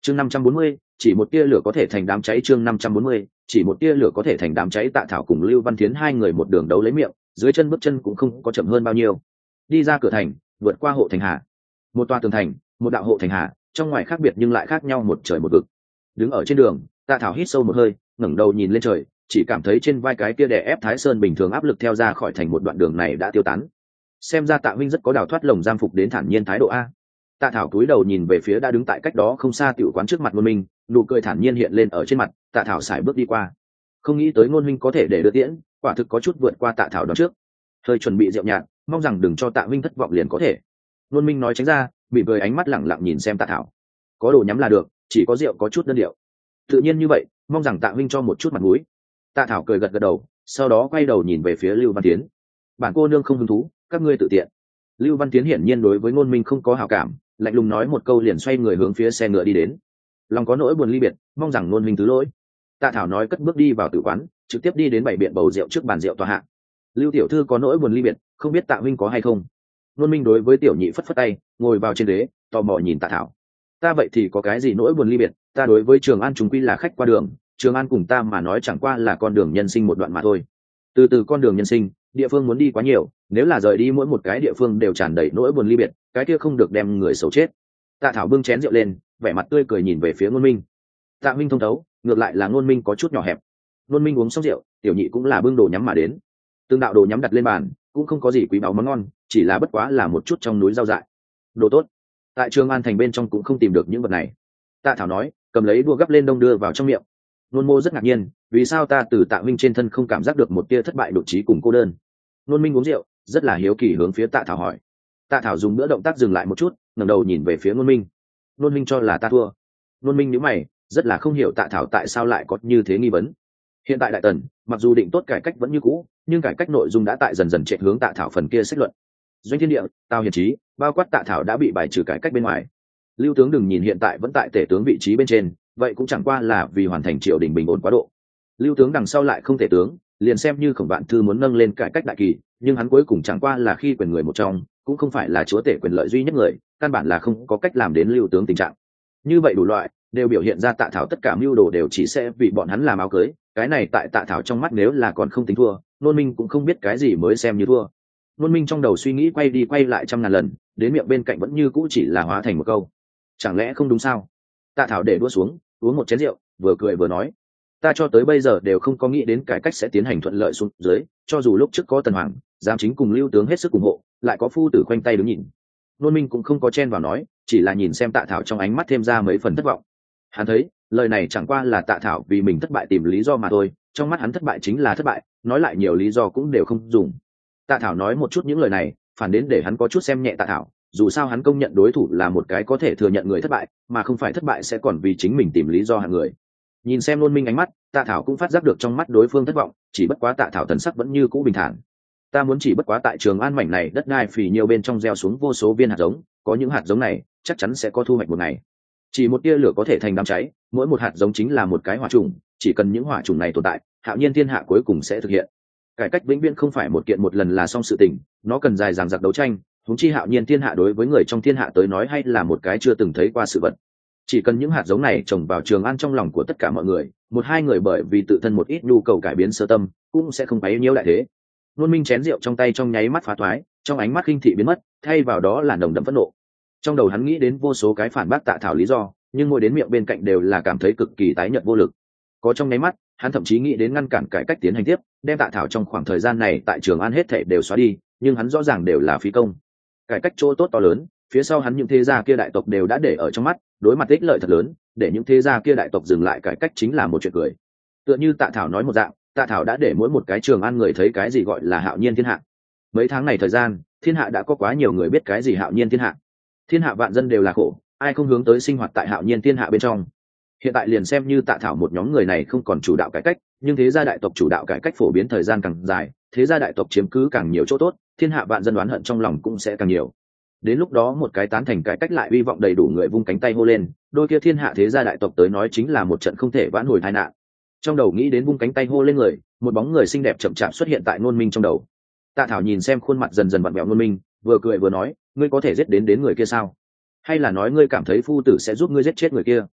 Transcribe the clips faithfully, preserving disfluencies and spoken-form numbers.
chương năm trăm bốn mươi, chỉ một tia lửa có thể thành đám cháy. Chương năm trăm bốn mươi, chỉ một tia lửa có thể thành đám cháy. Tạ Thảo cùng Lưu Văn Thiến hai người một đường đấu lấy miệng, dưới chân bước chân cũng không có chậm hơn bao nhiêu. Đi ra cửa thành, vượt qua hộ thành hà, một toa tường thành, một đạo hộ thành hà, trong ngoài khác biệt nhưng lại khác nhau một trời một vực. Đứng ở trên đường, Tạ Thảo hít sâu một hơi, ngẩng đầu nhìn lên trời, chỉ cảm thấy trên vai cái kia đè ép Thái Sơn bình thường áp lực theo ra khỏi thành một đoạn đường này đã tiêu tán. Xem ra Tạ huynh rất có đào thoát lồng giam phục đến thản nhiên thái độ a. Tạ Thảo cúi đầu nhìn về phía đã đứng tại cách đó không xa tiểu quán trước mặt Ngôn Minh, nụ cười thản nhiên hiện lên ở trên mặt. Tạ Thảo sải bước đi qua, không nghĩ tới Ngôn Minh có thể để đưa tiễn, quả thực có chút vượt qua Tạ Thảo đón trước. Hơi chuẩn bị rượu nhạt, mong rằng đừng cho Tạ huynh thất vọng liền có thể. Ngôn Minh nói tránh ra, bị cười ánh mắt lẳng lặng nhìn xem Tạ Thảo. Có đồ nhắm là được, chỉ có rượu có chút đơn điệu. Tự nhiên như vậy, mong rằng Tạ huynh cho một chút mặt mũi. Tạ Thảo cười gật gật đầu, sau đó quay đầu nhìn về phía Lưu Văn Tiến. Bản cô nương không hứng thú, các ngươi tự tiện. Lưu Văn Tiến hiển nhiên đối với Ngôn Minh không có hảo cảm, lạnh lùng nói một câu liền xoay người hướng phía xe ngựa đi đến. Lòng có nỗi buồn ly biệt, mong rằng Ngôn Minh thứ lỗi. Tạ Thảo nói cất bước đi vào tử quán, trực tiếp đi đến bảy biện bầu rượu trước bàn rượu tòa hạ. Lưu tiểu thư có nỗi buồn ly biệt, không biết Tạ huynh có hay không. Ngôn Minh đối với tiểu nhị phất phất tay, ngồi vào trên ghế, tò mò nhìn Tạ Thảo. Ta vậy thì có cái gì nỗi buồn ly biệt, ta đối với Trường An chúng quy là khách qua đường, Trường An cùng ta mà nói chẳng qua là con đường nhân sinh một đoạn mà thôi. Từ từ con đường nhân sinh, địa phương muốn đi quá nhiều, nếu là rời đi mỗi một cái địa phương đều tràn đầy nỗi buồn ly biệt, cái kia không được đem người xấu chết. Tạ Thảo bưng chén rượu lên, vẻ mặt tươi cười nhìn về phía Ngôn Minh. Tạ Minh thông thấu, ngược lại là Ngôn Minh có chút nhỏ hẹp. Ngôn Minh uống xong rượu, tiểu nhị cũng là bưng đồ nhắm mà đến. Tương đạo đồ nhắm đặt lên bàn, cũng không có gì quý báu món ngon, chỉ là bất quá là một chút trong núi rau dại. Đồ tốt. Tại Trường An thành bên trong cũng không tìm được những vật này. Tạ Thảo nói, cầm lấy đũa gắp lên đông đưa vào trong miệng. Nôn Mô rất ngạc nhiên, vì sao ta từ Tạ Minh trên thân không cảm giác được một tia thất bại đột trí cùng cô đơn. Nôn Minh uống rượu, rất là hiếu kỳ hướng phía Tạ Thảo hỏi. Tạ Thảo dùng bữa động tác dừng lại một chút, ngẩng đầu nhìn về phía Nôn Minh. Nôn Minh cho là ta thua. Nôn Minh nhíu mày, rất là không hiểu Tạ Thảo tại sao lại có như thế nghi vấn. Hiện tại Đại Tần, mặc dù định tốt cải cách vẫn như cũ, nhưng cải cách nội dung đã tại dần dần chạy hướng Tạ Thảo phần kia sách luận. Doanh Thiên Địa, Tào Hiền Trí, bao quát Tạ Thảo đã bị bài trừ cải cách bên ngoài. Lưu tướng đừng nhìn hiện tại vẫn tại tể tướng vị trí bên trên, vậy cũng chẳng qua là vì hoàn thành triều đình bình ổn quá độ. Lưu tướng đằng sau lại không tể tướng, liền xem như Khổng Vạn Thư muốn nâng lên cải cách đại kỳ, nhưng hắn cuối cùng chẳng qua là khi quyền người một trong, cũng không phải là chúa tể quyền lợi duy nhất người, căn bản là không có cách làm đến lưu tướng tình trạng. Như vậy đủ loại đều biểu hiện ra Tạ Thảo tất cả mưu đồ đều chỉ sẽ vì bọn hắn làm áo cưới, cái này tại Tạ Thảo trong mắt nếu là còn không tính thua, Nôn Minh cũng không biết cái gì mới xem như thua. Nôn Minh trong đầu suy nghĩ quay đi quay lại trăm ngàn lần, đến miệng bên cạnh vẫn như cũ chỉ là hóa thành một câu. Chẳng lẽ không đúng sao? Tạ Thảo để đũa xuống, uống một chén rượu, vừa cười vừa nói, ta cho tới bây giờ đều không có nghĩ đến cải cách sẽ tiến hành thuận lợi xuống dưới, cho dù lúc trước có Tần Hoàng, giám chính cùng Lưu tướng hết sức ủng hộ, lại có phu tử khoanh tay đứng nhìn. Nôn Minh cũng không có chen vào nói, chỉ là nhìn xem Tạ Thảo trong ánh mắt thêm ra mấy phần thất vọng. Hắn thấy, lời này chẳng qua là Tạ Thảo vì mình thất bại tìm lý do mà thôi, trong mắt hắn thất bại chính là thất bại, nói lại nhiều lý do cũng đều không dùng. Tạ Thảo nói một chút những lời này, phản đến để hắn có chút xem nhẹ Tạ Thảo, dù sao hắn công nhận đối thủ là một cái có thể thừa nhận người thất bại, mà không phải thất bại sẽ còn vì chính mình tìm lý do hạng người. Nhìn xem Nôn Minh ánh mắt, Tạ Thảo cũng phát giác được trong mắt đối phương thất vọng, chỉ bất quá Tạ Thảo thần sắc vẫn như cũ bình thản. Ta muốn chỉ bất quá tại Trường An mảnh này đất đai phì nhiều bên trong gieo xuống vô số viên hạt giống, có những hạt giống này chắc chắn sẽ có thu hoạch một ngày. Chỉ một tia lửa có thể thành đám cháy, mỗi một hạt giống chính là một cái hỏa trùng, chỉ cần những hỏa trùng này tồn tại, hạo nhiên thiên hạ cuối cùng sẽ thực hiện. Cải cách vĩnh viễn không phải một kiện một lần là xong sự tình, nó cần dài dằng dặc đấu tranh, huống chi hạo nhiên thiên hạ đối với người trong thiên hạ tới nói hay là một cái chưa từng thấy qua sự vật. Chỉ cần những hạt giống này trồng vào Trường An trong lòng của tất cả mọi người, một hai người bởi vì tự thân một ít nhu cầu cải biến sơ tâm, cũng sẽ không bấy nhiêu đại thế. Nôn Minh chén rượu trong tay trong nháy mắt phá thoái, trong ánh mắt khinh thị biến mất, thay vào đó là nồng đậm phẫn nộ. Trong đầu hắn nghĩ đến vô số cái phản bác Tạ Thảo lý do, nhưng mỗi đến miệng bên cạnh đều là cảm thấy cực kỳ tái nhợt vô lực. Có trong nháy mắt, hắn thậm chí nghĩ đến ngăn cản cải cách tiến hành tiếp, đem Tạ Thảo trong khoảng thời gian này tại Trường An hết thảy đều xóa đi, nhưng hắn rõ ràng đều là phí công. Cải cách chỗ tốt to lớn, phía sau hắn những thế gia kia đại tộc đều đã để ở trong mắt, đối mặt ích lợi thật lớn, để những thế gia kia đại tộc dừng lại cải cách chính là một chuyện cười. Tựa như Tạ Thảo nói một dạng, Tạ Thảo đã để mỗi một cái Trường An người thấy cái gì gọi là hạo nhiên thiên hạ. Mấy tháng này thời gian, thiên hạ đã có quá nhiều người biết cái gì hạo nhiên thiên hạ. Thiên hạ vạn dân đều là khổ, ai không hướng tới sinh hoạt tại hạo nhiên thiên hạ bên trong. Hiện tại liền xem như Tạ Thảo một nhóm người này không còn chủ đạo cải cách, nhưng thế gia đại tộc chủ đạo cải cách phổ biến thời gian càng dài, thế gia đại tộc chiếm cứ càng nhiều chỗ tốt, thiên hạ vạn dân đoán hận trong lòng cũng sẽ càng nhiều. Đến lúc đó một cái tán thành cải cách lại hy vọng đầy đủ người vung cánh tay hô lên, đôi kia thiên hạ thế gia đại tộc tới nói chính là một trận không thể vãn hồi tai nạn. Trong đầu nghĩ đến vung cánh tay hô lên người, một bóng người xinh đẹp chậm chạp xuất hiện tại Nôn Minh trong đầu. Tạ Thảo nhìn xem khuôn mặt dần dần vặn vẹo Nôn Minh, vừa cười vừa nói, ngươi có thể giết đến đến người kia sao? Hay là nói ngươi cảm thấy phu tử sẽ giúp ngươi giết chết người kia?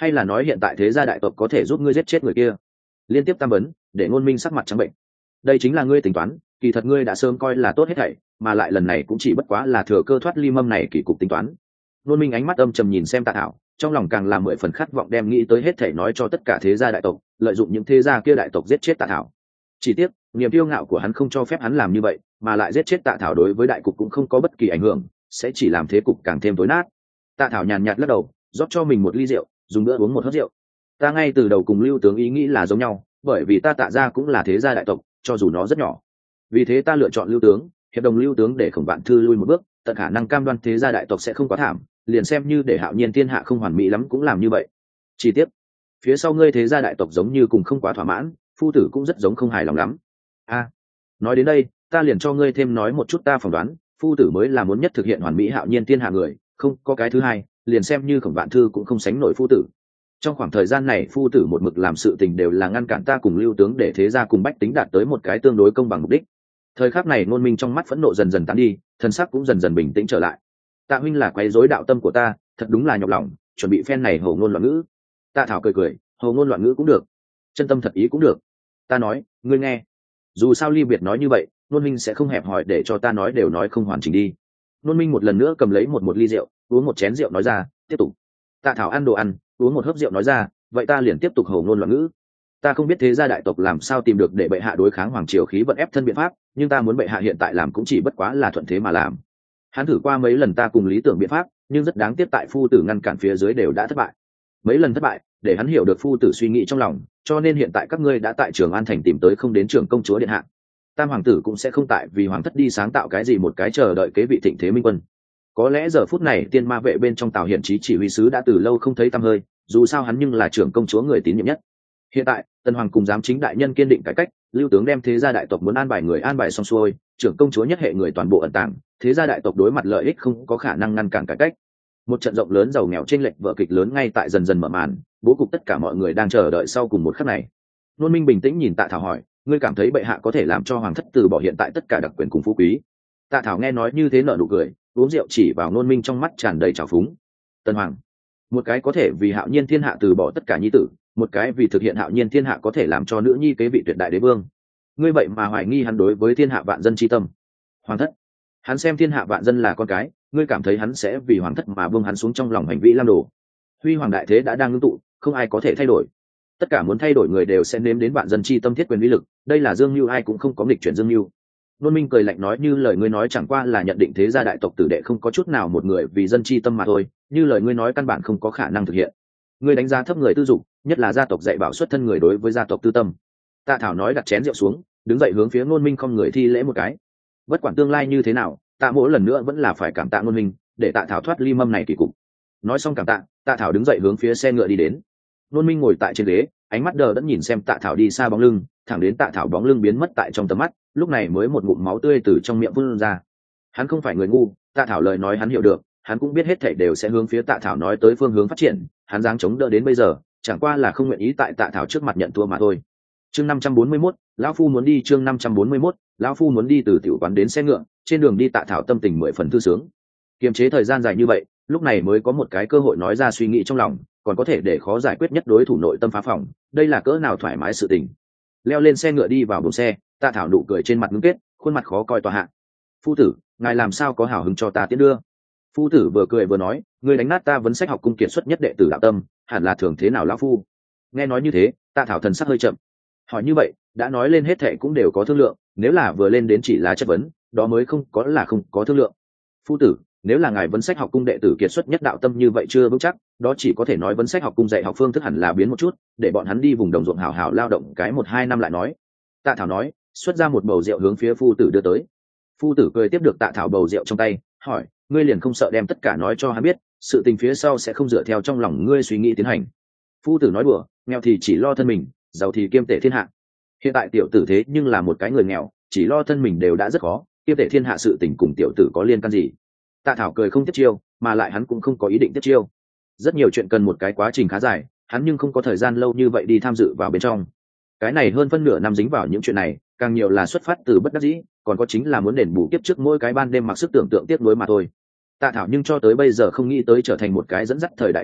hay là nói hiện tại thế gia đại tộc có thể giúp ngươi giết chết người kia? Liên tiếp tam vấn để Ngôn Minh sắc mặt trắng bệnh. Đây chính là ngươi tính toán, kỳ thật ngươi đã sớm coi là tốt hết thảy, mà lại lần này cũng chỉ bất quá là thừa cơ thoát ly mâm này kỳ cục tính toán. Ngôn Minh ánh mắt âm trầm nhìn xem Tạ Thảo, trong lòng càng là mười phần khát vọng đem nghĩ tới hết thảy nói cho tất cả thế gia đại tộc, lợi dụng những thế gia kia đại tộc giết chết Tạ Thảo. Chỉ tiếc niềm kiêu ngạo của hắn không cho phép hắn làm như vậy, mà lại giết chết Tạ Thảo đối với đại cục cũng không có bất kỳ ảnh hưởng, sẽ chỉ làm thế cục càng thêm tối nát. Tạ Thảo nhàn nhạt lắc đầu, rót cho mình một ly rượu, dùng bữa uống một hớp rượu. Ta ngay từ đầu cùng Lưu tướng ý nghĩ là giống nhau, bởi vì ta Tạ gia cũng là thế gia đại tộc, cho dù nó rất nhỏ. Vì thế ta lựa chọn Lưu tướng, hiệp đồng Lưu tướng để Khổng Vạn Thư lui một bước, tận khả năng cam đoan thế gia đại tộc sẽ không quá thảm, liền xem như để Hạo Nhiên thiên hạ không hoàn mỹ lắm cũng làm như vậy. Chi tiết, phía sau ngươi thế gia đại tộc giống như cùng không quá thỏa mãn, phu tử cũng rất giống không hài lòng lắm. A, nói đến đây, ta liền cho ngươi thêm nói một chút ta phỏng đoán, phu tử mới là muốn nhất thực hiện hoàn mỹ Hạo Nhiên thiên hạ người, không có cái thứ hai, liền xem như Khổng Vạn Thư cũng không sánh nổi phu tử. Trong khoảng thời gian này phu tử một mực làm sự tình đều là ngăn cản ta cùng Lưu tướng để thế gia cùng bách tính đạt tới một cái tương đối công bằng mục đích. Thời khắc này Ngôn Minh trong mắt phẫn nộ dần dần tán đi, thân sắc cũng dần dần bình tĩnh trở lại. Tạ huynh là quấy rối đạo tâm của ta, thật đúng là nhọc lòng, chuẩn bị phen này hồ ngôn loạn ngữ. Tạ Thảo cười cười, hồ ngôn loạn ngữ cũng được, chân tâm thật ý cũng được. Ta nói, ngươi nghe. Dù sao ly biệt nói như vậy, Ngôn Minh sẽ không hẹp hòi để cho ta nói đều nói không hoàn chỉnh đi. Ngôn Minh một lần nữa cầm lấy một một ly rượu, uống một chén rượu nói ra, tiếp tục. Tạ Thảo ăn đồ ăn, uống một hớp rượu nói ra, vậy ta liền tiếp tục hồ ngôn loạn ngữ. Ta không biết thế gia đại tộc làm sao tìm được để bệ hạ đối kháng hoàng triều khí vận ép thân biện pháp, nhưng ta muốn bệ hạ hiện tại làm cũng chỉ bất quá là thuận thế mà làm. Hắn thử qua mấy lần ta cùng lý tưởng biện pháp, nhưng rất đáng tiếc tại phu tử ngăn cản phía dưới đều đã thất bại. Mấy lần thất bại, để hắn hiểu được phu tử suy nghĩ trong lòng, cho nên hiện tại các ngươi đã tại Trường An thành tìm tới không đến Trường công chúa điện hạ. Tam hoàng tử cũng sẽ không tại vì hoàng thất đi sáng tạo cái gì một cái chờ đợi kế vị thịnh thế minh quân. Có lẽ giờ phút này tiên ma vệ bên trong Tào Hiển Chí chỉ huy sứ đã từ lâu không thấy tăm hơi, dù sao hắn nhưng là trưởng công chúa người tín nhiệm nhất. Hiện tại Tân hoàng cùng giám chính đại nhân kiên định cải cách, Lưu tướng đem thế gia đại tộc muốn an bài người an bài xong xuôi, trưởng công chúa nhất hệ người toàn bộ ẩn tàng, thế gia đại tộc đối mặt lợi ích không có khả năng ngăn cản cải cách. Một trận rộng lớn giàu nghèo chênh lệch vở kịch lớn ngay tại dần dần mở màn, bố cục tất cả mọi người đang chờ đợi sau cùng một khắc này. Nôn Minh bình tĩnh nhìn Tạ Thảo hỏi, ngươi cảm thấy bệ hạ có thể làm cho hoàng thất từ bỏ hiện tại tất cả đặc quyền cùng phú quý? Tạ Thảo nghe nói như thế nở nụ cười, uống rượu chỉ vào Nôn Minh trong mắt tràn đầy trào phúng. Tân hoàng, một cái có thể vì Hạo Nhiên thiên hạ từ bỏ tất cả nhi tử, một cái vì thực hiện Hạo Nhiên thiên hạ có thể làm cho nữ nhi kế vị tuyệt đại đế vương. Ngươi vậy mà hoài nghi hắn đối với thiên hạ vạn dân chi tâm. Hoàng thất, hắn xem thiên hạ vạn dân là con cái, ngươi cảm thấy hắn sẽ vì hoàng thất mà buông hắn xuống trong lòng hành vi lam đồ? Huy hoàng đại thế đã đang ngưng tụ, không ai có thể thay đổi. Tất cả muốn thay đổi người đều sẽ nếm đến vạn dân chi tâm thiết quyền uy lực, đây là dương mưu, ai cũng không có nghịch chuyển dương mưu. Nôn Minh cười lạnh nói, như lời ngươi nói chẳng qua là nhận định thế gia đại tộc tử đệ không có chút nào một người vì dân chi tâm mà thôi, như lời ngươi nói căn bản không có khả năng thực hiện. Ngươi đánh giá thấp người tư dục, nhất là gia tộc dạy bảo xuất thân người đối với gia tộc tư tâm. Tạ Thảo nói đặt chén rượu xuống, đứng dậy hướng phía Nôn Minh không người thi lễ một cái. Bất quản tương lai như thế nào, Tạ mỗi lần nữa vẫn là phải cảm tạ Nôn Minh, để Tạ Thảo thoát ly mâm này kỳ cục. Nói xong cảm tạ, Tạ Thảo đứng dậy hướng phía xe ngựa đi đến. Nôn Minh ngồi tại trên ghế, ánh mắt đờ đẫn nhìn xem Tạ Thảo đi xa bóng lưng, thẳng đến Tạ Thảo bóng lưng biến mất tại trong tầm mắt, lúc này mới một ngụm máu tươi từ trong miệng phun ra. Hắn không phải người ngu, Tạ Thảo lời nói hắn hiểu được, hắn cũng biết hết thảy đều sẽ hướng phía Tạ Thảo nói tới phương hướng phát triển, hắn dáng chống đỡ đến bây giờ, chẳng qua là không nguyện ý tại Tạ Thảo trước mặt nhận thua mà thôi. Chương năm trăm bốn mươi mốt, lão phu muốn đi, chương năm trăm bốn mươi mốt, lão phu muốn đi. Từ tiểu quán đến xe ngựa, trên đường đi Tạ Thảo tâm tình mười phần thư sướng. Kiềm chế thời gian dài như vậy, lúc này mới có một cái cơ hội nói ra suy nghĩ trong lòng, còn có thể để khó giải quyết nhất đối thủ nội tâm phá phòng, đây là cỡ nào thoải mái sự tình. Leo lên xe ngựa đi vào buồng xe, Tạ Thảo nụ cười trên mặt ngưng kết, khuôn mặt khó coi tòa hạ. Phu tử, ngài làm sao có hào hứng cho ta tiến đưa? Phu tử vừa cười vừa nói, ngươi đánh nát ta vấn sách học cung kiệt xuất nhất đệ tử đạo tâm, hẳn là thường thế nào lão phu? Nghe nói như thế, Tạ Thảo thần sắc hơi chậm. Hỏi như vậy, đã nói lên hết thệ cũng đều có thương lượng, nếu là vừa lên đến chỉ là chất vấn, đó mới không có là không có thương lượng. Phu tử, nếu là ngài vấn sách học cung đệ tử kiệt xuất nhất đạo tâm như vậy chưa vững chắc, đó chỉ có thể nói vấn sách học cung dạy học phương thức hẳn là biến một chút, để bọn hắn đi vùng đồng ruộng hảo hảo lao động cái một hai năm lại nói. Tạ Thảo nói, xuất ra một bầu rượu hướng phía phu tử đưa tới. Phu tử cười tiếp được Tạ Thảo bầu rượu trong tay, hỏi, ngươi liền không sợ đem tất cả nói cho hắn biết, sự tình phía sau sẽ không dựa theo trong lòng ngươi suy nghĩ tiến hành? Phu tử nói đùa, nghèo thì chỉ lo thân mình, giàu thì kiêm tể thiên hạ. Hiện tại tiểu tử thế nhưng là một cái người nghèo, chỉ lo thân mình đều đã rất khó, kiêm tể thiên hạ sự tình cùng tiểu tử có liên can gì? Tạ Thảo cười không tiếp chiêu, mà lại hắn cũng không có ý định tiếp chiêu. Rất nhiều chuyện cần một cái quá trình khá dài, hắn nhưng không có thời gian lâu như vậy đi tham dự vào bên trong. Cái này hơn phân nửa năm dính vào những chuyện này, càng nhiều là xuất phát từ bất đắc dĩ, còn có chính là muốn đền bù kiếp trước mỗi cái ban đêm mặc sức tưởng tượng tiếc nuối mà thôi. Tạ Thảo nhưng cho tới bây giờ không nghĩ tới trở thành một cái dẫn dắt thời đại nhân vật,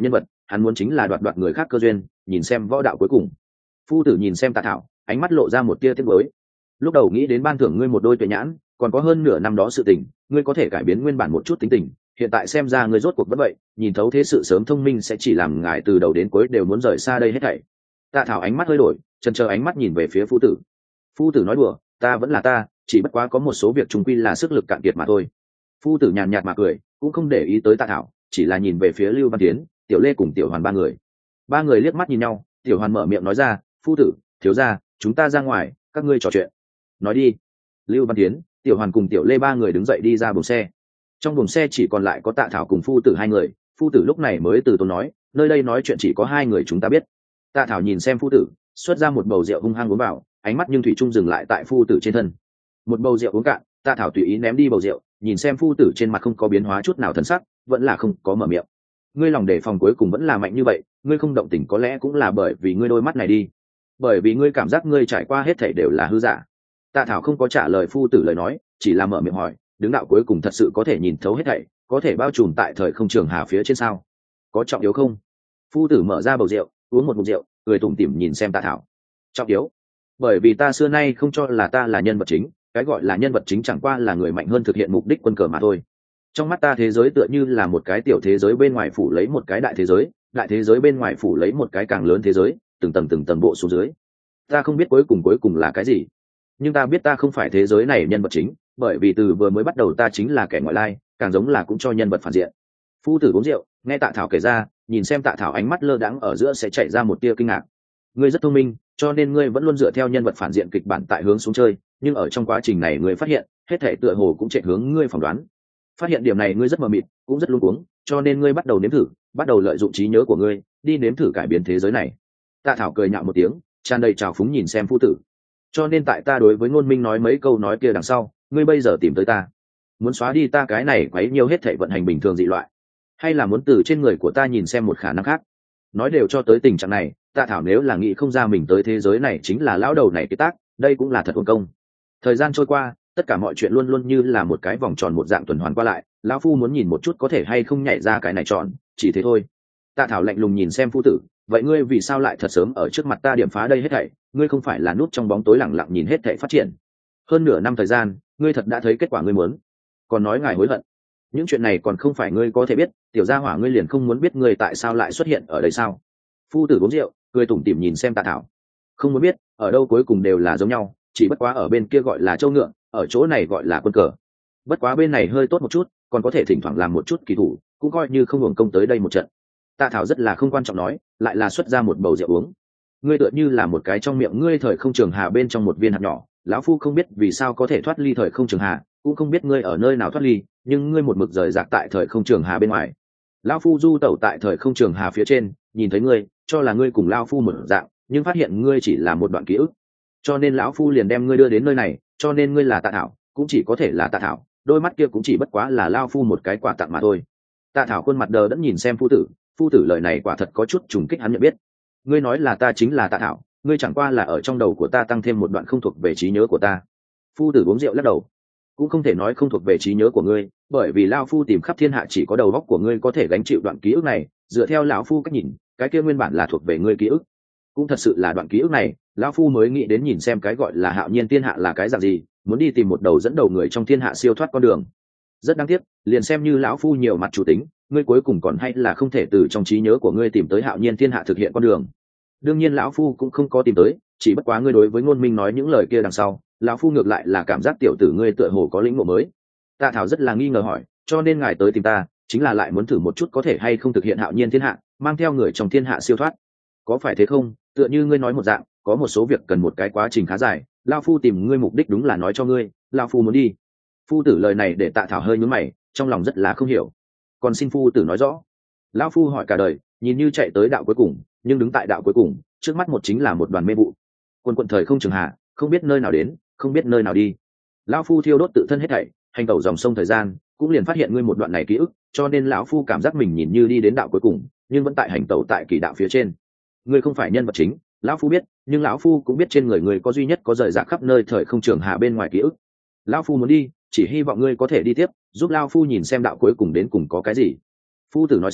hắn muốn chính là đoạt đoạt người khác cơ duyên, nhìn xem võ đạo cuối cùng. Phu tử nhìn xem Tạ Thảo, ánh mắt lộ ra một tia tiếc nuối. Lúc đầu nghĩ đến ban thưởng ngươi một đôi tuệ nhãn, còn có hơn nửa năm đó sự tình, ngươi có thể cải biến nguyên bản một chút tính tình, hiện tại xem ra ngươi rốt cuộc bất vậy, nhìn thấu thế sự sớm thông minh sẽ chỉ làm ngài từ đầu đến cuối đều muốn rời xa đây hết thảy. Tạ Thảo ánh mắt hơi đổi, chần chờ ánh mắt nhìn về phía phu tử. Phu tử nói đùa, ta vẫn là ta, chỉ bất quá có một số việc trùng quy là sức lực cạn kiệt mà thôi. Phu tử nhàn nhạt mà cười, cũng không để ý tới Tạ Thảo, chỉ là nhìn về phía Lưu Văn Tiến, Tiểu Lê cùng Tiểu Hoàn ba người. Ba người liếc mắt nhìn nhau, Tiểu Hoàn mở miệng nói ra, phu tử, thiếu gia, chúng ta ra ngoài, các ngươi trò chuyện. Nói đi. Lưu Văn Tiến, Tiểu Hoàn cùng Tiểu Lê ba người đứng dậy đi ra buồng xe. Trong buồng xe chỉ còn lại có Tạ Thảo cùng phu tử hai người. Phu tử lúc này mới từ tốn nói, nơi đây nói chuyện chỉ có hai người chúng ta biết. Tạ Thảo nhìn xem phu tử, xuất ra một bầu rượu hung hăng uống vào, ánh mắt nhưng thủy chung dừng lại tại phu tử trên thân. Một bầu rượu uống cạn, Tạ Thảo tùy ý ném đi bầu rượu, nhìn xem phu tử trên mặt không có biến hóa chút nào thần sắc, vẫn là không có mở miệng. Ngươi lòng đề phòng cuối cùng vẫn là mạnh như vậy, ngươi không động tình có lẽ cũng là bởi vì ngươi đôi mắt này đi, bởi vì ngươi cảm giác ngươi trải qua hết thảy đều là hư giả. Tạ Thảo không có trả lời phu tử lời nói, chỉ là mở miệng hỏi, đứng đạo cuối cùng thật sự có thể nhìn thấu hết thảy, có thể bao trùm tại thời không trường hà phía trên sao? Có trọng yếu không? Phu tử mở ra bầu rượu, uống một ngụm rượu, cười tủm tỉm nhìn xem Tạ Thảo. Trọng yếu? Bởi vì ta xưa nay không cho là ta là nhân vật chính, cái gọi là nhân vật chính chẳng qua là người mạnh hơn thực hiện mục đích quân cờ mà thôi. Trong mắt ta thế giới tựa như là một cái tiểu thế giới bên ngoài phủ lấy một cái đại thế giới, đại thế giới bên ngoài phủ lấy một cái càng lớn thế giới, từng tầng từng tầng bộ xuống dưới. Ta không biết cuối cùng cuối cùng là cái gì, nhưng ta biết ta không phải thế giới này nhân vật chính, bởi vì từ vừa mới bắt đầu ta chính là kẻ ngoại lai, càng giống là cũng cho nhân vật phản diện. Phu tử uống rượu, nghe Tạ Thảo kể ra, nhìn xem Tạ Thảo ánh mắt lơ đãng ở giữa sẽ chạy ra một tia kinh ngạc. Ngươi rất thông minh, cho nên ngươi vẫn luôn dựa theo nhân vật phản diện kịch bản tại hướng xuống chơi, nhưng ở trong quá trình này ngươi phát hiện, hết thảy tựa hồ cũng chạy hướng ngươi phỏng đoán. Phát hiện điểm này ngươi rất mờ mịt, cũng rất luống cuống, cho nên ngươi bắt đầu nếm thử, bắt đầu lợi dụng trí nhớ của ngươi, đi nếm thử cải biến thế giới này. Tạ Thảo cười nhạo một tiếng, tràn đầy trào phúng nhìn xem phu tử. Cho nên tại ta đối với Ngôn Minh nói mấy câu nói kia đằng sau, ngươi bây giờ tìm tới ta, muốn xóa đi ta cái này quấy nhiều hết thảy vận hành bình thường dị loại, hay là muốn từ trên người của ta nhìn xem một khả năng khác? Nói đều cho tới tình trạng này, Tạ Thảo nếu là nghĩ không ra mình tới thế giới này chính là lão đầu này cái tác, đây cũng là thật uổng công. Thời gian trôi qua, tất cả mọi chuyện luôn luôn như là một cái vòng tròn một dạng tuần hoàn qua lại, lão phu muốn nhìn một chút có thể hay không nhảy ra cái này tròn, chỉ thế thôi. Tạ Thảo lạnh lùng nhìn xem phu tử, vậy ngươi vì sao lại thật sớm ở trước mặt ta điểm phá đây hết thảy? Ngươi không phải là núp trong bóng tối lẳng lặng nhìn hết thảy phát triển? Hơn nửa năm thời gian, ngươi thật đã thấy kết quả ngươi muốn, còn nói ngài hối hận? Những chuyện này còn không phải ngươi có thể biết, tiểu gia hỏa ngươi liền không muốn biết ngươi tại sao lại xuất hiện ở đây sao? Phu tử uống rượu, cười tủm tỉm nhìn xem Tạ Thảo. Không muốn biết, ở đâu cuối cùng đều là giống nhau, chỉ bất quá ở bên kia gọi là châu ngựa, ở chỗ này gọi là quân cờ. Bất quá bên này hơi tốt một chút, còn có thể thỉnh thoảng làm một chút kỳ thủ, cũng coi như không hưởng công tới đây một trận. Tạ Thảo rất là không quan trọng nói, lại là xuất ra một bầu rượu uống. Ngươi tựa như là một cái trong miệng ngươi thời không trường hà bên trong một viên hạt nhỏ, lão phu không biết vì sao có thể thoát ly thời không trường hà, cũng không biết ngươi ở nơi nào thoát ly, nhưng ngươi một mực rời rạc tại thời không trường hà bên ngoài. Lão phu du tẩu tại thời không trường hà phía trên, nhìn thấy ngươi, cho là ngươi cùng lão phu một dạng, nhưng phát hiện ngươi chỉ là một đoạn ký ức, cho nên lão phu liền đem ngươi đưa đến nơi này, cho nên ngươi là Tạ Thảo, cũng chỉ có thể là Tạ Thảo, đôi mắt kia cũng chỉ bất quá là lão phu một cái quà tặng mà thôi. Tạ Thảo khuôn mặt đờ đẫn nhìn xem phu tử, phu tử lời này quả thật có chút trùng kích hắn nhận biết. Ngươi nói là ta chính là Tạ Thảo, ngươi chẳng qua là ở trong đầu của ta tăng thêm một đoạn không thuộc về trí nhớ của ta. Phu tử uống rượu lắc đầu, cũng không thể nói không thuộc về trí nhớ của ngươi, bởi vì lão phu tìm khắp thiên hạ chỉ có đầu óc của ngươi có thể gánh chịu đoạn ký ức này, dựa theo lão phu cách nhìn, cái kia nguyên bản là thuộc về ngươi ký ức. Cũng thật sự là đoạn ký ức này, lão phu mới nghĩ đến nhìn xem cái gọi là hạo nhiên thiên hạ là cái dạng gì, muốn đi tìm một đầu dẫn đầu người trong thiên hạ siêu thoát con đường. Rất đáng tiếc, liền xem như lão phu nhiều mặt chủ tính, ngươi cuối cùng còn hay là không thể từ trong trí nhớ của ngươi tìm tới hạo nhiên thiên hạ thực hiện con đường. Đương nhiên lão phu cũng không có tìm tới, chỉ bất quá ngươi đối với Ngôn Minh nói những lời kia đằng sau, lão phu ngược lại là cảm giác tiểu tử ngươi tựa hồ có lĩnh ngộ mới. Tạ Thảo rất là nghi ngờ hỏi, cho nên ngài tới tìm ta, chính là lại muốn thử một chút có thể hay không thực hiện hạo nhiên thiên hạ, mang theo người trong thiên hạ siêu thoát. Có phải thế không? Tựa như ngươi nói một dạng, có một số việc cần một cái quá trình khá dài, lão phu tìm ngươi mục đích đúng là nói cho ngươi, lão phu muốn đi. Phu tử lời này để Tạ Thảo hơi nhướng mày, trong lòng rất là không hiểu. Còn xin phu tử nói rõ. Lão phu hỏi cả đời, nhìn như chạy tới đạo cuối cùng, nhưng đứng tại đạo cuối cùng, trước mắt một chính là một đoàn mê vụ. Quân quận thời không trường hạ, không biết nơi nào đến, không biết nơi nào đi. Lão phu thiêu đốt tự thân hết thảy, hành tẩu dòng sông thời gian, cũng liền phát hiện ngươi một đoạn này ký ức, cho nên lão phu cảm giác mình nhìn như đi đến đạo cuối cùng, nhưng vẫn tại hành tẩu tại kỳ đạo phía trên. Ngươi không phải nhân vật chính, lão phu biết, nhưng lão phu cũng biết trên người ngươi có duy nhất có rời rạc khắp nơi thời không trường hạ bên ngoài ký ức. Lão phu muốn đi, chỉ hy vọng ngươi có thể đi tiếp, giúp lão phu nhìn xem đạo cuối cùng đến cùng có cái gì. Phu tử nói xong,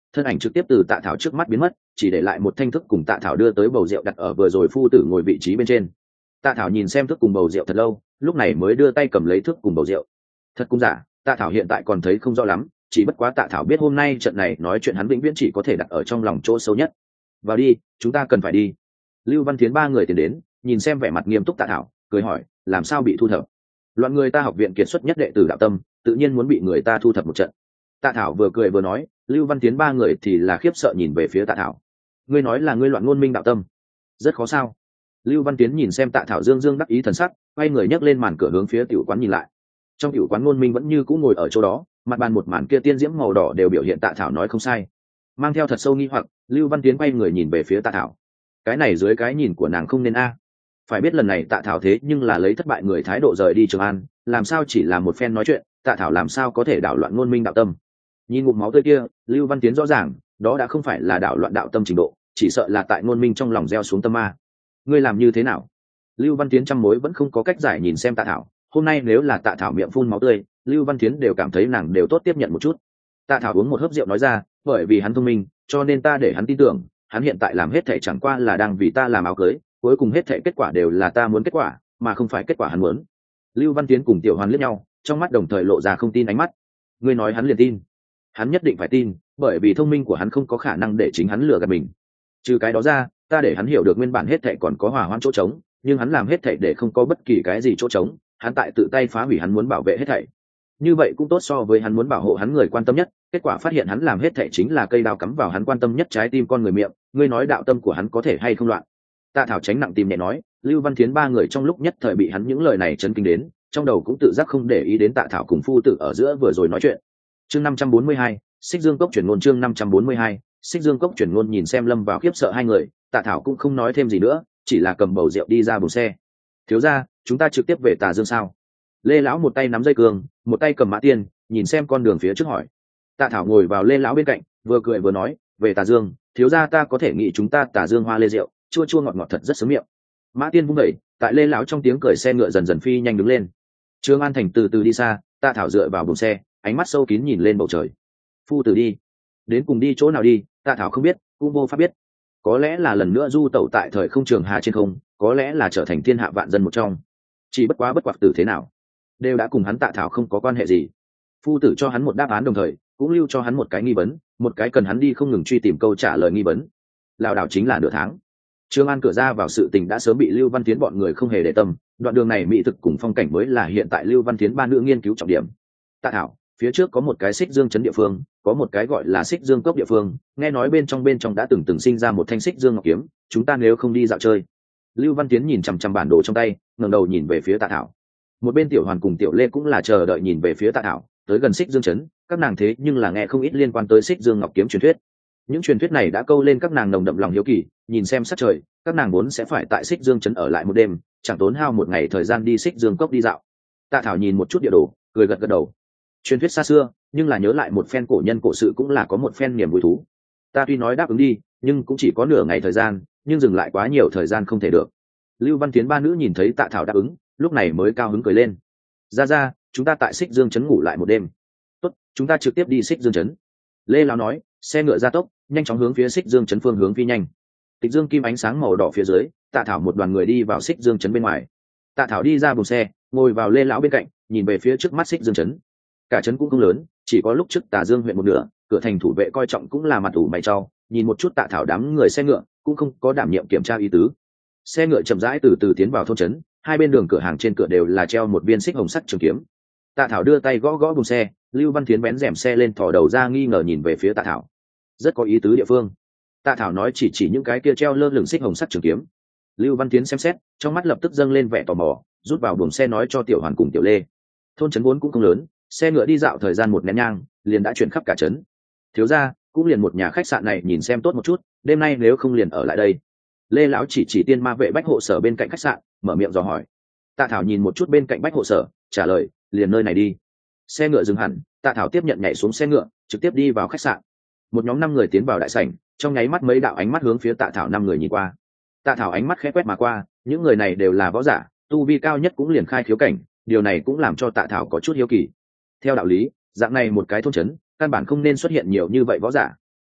thân ảnh trực tiếp từ tạ thảo trước mắt biến mất, chỉ để lại một thanh thức cùng tạ thảo đưa tới bầu rượu đặt ở vừa rồi phu tử ngồi vị trí bên trên. Tạ thảo nhìn xem thức cùng bầu rượu thật lâu, lúc này mới đưa tay cầm lấy thức cùng bầu rượu. Thật cũng giả, tạ thảo hiện tại còn thấy không rõ lắm, chỉ bất quá tạ thảo biết hôm nay trận này nói chuyện hắn vĩnh viễn chỉ có thể đặt ở trong lòng chỗ sâu nhất. Vào đi, chúng ta cần phải đi. Lưu Văn Thiến ba người tiến đến, nhìn xem vẻ mặt nghiêm túc tạ thảo, cười hỏi, làm sao bị thu thập? Loạn người ta học viện kiệt xuất nhất đệ tử đạo tâm, tự nhiên muốn bị người ta thu thập một trận. Tạ thảo vừa cười vừa nói, Lưu Văn Thiến ba người thì là khiếp sợ nhìn về phía tạ thảo. Ngươi nói là ngươi loạn ngôn minh đạo tâm, rất khó sao? Lưu Văn Tiến nhìn xem tạ thảo dương dương đắc ý thần sắc, quay người nhấc lên màn cửa hướng phía tiểu quán nhìn lại. Trong tiểu quán ngôn minh vẫn như cũ ngồi ở chỗ đó, mặt bàn một màn kia tiên diễm màu đỏ đều biểu hiện tạ thảo nói không sai. Mang theo thật sâu nghi hoặc, Lưu Văn Tiến quay người nhìn về phía tạ thảo. Cái này dưới cái nhìn của nàng không nên a. Phải biết lần này tạ thảo thế nhưng là lấy thất bại người thái độ rời đi Trường An, làm sao chỉ là một phen nói chuyện, tạ thảo làm sao có thể đảo loạn ngôn minh đạo tâm? Nhìn ngụm máu tươi kia, Lưu Văn Tiến rõ ràng, đó đã không phải là đảo loạn đạo tâm trình độ, chỉ sợ là tại ngôn minh trong lòng gieo xuống tâm ma. Ngươi làm như thế nào? Lưu Văn Tiến trăm mối vẫn không có cách giải nhìn xem tạ thảo. Hôm nay nếu là tạ thảo miệng phun máu tươi, Lưu Văn Tiến đều cảm thấy nàng đều tốt tiếp nhận một chút. Tạ thảo uống một hớp rượu nói ra, bởi vì hắn thông minh, cho nên ta để hắn tin tưởng, hắn hiện tại làm hết thảy chẳng qua là đang vì ta làm áo cưới, cuối cùng hết thảy kết quả đều là ta muốn kết quả, mà không phải kết quả hắn muốn. Lưu Văn Tiến cùng Tiểu Hoàn liếc nhau, trong mắt đồng thời lộ ra không tin ánh mắt. Ngươi nói hắn liền tin? Hắn nhất định phải tin, bởi vì thông minh của hắn không có khả năng để chính hắn lừa gạt mình. Trừ cái đó ra, ta để hắn hiểu được nguyên bản hết thảy còn có hòa hoãn chỗ trống, nhưng hắn làm hết thảy để không có bất kỳ cái gì chỗ trống, hắn tại tự tay phá hủy hắn muốn bảo vệ hết thảy. Như vậy cũng tốt so với hắn muốn bảo hộ hắn người quan tâm nhất, kết quả phát hiện hắn làm hết thảy chính là cây đao cắm vào hắn quan tâm nhất trái tim con người miệng, ngươi nói đạo tâm của hắn có thể hay không loạn? Tạ thảo tránh nặng tìm nhẹ nói, Lưu Văn Thiến ba người trong lúc nhất thời bị hắn những lời này chấn kinh đến, trong đầu cũng tự giác không để ý đến tạ thảo cùng phu tử ở giữa vừa rồi nói chuyện. Chương năm trăm bốn mươi hai, Xích Dương Cốc chuyển ngôn chương năm trăm bốn mươi hai, Xích Dương Cốc chuyển ngôn nhìn xem lâm vào khiếp sợ hai người, tạ thảo cũng không nói thêm gì nữa, chỉ là cầm bầu rượu đi ra buồng xe. Thiếu gia, chúng ta trực tiếp về Tà Dương sao? Lê lão một tay nắm dây cương, một tay cầm mã tiên, nhìn xem con đường phía trước hỏi. Tạ thảo ngồi vào Lê lão bên cạnh, vừa cười vừa nói, về Tà Dương, thiếu gia ta có thể nghĩ chúng ta Tà Dương hoa lê rượu, chua chua ngọt ngọt thật rất sướng miệng. Mã tiên vung đẩy, tại Lê lão trong tiếng cười xe ngựa dần dần phi nhanh đứng lên. Trương An Thành từ từ đi xa, Tạ thảo dựa vào buồng xe, ánh mắt sâu kín nhìn lên bầu trời. Phu tử đi, đến cùng đi chỗ nào đi? Tạ thảo không biết, cũng vô pháp biết. Có lẽ là lần nữa du tẩu tại thời không trường hà trên không, có lẽ là trở thành thiên hạ vạn dân một trong. Chỉ bất quá bất quặc tử thế nào, đều đã cùng hắn Tạ thảo không có quan hệ gì. Phu tử cho hắn một đáp án đồng thời, cũng lưu cho hắn một cái nghi vấn, một cái cần hắn đi không ngừng truy tìm câu trả lời nghi vấn. Lảo đảo chính là nửa tháng. Trương An cửa ra vào sự tình đã sớm bị Lưu Văn Tiến bọn người không hề để tâm, đoạn đường này mỹ thực cùng phong cảnh mới là hiện tại Lưu Văn Tiến ba nữ nghiên cứu trọng điểm. Tạ thảo, phía trước có một cái Xích Dương trấn địa phương, có một cái gọi là Xích Dương Cốc địa phương, nghe nói bên trong bên trong đã từng từng sinh ra một thanh Xích Dương ngọc kiếm, chúng ta nếu không đi dạo chơi? Lưu Văn Tiến nhìn chằm chằm bản đồ trong tay, ngẩng đầu nhìn về phía Tạ thảo. Một bên Tiểu Hoàn cùng Tiểu Lê cũng là chờ đợi nhìn về phía Tạ thảo, tới gần Xích Dương trấn, các nàng thế nhưng là nghe không ít liên quan tới Xích Dương ngọc kiếm truyền thuyết. Những truyền thuyết này đã câu lên các nàng nồng đậm lòng hiếu kỳ, nhìn xem sắc trời, các nàng vốn sẽ phải tại Xích Dương trấn ở lại một đêm, chẳng tốn hao một ngày thời gian đi Xích Dương Cốc đi dạo. Tạ thảo nhìn một chút địa đồ, cười gật gật đầu. Truyền thuyết xa xưa, nhưng là nhớ lại một phen cổ nhân cổ sự cũng là có một phen niềm vui thú. Ta tuy nói đáp ứng đi, nhưng cũng chỉ có nửa ngày thời gian, nhưng dừng lại quá nhiều thời gian không thể được. Lưu Văn Tiến ba nữ nhìn thấy Tạ thảo đáp ứng, lúc này mới cao hứng cười lên. Ra ra, chúng ta tại Xích Dương trấn ngủ lại một đêm. Tốt, chúng ta trực tiếp đi Xích Dương trấn. Lê lão nói, xe ngựa gia tốc, nhanh chóng hướng phía Xích Dương trấn phương hướng phi nhanh. Tịch dương kim ánh sáng màu đỏ phía dưới, Tạ thảo một đoàn người đi vào Xích Dương trấn bên ngoài. Tạ thảo đi ra buồng xe, ngồi vào Lê lão bên cạnh, nhìn về phía trước mắt Xích Dương trấn. Cả trấn cũng không lớn, chỉ có lúc trước Tà Dương huyện một nửa, cửa thành thủ vệ coi trọng cũng là mặt ủ mày trao, nhìn một chút Tạ thảo đám người xe ngựa, cũng không có đảm nhiệm kiểm tra ý tứ. Xe ngựa chậm rãi từ từ tiến vào thôn trấn, hai bên đường cửa hàng trên cửa đều là treo một viên xích hồng sắt trường kiếm. Tạ thảo đưa tay gõ gõ buồng xe, Lưu Văn Thiến bén rèm xe lên, thò đầu ra nghi ngờ nhìn về phía Tạ thảo. Rất có ý tứ địa phương. Tạ thảo nói chỉ chỉ những cái kia treo lơ lửng xích hồng sắt trường kiếm. Lưu Văn Thiến xem xét, trong mắt lập tức dâng lên vẻ tò mò, rút vào buồng xe nói cho Tiểu Hoàn cùng Tiểu Lê. Thôn trấn vốn cũng không lớn, xe ngựa đi dạo thời gian một nén nhang liền đã chuyển khắp cả trấn. Thiếu gia cũng liền một nhà khách sạn này nhìn xem tốt một chút, đêm nay nếu không liền ở lại đây. Lê lão chỉ chỉ tiên ma vệ bách hộ sở bên cạnh khách sạn, mở miệng dò hỏi. Tạ thảo nhìn một chút bên cạnh bách hộ sở, trả lời, liền nơi này đi. Xe ngựa dừng hẳn, Tạ thảo tiếp nhận nhảy xuống xe ngựa, trực tiếp đi vào khách sạn. Một nhóm năm người tiến vào đại sảnh, trong nháy mắt mấy đạo ánh mắt hướng phía Tạ thảo năm người nhìn qua. Tạ thảo ánh mắt khẽ quét mà qua, những người này đều là võ giả, tu vi cao nhất cũng liền khai khiếu cảnh, điều này cũng làm cho Tạ thảo có chút hiếu kỳ. Theo đạo lý, dạng này một cái thôn trấn, căn bản không nên xuất hiện nhiều như vậy võ giả.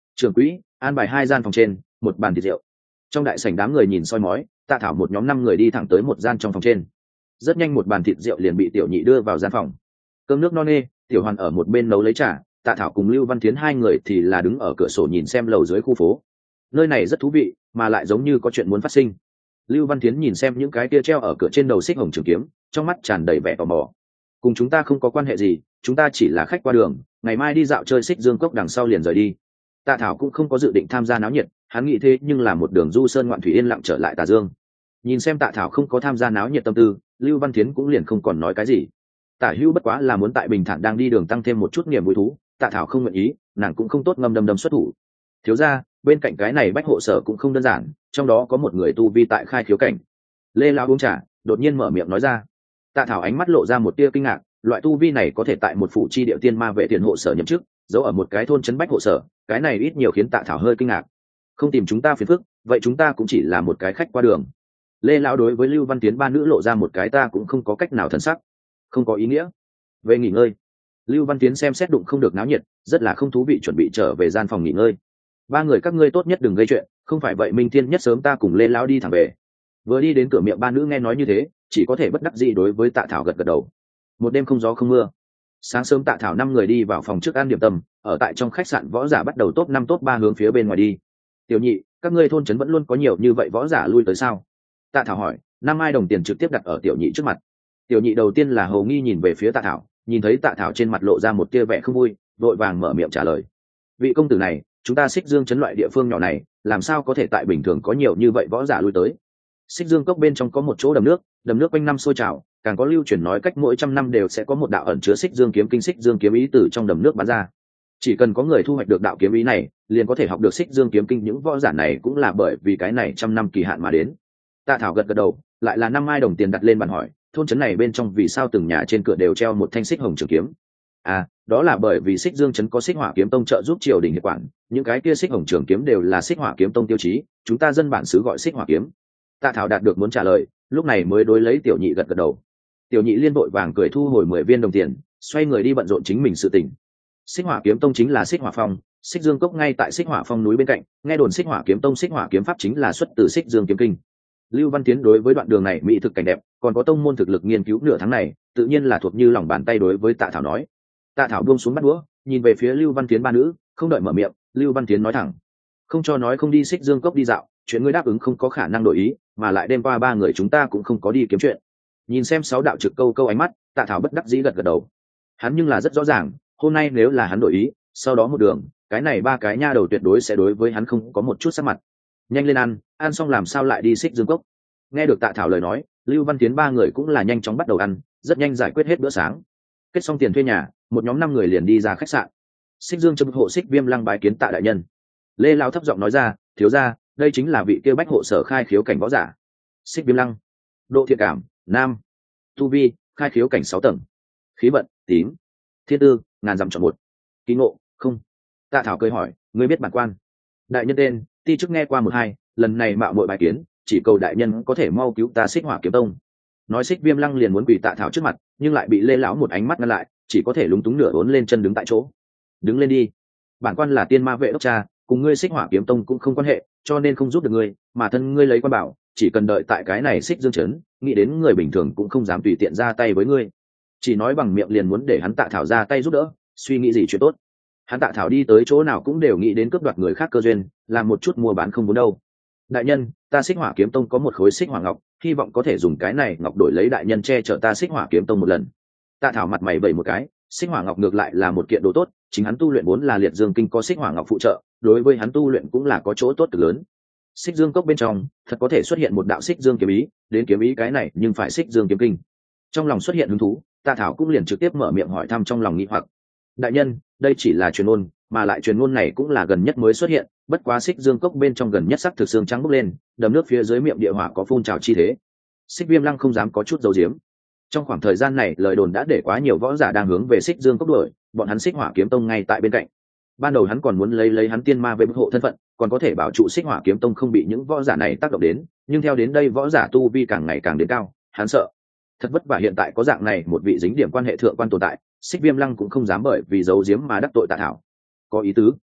trưởng quỹ an bài hai gian phòng trên, một bàn thịt rượu. Trong đại sảnh đám người nhìn soi mói, Tạ Thảo một nhóm năm người đi thẳng tới một gian trong phòng trên. Rất nhanh một bàn thịt rượu liền bị tiểu nhị đưa vào gian phòng. Cơm nước no nê, tiểu hoàn ở một bên nấu lấy trà, Tạ Thảo cùng Lưu Văn Thiến hai người thì là đứng ở cửa sổ nhìn xem lầu dưới khu phố. Nơi này rất thú vị, mà lại giống như có chuyện muốn phát sinh. Lưu Văn Thiến nhìn xem những cái kia treo ở cửa trên đầu xích hồng trường kiếm, trong mắt tràn đầy vẻ tò mò. Cùng chúng ta không có quan hệ gì, chúng ta chỉ là khách qua đường, ngày mai đi dạo chơi xích dương cốc đằng sau liền rời đi. Tạ Thảo cũng không có dự định tham gia náo nhiệt, hắn nghĩ thế nhưng là một đường du sơn ngoạn thủy yên lặng trở lại Tà Dương. Nhìn xem Tạ Thảo không có tham gia náo nhiệt tâm tư, Lưu Văn Thiến cũng liền không còn nói cái gì. Tả Hữu bất quá là muốn tại bình thản đang đi đường tăng thêm một chút niềm vui thú, Tạ Thảo không nguyện ý, nàng cũng không tốt ngâm đâm đâm xuất thủ. Thiếu gia, bên cạnh cái này bách hộ sở cũng không đơn giản, trong đó có một người tu vi tại khai khiếu cảnh. Lê lão uống trà, đột nhiên mở miệng nói ra. Tạ Thảo ánh mắt lộ ra một tia kinh ngạc, loại tu vi này có thể tại một phủ chi địa tiên ma vệ tiền hộ sở nhậm chức, giấu ở một cái thôn trấn bách hộ sở, cái này ít nhiều khiến Tạ Thảo hơi kinh ngạc. Không tìm chúng ta phiền phức, vậy chúng ta cũng chỉ là một cái khách qua đường. Lê lão đối với Lưu Văn Tiến ba nữ lộ ra một cái ta cũng không có cách nào thần sắc, không có ý nghĩa. Về nghỉ ngơi. Lưu Văn Tiến xem xét đụng không được náo nhiệt, rất là không thú vị chuẩn bị trở về gian phòng nghỉ ngơi. Ba người các ngươi tốt nhất đừng gây chuyện, không phải vậy Minh Thiên nhất sớm ta cùng Lê lão đi thẳng về. Vừa đi đến cửa miệng ba nữ nghe nói như thế, chỉ có thể bất đắc dĩ đối với Tạ Thảo gật gật đầu. Một đêm không gió không mưa. Sáng sớm Tạ Thảo năm người đi vào phòng trước ăn điểm tâm, ở tại trong khách sạn võ giả bắt đầu top năm top ba hướng phía bên ngoài đi. Tiểu nhị, các ngươi thôn trấn vẫn luôn có nhiều như vậy võ giả lui tới sao? Tạ Thảo hỏi. Năm ai đồng tiền trực tiếp đặt ở tiểu nhị trước mặt. Tiểu nhị đầu tiên là hầu nghi nhìn về phía Tạ Thảo, nhìn thấy Tạ Thảo trên mặt lộ ra một tia vẻ không vui, vội vàng mở miệng trả lời. Vị công tử này, chúng ta Xích Dương trấn loại địa phương nhỏ này, làm sao có thể tại bình thường có nhiều như vậy võ giả lui tới? Xích Dương cốc bên trong có một chỗ đầm nước, đầm nước quanh năm sôi trào, càng có lưu truyền nói cách mỗi trăm năm đều sẽ có một đạo ẩn chứa Xích Dương kiếm kinh Xích Dương kiếm ý từ trong đầm nước bắn ra. Chỉ cần có người thu hoạch được đạo kiếm ý này, liền có thể học được Xích Dương kiếm kinh, những võ giả này cũng là bởi vì cái này trăm năm kỳ hạn mà đến. Tạ Thảo gật gật đầu, lại là năm ai đồng tiền đặt lên bàn hỏi, thôn trấn này bên trong vì sao từng nhà trên cửa đều treo một thanh xích hồng trường kiếm? À, đó là bởi vì Xích Dương trấn có Xích Hỏa kiếm tông trợ giúp triều đình hiệp quản, những cái kia xích hồng trường kiếm đều là Xích Hỏa kiếm tông tiêu chí, chúng ta dân bản xứ gọi Xích Hỏa kiếm. Tạ Thảo đạt được muốn trả lời, lúc này mới đối lấy tiểu nhị gật gật đầu. Tiểu nhị liên vội vàng cười thu hồi mười viên đồng tiền, xoay người đi bận rộn chính mình sự tình. Xích Hỏa kiếm tông chính là Xích Hỏa phong, Xích Dương cốc ngay tại Xích Hỏa phong núi bên cạnh, nghe đồn Xích Hỏa kiếm tông Xích Hỏa kiếm pháp chính là xuất từ Xích Dương kiếm kinh. Lưu Văn Tiến đối với đoạn đường này mỹ thực cảnh đẹp, còn có tông môn thực lực nghiên cứu nửa tháng này, tự nhiên là thuộc như lòng bàn tay đối với Tạ Thảo nói. Tạ Thảo buông xuống bắt đũa, nhìn về phía Lưu Văn Tiến ba nữ, không đợi mở miệng, Lưu Văn Tiến nói thẳng: "Không cho nói không đi Xích Dương cốc đi dạo, chuyện ngươi đáp ứng không có khả năng đổi ý, mà lại đêm qua ba người chúng ta cũng không có đi kiếm chuyện." Nhìn xem sáu đạo trực câu câu ánh mắt, Tạ Thảo bất đắc dĩ gật gật đầu. Hắn nhưng là rất rõ ràng, hôm nay nếu là hắn đổi ý, sau đó một đường, cái này ba cái nha đầu tuyệt đối sẽ đối với hắn không có một chút sắc mặt. Nhanh lên ăn, ăn xong làm sao lại đi Xích Dương cốc? Nghe được Tạ Thảo lời nói, Lưu Văn Tiến ba người cũng là nhanh chóng bắt đầu ăn, rất nhanh giải quyết hết bữa sáng. Kết xong tiền thuê nhà, một nhóm năm người liền đi ra khách sạn. Xích Dương trong hộ Xích Viêm Lăng bái kiến Tạ đại nhân. Lê lão thấp giọng nói ra, thiếu gia, đây chính là vị kia bách hộ sở khai khiếu cảnh võ giả. Xích Viêm Lăng, độ thiện cảm, nam, tu vi, khai khiếu cảnh sáu tầng, khí vận, tím, thiên tư, ngàn dặm chọn một, ký ngộ, không. Tạ Thảo cười hỏi, ngươi biết bản quan? Đại nhân tên, ti chức nghe qua một hai, lần này mạo muội bài kiến, chỉ cầu đại nhân có thể mau cứu ta Xích Hỏa kiếm tông. Nói Xích Viêm Lăng liền muốn quỳ Tạ Thảo trước mặt, nhưng lại bị Lê lão một ánh mắt ngăn lại, chỉ có thể lúng túng nửa uốn lên chân đứng tại chỗ. Đứng lên đi, bản quan là tiên ma vệ đốc cha, cùng ngươi Xích Hỏa kiếm tông cũng không quan hệ, cho nên không giúp được ngươi, mà thân ngươi lấy quan bảo, chỉ cần đợi tại cái này Xích Dương trấn, nghĩ đến người bình thường cũng không dám tùy tiện ra tay với ngươi. Chỉ nói bằng miệng liền muốn để hắn Tạ Thảo ra tay giúp đỡ, suy nghĩ gì chuyện tốt. Hắn Tạ Thảo đi tới chỗ nào cũng đều nghĩ đến cướp đoạt người khác cơ duyên, làm một chút mua bán không muốn đâu. Đại nhân, ta Xích Hỏa kiếm tông có một khối xích hỏa ngọc, hy vọng có thể dùng cái này ngọc đổi lấy đại nhân che chở ta Xích Hỏa kiếm tông một lần. Tạ Thảo mặt mày vẩy một cái, xích hỏa ngọc ngược lại là một kiện đồ tốt, chính hắn tu luyện vốn là liệt dương kinh có xích hỏa ngọc phụ trợ, đối với hắn tu luyện cũng là có chỗ tốt cực lớn. Xích dương cốc bên trong thật có thể xuất hiện một đạo xích dương kiếm ý, đến kiếm ý cái này nhưng phải xích dương kiếm kinh. Trong lòng xuất hiện hứng thú, Tạ Thảo cũng liền trực tiếp mở miệng hỏi thăm trong lòng nghi hoặc. Đại nhân, đây chỉ là truyền ngôn, mà lại truyền ngôn này cũng là gần nhất mới xuất hiện, bất quá xích dương cốc bên trong gần nhất sắc thực xương trắng bốc lên, đầm nước phía dưới miệng địa hỏa có phun trào chi thế. Xích Viêm Lăng không dám có chút dấu diếm. Trong khoảng thời gian này lời đồn đã để quá nhiều võ giả đang hướng về xích dương cốc đuổi, bọn hắn xích hỏa kiếm tông ngay tại bên cạnh. Ban đầu hắn còn muốn lấy lấy hắn tiên ma về bức hộ thân phận, còn có thể bảo trụ xích hỏa kiếm tông không bị những võ giả này tác động đến, nhưng theo đến đây võ giả tu vi càng ngày càng đến cao, hắn sợ thật vất vả hiện tại có dạng này một vị dính điểm quan hệ thượng quan tồn tại, Xích Viêm Lăng cũng không dám bởi vì giấu giếm mà đắc tội Tạ Thảo. Có ý tứ.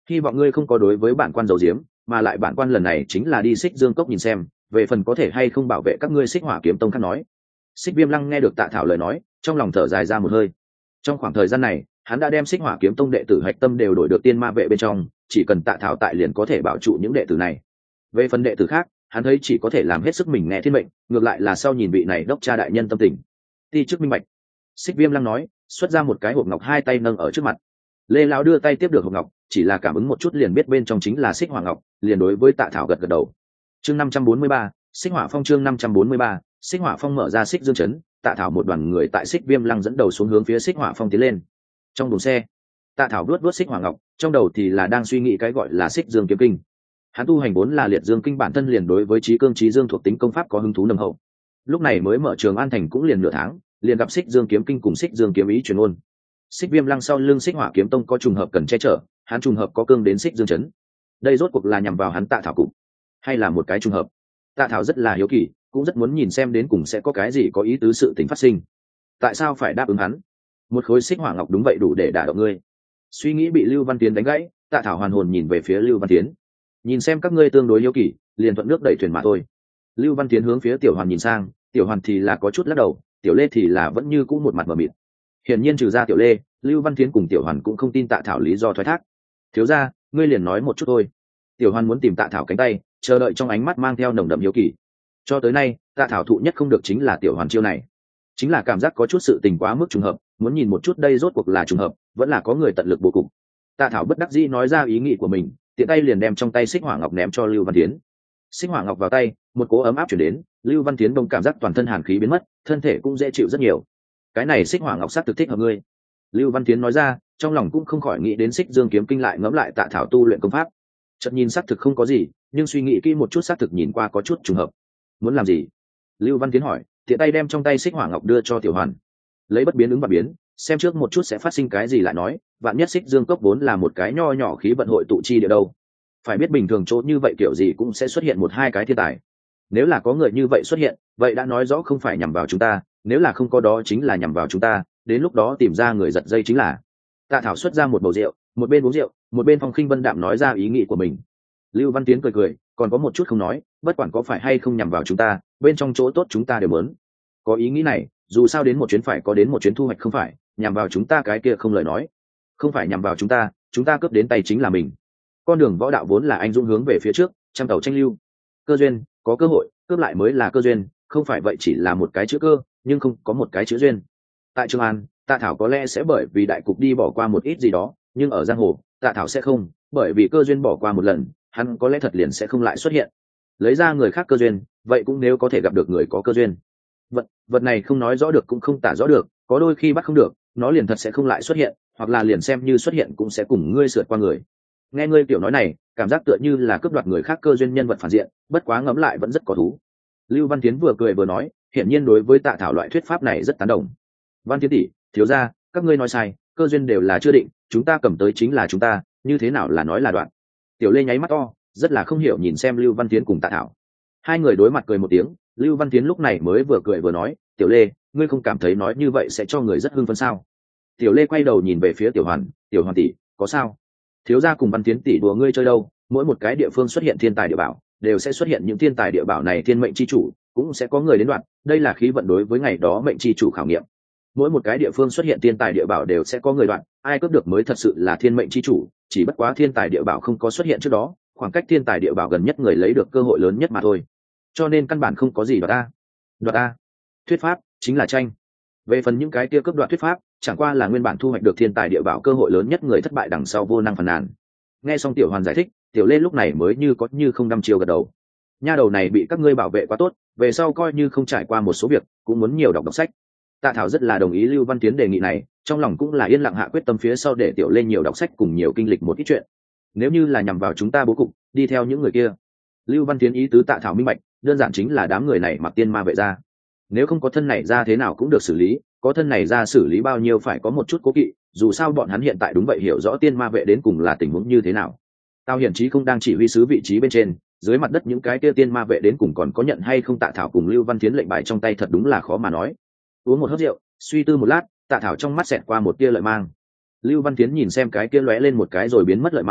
hy vọng ngươi không có đối với bản quan dầu diếm, mà lại bản quan lần này chính là đi Xích Dương Cốc nhìn xem, về phần có thể hay không bảo vệ các ngươi Xích Hỏa Kiếm Tông khác nói. Xích Viêm Lăng nghe được Tạ Thảo lời nói, trong lòng thở dài ra một hơi. Trong khoảng thời gian này, hắn đã đem Xích Hỏa Kiếm Tông đệ tử hạch tâm đều đổi được tiên ma vệ bên trong, chỉ cần Tạ Thảo tại liền có thể bảo trụ những đệ tử này. Về phần đệ tử khác, hắn thấy chỉ có thể làm hết sức mình nghe thiên mệnh, ngược lại là sau nhìn vị này đốc cha đại nhân tâm tình. Ti chức minh bạch. Xích Viêm Lăng nói, xuất ra một cái hộp ngọc hai tay nâng ở trước mặt. Lê lão đưa tay tiếp được hộp ngọc, chỉ là cảm ứng một chút liền biết bên trong chính là Xích Hỏa ngọc, liền đối với Tạ Thảo gật gật đầu. Chương năm trăm bốn mươi ba, Xích Hỏa Phong chương năm trăm bốn mươi ba, Xích Hỏa Phong mở ra Xích Dương trấn, Tạ Thảo một đoàn người tại Xích Viêm Lăng dẫn đầu xuống hướng phía Xích Hỏa Phong tiến lên. Trong buồng xe, Tạ Thảo vuốt vuốt Xích Hỏa ngọc, trong đầu thì là đang suy nghĩ cái gọi là Xích Dương kiếm kinh. Hắn tu hành vốn là liệt dương kinh, bản thân liền đối với trí cương trí dương thuộc tính công pháp có hứng thú nồng hậu. Lúc này mới mở Trường An thành cũng liền nửa tháng, liền gặp Xích Dương kiếm kinh cùng Xích Dương kiếm ý truyền ôn. Xích Viêm Lăng sau lưng Xích Hỏa kiếm tông có trùng hợp cần che chở, hắn trùng hợp có cương đến Xích Dương trấn. Đây rốt cuộc là nhằm vào hắn Tạ Thảo cục, hay là một cái trùng hợp? Tạ Thảo rất là hiếu kỳ, cũng rất muốn nhìn xem đến cùng sẽ có cái gì có ý tứ sự tình phát sinh. Tại sao phải đáp ứng hắn? Một khối Xích Hỏa ngọc đúng vậy đủ để đả động ngươi. Suy nghĩ bị Lưu Văn Tiến đánh gãy, Tạ Thảo hoàn hồn nhìn về phía Lưu Văn Tiến. Nhìn xem các ngươi tương đối hiếu kỳ, liền thuận nước đẩy thuyền mà thôi. Lưu Văn Tiến hướng phía Tiểu Hoàn nhìn sang, Tiểu Hoàn thì là có chút lắc đầu, Tiểu Lê thì là vẫn như cũ một mặt mờ mịt. Hiển nhiên trừ ra Tiểu Lê, Lưu Văn Tiến cùng Tiểu Hoàn cũng không tin Tạ Thảo lý do thoái thác. Thiếu gia, ngươi liền nói một chút thôi. Tiểu Hoàn muốn tìm Tạ Thảo cánh tay, chờ đợi trong ánh mắt mang theo nồng đậm hiếu kỳ. Cho tới nay, Tạ Thảo thụ nhất không được chính là Tiểu Hoàn chiêu này, chính là cảm giác có chút sự tình quá mức trùng hợp, muốn nhìn một chút đây rốt cuộc là trùng hợp, vẫn là có người tận lực bố cục. Tạ Thảo bất đắc dĩ nói ra ý nghĩ của mình, tiện tay liền đem trong tay Xích Hỏa ngọc ném cho Lưu Văn Tiến. Xích Hỏa ngọc vào tay, một cỗ ấm áp chuyển đến, Lưu Văn Tiến đông cảm giác toàn thân hàn khí biến mất, thân thể cũng dễ chịu rất nhiều. Cái này Xích Hỏa ngọc sắc thực thích hợp ngươi. Lưu Văn Tiến nói ra, trong lòng cũng không khỏi nghĩ đến Xích Dương kiếm kinh, lại ngẫm lại Tạ Thảo tu luyện công pháp. Chợt nhìn sắc thực không có gì, nhưng suy nghĩ kỹ một chút sắc thực nhìn qua có chút trùng hợp. Muốn làm gì? Lưu Văn Tiến hỏi, tiện tay đem trong tay Xích Hỏa ngọc đưa cho Tiểu Hoàn. Lấy bất biến ứng và biến, xem trước một chút sẽ phát sinh cái gì lại nói, vạn nhất Xích Dương cốc vốn là một cái nho nhỏ khí vận hội tụ chi địa đâu. Phải biết bình thường chỗ như vậy kiểu gì cũng sẽ xuất hiện một hai cái thiên tài. Nếu là có người như vậy xuất hiện, vậy đã nói rõ không phải nhằm vào chúng ta, nếu là không có đó chính là nhằm vào chúng ta, đến lúc đó tìm ra người giật dây chính là. Tạ Thảo xuất ra một bầu rượu, một bên uống rượu, một bên phong khinh vân đạm nói ra ý nghĩ của mình. Lưu Văn Tiến cười cười, còn có một chút không nói, bất quản có phải hay không nhằm vào chúng ta, bên trong chỗ tốt chúng ta đều muốn. Có ý nghĩ này, dù sao đến một chuyến phải có đến một chuyến thu hoạch, không phải nhằm vào chúng ta cái kia không lời nói. Không phải nhằm vào chúng ta, chúng ta cướp đến tay chính là mình. Con đường võ đạo vốn là anh dũng hướng về phía trước, trăm tàu tranh lưu. Cơ duyên, có cơ hội, cướp lại mới là cơ duyên, không phải vậy chỉ là một cái chữ cơ, nhưng không có một cái chữ duyên. Tại Trường An, Tạ Thảo có lẽ sẽ bởi vì đại cục đi bỏ qua một ít gì đó, nhưng ở giang hồ, Tạ Thảo sẽ không, bởi vì cơ duyên bỏ qua một lần, hắn có lẽ thật liền sẽ không lại xuất hiện. Lấy ra người khác cơ duyên, vậy cũng nếu có thể gặp được người có cơ duyên. Vật, vật này không nói rõ được cũng không tả rõ được, có đôi khi bắt không được, nó liền thật sẽ không lại xuất hiện, hoặc là liền xem như xuất hiện cũng sẽ cùng ngươi sượt qua người. Nghe ngươi kiểu nói này, cảm giác tựa như là cướp đoạt người khác cơ duyên nhân vật phản diện, bất quá ngẫm lại vẫn rất có thú. Lưu Văn Tiến vừa cười vừa nói, hiển nhiên đối với Tạ Thảo loại thuyết pháp này rất tán đồng. Văn Tiến tỷ, thiếu gia, các ngươi nói sai, cơ duyên đều là chưa định, chúng ta cầm tới chính là chúng ta, như thế nào là nói là đoạn. Tiểu Lê nháy mắt to, rất là không hiểu nhìn xem Lưu Văn Tiến cùng Tạ Thảo. Hai người đối mặt cười một tiếng, Lưu Văn Tiến lúc này mới vừa cười vừa nói, Tiểu Lê, ngươi không cảm thấy nói như vậy sẽ cho người rất hưng phấn sao? Tiểu Lê quay đầu nhìn về phía Tiểu Hoàn, Tiểu Hoàn tỷ, có sao? Thiếu gia cùng Văn Tiến tỷ đùa ngươi chơi đâu? Mỗi một cái địa phương xuất hiện thiên tài địa bảo, đều sẽ xuất hiện những thiên tài địa bảo này thiên mệnh chi chủ, cũng sẽ có người đến đoạn, đây là khí vận đối với ngày đó mệnh chi chủ khảo nghiệm. Mỗi một cái địa phương xuất hiện thiên tài địa bảo đều sẽ có người đoạn, ai cướp được mới thật sự là thiên mệnh chi chủ, chỉ bất quá thiên tài địa bảo không có xuất hiện trước đó, khoảng cách thiên tài địa bảo gần nhất người lấy được cơ hội lớn nhất mà thôi. Cho nên căn bản không có gì đoạt ta. Đoạt ta. Thuyết pháp chính là tranh. Về phần những cái kia cướp đoạt thuyết pháp, chẳng qua là nguyên bản thu hoạch được thiên tài địa bảo cơ hội lớn nhất người thất bại đằng sau vô năng phàn nàn. Nghe xong Tiểu Hoàn giải thích, Tiểu Lê lúc này mới như có như không đăm chiêu gật đầu. Nha đầu này bị các ngươi bảo vệ quá tốt, về sau coi như không trải qua một số việc, cũng muốn nhiều đọc đọc sách. Tạ Thảo rất là đồng ý Lưu Văn Tiến đề nghị này, trong lòng cũng là yên lặng hạ quyết tâm phía sau để Tiểu Lê nhiều đọc sách cùng nhiều kinh lịch một ít chuyện. Nếu như là nhằm vào chúng ta bố cục, đi theo những người kia. Lưu Văn Tiến ý tứ Tạ Thảo minh bạch, đơn giản chính là đám người này mặc tiên ma vệ ra. Nếu không có thân này ra thế nào cũng được xử lý, có thân này ra xử lý bao nhiêu phải có một chút cố kỵ, dù sao bọn hắn hiện tại đúng vậy hiểu rõ tiên ma vệ đến cùng là tình huống như thế nào. Tao hiển chí không đang chỉ huy sứ vị trí bên trên, dưới mặt đất những cái kia tiên ma vệ đến cùng còn có nhận hay không. Tạ Thảo cùng Lưu Văn Tiến lệnh bài trong tay thật đúng là khó mà nói. Uống một hớp rượu, suy tư một lát, Tạ Thảo trong mắt xẹt qua một tia lợi mang. Lưu Văn Tiến nhìn xem cái kia lóe lên một cái rồi biến mất lợi mang,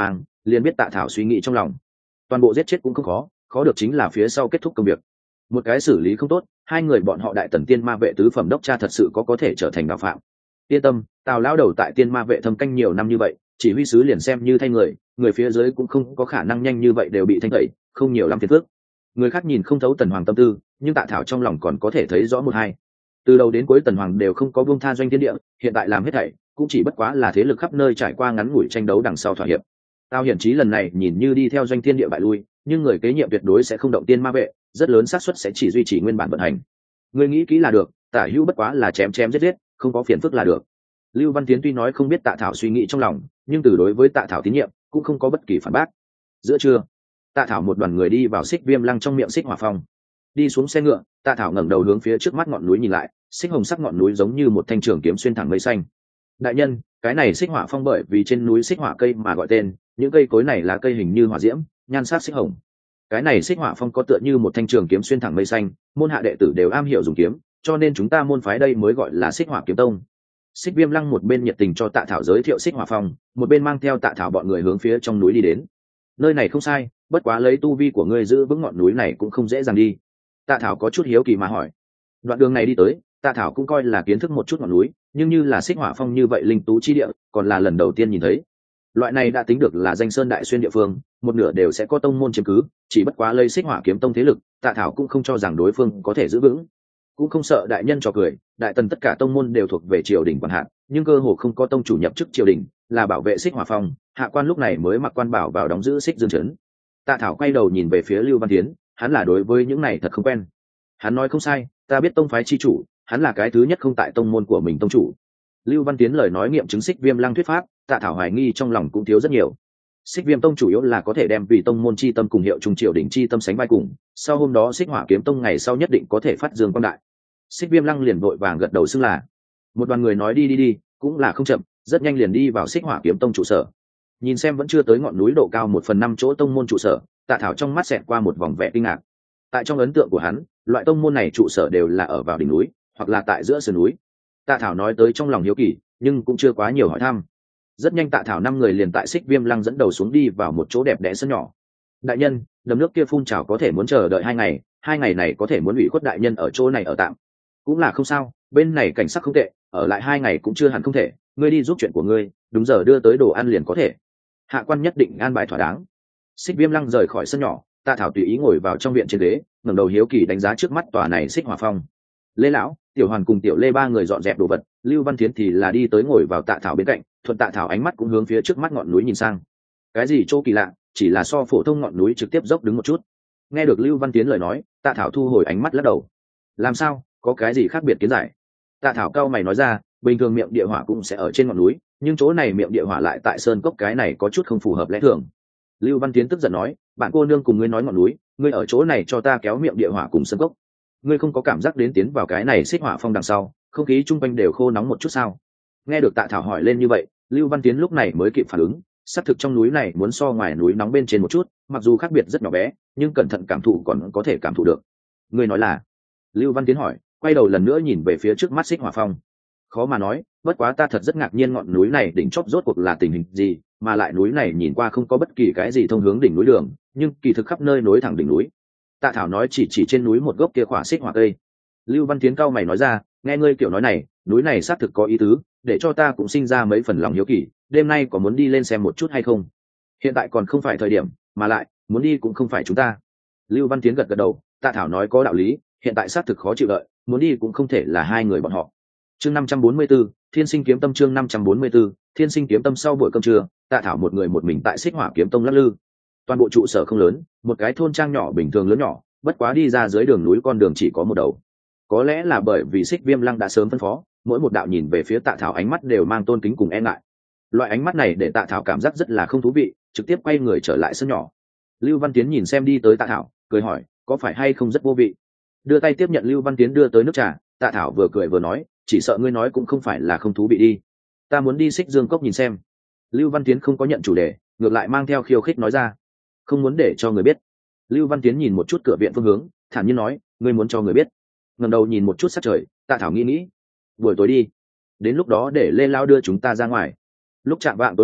liền biết Tạ Thảo suy nghĩ trong lòng. Toàn bộ giết chết cũng không khó, khó được chính là phía sau kết thúc công việc. Một cái xử lý không tốt, hai người bọn họ đại tần tiên ma vệ tứ phẩm đốc cha thật sự có có thể trở thành đạo phạm. Yên tâm, Tào lão đầu tại tiên ma vệ thâm canh nhiều năm như vậy, chỉ huy sứ liền xem như thay người, người phía dưới cũng không có khả năng nhanh như vậy đều bị thanh tẩy, không nhiều lắm phiền phức. Người khác nhìn không thấu Tần Hoàng tâm tư, nhưng Tạ Thảo trong lòng còn có thể thấy rõ một hai. Từ đầu đến cuối Tần Hoàng đều không có buông tha doanh thiên địa, hiện tại làm hết thảy cũng chỉ bất quá là thế lực khắp nơi trải qua ngắn ngủi tranh đấu đằng sau thỏa hiệp. Tao hiển chí lần này nhìn như đi theo doanh thiên địa bại lui, nhưng người kế nhiệm tuyệt đối sẽ không động tiên ma vệ, rất lớn xác suất sẽ chỉ duy trì nguyên bản vận hành. Người nghĩ kỹ là được, Tả Hữu bất quá là chém chém giết giết, không có phiền phức là được. Lưu Văn Tiến tuy nói không biết Tạ Thảo suy nghĩ trong lòng, nhưng từ đối với Tạ Thảo tín nhiệm cũng không có bất kỳ phản bác. Giữa trưa, Tạ Thảo một đoàn người đi vào Xích Viêm Lăng trong miệng Xích Hỏa Phong. Đi xuống xe ngựa, Tạ Thảo ngẩng đầu hướng phía trước mắt ngọn núi nhìn lại, xích hồng sắc ngọn núi giống như một thanh trường kiếm xuyên thẳng mây xanh. Đại nhân, cái này Xích Hỏa Phong bởi vì trên núi xích hỏa cây mà gọi tên, những cây cối này là cây hình như hỏa diễm, nhan sắc xích hồng. Cái này Xích Hỏa Phong có tựa như một thanh trường kiếm xuyên thẳng mây xanh, môn hạ đệ tử đều am hiểu dùng kiếm, cho nên chúng ta môn phái đây mới gọi là Xích Hỏa Kiếm Tông. Xích Viêm Lăng một bên nhiệt tình cho Tạ Thảo giới thiệu Xích Hỏa Phong, một bên mang theo Tạ Thảo bọn người hướng phía trong núi đi đến. Nơi này không sai, bất quá lấy tu vi của ngươi giữ vững ngọn núi này cũng không dễ dàng đi. Tạ Thảo có chút hiếu kỳ mà hỏi. Đoạn đường này đi tới, Tạ Thảo cũng coi là kiến thức một chút ngọn núi, nhưng như là Xích Hỏa Phong như vậy linh tú chi địa, còn là lần đầu tiên nhìn thấy. Loại này đã tính được là danh sơn đại xuyên địa phương, một nửa đều sẽ có tông môn chiếm cứ, chỉ bất quá lấy Xích Hỏa Kiếm Tông thế lực, Tạ Thảo cũng không cho rằng đối phương có thể giữ vững. Cũng không sợ đại nhân trò cười, đại tần tất cả tông môn đều thuộc về triều đình quản hạt, nhưng cơ hồ không có tông chủ nhập chức triều đình, là bảo vệ Xích Hỏa Phong, hạ quan lúc này mới mặc quan bảo vào đóng giữ Xích Dương trấn. Tạ Thảo quay đầu nhìn về phía Lưu Văn Tiến, hắn là đối với những này thật không quen. Hắn nói không sai, ta biết tông phái chi chủ, hắn là cái thứ nhất không tại tông môn của mình tông chủ. Lưu Văn Tiến lời nói nghiệm chứng Xích Viêm Lăng thuyết pháp, Tạ Thảo hoài nghi trong lòng cũng thiếu rất nhiều. Xích Viêm Tông chủ yếu là có thể đem vì tông môn chi tâm cùng hiệu trung triều đỉnh chi tâm sánh vai cùng, sau hôm đó Xích Hỏa Kiếm Tông ngày sau nhất định có thể phát dương quang đại. Xích Viêm Lăng liền vội vàng gật đầu xưng là. Một đoàn người nói đi đi đi, cũng là không chậm, rất nhanh liền đi vào Xích Hỏa Kiếm Tông trụ sở. Nhìn xem vẫn chưa tới ngọn núi độ cao một phần năm chỗ tông môn trụ sở, Tạ Thảo trong mắt xẹt qua một vòng vẻ kinh ngạc. Tại trong ấn tượng của hắn, loại tông môn này trụ sở đều là ở vào đỉnh núi, hoặc là tại giữa sườn núi. Tạ Thảo nói tới trong lòng hiếu kỳ, nhưng cũng chưa quá nhiều hỏi thăm. Rất nhanh Tạ Thảo năm người liền tại Xích Viêm Lăng dẫn đầu xuống đi vào một chỗ đẹp đẽ sân nhỏ. Đại nhân, đầm nước kia phun trào có thể muốn chờ đợi hai ngày, hai ngày này có thể muốn ủy khuất đại nhân ở chỗ này ở tạm. Cũng là không sao, bên này cảnh sắc không tệ, ở lại hai ngày cũng chưa hẳn không thể, ngươi đi giúp chuyện của ngươi, đúng giờ đưa tới đồ ăn liền có thể. Hạ quan nhất định an bài thỏa đáng. Xích Viêm Lăng rời khỏi sân nhỏ, Tạ Thảo tùy ý ngồi vào trong viện trên ghế, ngẩng đầu hiếu kỳ đánh giá trước mắt tòa này Xích Hỏa Phong. Lê lão, Tiểu Hoàn cùng Tiểu Lê ba người dọn dẹp đồ vật, Lưu Văn Thiến thì là đi tới ngồi vào Tạ Thảo bên cạnh, thuận Tạ Thảo ánh mắt cũng hướng phía trước mắt ngọn núi nhìn sang. Cái gì chỗ kỳ lạ, chỉ là so phổ thông ngọn núi trực tiếp dốc đứng một chút. Nghe được Lưu Văn Tiến lời nói, Tạ Thảo thu hồi ánh mắt lắc đầu. Làm sao, có cái gì khác biệt kiến giải? Tạ Thảo cao mày nói ra, bình thường miệng địa hỏa cũng sẽ ở trên ngọn núi, nhưng chỗ này miệng địa hỏa lại tại sơn cốc, cái này có chút không phù hợp lẽ thường. Lưu Văn Tiến tức giận nói, bạn cô nương cùng ngươi nói ngọn núi, ngươi ở chỗ này cho ta kéo miệng địa hỏa cùng sơn cốc. Ngươi không có cảm giác đến tiến vào cái này Xích Hỏa Phong đằng sau, không khí chung quanh đều khô nóng một chút sao? Nghe được Tạ Thảo hỏi lên như vậy, Lưu Văn Tiến lúc này mới kịp phản ứng, xác thực trong núi này muốn so ngoài núi nóng bên trên một chút, mặc dù khác biệt rất nhỏ bé, nhưng cẩn thận cảm thụ còn có thể cảm thụ được. Ngươi nói là? Lưu Văn Tiến hỏi, quay đầu lần nữa nhìn về phía trước mắt Xích Hỏa Phong. Khó mà nói, bất quá ta thật rất ngạc nhiên ngọn núi này đỉnh chóp rốt cuộc là tình hình gì, mà lại núi này nhìn qua không có bất kỳ cái gì thông hướng đỉnh núi đường, nhưng kỳ thực khắp nơi nối thẳng đỉnh núi. Tạ Thảo nói chỉ chỉ trên núi một gốc kia khỏa xích hỏa cây. Lưu Văn Tiến cao mày nói ra, nghe ngươi kiểu nói này, núi này xác thực có ý tứ, để cho ta cũng sinh ra mấy phần lòng hiếu kỳ, đêm nay có muốn đi lên xem một chút hay không? Hiện tại còn không phải thời điểm, mà lại muốn đi cũng không phải chúng ta. Lưu Văn Tiến gật gật đầu, Tạ Thảo nói có đạo lý, hiện tại xác thực khó chịu đợi, muốn đi cũng không thể là hai người bọn họ. Chương năm trăm bốn mươi 44, Thiên Sinh Kiếm Tâm chương năm trăm bốn mươi 44, Thiên Sinh Kiếm Tâm sau buổi cơm trưa, Tạ Thảo một người một mình tại Xích Hỏa Kiếm Tông lắc lư. Toàn bộ trụ sở không lớn, một cái thôn trang nhỏ bình thường lớn nhỏ, bất quá đi ra dưới đường núi con đường chỉ có một đầu. Có lẽ là bởi vì Xích Viêm Lăng đã sớm phân phó, mỗi một đạo nhìn về phía Tạ Thảo ánh mắt đều mang tôn kính cùng e ngại. Loại ánh mắt này để Tạ Thảo cảm giác rất là không thú vị, trực tiếp quay người trở lại sân nhỏ. Lưu Văn Tiến nhìn xem đi tới Tạ Thảo, cười hỏi, có phải hay không rất vô vị? Đưa tay tiếp nhận Lưu Văn Tiến đưa tới nước trà, Tạ Thảo vừa cười vừa nói, chỉ sợ ngươi nói cũng không phải là không thú vị đi. Ta muốn đi Xích Dương Cốc nhìn xem. Lưu Văn Tiến không có nhận chủ đề, ngược lại mang theo khiêu khích nói ra, không muốn để cho người biết. Lưu Văn Tiến nhìn một chút cửa viện phương hướng, thản nhiên nói, ngươi muốn cho người biết? Ngẩng đầu nhìn một chút sát trời, Tạ Thảo nghĩ nghĩ, buổi tối đi, đến lúc đó để Lê Lao đưa chúng ta ra ngoài. Lúc chạm vạng tối lợi,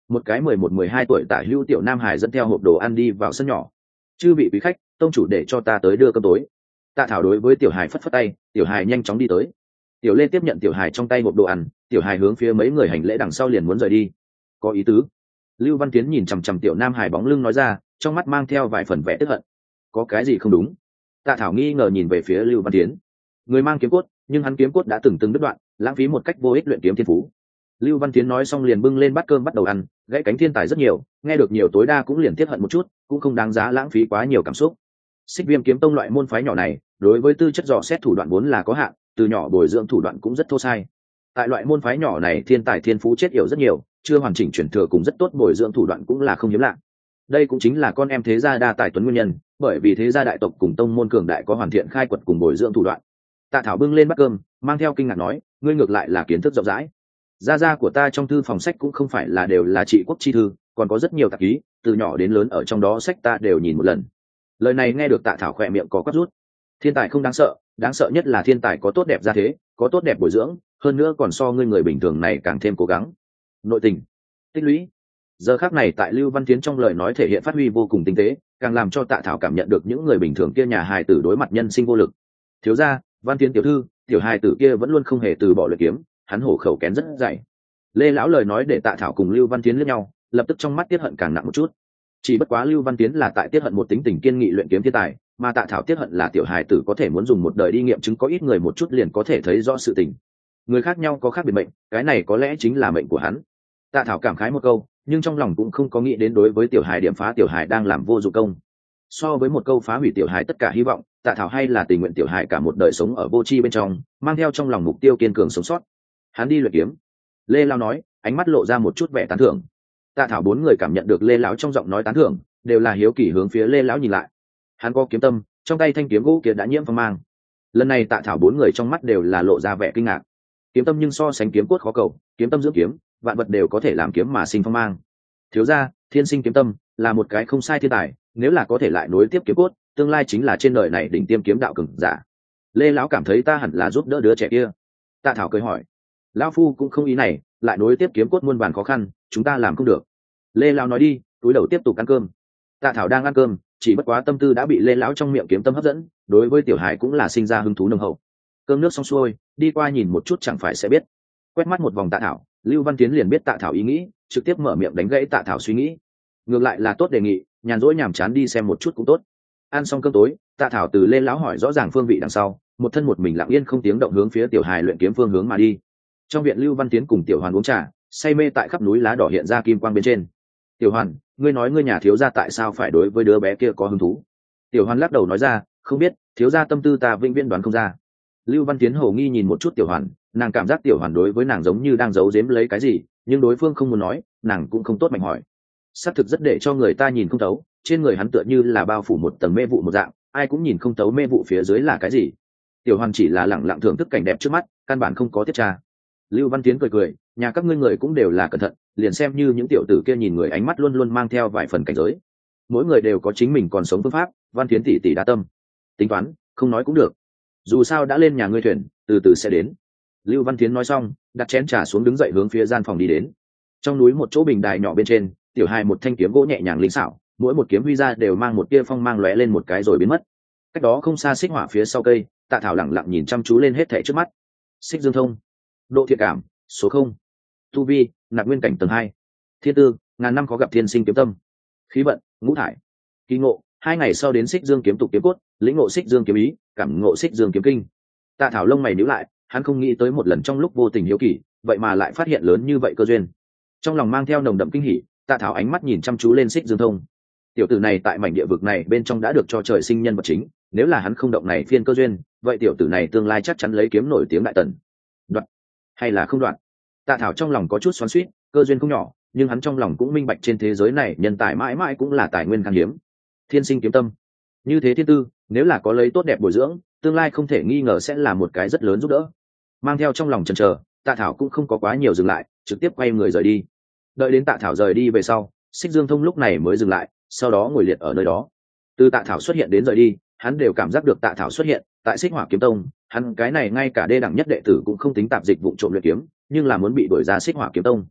một cái mười một mười hai tuổi tả hữu tiểu nam hải dẫn theo hộp đồ ăn đi vào sân nhỏ. Chư vị quý khách, tông chủ để cho ta tới đưa cơm tối. Tạ Thảo đối với tiểu hải phất phất tay, tiểu hải nhanh chóng đi tới. Tiểu Lê tiếp nhận tiểu hải trong tay hộp đồ ăn, tiểu hải hướng phía mấy người hành lễ đằng sau liền muốn rời đi. Có ý tứ. Lưu Văn Tiến nhìn chằm chằm tiểu nam hải bóng lưng nói ra, trong mắt mang theo vài phần vẻ tức hận. Có cái gì không đúng? Tạ Thảo nghi ngờ nhìn về phía Lưu Văn Tiến. Người mang kiếm cốt, nhưng hắn kiếm cốt đã từng từng đứt đoạn, lãng phí một cách vô ích luyện kiếm thiên phú. Lưu Văn Tiến nói xong liền bưng lên bát cơm bắt đầu ăn, gãy cánh thiên tài rất nhiều, nghe được nhiều tối đa cũng liền tiếc hận một chút, cũng không đáng giá lãng phí quá nhiều cảm xúc. Xích Viêm kiếm tông loại môn phái nhỏ này, đối với tư chất dò xét thủ đoạn vốn là có hạn, từ nhỏ bồi dưỡng thủ đoạn cũng rất thô sai. Tại loại môn phái nhỏ này thiên tài thiên phú chết yểu rất nhiều, chưa hoàn chỉnh chuyển thừa cùng rất tốt bồi dưỡng thủ đoạn cũng là không hiếm lạ. Đây cũng chính là con em thế gia đa tài tuấn nguyên nhân, bởi vì thế gia đại tộc cùng tông môn cường đại có hoàn thiện khai quật cùng bồi dưỡng thủ đoạn. Tạ Thảo bưng lên bát cơm, mang theo kinh ngạc nói, ngươi ngược lại là kiến thức rộng rãi. Gia gia của ta trong thư phòng sách cũng không phải là đều là trị quốc chi thư, còn có rất nhiều tạp ký, từ nhỏ đến lớn ở trong đó sách ta đều nhìn một lần. Lời này nghe được Tạ Thảo khỏe miệng có quắc rút. Thiên tài không đáng sợ, đáng sợ nhất là thiên tài có tốt đẹp gia thế, có tốt đẹp bồi dưỡng, hơn nữa còn so ngươi người bình thường này càng thêm cố gắng. Nội tình, tích lũy. Giờ khắc này tại Lưu Văn Tiến trong lời nói thể hiện phát huy vô cùng tinh tế, càng làm cho Tạ Thảo cảm nhận được những người bình thường kia nhà hài tử đối mặt nhân sinh vô lực. Thiếu gia, Văn Tiến tiểu thư, tiểu hài tử kia vẫn luôn không hề từ bỏ luyện kiếm, hắn hổ khẩu kén rất dày. Lê lão lời nói để Tạ Thảo cùng Lưu Văn Tiến liếc nhau, lập tức trong mắt tiết hận càng nặng một chút. Chỉ bất quá Lưu Văn Tiến là tại tiết hận một tính tình kiên nghị luyện kiếm thiên tài, mà Tạ Thảo tiết hận là tiểu hài tử có thể muốn dùng một đời đi nghiệm chứng có ít người một chút liền có thể thấy rõ sự tình. Người khác nhau có khác biệt mệnh, cái này có lẽ chính là mệnh của hắn. Tạ Thảo cảm khái một câu, nhưng trong lòng cũng không có nghĩ đến đối với tiểu hài điểm phá tiểu hài đang làm vô dụng công. So với một câu phá hủy tiểu hài tất cả hy vọng, Tạ Thảo hay là tình nguyện tiểu hài cả một đời sống ở vô tri bên trong, mang theo trong lòng mục tiêu kiên cường sống sót. Hắn đi luyện kiếm. Lê Lão nói, ánh mắt lộ ra một chút vẻ tán thưởng. Tạ Thảo bốn người cảm nhận được Lê Lão trong giọng nói tán thưởng, đều là hiếu kỳ hướng phía Lê Lão nhìn lại. Hắn có kiếm tâm, trong tay thanh kiếm gỗ kia đã nhiễm phong mang. Lần này Tạ Thảo bốn người trong mắt đều là lộ ra vẻ kinh ngạc. Kiếm tâm nhưng so sánh kiếm cốt khó cầu, kiếm tâm dưỡng kiếm, vạn vật đều có thể làm kiếm mà sinh phong mang. Thiếu gia, thiên sinh kiếm tâm là một cái không sai thiên tài, nếu là có thể lại nối tiếp kiếm cốt, tương lai chính là trên đời này đỉnh tiêm kiếm đạo cường giả. Lê Lão cảm thấy ta hẳn là giúp đỡ đứa trẻ kia. Tạ Thảo cười hỏi, lão phu cũng không ý này, lại nối tiếp kiếm cốt muôn vàn khó khăn, chúng ta làm không được. Lê Lão nói đi, túi đầu tiếp tục ăn cơm. Tạ Thảo đang ăn cơm, chỉ bất quá tâm tư đã bị Lê Lão trong miệng kiếm tâm hấp dẫn, đối với tiểu hải cũng là sinh ra hứng thú nồng hậu. Cơm nước xong xuôi, đi qua nhìn một chút chẳng phải sẽ biết. Quét mắt một vòng Tạ Thảo, Lưu Văn Tiến liền biết Tạ Thảo ý nghĩ, trực tiếp mở miệng đánh gãy Tạ Thảo suy nghĩ. Ngược lại là tốt đề nghị, nhàn rỗi nhàm chán đi xem một chút cũng tốt. Ăn xong cơm tối, Tạ Thảo từ Lê Lão hỏi rõ ràng phương vị đằng sau, một thân một mình lặng yên không tiếng động hướng phía tiểu hài luyện kiếm phương hướng mà đi. Trong viện Lưu Văn Tiến cùng tiểu Hoàn uống trà, say mê tại khắp núi lá đỏ hiện ra kim quang bên trên. Tiểu Hoàn, ngươi nói ngươi nhà thiếu gia tại sao phải đối với đứa bé kia có hứng thú? Tiểu Hoàn lắc đầu nói ra, không biết, thiếu gia tâm tư ta vĩnh viễn đoán không ra. Lưu Văn Tiến hầu nghi nhìn một chút tiểu Hoàn, nàng cảm giác tiểu Hoàn đối với nàng giống như đang giấu giếm lấy cái gì, nhưng đối phương không muốn nói, nàng cũng không tốt mạnh hỏi. Xác thực rất để cho người ta nhìn không thấu, trên người hắn tựa như là bao phủ một tầng mê vụ một dạng, ai cũng nhìn không thấu mê vụ phía dưới là cái gì. Tiểu Hoàn chỉ là lẳng lặng thưởng thức cảnh đẹp trước mắt, căn bản không có tiết tra. Lưu Văn Tiến cười cười, nhà các ngươi người cũng đều là cẩn thận, liền xem như những tiểu tử kia nhìn người ánh mắt luôn luôn mang theo vài phần cảnh giới. Mỗi người đều có chính mình còn sống phương pháp, Văn Tiến tỷ tỷ đa tâm. Tính toán, không nói cũng được. Dù sao đã lên nhà ngươi thuyền, từ từ sẽ đến. Lưu Văn Tiến nói xong, đặt chén trà xuống đứng dậy hướng phía gian phòng đi đến. Trong núi một chỗ bình đài nhỏ bên trên, tiểu hài một thanh kiếm gỗ nhẹ nhàng linh xảo, mỗi một kiếm huy ra đều mang một tia phong mang lóe lên một cái rồi biến mất. Cách đó không xa xích hỏa phía sau cây, Tạ Thảo lẳng lặng nhìn chăm chú lên hết thảy trước mắt. Xích dương thông, độ thiện cảm, số không, tu vi, nạp nguyên cảnh tầng hai, thiên tư, ngàn năm có gặp thiên sinh kiếm tâm, khí vận, ngũ thải, kỳ ngộ, hai ngày sau đến xích dương kiếm tục kiếm cốt, lĩnh ngộ xích dương kiếm ý, cảm ngộ xích dương kiếm kinh. Tạ Thảo lông mày nhíu lại, hắn không nghĩ tới một lần trong lúc vô tình hiếu kỳ, vậy mà lại phát hiện lớn như vậy cơ duyên. Trong lòng mang theo nồng đậm kinh hỉ, Tạ Thảo ánh mắt nhìn chăm chú lên xích dương thông. Tiểu tử này tại mảnh địa vực này bên trong đã được cho trời sinh nhân vật chính, nếu là hắn không động này phiên cơ duyên, vậy tiểu tử này tương lai chắc chắn lấy kiếm nổi tiếng đại tần. Đoạn hay là không đoạn? Tạ Thảo trong lòng có chút xoắn xuýt, cơ duyên không nhỏ, nhưng hắn trong lòng cũng minh bạch trên thế giới này nhân tài mãi mãi cũng là tài nguyên khan hiếm. Thiên sinh kiếm tâm, như thế thiên tư, nếu là có lấy tốt đẹp bồi dưỡng, tương lai không thể nghi ngờ sẽ là một cái rất lớn giúp đỡ. Mang theo trong lòng chần chờ, Tạ Thảo cũng không có quá nhiều dừng lại, trực tiếp quay người rời đi. Đợi đến Tạ Thảo rời đi về sau, xích dương thông lúc này mới dừng lại, sau đó ngồi liệt ở nơi đó. Từ Tạ Thảo xuất hiện đến rời đi, hắn đều cảm giác được Tạ Thảo xuất hiện tại xích hỏa kiếm tông, hắn cái này ngay cả đê đẳng nhất đệ tử cũng không tính tạp dịch vụ trộm luyện kiếm, nhưng là muốn bị đuổi ra xích hỏa kiếm tông.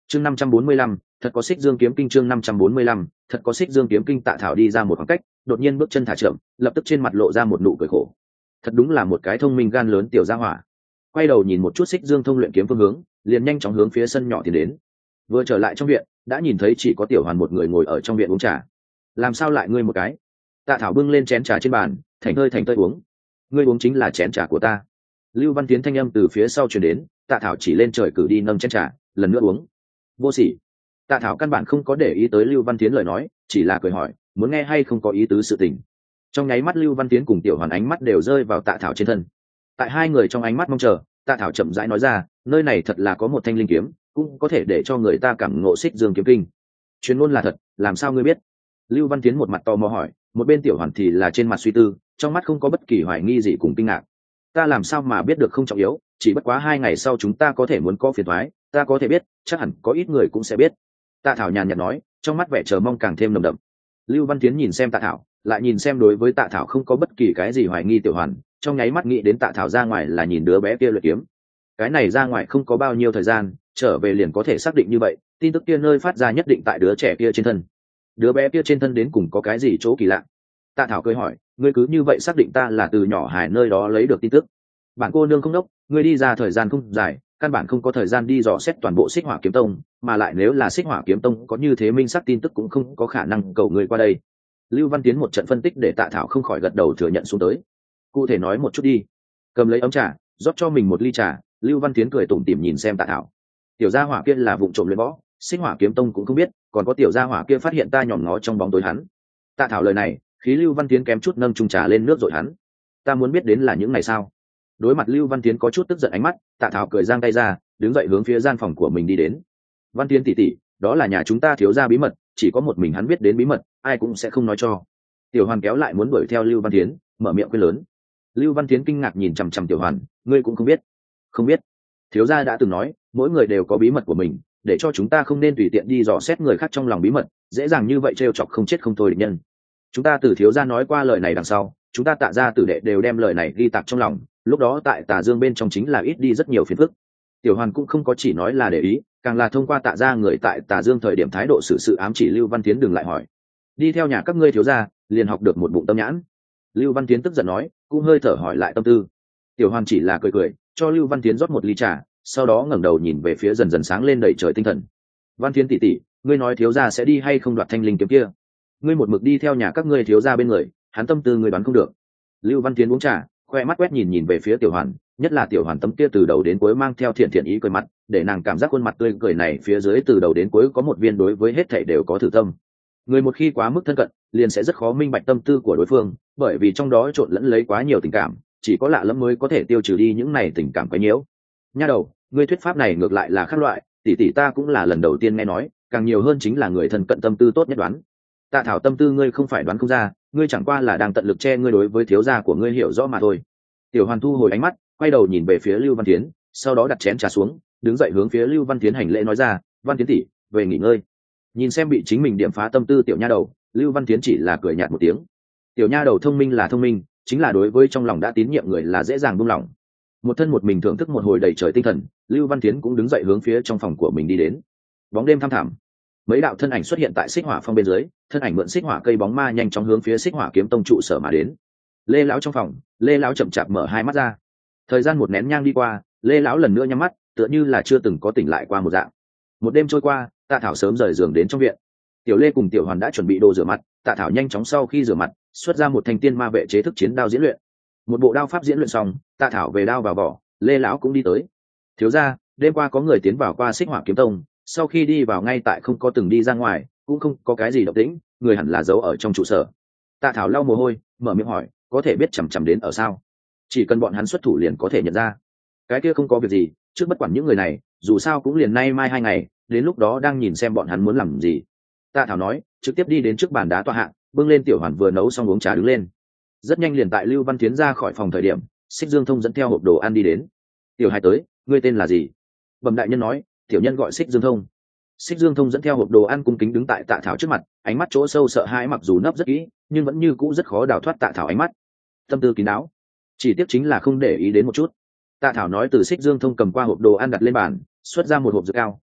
chương năm trăm bốn mươi lăm, thật có xích dương kiếm kinh. Chương năm trăm bốn mươi lăm, thật có xích dương kiếm kinh. Tạ Thảo đi ra một khoảng cách, đột nhiên bước chân thả chậm, lập tức trên mặt lộ ra một nụ cười khổ. Thật đúng là một cái thông minh gan lớn tiểu gia hỏa. Quay đầu nhìn một chút xích dương thông luyện kiếm phương hướng, liền nhanh chóng hướng phía sân nhỏ tiến đến. Vừa trở lại trong viện, đã nhìn thấy chỉ có Tiểu Hoàn một người ngồi ở trong viện uống trà. Làm sao lại ngươi một cái? Tạ Thảo bưng lên chén trà trên bàn, thành hơi thành tơi uống. Ngươi uống chính là chén trà của ta. Lưu Văn Tiến thanh âm từ phía sau truyền đến. Tạ Thảo chỉ lên trời cử đi nâng chén trà, lần nữa uống. Vô sỉ. Tạ Thảo căn bản không có để ý tới Lưu Văn Tiến lời nói, chỉ là cười hỏi, muốn nghe hay không có ý tứ sự tình. Trong nháy mắt Lưu Văn Tiến cùng Tiểu Hoàn ánh mắt đều rơi vào Tạ Thảo trên thân. Tại hai người trong ánh mắt mong chờ, Tạ Thảo chậm rãi nói ra, nơi này thật là có một thanh linh kiếm, cũng có thể để cho người ta cảm ngộ xích dương kiếm kinh. Chuyên môn là thật, làm sao ngươi biết? Lưu Văn Tiến một mặt tò mò hỏi, một bên Tiểu Hoàn thì là trên mặt suy tư, trong mắt không có bất kỳ hoài nghi gì cùng kinh ngạc. Ta làm sao mà biết được không trọng yếu, chỉ bất quá hai ngày sau chúng ta có thể muốn có phiền toái, ta có thể biết, chắc hẳn có ít người cũng sẽ biết. Tạ Thảo nhàn nhạt nói, trong mắt vẻ chờ mong càng thêm nồng đậm. Lưu Văn Tiến nhìn xem Tạ Thảo, lại nhìn xem đối với Tạ Thảo không có bất kỳ cái gì hoài nghi. Tiểu Hoàn trong nháy mắt nghĩ đến Tạ Thảo ra ngoài là nhìn đứa bé kia luyện kiếm. Cái này ra ngoài không có bao nhiêu thời gian, trở về liền có thể xác định như vậy, tin tức kia nơi phát ra nhất định tại đứa trẻ kia trên thân. Đứa bé kia trên thân đến cùng có cái gì chỗ kỳ lạ? Tạ Thảo cười hỏi, ngươi cứ như vậy xác định ta là từ nhỏ Hải nơi đó lấy được tin tức? Bản cô nương không đốc, ngươi đi ra thời gian không dài, căn bản không có thời gian đi dò xét toàn bộ Xích Hỏa Kiếm Tông, mà lại nếu là Xích Hỏa Kiếm Tông có như thế minh xác tin tức cũng không có khả năng cầu ngươi qua đây. Lưu Văn Tiến một trận phân tích để Tạ Thảo không khỏi gật đầu thừa nhận xuống tới. Cụ thể nói một chút đi. Cầm lấy ấm trà, rót cho mình một ly trà, Lưu Văn Tiến cười tủm tỉm nhìn xem Tạ Thảo. Tiểu gia hỏa kia là vụng trộm luyện võ, Xích Hỏa Kiếm Tông cũng không biết, còn có tiểu gia hỏa kia phát hiện ta nhòm ngó trong bóng tối hắn. Tạ Thảo lời này, khí Lưu Văn Tiến kém chút nâng chung trà lên nước rồi hắn. Ta muốn biết đến là những ngày sao? Đối mặt Lưu Văn Tiến có chút tức giận ánh mắt, Tạ Thảo cười giang tay ra, đứng dậy hướng phía gian phòng của mình đi đến. Văn Tiến tỷ tỷ, đó là nhà chúng ta thiếu gia bí mật, chỉ có một mình hắn biết đến bí mật, ai cũng sẽ không nói cho. Tiểu Hoàn kéo lại muốn đuổi theo Lưu Văn Tiến, mở miệng quát lớn. Lưu Văn Tiến kinh ngạc nhìn chằm chằm Tiểu Hoàn, ngươi cũng không biết? Không biết. Thiếu gia đã từng nói, mỗi người đều có bí mật của mình, để cho chúng ta không nên tùy tiện đi dò xét người khác trong lòng bí mật, dễ dàng như vậy trêu chọc không chết không thôi địch nhân. Chúng ta từ thiếu gia nói qua lời này đằng sau, chúng ta Tạ gia tử đệ đều đem lời này ghi tạc trong lòng, lúc đó tại Tà Dương bên trong chính là ít đi rất nhiều phiền phức. Tiểu Hoàn cũng không có chỉ nói là để ý, càng là thông qua Tạ gia người tại Tà Dương thời điểm thái độ xử sự ám chỉ Lưu Văn Tiến đừng lại hỏi. Đi theo nhà các ngươi thiếu gia, liền học được một bụng tâm nhãn. Lưu Văn Tiến tức giận nói, cũng hơi thở hỏi lại tâm tư. Tiểu Hoàn chỉ là cười cười, cho Lưu Văn Tiến rót một ly trà, sau đó ngẩng đầu nhìn về phía dần dần sáng lên đầy trời tinh thần. Văn Tiến tỷ tỷ, ngươi nói thiếu gia sẽ đi hay không đoạt thanh linh kiếm kia? Ngươi một mực đi theo nhà các ngươi thiếu gia bên người, hắn tâm tư ngươi đoán không được. Lưu Văn Tiến uống trà, khoe mắt quét nhìn nhìn về phía Tiểu Hoàn, nhất là Tiểu Hoàn tấm kia từ đầu đến cuối mang theo thiện thiện ý cười mặt, để nàng cảm giác khuôn mặt tươi cười này phía dưới từ đầu đến cuối có một viên đối với hết thảy đều có thử tâm. Người một khi quá mức thân cận, liền sẽ rất khó minh bạch tâm tư của đối phương, bởi vì trong đó trộn lẫn lấy quá nhiều tình cảm, chỉ có lạ lẫm mới có thể tiêu trừ đi những này tình cảm quấy nhiễu. Nha đầu, ngươi thuyết pháp này ngược lại là khác loại, tỷ tỷ ta cũng là lần đầu tiên nghe nói, càng nhiều hơn chính là người thân cận tâm tư tốt nhất đoán. Tạ Thảo tâm tư ngươi không phải đoán không ra, ngươi chẳng qua là đang tận lực che ngươi đối với thiếu gia của ngươi hiểu rõ mà thôi. Tiểu Hoàn thu hồi ánh mắt, quay đầu nhìn về phía Lưu Văn Tiến, sau đó đặt chén trà xuống, đứng dậy hướng phía Lưu Văn Tiến hành lễ nói ra, Văn Tiến tỷ, về nghỉ ngơi. Nhìn xem bị chính mình điểm phá tâm tư tiểu nha đầu, Lưu Văn Tiến chỉ là cười nhạt một tiếng. Tiểu nha đầu thông minh là thông minh, chính là đối với trong lòng đã tín nhiệm người là dễ dàng buông lỏng. Một thân một mình thưởng thức một hồi đầy trời tinh thần, Lưu Văn Tiến cũng đứng dậy hướng phía trong phòng của mình đi đến. Bóng đêm thăm thẳm, mấy đạo thân ảnh xuất hiện tại Xích Hỏa Phong bên dưới, thân ảnh mượn xích hỏa cây bóng ma nhanh chóng hướng phía Xích Hỏa Kiếm Tông trụ sở mà đến. Lê lão trong phòng, Lê lão chậm chạp mở hai mắt ra. Thời gian một nén nhang đi qua, Lê lão lần nữa nhắm mắt, tựa như là chưa từng có tỉnh lại qua một dạng. Một đêm trôi qua, Tạ Thảo sớm rời giường đến trong viện. Tiểu Lê cùng Tiểu Hoàn đã chuẩn bị đồ rửa mặt, Tạ Thảo nhanh chóng sau khi rửa mặt, xuất ra một thanh tiên ma vệ chế thức chiến đao diễn luyện. Một bộ đao pháp diễn luyện xong, Tạ Thảo về đao vào vỏ, Lê lão cũng đi tới. Thiếu gia, đêm qua có người tiến vào qua Xích Hỏa Kiếm Tông, sau khi đi vào ngay tại không có từng đi ra ngoài, cũng không có cái gì động tĩnh, người hẳn là giấu ở trong trụ sở. Tạ Thảo lau mồ hôi, mở miệng hỏi, có thể biết chằm chằm đến ở sao? Chỉ cần bọn hắn xuất thủ liền có thể nhận ra. Cái kia không có việc gì, trước bất quản những người này, dù sao cũng liền nay mai hai ngày, đến lúc đó đang nhìn xem bọn hắn muốn làm gì. Tạ Thảo nói, trực tiếp đi đến trước bàn đá tọa hạng, bưng lên Tiểu Hoàn vừa nấu xong uống trà đứng lên. Rất nhanh liền tại Lưu Văn Tiến ra khỏi phòng thời điểm, Xích Dương Thông dẫn theo hộp đồ ăn đi đến. Tiểu Hai tới, ngươi tên là gì? Bẩm đại nhân nói, tiểu nhân gọi Xích Dương Thông. Xích Dương Thông dẫn theo hộp đồ ăn cung kính đứng tại Tạ Thảo trước mặt, ánh mắt chỗ sâu sợ hãi mặc dù nấp rất kỹ, nhưng vẫn như cũ rất khó đào thoát Tạ Thảo ánh mắt. Tâm tư kín đáo, chỉ tiếc chính là không để ý đến một chút. Tạ Thảo nói từ Xích Dương Thông cầm qua hộp đồ ăn đặt lên bàn, xuất ra một hộp dược cao,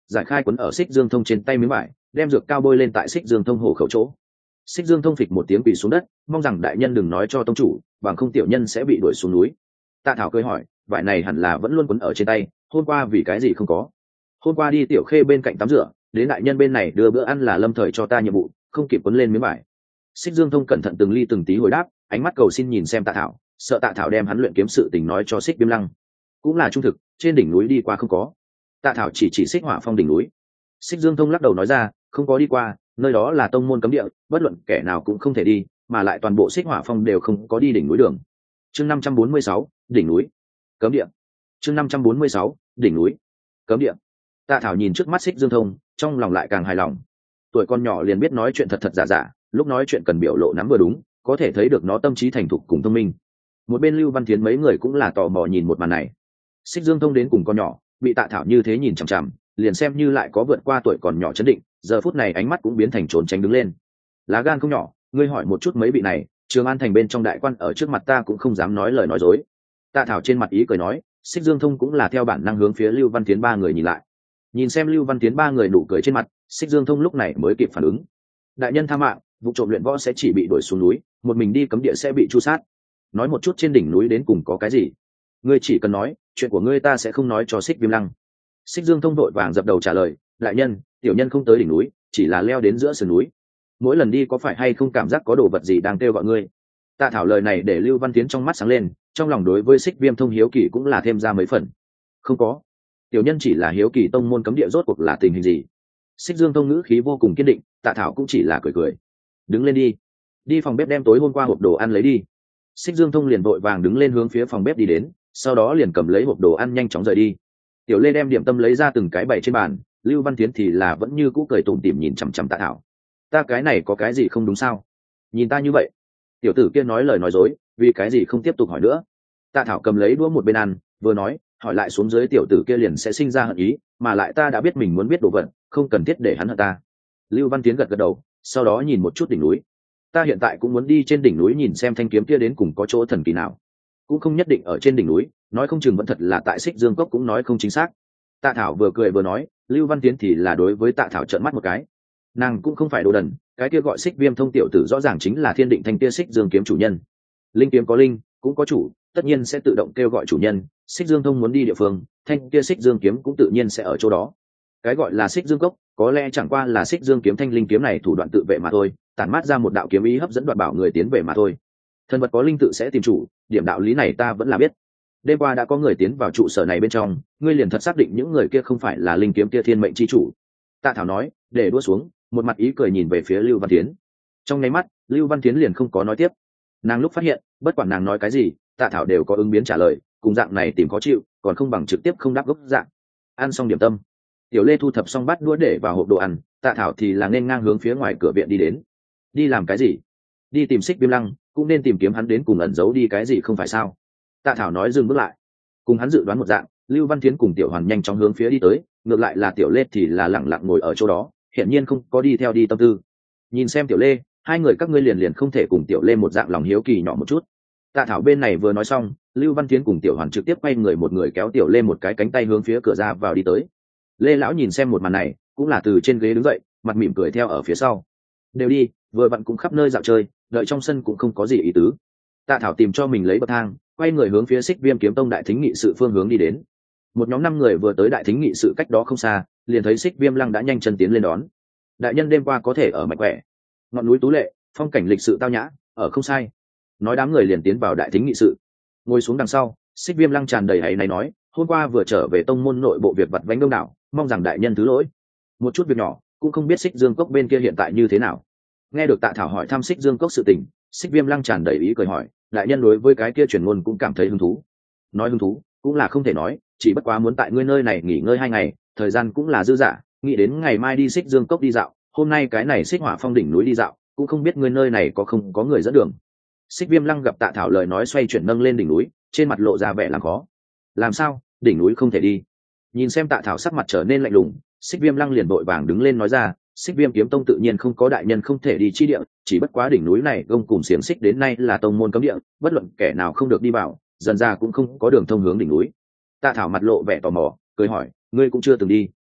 giải khai quấn ở xích dương thông trên tay miếng vải, đem dược cao bôi lên tại xích dương thông hổ khẩu chỗ. Xích dương thông phịch một tiếng quỳ xuống đất, mong rằng đại nhân đừng nói cho tông chủ, bằng không tiểu nhân sẽ bị đuổi xuống núi. Tạ Thảo cười hỏi, vải này hẳn là vẫn luôn quấn ở trên tay, hôm qua vì cái gì không có? Hôm qua đi tiểu khê bên cạnh tắm rửa, đến đại nhân bên này đưa bữa ăn là lâm thời cho ta nhiệm vụ, không kịp quấn lên miếng vải. Xích dương thông cẩn thận từng ly từng tí hồi đáp, ánh mắt cầu xin nhìn xem Tạ Thảo, sợ Tạ Thảo đem hắn luyện kiếm sự tình nói cho Xích Viêm Lăng. Cũng là trung thực, trên đỉnh núi đi qua không có. Tạ Thảo chỉ chỉ Xích Hỏa Phong đỉnh núi. Xích Dương Thông lắc đầu nói ra, không có đi qua, nơi đó là tông môn cấm địa, bất luận kẻ nào cũng không thể đi, mà lại toàn bộ Xích Hỏa Phong đều không có đi đỉnh núi đường. Chương năm trăm bốn mươi sáu, đỉnh núi, cấm địa. Chương năm trăm bốn mươi sáu, đỉnh núi, cấm địa. Tạ Thảo nhìn trước mắt Xích Dương Thông, trong lòng lại càng hài lòng. Tuổi con nhỏ liền biết nói chuyện thật thật giả giả, lúc nói chuyện cần biểu lộ nắm vừa đúng, có thể thấy được nó tâm trí thành thục cùng thông minh. Một bên Lưu Văn Thiến mấy người cũng là tò mò nhìn một màn này. Xích Dương Thông đến cùng con nhỏ, bị Tạ Thảo như thế nhìn chằm chằm, liền xem như lại có vượt qua tuổi còn nhỏ chấn định, giờ phút này ánh mắt cũng biến thành trốn tránh đứng lên. Lá gan không nhỏ, ngươi hỏi một chút mấy vị này, Trường An thành bên trong đại quan ở trước mặt ta cũng không dám nói lời nói dối. Tạ Thảo trên mặt ý cười nói, Xích Dương Thông cũng là theo bản năng hướng phía Lưu Văn Tiến ba người nhìn lại. Nhìn xem Lưu Văn Tiến ba người nụ cười trên mặt, Xích Dương Thông lúc này mới kịp phản ứng. Đại nhân tha mạng, vụ trộm luyện võ sẽ chỉ bị đuổi xuống núi, một mình đi cấm địa sẽ bị tru sát. Nói một chút trên đỉnh núi đến cùng có cái gì? Ngươi chỉ cần nói, chuyện của ngươi ta sẽ không nói cho Xích Viêm Lăng. Xích Dương Thông vội vàng dập đầu trả lời, đại nhân, tiểu nhân không tới đỉnh núi, chỉ là leo đến giữa sườn núi. Mỗi lần đi có phải hay không cảm giác có đồ vật gì đang kêu gọi ngươi? Tạ Thảo lời này để Lưu Văn Tiến trong mắt sáng lên, trong lòng đối với Xích Viêm Thông hiếu kỳ cũng là thêm ra mấy phần. Không có, tiểu nhân chỉ là hiếu kỳ tông môn cấm địa rốt cuộc là tình hình gì. Xích Dương Thông ngữ khí vô cùng kiên định, Tạ Thảo cũng chỉ là cười cười. Đứng lên đi, đi phòng bếp đem tối hôm qua hộp đồ ăn lấy đi. Xích Dương Thông liền vội vàng đứng lên hướng phía phòng bếp đi đến, sau đó liền cầm lấy hộp đồ ăn nhanh chóng rời đi. Tiểu Lê đem điểm tâm lấy ra từng cái bày trên bàn, Lưu Văn Tiến thì là vẫn như cũ cười tủm tỉm nhìn chằm chằm Tạ Thảo. Ta cái này có cái gì không đúng sao? Nhìn ta như vậy. Tiểu tử kia nói lời nói dối, vì cái gì không tiếp tục hỏi nữa? Tạ Thảo cầm lấy đũa một bên ăn, vừa nói, hỏi lại xuống dưới tiểu tử kia liền sẽ sinh ra hận ý, mà lại ta đã biết mình muốn biết đồ vật, không cần thiết để hắn hận ta. Lưu Văn Tiến gật gật đầu, sau đó nhìn một chút đỉnh núi. Ta hiện tại cũng muốn đi trên đỉnh núi nhìn xem thanh kiếm kia đến cùng có chỗ thần kỳ nào. Cũng không nhất định ở trên đỉnh núi, nói không chừng vẫn thật là tại Xích Dương Cốc cũng nói không chính xác. Tạ Thảo vừa cười vừa nói, Lưu Văn Tiến thì là đối với Tạ Thảo trợn mắt một cái. Nàng cũng không phải đồ đần, cái kia gọi Xích Viêm Thông tiểu tử rõ ràng chính là Thiên Định Thanh kia Xích Dương kiếm chủ nhân. Linh kiếm có linh, cũng có chủ, tất nhiên sẽ tự động kêu gọi chủ nhân. Xích Dương Thông muốn đi địa phương, thanh kia Xích Dương kiếm cũng tự nhiên sẽ ở chỗ đó. Cái gọi là Xích Dương Cốc, có lẽ chẳng qua là Xích Dương kiếm thanh linh kiếm này thủ đoạn tự vệ mà thôi, tản mát ra một đạo kiếm ý hấp dẫn đoạt bảo người tiến về mà thôi. Thần vật có linh tự sẽ tìm chủ, điểm đạo lý này ta vẫn là biết. Đêm qua đã có người tiến vào trụ sở này bên trong, ngươi liền thật xác định những người kia không phải là linh kiếm kia thiên mệnh chi chủ. Tạ Thảo nói, để đua xuống, một mặt ý cười nhìn về phía Lưu Văn Tiến. Trong nháy mắt, Lưu Văn Tiến liền không có nói tiếp. Nàng lúc phát hiện, bất quản nàng nói cái gì, Tạ Thảo đều có ứng biến trả lời, cùng dạng này tìm khó chịu, còn không bằng trực tiếp không đáp gốc dạng. Ăn xong điểm tâm, Tiểu Lê thu thập xong bát đũa để vào hộp đồ ăn, Tạ Thảo thì là nên ngang hướng phía ngoài cửa viện đi đến. Đi làm cái gì? Đi tìm Xích Viêm Lăng, cũng nên tìm kiếm hắn đến cùng ẩn giấu đi cái gì không phải sao? Tạ Thảo nói dừng bước lại. Cùng hắn dự đoán một dạng, Lưu Văn Thiến cùng Tiểu Hoàn nhanh chóng hướng phía đi tới, ngược lại là Tiểu Lê thì là lặng lặng ngồi ở chỗ đó, hiển nhiên không có đi theo đi tâm tư. Nhìn xem Tiểu Lê, hai người các ngươi liền liền không thể cùng Tiểu Lê một dạng lòng hiếu kỳ nhỏ một chút. Tạ Thảo bên này vừa nói xong, Lưu Văn Thiến cùng Tiểu Hoàn trực tiếp quay người một người kéo Tiểu Lê một cái cánh tay hướng phía cửa ra vào đi tới. Lê lão nhìn xem một màn này, cũng là từ trên ghế đứng dậy, mặt mỉm cười theo ở phía sau. Đều đi, vừa vặn cũng khắp nơi dạo chơi, đợi trong sân cũng không có gì ý tứ. Tạ Thảo tìm cho mình lấy bậc thang, quay người hướng phía Xích Viêm kiếm tông đại thính nghị sự phương hướng đi đến. Một nhóm năm người vừa tới đại thính nghị sự cách đó không xa, liền thấy Xích Viêm Lăng đã nhanh chân tiến lên đón. Đại nhân đêm qua có thể ở mạnh khỏe, ngọn núi tú lệ, phong cảnh lịch sự tao nhã, ở không sai. Nói đám người liền tiến vào đại thính nghị sự. Ngồi xuống đằng sau, Xích Viêm Lăng tràn đầy hãy náy nói, hôm qua vừa trở về tông môn nội bộ việc vặt vãnh đông đảo, mong rằng đại nhân thứ lỗi. Một chút việc nhỏ, cũng không biết Xích Dương Cốc bên kia hiện tại như thế nào. Nghe được Tạ Thảo hỏi thăm Xích Dương Cốc sự tình, Xích Viêm Lăng tràn đầy ý cười hỏi, đại nhân đối với cái kia truyền ngôn cũng cảm thấy hứng thú. Nói hứng thú cũng là không thể nói, chỉ bất quá muốn tại ngươi nơi này nghỉ ngơi hai ngày, thời gian cũng là dư dả, nghĩ đến ngày mai đi Xích Dương Cốc đi dạo, hôm nay cái này Xích Hỏa Phong đỉnh núi đi dạo, cũng không biết ngươi nơi này có không có người dẫn đường. Xích Viêm Lăng gặp Tạ Thảo lời nói xoay chuyển nâng lên đỉnh núi, trên mặt lộ ra vẻ làm khó. Làm sao, đỉnh núi không thể đi? Nhìn xem Tạ Thảo sắc mặt trở nên lạnh lùng, Xích Viêm Lăng liền vội vàng đứng lên nói ra, Xích Viêm kiếm tông tự nhiên không có đại nhân không thể đi chi địa, chỉ bất quá đỉnh núi này gông cùng xiềng xích đến nay là tông môn cấm địa, bất luận kẻ nào không được đi vào, dần ra cũng không có đường thông hướng đỉnh núi. Tạ Thảo mặt lộ vẻ tò mò, cười hỏi, ngươi cũng chưa từng đi?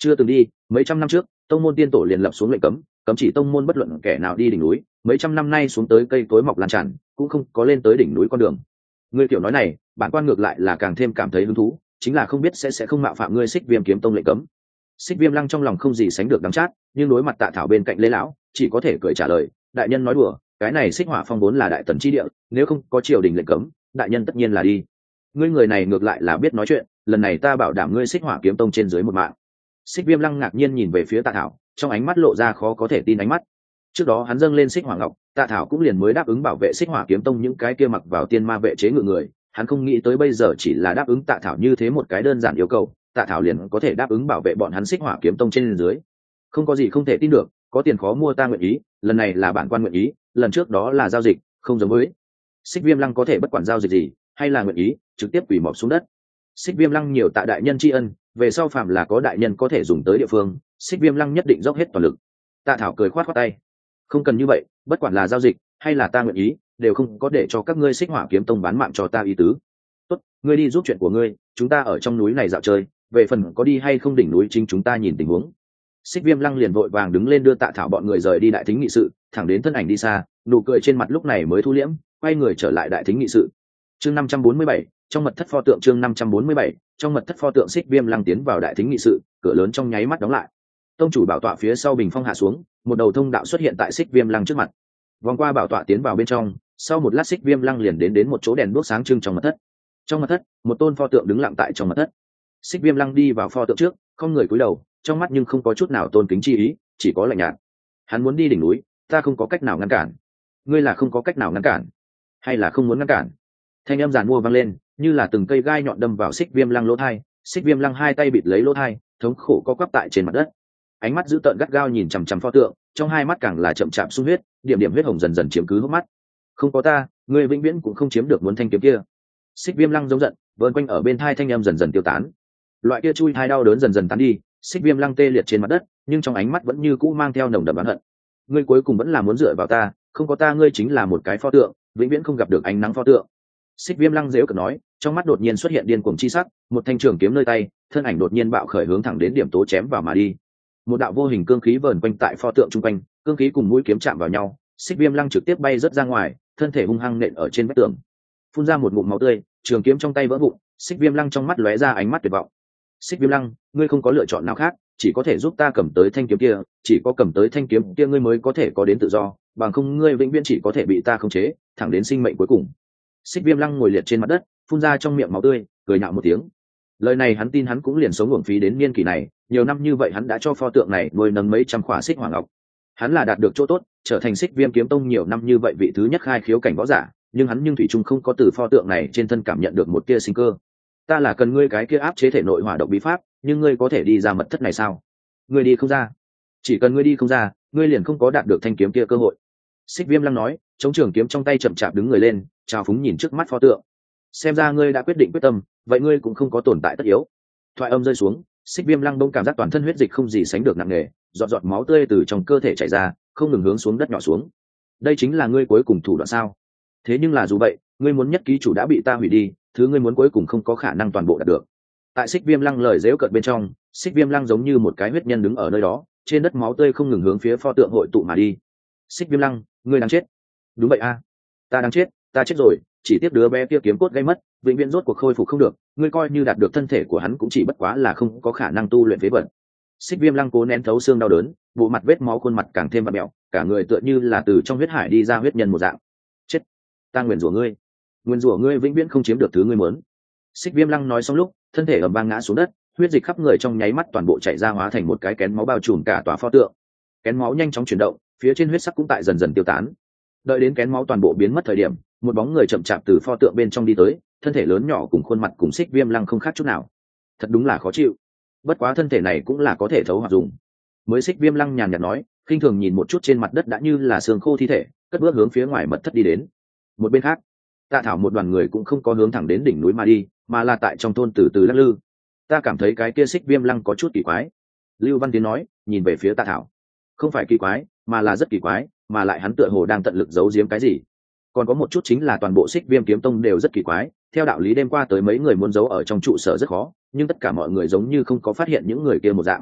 Chưa từng đi, mấy trăm năm trước tông môn tiên tổ liền lập xuống lệnh cấm, cấm chỉ tông môn bất luận kẻ nào đi đỉnh núi, mấy trăm năm nay xuống tới cây cối mọc lan tràn cũng không có lên tới đỉnh núi con đường. Ngươi kiểu nói này bản quan ngược lại là càng thêm cảm thấy hứng thú, chính là không biết sẽ sẽ không mạo phạm ngươi Xích Viêm kiếm tông lệnh cấm. Xích Viêm Lăng trong lòng không gì sánh được đắng chát, nhưng đối mặt Tạ Thảo bên cạnh Lê lão chỉ có thể cười trả lời, đại nhân nói đùa, cái này Xích Hỏa Phong vốn là đại tần chi địa, nếu không có triều đình lệnh cấm, đại nhân tất nhiên là đi. Ngươi người này ngược lại là biết nói chuyện, lần này ta bảo đảm ngươi Xích Hỏa kiếm tông trên dưới một mạng. Xích Viêm Lăng ngạc nhiên nhìn về phía Tạ Thảo, trong ánh mắt lộ ra khó có thể tin ánh mắt. Trước đó hắn dâng lên Xích Hỏa Ngọc, Tạ Thảo cũng liền mới đáp ứng bảo vệ Xích Hỏa kiếm tông những cái kia mặc vào tiên ma vệ chế ngự người, hắn không nghĩ tới bây giờ chỉ là đáp ứng Tạ Thảo như thế một cái đơn giản yêu cầu, Tạ Thảo liền có thể đáp ứng bảo vệ bọn hắn Xích Hỏa kiếm tông trên dưới. Không có gì không thể tin được, có tiền khó mua ta nguyện ý, lần này là bản quan nguyện ý, lần trước đó là giao dịch, không giống với. Xích Viêm Lăng có thể bất quản giao dịch gì, hay là nguyện ý, trực tiếp quỳ mọp xuống đất. Xích Viêm Lăng nhiều tạ đại nhân tri ân, về sau phạm là có đại nhân có thể dùng tới địa phương, Xích Viêm Lăng nhất định dốc hết toàn lực. Tạ Thảo cười khoát khoát tay, không cần như vậy, bất quản là giao dịch hay là ta nguyện ý, đều không có để cho các ngươi Xích Hỏa kiếm tông bán mạng cho ta ý tứ. Tốt, ngươi đi giúp chuyện của ngươi, chúng ta ở trong núi này dạo chơi, về phần có đi hay không đỉnh núi chính chúng ta nhìn tình huống. Xích Viêm Lăng liền vội vàng đứng lên đưa Tạ Thảo bọn người rời đi đại thính nghị sự, thẳng đến thân ảnh đi xa, nụ cười trên mặt lúc này mới thu liễm, quay người trở lại đại thính nghị sự. Chương năm trăm bốn mươi bảy, trong mật thất pho tượng. Chương năm trăm bốn mươi bảy, trong mật thất pho tượng. Xích Viêm Lăng tiến vào đại thính nghị sự, cửa lớn trong nháy mắt đóng lại. Tông chủ bảo tọa phía sau bình phong hạ xuống, một đầu thông đạo xuất hiện tại Xích Viêm Lăng trước mặt. Vòng qua bảo tọa tiến vào bên trong, sau một lát Xích Viêm Lăng liền đến đến một chỗ đèn đuốc sáng trưng trong mật thất. Trong mật thất, một tôn pho tượng đứng lặng tại trong mật thất. Xích Viêm Lăng đi vào pho tượng trước, không người cúi đầu, trong mắt nhưng không có chút nào tôn kính chi ý, chỉ có lạnh nhạt. Hắn muốn đi đỉnh núi, ta không có cách nào ngăn cản. Ngươi là không có cách nào ngăn cản, hay là không muốn ngăn cản? Thanh âm giàn mua vang lên, như là từng cây gai nhọn đâm vào Xích Viêm Lăng lỗ tai. Xích Viêm Lăng hai tay bịt lấy lỗ tai, thống khổ co quắp tại trên mặt đất. Ánh mắt dữ tợn gắt gao nhìn chằm chằm pho tượng, trong hai mắt càng là chậm chạp sung huyết, điểm điểm huyết hồng dần dần chiếm cứ hốc mắt. Không có ta, ngươi vĩnh viễn cũng không chiếm được muốn thanh kiếm kia. Xích Viêm Lăng giống giận, vờn quanh ở bên thai thanh âm dần dần tiêu tán. Loại kia chui thai đau đớn dần dần tán đi, Xích Viêm Lăng tê liệt trên mặt đất, nhưng trong ánh mắt vẫn như cũ mang theo nồng đậm oán hận. Ngươi cuối cùng vẫn là muốn dựa vào ta, không có ta ngươi chính là một cái pho tượng, vĩnh viễn không gặp được ánh nắng pho tượng. Xích Viêm Lăng giễu cợt nói, trong mắt đột nhiên xuất hiện điên cuồng chi sắc, một thanh trường kiếm nơi tay, thân ảnh đột nhiên bạo khởi hướng thẳng đến điểm tố chém vào mà đi. Một đạo vô hình cương khí vờn quanh tại pho tượng trung quanh, cương khí cùng mũi kiếm chạm vào nhau, Xích Viêm Lăng trực tiếp bay rớt ra ngoài, thân thể hung hăng nện ở trên vách tường, phun ra một ngụm máu tươi, trường kiếm trong tay vỡ vụn. Xích Viêm Lăng trong mắt lóe ra ánh mắt tuyệt vọng. Xích Viêm Lăng, ngươi không có lựa chọn nào khác, chỉ có thể giúp ta cầm tới thanh kiếm kia, chỉ có cầm tới thanh kiếm kia ngươi mới có thể có đến tự do, bằng không ngươi vĩnh viễn chỉ có thể bị ta khống chế, thẳng đến sinh mệnh cuối cùng. Xích Viêm Lăng ngồi liệt trên mặt đất, phun ra trong miệng máu tươi, cười nhạo một tiếng. Lời này hắn tin hắn cũng liền sống uổng phí đến niên kỷ này, nhiều năm như vậy hắn đã cho pho tượng này nuôi nấng mấy trăm khỏa xích hỏa ngọc. Hắn là đạt được chỗ tốt, trở thành Xích Viêm kiếm tông nhiều năm như vậy vị thứ nhất khai khiếu cảnh võ giả, nhưng hắn nhưng thủy chung không có từ pho tượng này trên thân cảm nhận được một tia sinh cơ. Ta là cần ngươi cái kia áp chế thể nội hỏa độc bí pháp, nhưng ngươi có thể đi ra mật thất này sao? Ngươi đi không ra. Chỉ cần ngươi đi không ra, ngươi liền không có đạt được thanh kiếm kia cơ hội. Xích Viêm Lăng nói, chống trường kiếm trong tay chậm chạp đứng người lên, trao phúng nhìn trước mắt pho tượng. Xem ra ngươi đã quyết định quyết tâm, vậy ngươi cũng không có tồn tại tất yếu. Thoại âm rơi xuống, Xích Viêm Lăng bỗng cảm giác toàn thân huyết dịch không gì sánh được nặng nề, giọt giọt máu tươi từ trong cơ thể chảy ra, không ngừng hướng xuống đất nhỏ xuống. Đây chính là ngươi cuối cùng thủ đoạn sao? Thế nhưng là dù vậy, ngươi muốn nhất ký chủ đã bị ta hủy đi, thứ ngươi muốn cuối cùng không có khả năng toàn bộ đạt được. Tại Xích Viêm Lăng lời giễu cợt bên trong, Xích Viêm Lăng giống như một cái huyết nhân đứng ở nơi đó, trên đất máu tươi không ngừng hướng phía pho tượng hội tụ mà đi. Xích Viêm Lăng, ngươi đang chết. Đúng vậy a, ta đang chết, ta chết rồi, chỉ tiếc đứa bé kia kiếm cốt gây mất, vĩnh viễn rốt cuộc khôi phục không được, ngươi coi như đạt được thân thể của hắn cũng chỉ bất quá là không có khả năng tu luyện phế vật. Xích Viêm Lăng cố nén thấu xương đau đớn, bộ mặt vết máu khuôn mặt càng thêm vặn mèo, cả người tựa như là từ trong huyết hải đi ra huyết nhân một dạng. Chết, ta nguyền rủa ngươi, nguyền rủa ngươi vĩnh viễn không chiếm được thứ ngươi muốn. Xích Viêm Lăng nói xong lúc, thân thể ầm vang ngã xuống đất, huyết dịch khắp người trong nháy mắt toàn bộ chảy ra hóa thành một cái kén máu bao trùm cả tòa pho tượng. Kén máu nhanh chóng chuyển động, phía trên huyết sắc cũng tại dần dần tiêu tán. Đợi đến kén máu toàn bộ biến mất thời điểm, một bóng người chậm chạp từ pho tượng bên trong đi tới, thân thể lớn nhỏ cùng khuôn mặt cùng Xích Viêm Lăng không khác chút nào. Thật đúng là khó chịu. Bất quá thân thể này cũng là có thể thấu hoặc dùng. Mới Xích Viêm Lăng nhàn nhạt nói, khinh thường nhìn một chút trên mặt đất đã như là xương khô thi thể, cất bước hướng phía ngoài mật thất đi đến. Một bên khác, Tạ Thảo một đoàn người cũng không có hướng thẳng đến đỉnh núi mà đi, mà là tại trong thôn từ từ lắc lư. Ta cảm thấy cái kia Xích Viêm Lăng có chút kỳ quái. Lưu Văn Tiến nói, nhìn về phía Tạ Thảo. Không phải kỳ quái, mà là rất kỳ quái, mà lại hắn tựa hồ đang tận lực giấu giếm cái gì. Còn có một chút chính là toàn bộ Xích Viêm kiếm tông đều rất kỳ quái, theo đạo lý đêm qua tới mấy người muốn giấu ở trong trụ sở rất khó, nhưng tất cả mọi người giống như không có phát hiện những người kia một dạng.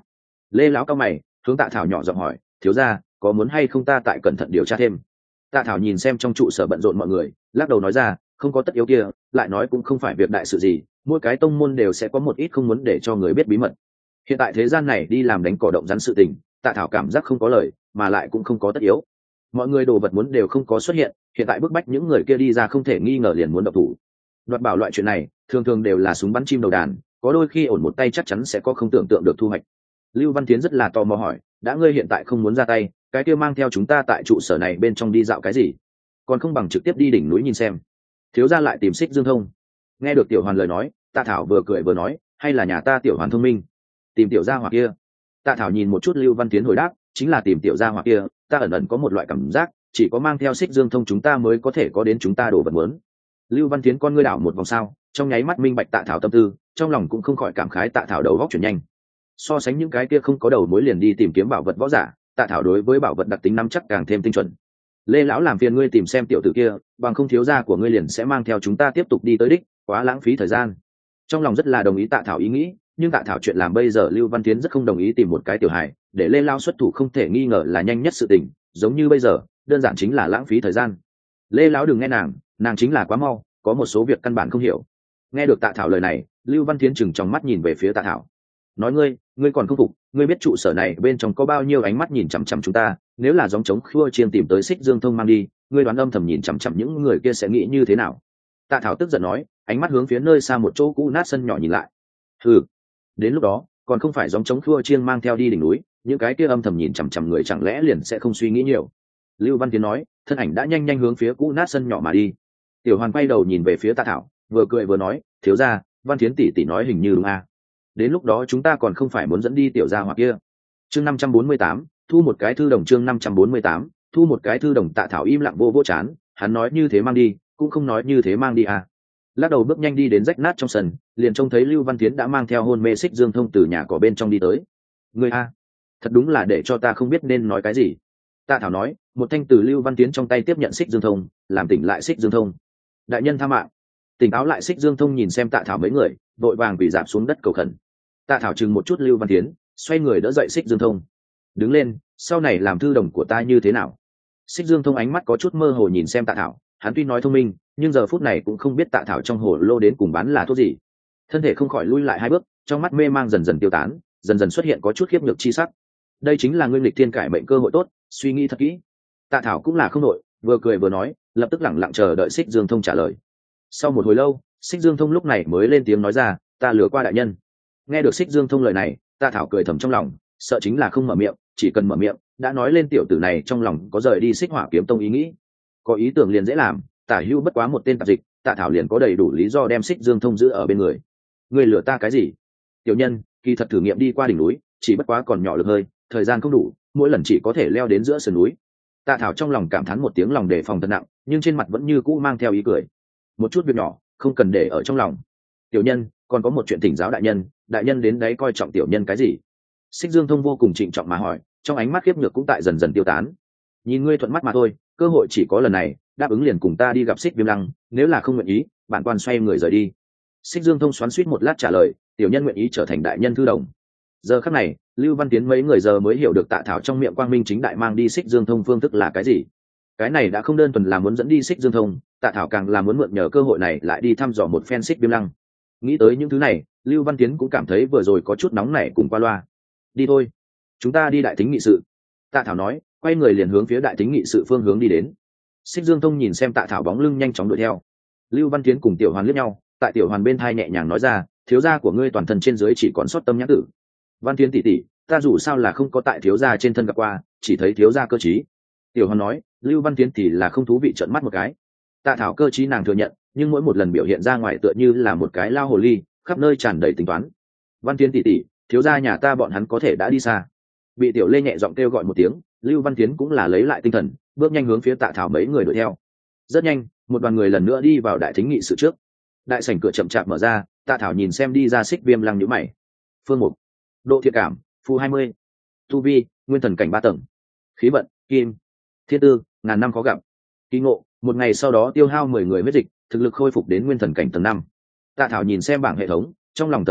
Lê lão cao mày hướng Tạ Thảo nhỏ giọng hỏi, thiếu gia có muốn hay không ta tại cẩn thận điều tra thêm? Tạ Thảo nhìn xem trong trụ sở bận rộn mọi người, lắc đầu nói ra, không có tất yếu kia, lại nói cũng không phải việc đại sự gì, mỗi cái tông môn đều sẽ có một ít không muốn để cho người biết bí mật. Hiện tại thế gian này đi làm đánh cỏ động rắn sự tình, Tạ Thảo cảm giác không có lời, mà lại cũng không có tất yếu. Mọi người đồ vật muốn đều không có xuất hiện, hiện tại bức bách những người kia đi ra không thể nghi ngờ liền muốn động thủ. Đoạt bảo loại chuyện này, thường thường đều là súng bắn chim đầu đàn, có đôi khi ổn một tay chắc chắn sẽ có không tưởng tượng được thu hoạch. Lưu Văn Tiến rất là tò mò hỏi, đã ngươi hiện tại không muốn ra tay, cái kia mang theo chúng ta tại trụ sở này bên trong đi dạo cái gì? Còn không bằng trực tiếp đi đỉnh núi nhìn xem. Thiếu gia lại tìm Xích Dương Thông. Nghe được Tiểu Hoàn lời nói, Tạ Thảo vừa cười vừa nói, hay là nhà ta Tiểu Hoàn thông minh, tìm tiểu gia hỏa kia. Tạ Thảo nhìn một chút Lưu Văn Tiến hồi đáp, chính là tìm tiểu gia hỏa kia, ta ẩn ẩn có một loại cảm giác, chỉ có mang theo Xích Dương Thông chúng ta mới có thể có đến chúng ta đồ vật muốn. Lưu Văn Tiến con ngươi đảo một vòng sao, trong nháy mắt minh bạch Tạ Thảo tâm tư, trong lòng cũng không khỏi cảm khái Tạ Thảo đầu óc chuyển nhanh. So sánh những cái kia không có đầu mối liền đi tìm kiếm bảo vật võ giả, Tạ Thảo đối với bảo vật đặc tính nắm chắc càng thêm tinh chuẩn. Lê lão làm phiền ngươi tìm xem tiểu tử kia, bằng không thiếu gia của ngươi liền sẽ mang theo chúng ta tiếp tục đi tới đích, quá lãng phí thời gian. Trong lòng rất là đồng ý Tạ Thảo ý nghĩ, nhưng Tạ Thảo chuyện làm bây giờ Lưu Văn Tiến rất không đồng ý tìm một cái tiểu hài, để Lê lão xuất thủ không thể nghi ngờ là nhanh nhất sự tình, giống như bây giờ, đơn giản chính là lãng phí thời gian. Lê lão đừng nghe nàng, nàng chính là quá mau, có một số việc căn bản không hiểu. Nghe được Tạ Thảo lời này, Lưu Văn Tiến chừng trong mắt nhìn về phía Tạ Thảo. Nói ngươi, ngươi còn không phục, ngươi biết trụ sở này bên trong có bao nhiêu ánh mắt nhìn chằm chằm chúng ta, nếu là giống trống khua chiên tìm tới Xích Dương Thông mang đi, ngươi đoán âm thầm nhìn chằm chằm những người kia sẽ nghĩ như thế nào? Tạ Thảo tức giận nói, ánh mắt hướng phía nơi xa một chỗ cũ nát sân nhỏ nhìn lại. Hừ, đến lúc đó, còn không phải giống trống khua chiên mang theo đi đỉnh núi, những cái kia âm thầm nhìn chằm chằm người chẳng lẽ liền sẽ không suy nghĩ nhiều? Lưu Văn Tiến nói, thân ảnh đã nhanh nhanh hướng phía cũ nát sân nhỏ mà đi. Tiểu Hoàn quay đầu nhìn về phía Tạ Thảo, vừa cười vừa nói, thiếu gia, Văn Tiến tỷ tỷ nói hình như đúng à? Đến lúc đó chúng ta còn không phải muốn dẫn đi tiểu gia hỏa kia. Chương năm trăm bốn mươi tám, thu một cái thư đồng. Chương năm trăm bốn mươi tám, thu một cái thư đồng. Tạ Thảo im lặng vô vô chán, hắn nói như thế mang đi, cũng không nói như thế mang đi à. Lắc đầu bước nhanh đi đến rách nát trong sân, liền trông thấy Lưu Văn Tiến đã mang theo hôn mê Xích Dương Thông từ nhà cỏ bên trong đi tới. Người a, thật đúng là để cho ta không biết nên nói cái gì. Tạ Thảo nói, một thanh từ Lưu Văn Tiến trong tay tiếp nhận Xích Dương Thông, làm tỉnh lại Xích Dương Thông. Đại nhân tha mạng. Tỉnh táo lại Xích Dương Thông nhìn xem Tạ Thảo mấy người, vội vàng quỳ rạp xuống đất cầu khẩn. Tạ Thảo chừng một chút Lưu Văn Tiến, xoay người đỡ dậy Xích Dương Thông. Đứng lên, sau này làm thư đồng của ta như thế nào? Xích Dương Thông ánh mắt có chút mơ hồ nhìn xem Tạ Thảo, hắn tuy nói thông minh, nhưng giờ phút này cũng không biết Tạ Thảo trong hồ lô đến cùng bán là thuốc gì. Thân thể không khỏi lui lại hai bước, trong mắt mê mang dần dần tiêu tán, dần dần xuất hiện có chút khiếp nhược chi sắc. Đây chính là nguyên lịch thiên cải mệnh cơ hội tốt, suy nghĩ thật kỹ. Tạ Thảo cũng là không nội, vừa cười vừa nói, lập tức lẳng lặng chờ đợi Xích Dương Thông trả lời. Sau một hồi lâu, Xích Dương Thông lúc này mới lên tiếng nói ra, ta lừa qua đại nhân. Nghe được Xích Dương Thông lời này, Tạ Thảo cười thầm trong lòng, sợ chính là không mở miệng, chỉ cần mở miệng, đã nói lên tiểu tử này trong lòng có rời đi Xích Hỏa Kiếm Tông ý nghĩ. Có ý tưởng liền dễ làm, Tả Hữu bất quá một tên tạp dịch, Tạ Thảo liền có đầy đủ lý do đem Xích Dương Thông giữ ở bên người. Ngươi lừa ta cái gì? Tiểu nhân, kỳ thật thử nghiệm đi qua đỉnh núi, chỉ bất quá còn nhỏ lực hơi, thời gian không đủ, mỗi lần chỉ có thể leo đến giữa sườn núi. Tạ Thảo trong lòng cảm thán một tiếng lòng đề phòng thật nặng, nhưng trên mặt vẫn như cũ mang theo ý cười. Một chút việc nhỏ, không cần để ở trong lòng. Tiểu nhân, còn có một chuyện thỉnh giáo đại nhân, đại nhân đến đấy coi trọng tiểu nhân cái gì? Xích Dương Thông vô cùng trịnh trọng mà hỏi, trong ánh mắt khiếp nhược cũng tại dần dần tiêu tán. Nhìn ngươi thuận mắt mà thôi, cơ hội chỉ có lần này, đáp ứng liền cùng ta đi gặp Xích Viêm Lăng, nếu là không nguyện ý, bản quan xoay người rời đi. Xích Dương Thông xoắn xuýt một lát trả lời, tiểu nhân nguyện ý trở thành đại nhân thư đồng. Giờ khắc này, Lưu Văn Tiến mấy người giờ mới hiểu được Tạ Thảo trong miệng quang minh chính đại mang đi Xích Dương Thông phương thức là cái gì. Cái này đã không đơn thuần là muốn dẫn đi Xích Dương Thông, Tạ Thảo càng là muốn mượn nhờ cơ hội này lại đi thăm dò một phen Xích Viêm Lăng. Nghĩ tới những thứ này, Lưu Văn Tiến cũng cảm thấy vừa rồi có chút nóng nảy cùng qua loa. Đi thôi, chúng ta đi đại thính nghị sự. Tạ Thảo nói, quay người liền hướng phía đại thính nghị sự phương hướng đi đến. Xích Dương Thông nhìn xem Tạ Thảo bóng lưng nhanh chóng đuổi theo. Lưu Văn Tiến cùng Tiểu Hoàn liếc nhau, tại Tiểu Hoàn bên thai nhẹ nhàng nói ra, thiếu gia của ngươi toàn thân trên dưới chỉ còn sót tâm nhãn tử. Văn Tiến tỷ tỷ, ta dù sao là không có tại thiếu gia trên thân gặp qua, chỉ thấy thiếu gia cơ trí. Tiểu Hoàn nói, Lưu Văn Tiến thì là không thú vị trợn mắt một cái. Tạ Thảo cơ trí nàng thừa nhận, nhưng mỗi một lần biểu hiện ra ngoài tựa như là một cái lao hồ ly, khắp nơi tràn đầy tính toán. Văn Tiến tỷ tỷ, thiếu gia nhà ta bọn hắn có thể đã đi xa. Bị Tiểu Lê nhẹ giọng kêu gọi một tiếng, Lưu Văn Tiến cũng là lấy lại tinh thần, bước nhanh hướng phía Tạ Thảo mấy người đuổi theo. Rất nhanh, một đoàn người lần nữa đi vào đại thính nghị sự trước. Đại sảnh cửa chậm chạp mở ra, Tạ Thảo nhìn xem đi ra Xích Viêm Lăng nhíu mày. Phương Mục, độ thiện cảm, phu hai mươi, tu vi, nguyên thần cảnh ba tầng, khí vận, kim, thiên tư, ngàn năm khó gặp, kỳ ngộ, một ngày sau đó tiêu hao mười người huyết dịch, thực lực khôi phục đến nguyên thần cảnh tầng năm. Tạ Thảo nhìn xem bảng hệ thống, trong lòng thở dài,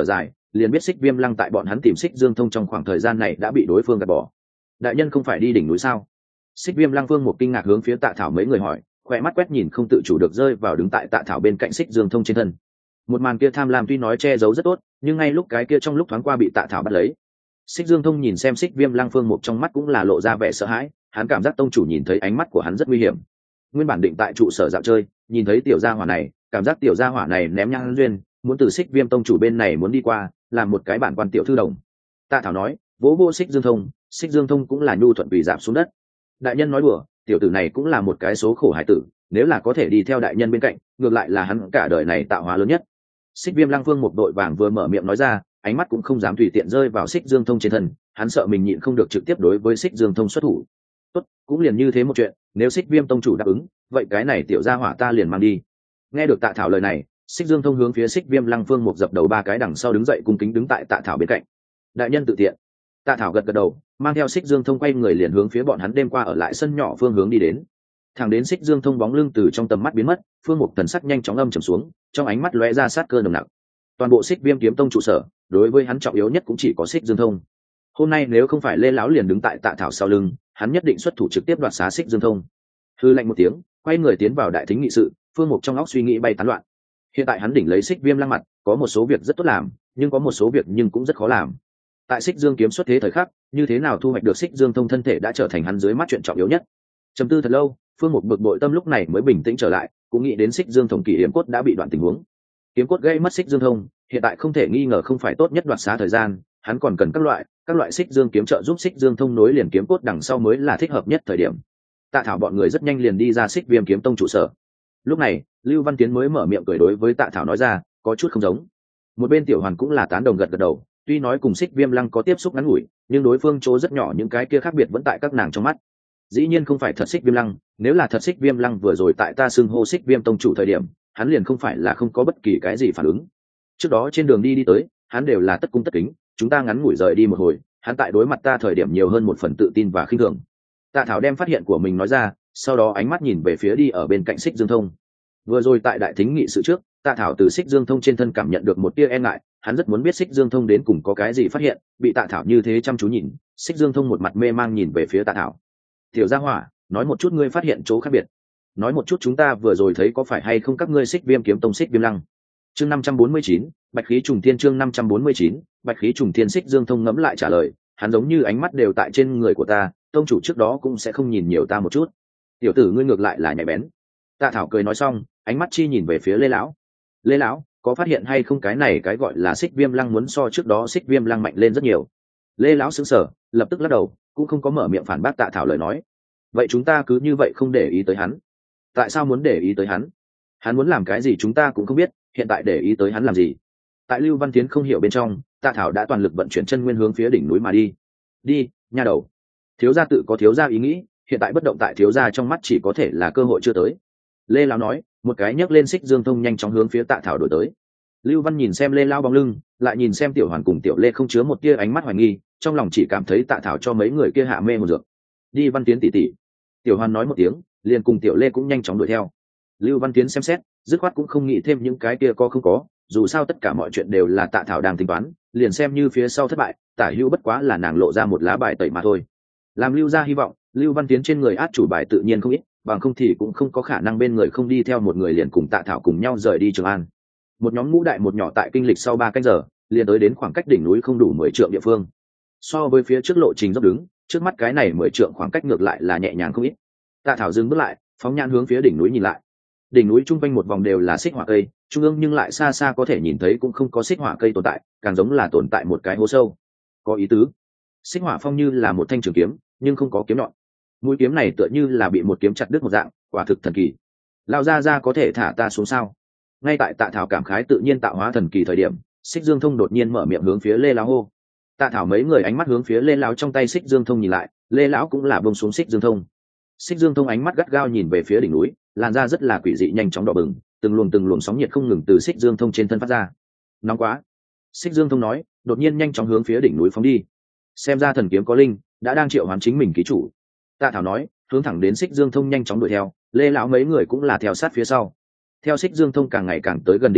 liền biết xích viêm lăng tại bọn hắn tìm xích dương thông trong khoảng thời gian này đã bị đối phương gạt bỏ. Đại nhân không phải đi đỉnh núi sao? Xích viêm lăng vương một kinh ngạc hướng phía Tạ Thảo mấy người hỏi, khỏe mắt quét nhìn không tự chủ được rơi vào đứng tại Tạ Thảo bên cạnh xích dương thông trên thân. Một màn kia tham lam tuy nói che giấu rất tốt, nhưng ngay lúc cái kia trong lúc thoáng qua bị Tạ Thảo bắt lấy. Xích dương thông nhìn xem xích viêm lăng vương một trong mắt cũng là lộ ra vẻ sợ hãi, hắn cảm giác tông chủ nhìn thấy ánh mắt của hắn rất nguy hiểm. Nguyên bản định tại trụ sở dạo chơi, nhìn thấy tiểu gia hỏa này, cảm giác tiểu gia hỏa này ném nhang duyên, muốn từ xích viêm tông chủ bên này muốn đi qua, làm một cái bản quan tiểu thư đồng. Tạ Thảo nói, vỗ vô xích dương thông, xích dương thông cũng là nhu thuận quỳ giảm xuống đất. Đại nhân nói đùa, tiểu tử này cũng là một cái số khổ hải tử, nếu là có thể đi theo đại nhân bên cạnh, ngược lại là hắn cả đời này tạo hóa lớn nhất. Xích viêm lăng vương một đội vàng vừa mở miệng nói ra, ánh mắt cũng không dám tùy tiện rơi vào xích dương thông trên thân, hắn sợ mình nhịn không được trực tiếp đối với xích dương thông xuất thủ. Tốt, cũng liền như thế một chuyện, nếu xích viêm tông chủ đáp ứng, vậy cái này tiểu gia hỏa ta liền mang đi. Nghe được Tạ Thảo lời này, xích dương thông hướng phía xích viêm lăng vương một dập đầu ba cái đằng sau đứng dậy cung kính đứng tại Tạ Thảo bên cạnh. Đại nhân tự tiện. Tạ Thảo gật gật đầu, mang theo xích dương thông quay người liền hướng phía bọn hắn đêm qua ở lại sân nhỏ phương hướng đi đến. Thẳng đến xích dương thông bóng lưng từ trong tầm mắt biến mất, phương mục thần sắc nhanh chóng âm trầm xuống, trong ánh mắt lóe ra sát cơ nồng nặc. Toàn bộ xích viêm kiếm tông trụ sở, đối với hắn trọng yếu nhất cũng chỉ có xích dương thông. Hôm nay nếu không phải Lê lão liền đứng tại Tạ Thảo sau lưng, hắn nhất định xuất thủ trực tiếp đoạt xá xích dương thông. Hư lạnh một tiếng, quay người tiến vào đại thính nghị sự, phương mục trong óc suy nghĩ bay tán loạn. Hiện tại hắn đỉnh lấy xích viêm lăng mặt, có một số việc rất tốt làm, nhưng có một số việc nhưng cũng rất khó làm. Tại xích dương kiếm xuất thế thời khắc, như thế nào thu hoạch được xích dương thông thân thể đã trở thành hắn dưới mắt chuyện trọng yếu nhất. Trầm tư thật lâu, phương mục bực bội tâm lúc này mới bình tĩnh trở lại, cũng nghĩ đến xích dương thông kỳ hiểm cốt đã bị đoạn tình huống. Kiếm cốt gây mất xích dương thông, hiện tại không thể nghi ngờ không phải tốt nhất đoạt xá thời gian, hắn còn cần các loại các loại xích dương kiếm trợ giúp xích dương thông nối liền kiếm cốt đằng sau mới là thích hợp nhất thời điểm. Tạ Thảo bọn người rất nhanh liền đi ra xích viêm kiếm tông trụ sở. Lúc này Lưu Văn Tiến mới mở miệng cười đối với Tạ Thảo nói ra, có chút không giống. Một bên Tiểu Hoàn cũng là tán đồng gật gật đầu, tuy nói cùng xích viêm lăng có tiếp xúc ngắn ngủi, nhưng đối phương chỗ rất nhỏ, những cái kia khác biệt vẫn tại các nàng trong mắt. Dĩ nhiên không phải thật xích viêm lăng, nếu là thật xích viêm lăng vừa rồi tại ta xưng hô xích viêm tông chủ thời điểm, hắn liền không phải là không có bất kỳ cái gì phản ứng. Trước đó trên đường đi đi tới, hắn đều là tất cung tất kính, chúng ta ngắn ngủi rời đi một hồi, hắn tại đối mặt ta thời điểm nhiều hơn một phần tự tin và khinh thường. Tạ Thảo đem phát hiện của mình nói ra, sau đó ánh mắt nhìn về phía đi ở bên cạnh xích dương thông. Vừa rồi tại đại thính nghị sự trước, Tạ Thảo từ xích dương thông trên thân cảm nhận được một tia e ngại, hắn rất muốn biết xích dương thông đến cùng có cái gì phát hiện, bị Tạ Thảo như thế chăm chú nhìn, xích dương thông một mặt mê mang nhìn về phía Tạ Thảo. Tiểu gia hỏa, nói một chút ngươi phát hiện chỗ khác biệt, nói một chút chúng ta vừa rồi thấy có phải hay không các ngươi xích viêm kiếm tông xích viêm lăng. Chương năm trăm bốn mươi chín, bạch khí trùng thiên. Chương năm trăm bốn mươi chín, bạch khí trùng thiên. Xích dương thông ngẫm lại trả lời, hắn giống như ánh mắt đều tại trên người của ta, tông chủ trước đó cũng sẽ không nhìn nhiều ta một chút. Tiểu tử ngươi ngược lại là nhạy bén. Tạ Thảo cười nói xong, ánh mắt chi nhìn về phía Lê lão. Lê lão, có phát hiện hay không cái này cái gọi là xích viêm lăng muốn so trước đó xích viêm lăng mạnh lên rất nhiều. Lê lão sững sờ, lập tức lắc đầu, cũng không có mở miệng phản bác Tạ Thảo lời nói. Vậy chúng ta cứ như vậy không để ý tới hắn? Tại sao muốn để ý tới hắn? Hắn muốn làm cái gì chúng ta cũng không biết, hiện tại để ý tới hắn làm gì? Tại Lưu Văn Tiến không hiểu bên trong, Tạ Thảo đã toàn lực vận chuyển chân nguyên hướng phía đỉnh núi mà đi. Đi, nha đầu. Thiếu gia tự có thiếu gia ý nghĩ, hiện tại bất động tại thiếu gia trong mắt chỉ có thể là cơ hội chưa tới. Lê lão nói, một cái nhấc lên xích dương thông nhanh chóng hướng phía Tạ Thảo đổi tới. Lưu Văn nhìn xem Lê lão bóng lưng, lại nhìn xem Tiểu Hoàn cùng Tiểu Lê không chứa một tia ánh mắt hoài nghi, trong lòng chỉ cảm thấy Tạ Thảo cho mấy người kia hạ mê một dược. Đi Văn Tiến tỷ tỷ. Tiểu Hoàn nói một tiếng, liền cùng Tiểu Lê cũng nhanh chóng đuổi theo. Lưu Văn Tiến xem xét, dứt khoát cũng không nghĩ thêm những cái kia có không có, dù sao tất cả mọi chuyện đều là Tạ Thảo đang tính toán, liền xem như phía sau thất bại, Tả Hữu bất quá là nàng lộ ra một lá bài tẩy mà thôi. Làm Lưu gia hy vọng, Lưu Văn Tiến trên người át chủ bài tự nhiên không ít, bằng không thì cũng không có khả năng bên người không đi theo một người liền cùng Tạ Thảo cùng nhau rời đi Trường An. Một nhóm ngũ đại một nhỏ tại kinh lịch sau ba canh giờ, liền tới đến khoảng cách đỉnh núi không đủ mười trượng địa phương. So với phía trước lộ trình dốc đứng, trước mắt cái này mười trượng khoảng cách ngược lại là nhẹ nhàng không ít. Tạ Thảo dừng bước lại, phóng nhãn hướng phía đỉnh núi nhìn lại. Đỉnh núi trung quanh một vòng đều là xích hỏa cây, trung ương nhưng lại xa xa có thể nhìn thấy cũng không có xích hỏa cây tồn tại, càng giống là tồn tại một cái hố sâu. Có ý tứ. Xích hỏa phong như là một thanh trường kiếm, nhưng không có kiếm nhọn. Mũi kiếm này tựa như là bị một kiếm chặt đứt một dạng, quả thực thần kỳ. Lão gia gia có thể thả ta xuống sao? Ngay tại Tạ Thảo cảm khái tự nhiên tạo hóa thần kỳ thời điểm, Xích Dương Thông đột nhiên mở miệng hướng phía Lê lão hô. Tạ Thảo mấy người ánh mắt hướng phía Lê lão trong tay Xích Dương Thông nhìn lại, Lê lão cũng là buông xuống Xích Dương Thông. Xích Dương Thông ánh mắt gắt gao nhìn về phía đỉnh núi, làn da rất là quỷ dị nhanh chóng đỏ bừng, từng luồng từng luồng sóng nhiệt không ngừng từ Xích Dương Thông trên thân phát ra. Nóng quá. Xích Dương Thông nói, đột nhiên nhanh chóng hướng phía đỉnh núi phóng đi. Xem ra thần kiếm có linh, đã đang triệu hoán chính mình ký chủ. Tạ Thảo nói, hướng thẳng đến Xích Dương Thông nhanh chóng đuổi theo, Lê lão mấy người cũng là theo sát phía sau. Theo Xích Dương Thông càng ngày càng tới gần đỉnh núi,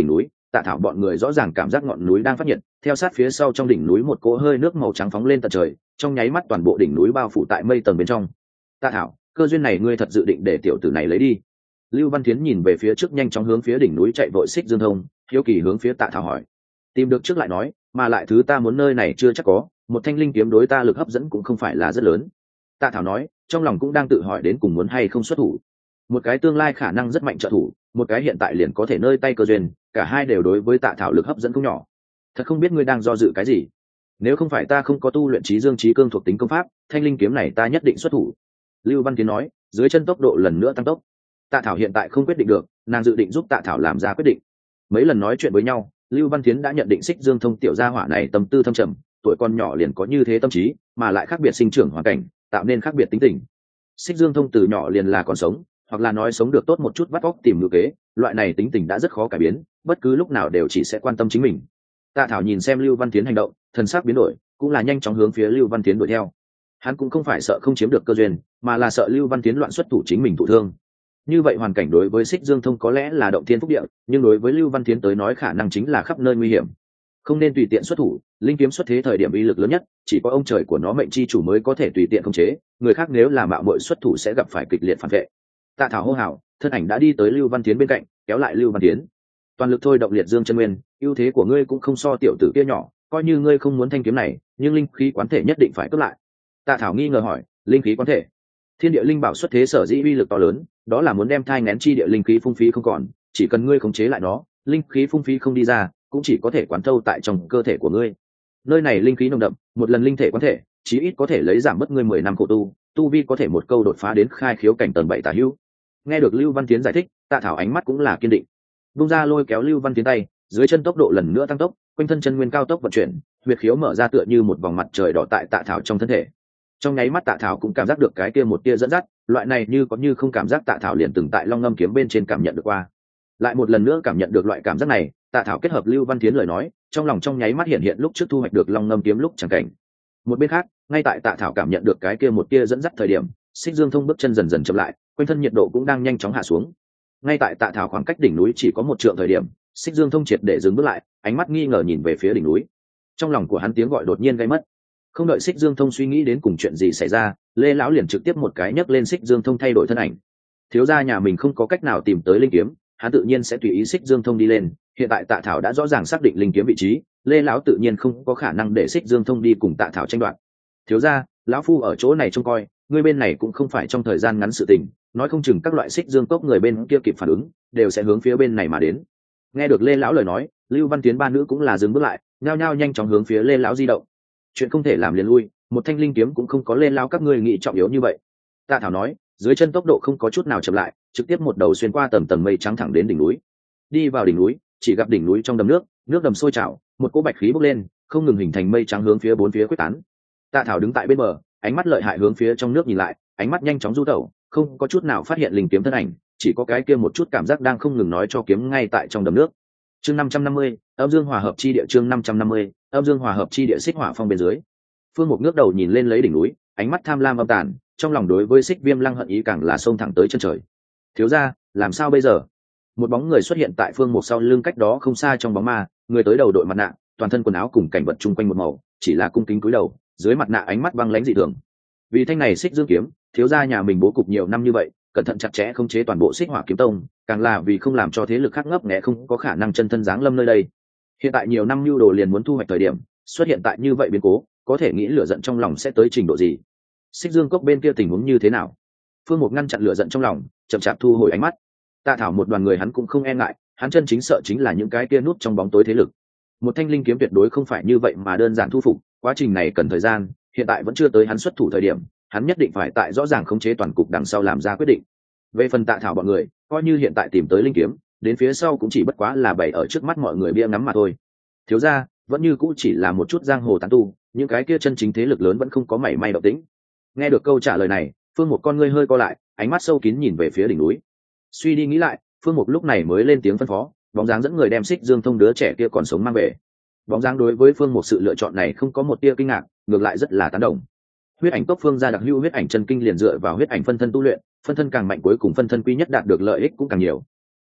Tạ Thảo bọn người rõ ràng cảm giác ngọn núi đang phát nhiệt, theo sát phía sau trong đỉnh núi một cỗ hơi nước màu trắng phóng lên tận trời, trong nháy mắt toàn bộ đỉnh núi bao phủ tại mây tầng bên trong. Tạ Thảo, cơ duyên này ngươi thật dự định để tiểu tử này lấy đi? Lưu Văn Thiến nhìn về phía trước nhanh chóng hướng phía đỉnh núi chạy vội Xích Dương Thông, hiếu kỳ hướng phía Tạ Thảo hỏi. Tìm được trước lại nói, mà lại thứ ta muốn nơi này chưa chắc có, một thanh linh kiếm đối ta lực hấp dẫn cũng không phải là rất lớn. Tạ Thảo nói, trong lòng cũng đang tự hỏi đến cùng muốn hay không xuất thủ. Một cái tương lai khả năng rất mạnh trợ thủ, một cái hiện tại liền có thể nơi tay cơ duyên, cả hai đều đối với Tạ Thảo lực hấp dẫn không nhỏ. Thật không biết ngươi đang do dự cái gì? Nếu không phải ta không có tu luyện trí dương trí cương thuộc tính công pháp, thanh linh kiếm này ta nhất định xuất thủ. Lưu Văn Tiến nói, dưới chân tốc độ lần nữa tăng tốc. Tạ Thảo hiện tại không quyết định được, nàng dự định giúp Tạ Thảo làm ra quyết định. Mấy lần nói chuyện với nhau, Lưu Văn Tiến đã nhận định Xích Dương Thông tiểu gia hỏa này tâm tư thâm trầm, tuổi con nhỏ liền có như thế tâm trí, mà lại khác biệt sinh trưởng hoàn cảnh, tạo nên khác biệt tính tình. Xích Dương Thông từ nhỏ liền là còn sống, hoặc là nói sống được tốt một chút vắt óc tìm ngữ kế, loại này tính tình đã rất khó cải biến, bất cứ lúc nào đều chỉ sẽ quan tâm chính mình. Tạ Thảo nhìn xem Lưu Văn Tiến hành động, thần sắc biến đổi, cũng là nhanh chóng hướng phía Lưu Văn Tiến đuổi theo. Hắn cũng không phải sợ không chiếm được cơ duyên, mà là sợ Lưu Văn Tiến loạn xuất thủ chính mình thụ thương. Như vậy hoàn cảnh đối với Xích Dương Thông có lẽ là động thiên phúc địa, nhưng đối với Lưu Văn Tiến tới nói khả năng chính là khắp nơi nguy hiểm. Không nên tùy tiện xuất thủ, linh kiếm xuất thế thời điểm uy lực lớn nhất, chỉ có ông trời của nó mệnh chi chủ mới có thể tùy tiện khống chế, người khác nếu là mạo muội xuất thủ sẽ gặp phải kịch liệt phản vệ. Tạ Thảo hô hào, thân ảnh đã đi tới Lưu Văn Tiến bên cạnh, kéo lại Lưu Văn Tiến. Toàn lực thôi động liệt dương chân nguyên, ưu thế của ngươi cũng không so tiểu tử kia nhỏ, coi như ngươi không muốn thanh kiếm này, nhưng linh khí quán thể nhất định phải cướp lại. Tạ Thảo nghi ngờ hỏi, linh khí quán thể? Thiên địa linh bảo xuất thế sở dĩ uy lực to lớn, đó là muốn đem thai nghén chi địa linh khí phung phí không còn, chỉ cần ngươi khống chế lại nó, linh khí phung phí không đi ra, cũng chỉ có thể quán thâu tại trong cơ thể của ngươi. Nơi này linh khí nồng đậm, một lần linh thể quán thể, chí ít có thể lấy giảm mất ngươi mười năm khổ tu, tu vi có thể một câu đột phá đến khai khiếu cảnh tầng bảy tả hữu. Nghe được Lưu Văn Tiến giải thích, Tạ Thảo ánh mắt cũng là kiên định. Bung ra lôi kéo Lưu Văn Tiến tay, dưới chân tốc độ lần nữa tăng tốc, quanh thân chân nguyên cao tốc vận chuyển, huyệt khiếu mở ra tựa như một vòng mặt trời đỏ tại Tạ Thảo trong thân thể. Trong nháy mắt Tạ Thảo cũng cảm giác được cái kia một tia dẫn dắt, loại này như có như không cảm giác Tạ Thảo liền từng tại Long Ngâm kiếm bên trên cảm nhận được qua. Lại một lần nữa cảm nhận được loại cảm giác này, Tạ Thảo kết hợp Lưu Văn Tiến lời nói, trong lòng trong nháy mắt hiện hiện lúc trước thu hoạch được Long Ngâm kiếm lúc chẳng cảnh. Một bên khác, ngay tại Tạ Thảo cảm nhận được cái kia một tia dẫn dắt thời điểm, Xích Dương Thông bước chân dần dần chậm lại, quanh thân nhiệt độ cũng đang nhanh chóng hạ xuống. Ngay tại Tạ Thảo khoảng cách đỉnh núi chỉ có một trượng thời điểm, Xích Dương Thông triệt để dừng bước lại, ánh mắt nghi ngờ nhìn về phía đỉnh núi. Trong lòng của hắn tiếng gọi đột nhiên gây mất. Không đợi Xích Dương Thông suy nghĩ đến cùng chuyện gì xảy ra, Lê lão liền trực tiếp một cái nhấc lên Xích Dương Thông thay đổi thân ảnh. Thiếu gia nhà mình không có cách nào tìm tới linh kiếm, hắn tự nhiên sẽ tùy ý Xích Dương Thông đi lên. Hiện tại Tạ Thảo đã rõ ràng xác định linh kiếm vị trí, Lê lão tự nhiên không có khả năng để Xích Dương Thông đi cùng Tạ Thảo tranh đoạt. Thiếu gia, lão phu ở chỗ này trông coi, ngươi bên này cũng không phải trong thời gian ngắn sự tình, nói không chừng các loại Xích Dương cốc người bên kia kịp phản ứng, đều sẽ hướng phía bên này mà đến. Nghe được Lê lão lời nói, Lưu Văn Tiến ba nữ cũng là dừng bước lại, nhao nhao nhanh chóng hướng phía Lê lão di động. Chuyện không thể làm liền lui, một thanh linh kiếm cũng không có Lê lão các ngươi nghĩ trọng yếu như vậy. Tạ Thảo nói, dưới chân tốc độ không có chút nào chậm lại, trực tiếp một đầu xuyên qua tầng tầng mây trắng thẳng đến đỉnh núi. Đi vào đỉnh núi, chỉ gặp đỉnh núi trong đầm nước, nước đầm sôi trào, một cỗ bạch khí bốc lên, không ngừng hình thành mây trắng hướng phía bốn phía quyết tán. Tạ Thảo đứng tại bên bờ, ánh mắt lợi hại hướng phía trong nước nhìn lại, ánh mắt nhanh chóng du tẩu, không có chút nào phát hiện linh kiếm thân ảnh, chỉ có cái kia một chút cảm giác đang không ngừng nói cho kiếm ngay tại trong đầm nước. Chương năm trăm năm mươi, âm dương hòa hợp chi địa. Chương năm trăm năm mươi, âm dương hòa hợp chi địa. Xích hỏa phong bên dưới, Phương Mục ngước đầu nhìn lên lấy đỉnh núi, ánh mắt tham lam âm tàn, trong lòng đối với Xích Viêm Lăng hận ý càng là xông thẳng tới chân trời. Thiếu gia, làm sao bây giờ? Một bóng người xuất hiện tại Phương Mục sau lưng cách đó không xa trong bóng ma, người tới đầu đội mặt nạ, toàn thân quần áo cùng cảnh vật chung quanh một màu, chỉ là cung kính cúi đầu, dưới mặt nạ ánh mắt băng lãnh dị thường. Vì thanh này Xích Dương kiếm, thiếu gia nhà mình bố cục nhiều năm như vậy, cẩn thận chặt chẽ không chế toàn bộ Xích Hỏa kiếm tông, càng là vì không làm cho thế lực khác ngấp nghé không có khả năng chân thân giáng lâm nơi đây. Hiện tại nhiều năm nhu đồ liền muốn thu hoạch thời điểm, xuất hiện tại như vậy biến cố, có thể nghĩ lửa giận trong lòng sẽ tới trình độ gì. Xích Dương cốc bên kia tình huống như thế nào? Phương Mục ngăn chặn lửa giận trong lòng, chậm chạp thu hồi ánh mắt. Tạ Thảo một đoàn người hắn cũng không e ngại, hắn chân chính sợ chính là những cái kia núp trong bóng tối thế lực. Một thanh linh kiếm tuyệt đối không phải như vậy mà đơn giản thu phục, quá trình này cần thời gian, hiện tại vẫn chưa tới hắn xuất thủ thời điểm, hắn nhất định phải tại rõ ràng khống chế toàn cục đằng sau làm ra quyết định. Về phần Tạ Thảo bọn người, coi như hiện tại tìm tới linh kiếm, đến phía sau cũng chỉ bất quá là bày ở trước mắt mọi người bia ngắm mà thôi. Thiếu gia, vẫn như cũ chỉ là một chút giang hồ tán tu, những cái kia chân chính thế lực lớn vẫn không có mảy may động tĩnh. Nghe được câu trả lời này, Phương Mục con ngươi hơi co lại, ánh mắt sâu kín nhìn về phía đỉnh núi. Suy đi nghĩ lại, Phương Mục lúc này mới lên tiếng phân phó, bóng dáng dẫn người đem Xích Dương Thông đứa trẻ kia còn sống mang về. Bóng dáng đối với Phương Mục sự lựa chọn này không có một tia kinh ngạc, ngược lại rất là tán đồng. Huyết ảnh cốc Phương gia đặc hữu huyết ảnh chân kinh liền dựa vào huyết ảnh phân thân tu luyện, phân thân càng mạnh cuối cùng phân thân quý nhất đạt được lợi ích cũng càng nhiều.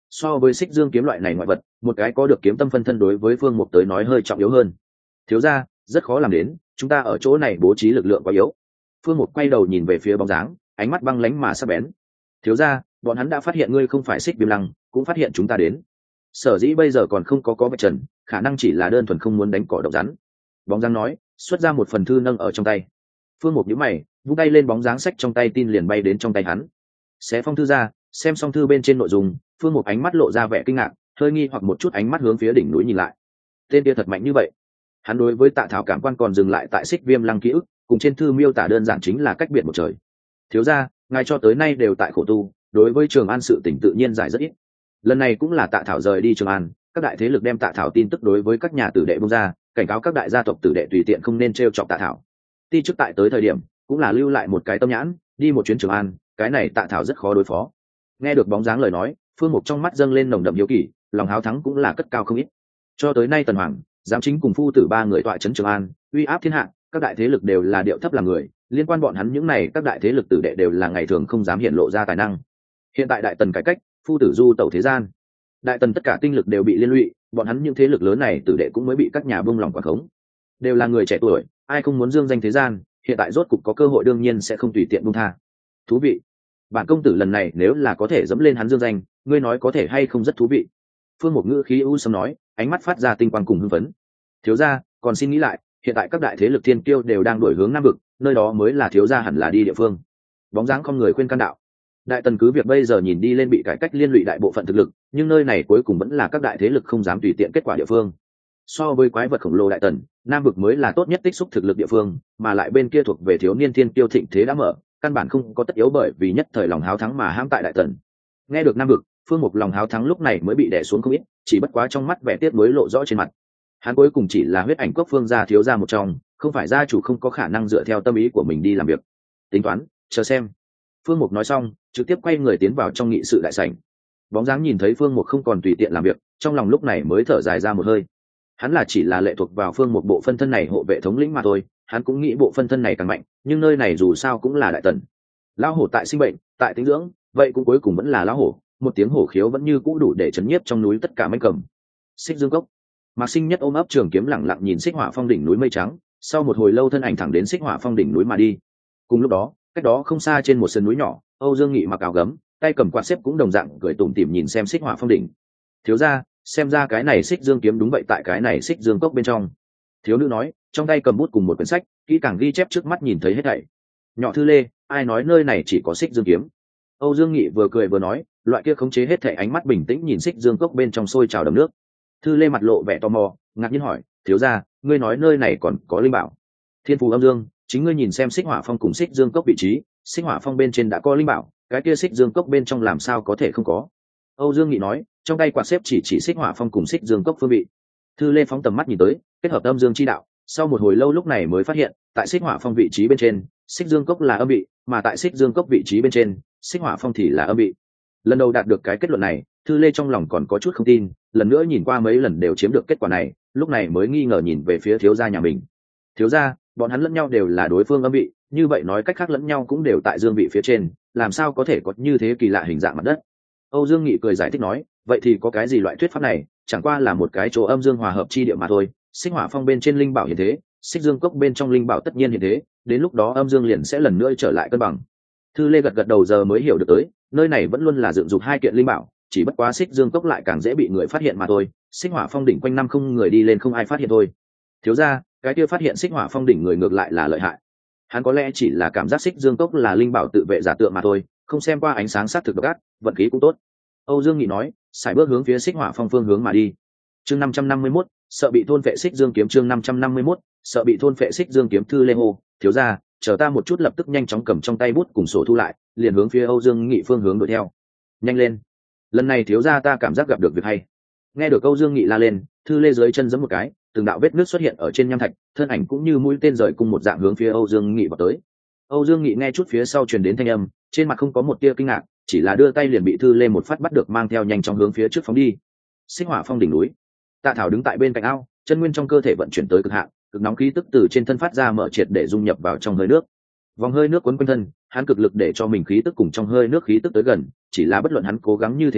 So với xích dương kiếm loại này ngoại vật, một cái có được kiếm tâm phân thân đối với Phương Mục tới nói hơi trọng yếu hơn. Thiếu gia, rất khó làm đến, chúng ta ở chỗ này bố trí lực lượng quá yếu. Phương Mục quay đầu nhìn về phía bóng dáng, ánh mắt băng lãnh mà sắc bén. Thiếu gia, bọn hắn đã phát hiện ngươi không phải Xích Viêm Lăng, cũng phát hiện chúng ta đến. Sở dĩ bây giờ còn không có có vạch trần, khả năng chỉ là đơn thuần không muốn đánh cỏ độc rắn. Bóng dáng nói, xuất ra một phần thư nâng ở trong tay. Phương Mục nhíu mày, vung tay lên, bóng dáng sách trong tay tin liền bay đến trong tay hắn. Xé phong thư ra, xem xong thư bên trên nội dung, Phương Mục ánh mắt lộ ra vẻ kinh ngạc, hơi nghi hoặc một chút, ánh mắt hướng phía đỉnh núi nhìn lại. Tên kia thật mạnh như vậy. Hắn đối với Tạ Thảo cảm quan còn dừng lại tại Xích Viêm Lăng ký ức, cùng trên thư miêu tả đơn giản chính là cách biệt một trời. Thiếu gia, ngài cho tới nay đều tại khổ tu, đối với Trường An sự tình tự nhiên giải rất ít. Lần này cũng là Tạ Thảo rời đi Trường An, các đại thế lực đem Tạ Thảo tin tức đối với các nhà tử đệ bung ra, cảnh cáo các đại gia tộc tử đệ tùy tiện không nên trêu chọc Tạ Thảo. Ti chức tại tới thời điểm, cũng là lưu lại một cái tâm nhãn, đi một chuyến Trường An, cái này Tạ Thảo rất khó đối phó. Nghe được bóng dáng lời nói, Phương Mục trong mắt dâng lên nồng đậm hiếu kỳ, lòng háo thắng cũng là cất cao không ít. Cho tới nay Tần Hoàng, giám chính cùng phu tử ba người tọa trấn Trường An, uy áp thiên hạ, các đại thế lực đều là điệu thấp làm người, liên quan bọn hắn những này các đại thế lực tử đệ đều là ngày thường không dám hiện lộ ra tài năng. Hiện tại đại tần cải cách, phu tử du tẩu thế gian, đại tần tất cả tinh lực đều bị liên lụy, bọn hắn những thế lực lớn này tử đệ cũng mới bị các nhà buông lòng quản khống. Đều là người trẻ tuổi, ai không muốn dương danh thế gian, hiện tại rốt cục có cơ hội đương nhiên sẽ không tùy tiện buông tha. Thú vị. Bản công tử lần này nếu là có thể dẫm lên hắn dương danh, ngươi nói có thể hay không rất thú vị. Phương Mục ngữ khí u sâm nói, ánh mắt phát ra tinh quang cùng hưng phấn. Thiếu gia, còn xin nghĩ lại, hiện tại các đại thế lực thiên kiêu đều đang đổi hướng nam vực, nơi đó mới là thiếu gia hẳn là đi địa phương. Bóng dáng không người khuyên can đạo. Đại tần cứ việc bây giờ nhìn đi lên bị cải cách liên lụy đại bộ phận thực lực, nhưng nơi này cuối cùng vẫn là các đại thế lực không dám tùy tiện kết quả địa phương. So với quái vật khổng lồ đại tần, nam vực mới là tốt nhất tích xúc thực lực địa phương, mà lại bên kia thuộc về thiếu niên thiên kiêu thịnh thế đã mở, căn bản không có tất yếu bởi vì nhất thời lòng háo thắng mà hãm tại đại tần. Nghe được nam vực, Phương Mục lòng háo thắng lúc này mới bị đè xuống không ít, chỉ bất quá trong mắt vẻ tiếc nuối lộ rõ trên mặt. Hắn cuối cùng chỉ là huyết ảnh cốc Phương gia thiếu gia một trong, không phải gia chủ không có khả năng dựa theo tâm ý của mình đi làm việc. Tính toán, chờ xem. Phương Mục nói xong, trực tiếp quay người tiến vào trong nghị sự đại sảnh. Bóng dáng nhìn thấy Phương Mục không còn tùy tiện làm việc, trong lòng lúc này mới thở dài ra một hơi. Hắn là chỉ là lệ thuộc vào Phương Mục bộ phân thân này hộ vệ thống lĩnh mà thôi, hắn cũng nghĩ bộ phân thân này càng mạnh, nhưng nơi này dù sao cũng là đại tần. Lão hổ tại sinh bệnh, tại tính dưỡng, vậy cũng cuối cùng vẫn là lão hổ, một tiếng hổ khiếu vẫn như cũ đủ để chấn nhiếp trong núi tất cả manh cầm. Xích Dương Cốc. Mạc Sinh Nhất ôm ấp trường kiếm lẳng lặng nhìn Xích Hỏa Phong đỉnh núi mây trắng, sau một hồi lâu thân ảnh thẳng đến Xích Hỏa Phong đỉnh núi mà đi. Cùng lúc đó, cách đó không xa trên một sườn núi nhỏ, Âu Dương Nghị mặc áo gấm, tay cầm quạt xếp cũng đồng dạng cười tủm tỉm nhìn xem Xích Hỏa Phong đỉnh. Thiếu gia, xem ra cái này Xích Dương kiếm đúng vậy tại cái này Xích Dương Cốc bên trong. Thiếu nữ nói, trong tay cầm bút cùng một quyển sách, kỹ càng ghi chép trước mắt nhìn thấy hết thảy. Nhỏ Thư Lê, ai nói nơi này chỉ có Xích Dương kiếm? Âu Dương Nghị vừa cười vừa nói, loại kia khống chế hết thảy ánh mắt bình tĩnh nhìn Xích Dương Cốc bên trong sôi trào đầm nước. Thư Lê mặt lộ vẻ tò mò, ngạc nhiên hỏi, thiếu gia, ngươi nói nơi này còn có linh bảo? Thiên Phù Âm Dương, chính ngươi nhìn xem Xích Hỏa Phong cùng Xích Dương Cốc vị trí, Xích Hỏa Phong bên trên đã có linh bảo, cái kia Xích Dương Cốc bên trong làm sao có thể không có? Âu Dương Nghị nói, trong tay quạt xếp chỉ chỉ Xích Hỏa Phong cùng Xích Dương Cốc phương vị. Thư Lê phóng tầm mắt nhìn tới, kết hợp âm dương chi đạo, sau một hồi lâu lúc này mới phát hiện, tại Xích Hỏa Phong vị trí bên trên, Xích Dương Cốc là âm vị, mà tại Xích Dương Cốc vị trí bên trên, Xích Hỏa Phong thì là âm vị. Lần đầu đạt được cái kết luận này, Thư Lê trong lòng còn có chút không tin, lần nữa nhìn qua mấy lần đều chiếm được kết quả này, lúc này mới nghi ngờ nhìn về phía thiếu gia nhà mình. Thiếu gia, bọn hắn lẫn nhau đều là đối phương âm vị, như vậy nói cách khác lẫn nhau cũng đều tại dương vị phía trên, làm sao có thể có như thế kỳ lạ hình dạng mặt đất? Âu Dương Nghị cười giải thích nói, vậy thì có cái gì loại thuyết pháp này, chẳng qua là một cái chỗ âm dương hòa hợp chi địa mà thôi. Xích Hỏa Phong bên trên linh bảo hiện thế, Xích Dương Cốc bên trong linh bảo tất nhiên hiện thế, đến lúc đó âm dương liền sẽ lần nữa trở lại cân bằng. Thư Lê gật gật đầu giờ mới hiểu được tới, nơi này vẫn luôn là dựng dục hai kiện linh bảo, chỉ bất quá Xích Dương Cốc lại càng dễ bị người phát hiện mà thôi. Xích Hỏa Phong đỉnh quanh năm không người đi lên không ai phát hiện thôi. Thiếu gia, cái kia phát hiện Xích Hỏa Phong đỉnh người ngược lại là lợi hại. Hắn có lẽ chỉ là cảm giác Xích Dương Cốc là linh bảo tự vệ giả tượng mà thôi, không xem qua ánh sáng sát thực độc ác, vận khí cũng tốt. Âu Dương Nghị nói, sải bước hướng phía Xích Hỏa Phong phương hướng mà đi. Chương năm trăm năm mươi mốt, sợ bị thôn phệ Xích Dương kiếm. Chương năm trăm năm mươi mốt, sợ bị thôn phệ Xích Dương kiếm. Thư Lê hô, thiếu gia, chờ ta một chút, lập tức nhanh chóng cầm trong tay bút cùng sổ thu lại, liền hướng phía Âu Dương Nghị phương hướng đuổi theo. Nhanh lên, lần này thiếu gia ta cảm giác gặp được việc hay. Nghe được Âu Dương Nghị la lên, Thư Lê dưới chân giẫm một cái, từng đạo vết nước xuất hiện ở trên nham thạch, thân ảnh cũng như mũi tên rời cùng một dạng hướng phía Âu Dương Nghị vào tới. Âu Dương Nghị nghe chút phía sau truyền đến thanh âm, trên mặt không có một tia kinh ngạc, chỉ là đưa tay liền bị Thư Lê một phát bắt được, mang theo nhanh chóng hướng phía trước phóng đi. Xích Hỏa Phong đỉnh núi, Tạ Thảo đứng tại bên cạnh ao, chân nguyên trong cơ thể vận chuyển tới cực hạn, cực nóng khí tức từ trên thân phát ra mở triệt để dung nhập vào trong hơi nước. Vòng hơi nước quấn quanh thân, hắn cực lực để cho mình khí tức cùng trong hơi nước khí tức tới gần, chỉ là bất luận hắn cố gắng như thế nào,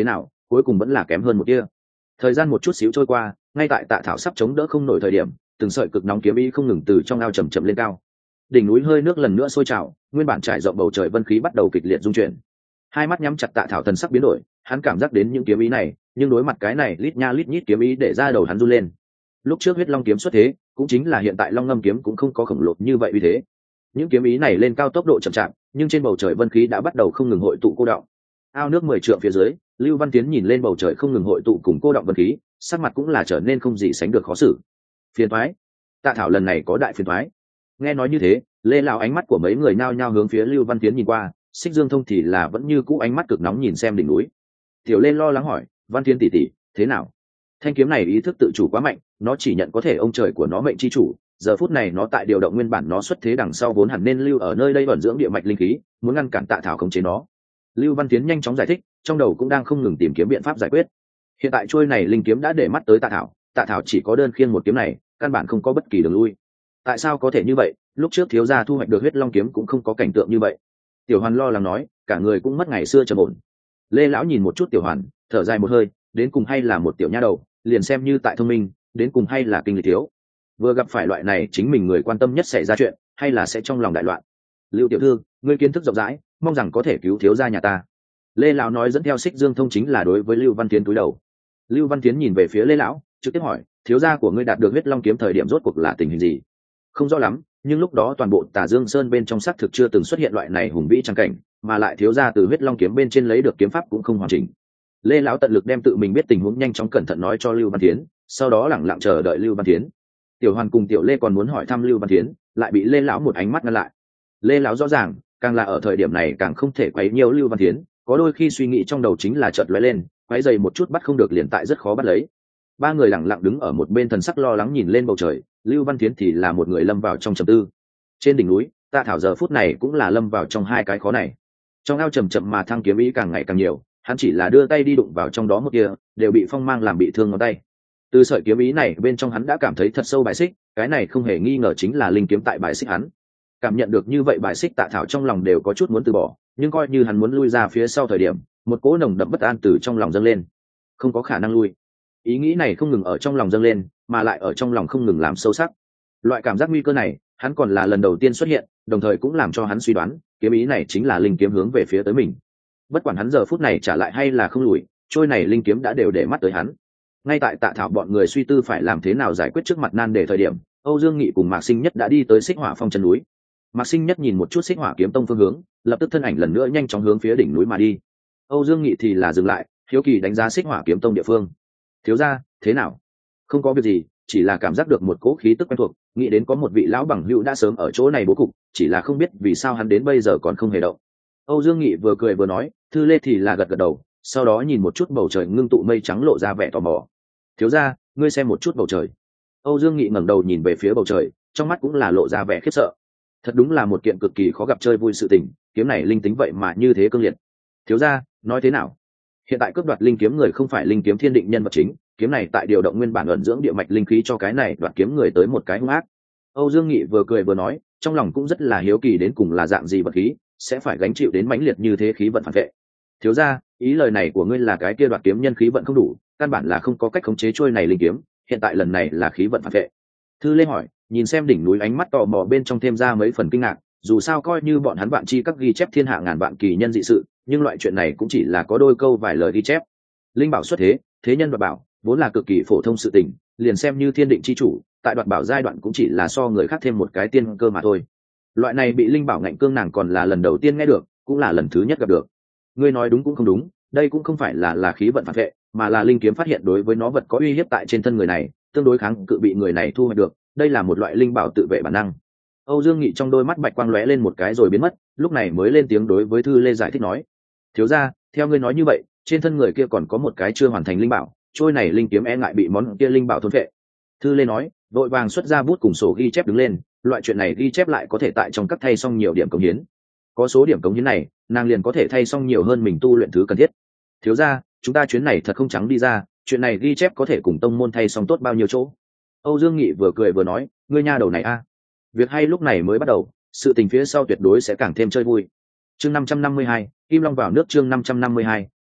cuối cùng vẫn là kém hơn một tia. Thời gian một chút xíu trôi qua, ngay tại Tạ Thảo sắp chống đỡ không nổi thời điểm, từng sợi cực nóng kiếm ý không ngừng từ trong ao chậm chậm lên cao. Đỉnh núi hơi nước lần nữa sôi trào, nguyên bản trải rộng bầu trời vân khí bắt đầu kịch liệt rung chuyển. Hai mắt nhắm chặt Tạ Thảo thần sắc biến đổi, hắn cảm giác đến những kiếm ý này, nhưng đối mặt cái này lít nha lít nhít kiếm ý để ra đầu hắn run lên. Lúc trước huyết long kiếm xuất thế, cũng chính là hiện tại long ngâm kiếm cũng không có khổng lồ như vậy uy thế. Những kiếm ý này lên cao tốc độ chậm chạp, nhưng trên bầu trời vân khí đã bắt đầu không ngừng hội tụ cô đọng. Ao nước mười trượng phía dưới, Lưu Văn Tiến nhìn lên bầu trời không ngừng hội tụ cùng cô đọng vân khí, sắc mặt cũng là trở nên không gì sánh được khó xử. Phiền toái, Tạ Thảo lần này có đại phiền toái. Nghe nói như thế, Lê lão ánh mắt của mấy người nhao nhao hướng phía Lưu Văn Tiến nhìn qua, Xích Dương Thông thì là vẫn như cũ ánh mắt cực nóng nhìn xem đỉnh núi. Tiểu Lê lo lắng hỏi, Văn Tiến tỷ tỷ, thế nào? Thanh kiếm này ý thức tự chủ quá mạnh, nó chỉ nhận có thể ông trời của nó mệnh chi chủ, giờ phút này nó tại điều động nguyên bản nó xuất thế đằng sau vốn hẳn nên lưu ở nơi đây vận dưỡng địa mạch linh khí, muốn ngăn cản Tạ Thảo khống chế nó. Lưu Văn Tiến nhanh chóng giải thích, trong đầu cũng đang không ngừng tìm kiếm biện pháp giải quyết. Hiện tại chuôi này linh kiếm đã để mắt tới Tạ Thảo, Tạ Thảo chỉ có đơn khiêng một kiếm này, căn bản không có bất kỳ đường lui. Tại sao có thể như vậy? Lúc trước thiếu gia thu hoạch được huyết long kiếm cũng không có cảnh tượng như vậy. Tiểu Hoàn lo lắng nói, cả người cũng mất ngày xưa trầm ổn. Lê lão nhìn một chút Tiểu Hoàn, thở dài một hơi, đến cùng hay là một tiểu nha đầu, liền xem như tại thông minh, đến cùng hay là kinh lịch thiếu. Vừa gặp phải loại này chính mình người quan tâm nhất xảy ra chuyện, hay là sẽ trong lòng đại loạn. Lưu tiểu thư, ngươi kiến thức rộng rãi, mong rằng có thể cứu thiếu gia nhà ta. Lê lão nói dẫn theo Xích Dương Thông chính là đối với Lưu Văn Tiến cúi đầu. Lưu Văn Tiến nhìn về phía Lê lão, trực tiếp hỏi, thiếu gia của ngươi đạt được huyết long kiếm thời điểm rốt cuộc là tình hình gì? Không rõ lắm, nhưng lúc đó toàn bộ Tà Dương Sơn bên trong xác thực chưa từng xuất hiện loại này hùng vĩ trang cảnh, mà lại thiếu gia từ huyết long kiếm bên trên lấy được kiếm pháp cũng không hoàn chỉnh. Lê lão tận lực đem tự mình biết tình huống nhanh chóng cẩn thận nói cho Lưu Văn Tiến, sau đó lẳng lặng chờ đợi Lưu Văn Tiến. Tiểu Hoàn cùng Tiểu Lê còn muốn hỏi thăm Lưu Văn Tiến, lại bị Lê lão một ánh mắt ngăn lại. Lê lão rõ ràng, càng là ở thời điểm này càng không thể quấy nhiều Lưu Văn Tiến, có đôi khi suy nghĩ trong đầu chính là chợt lóe lên, quấy dày một chút bắt không được liền tại rất khó bắt lấy. Ba người lẳng lặng đứng ở một bên thần sắc lo lắng nhìn lên bầu trời, Lưu Văn Tiến thì là một người lâm vào trong trầm tư. Trên đỉnh núi, Tạ Thảo giờ phút này cũng là lâm vào trong hai cái khó này. Trong ao chậm chậm mà thăng kiếm ý càng ngày càng nhiều, hắn chỉ là đưa tay đi đụng vào trong đó một kia, đều bị phong mang làm bị thương ngón tay. Từ sợi kiếm ý này bên trong hắn đã cảm thấy thật sâu bài xích, cái này không hề nghi ngờ chính là linh kiếm tại bài xích hắn. Cảm nhận được như vậy bài xích, Tạ Thảo trong lòng đều có chút muốn từ bỏ, nhưng coi như hắn muốn lui ra phía sau thời điểm, một cỗ nồng đậm bất an từ trong lòng dâng lên. Không có khả năng lui. Ý nghĩ này không ngừng ở trong lòng dâng lên, mà lại ở trong lòng không ngừng làm sâu sắc. Loại cảm giác nguy cơ này, hắn còn là lần đầu tiên xuất hiện, đồng thời cũng làm cho hắn suy đoán, kiếm ý này chính là linh kiếm hướng về phía tới mình. Bất quản hắn giờ phút này trả lại hay là không lùi, trôi này linh kiếm đã đều để mắt tới hắn. Ngay tại Tạ Thảo bọn người suy tư phải làm thế nào giải quyết trước mặt nan đề thời điểm, Âu Dương Nghị cùng Mạc Sinh Nhất đã đi tới Xích Hỏa Phong chân núi. Mạc Sinh Nhất nhìn một chút Xích Hỏa Kiếm Tông phương hướng, lập tức thân ảnh lần nữa nhanh chóng hướng phía đỉnh núi mà đi. Âu Dương Nghị thì là dừng lại, hiếu kỳ đánh giá Xích Hỏa Kiếm Tông địa phương. Thiếu gia, thế nào? Không có việc gì, chỉ là cảm giác được một cỗ khí tức quen thuộc, nghĩ đến có một vị lão bằng hữu đã sớm ở chỗ này bố cục, chỉ là không biết vì sao hắn đến bây giờ còn không hề động. Âu Dương Nghị vừa cười vừa nói, Thư Lê thì là gật gật đầu, sau đó nhìn một chút bầu trời ngưng tụ mây trắng lộ ra vẻ tò mò. Thiếu gia, ngươi xem một chút bầu trời. Âu Dương Nghị ngẩng đầu nhìn về phía bầu trời, trong mắt cũng là lộ ra vẻ khiếp sợ. Thật đúng là một kiện cực kỳ khó gặp chơi vui sự tình, kiếm này linh tính vậy mà như thế cương liệt. Thiếu gia, nói thế nào? Hiện tại cướp đoạt linh kiếm người không phải linh kiếm thiên định nhân vật chính, kiếm này tại điều động nguyên bản ẩn dưỡng địa mạch linh khí cho cái này đoạt kiếm người tới một cái hung ác. Âu Dương Nghị vừa cười vừa nói, trong lòng cũng rất là hiếu kỳ đến cùng là dạng gì vật khí, sẽ phải gánh chịu đến mãnh liệt như thế khí vận phản vệ. Thiếu gia, ý lời này của ngươi là cái kia đoạt kiếm nhân khí vận không đủ, căn bản là không có cách khống chế trôi này linh kiếm, hiện tại lần này là khí vận phản vệ. Thư Lê hỏi, nhìn xem đỉnh núi ánh mắt tò mò bên trong thêm ra mấy phần kinh ngạc, dù sao coi như bọn hắn vạn chi các ghi chép thiên hạ ngàn vạn kỳ nhân dị sự, nhưng loại chuyện này cũng chỉ là có đôi câu vài lời ghi chép. Linh bảo xuất thế, thế nhân đoạt bảo, vốn là cực kỳ phổ thông sự tình, liền xem như thiên định chi chủ, tại đoạt bảo giai đoạn cũng chỉ là so người khác thêm một cái tiên cơ mà thôi. Loại này bị linh bảo ngạnh cương nàng còn là lần đầu tiên nghe được, cũng là lần thứ nhất gặp được. Ngươi nói đúng cũng không đúng, đây cũng không phải là là khí vận phản vệ, mà là linh kiếm phát hiện đối với nó vật có uy hiếp tại trên thân người này, tương đối kháng cự bị người này thu hoạch được, đây là một loại linh bảo tự vệ bản năng. Âu Dương Nghị trong đôi mắt bạch quang lóe lên một cái rồi biến mất, lúc này mới lên tiếng đối với Thư Lê giải thích nói: thiếu gia, theo ngươi nói như vậy, trên thân người kia còn có một cái chưa hoàn thành linh bảo, trôi này linh kiếm e ngại bị món kia linh bảo thôn vệ. Thư Lê nói, vội vàng xuất ra bút cùng sổ ghi chép đứng lên, loại chuyện này ghi chép lại có thể tại trong các thay xong nhiều điểm cống hiến. Có số điểm cống hiến này, nàng liền có thể thay xong nhiều hơn mình tu luyện thứ cần thiết. Thiếu gia, chúng ta chuyến này thật không trắng đi ra, chuyện này ghi chép có thể cùng tông môn thay xong tốt bao nhiêu chỗ. Âu Dương Nghị vừa cười vừa nói, ngươi nha đầu này a, việc hay lúc này mới bắt đầu, sự tình phía sau tuyệt đối sẽ càng thêm chơi vui. Chương năm trăm năm mươi hai, Kim Long vào nước. Chương năm trăm năm mươi hai,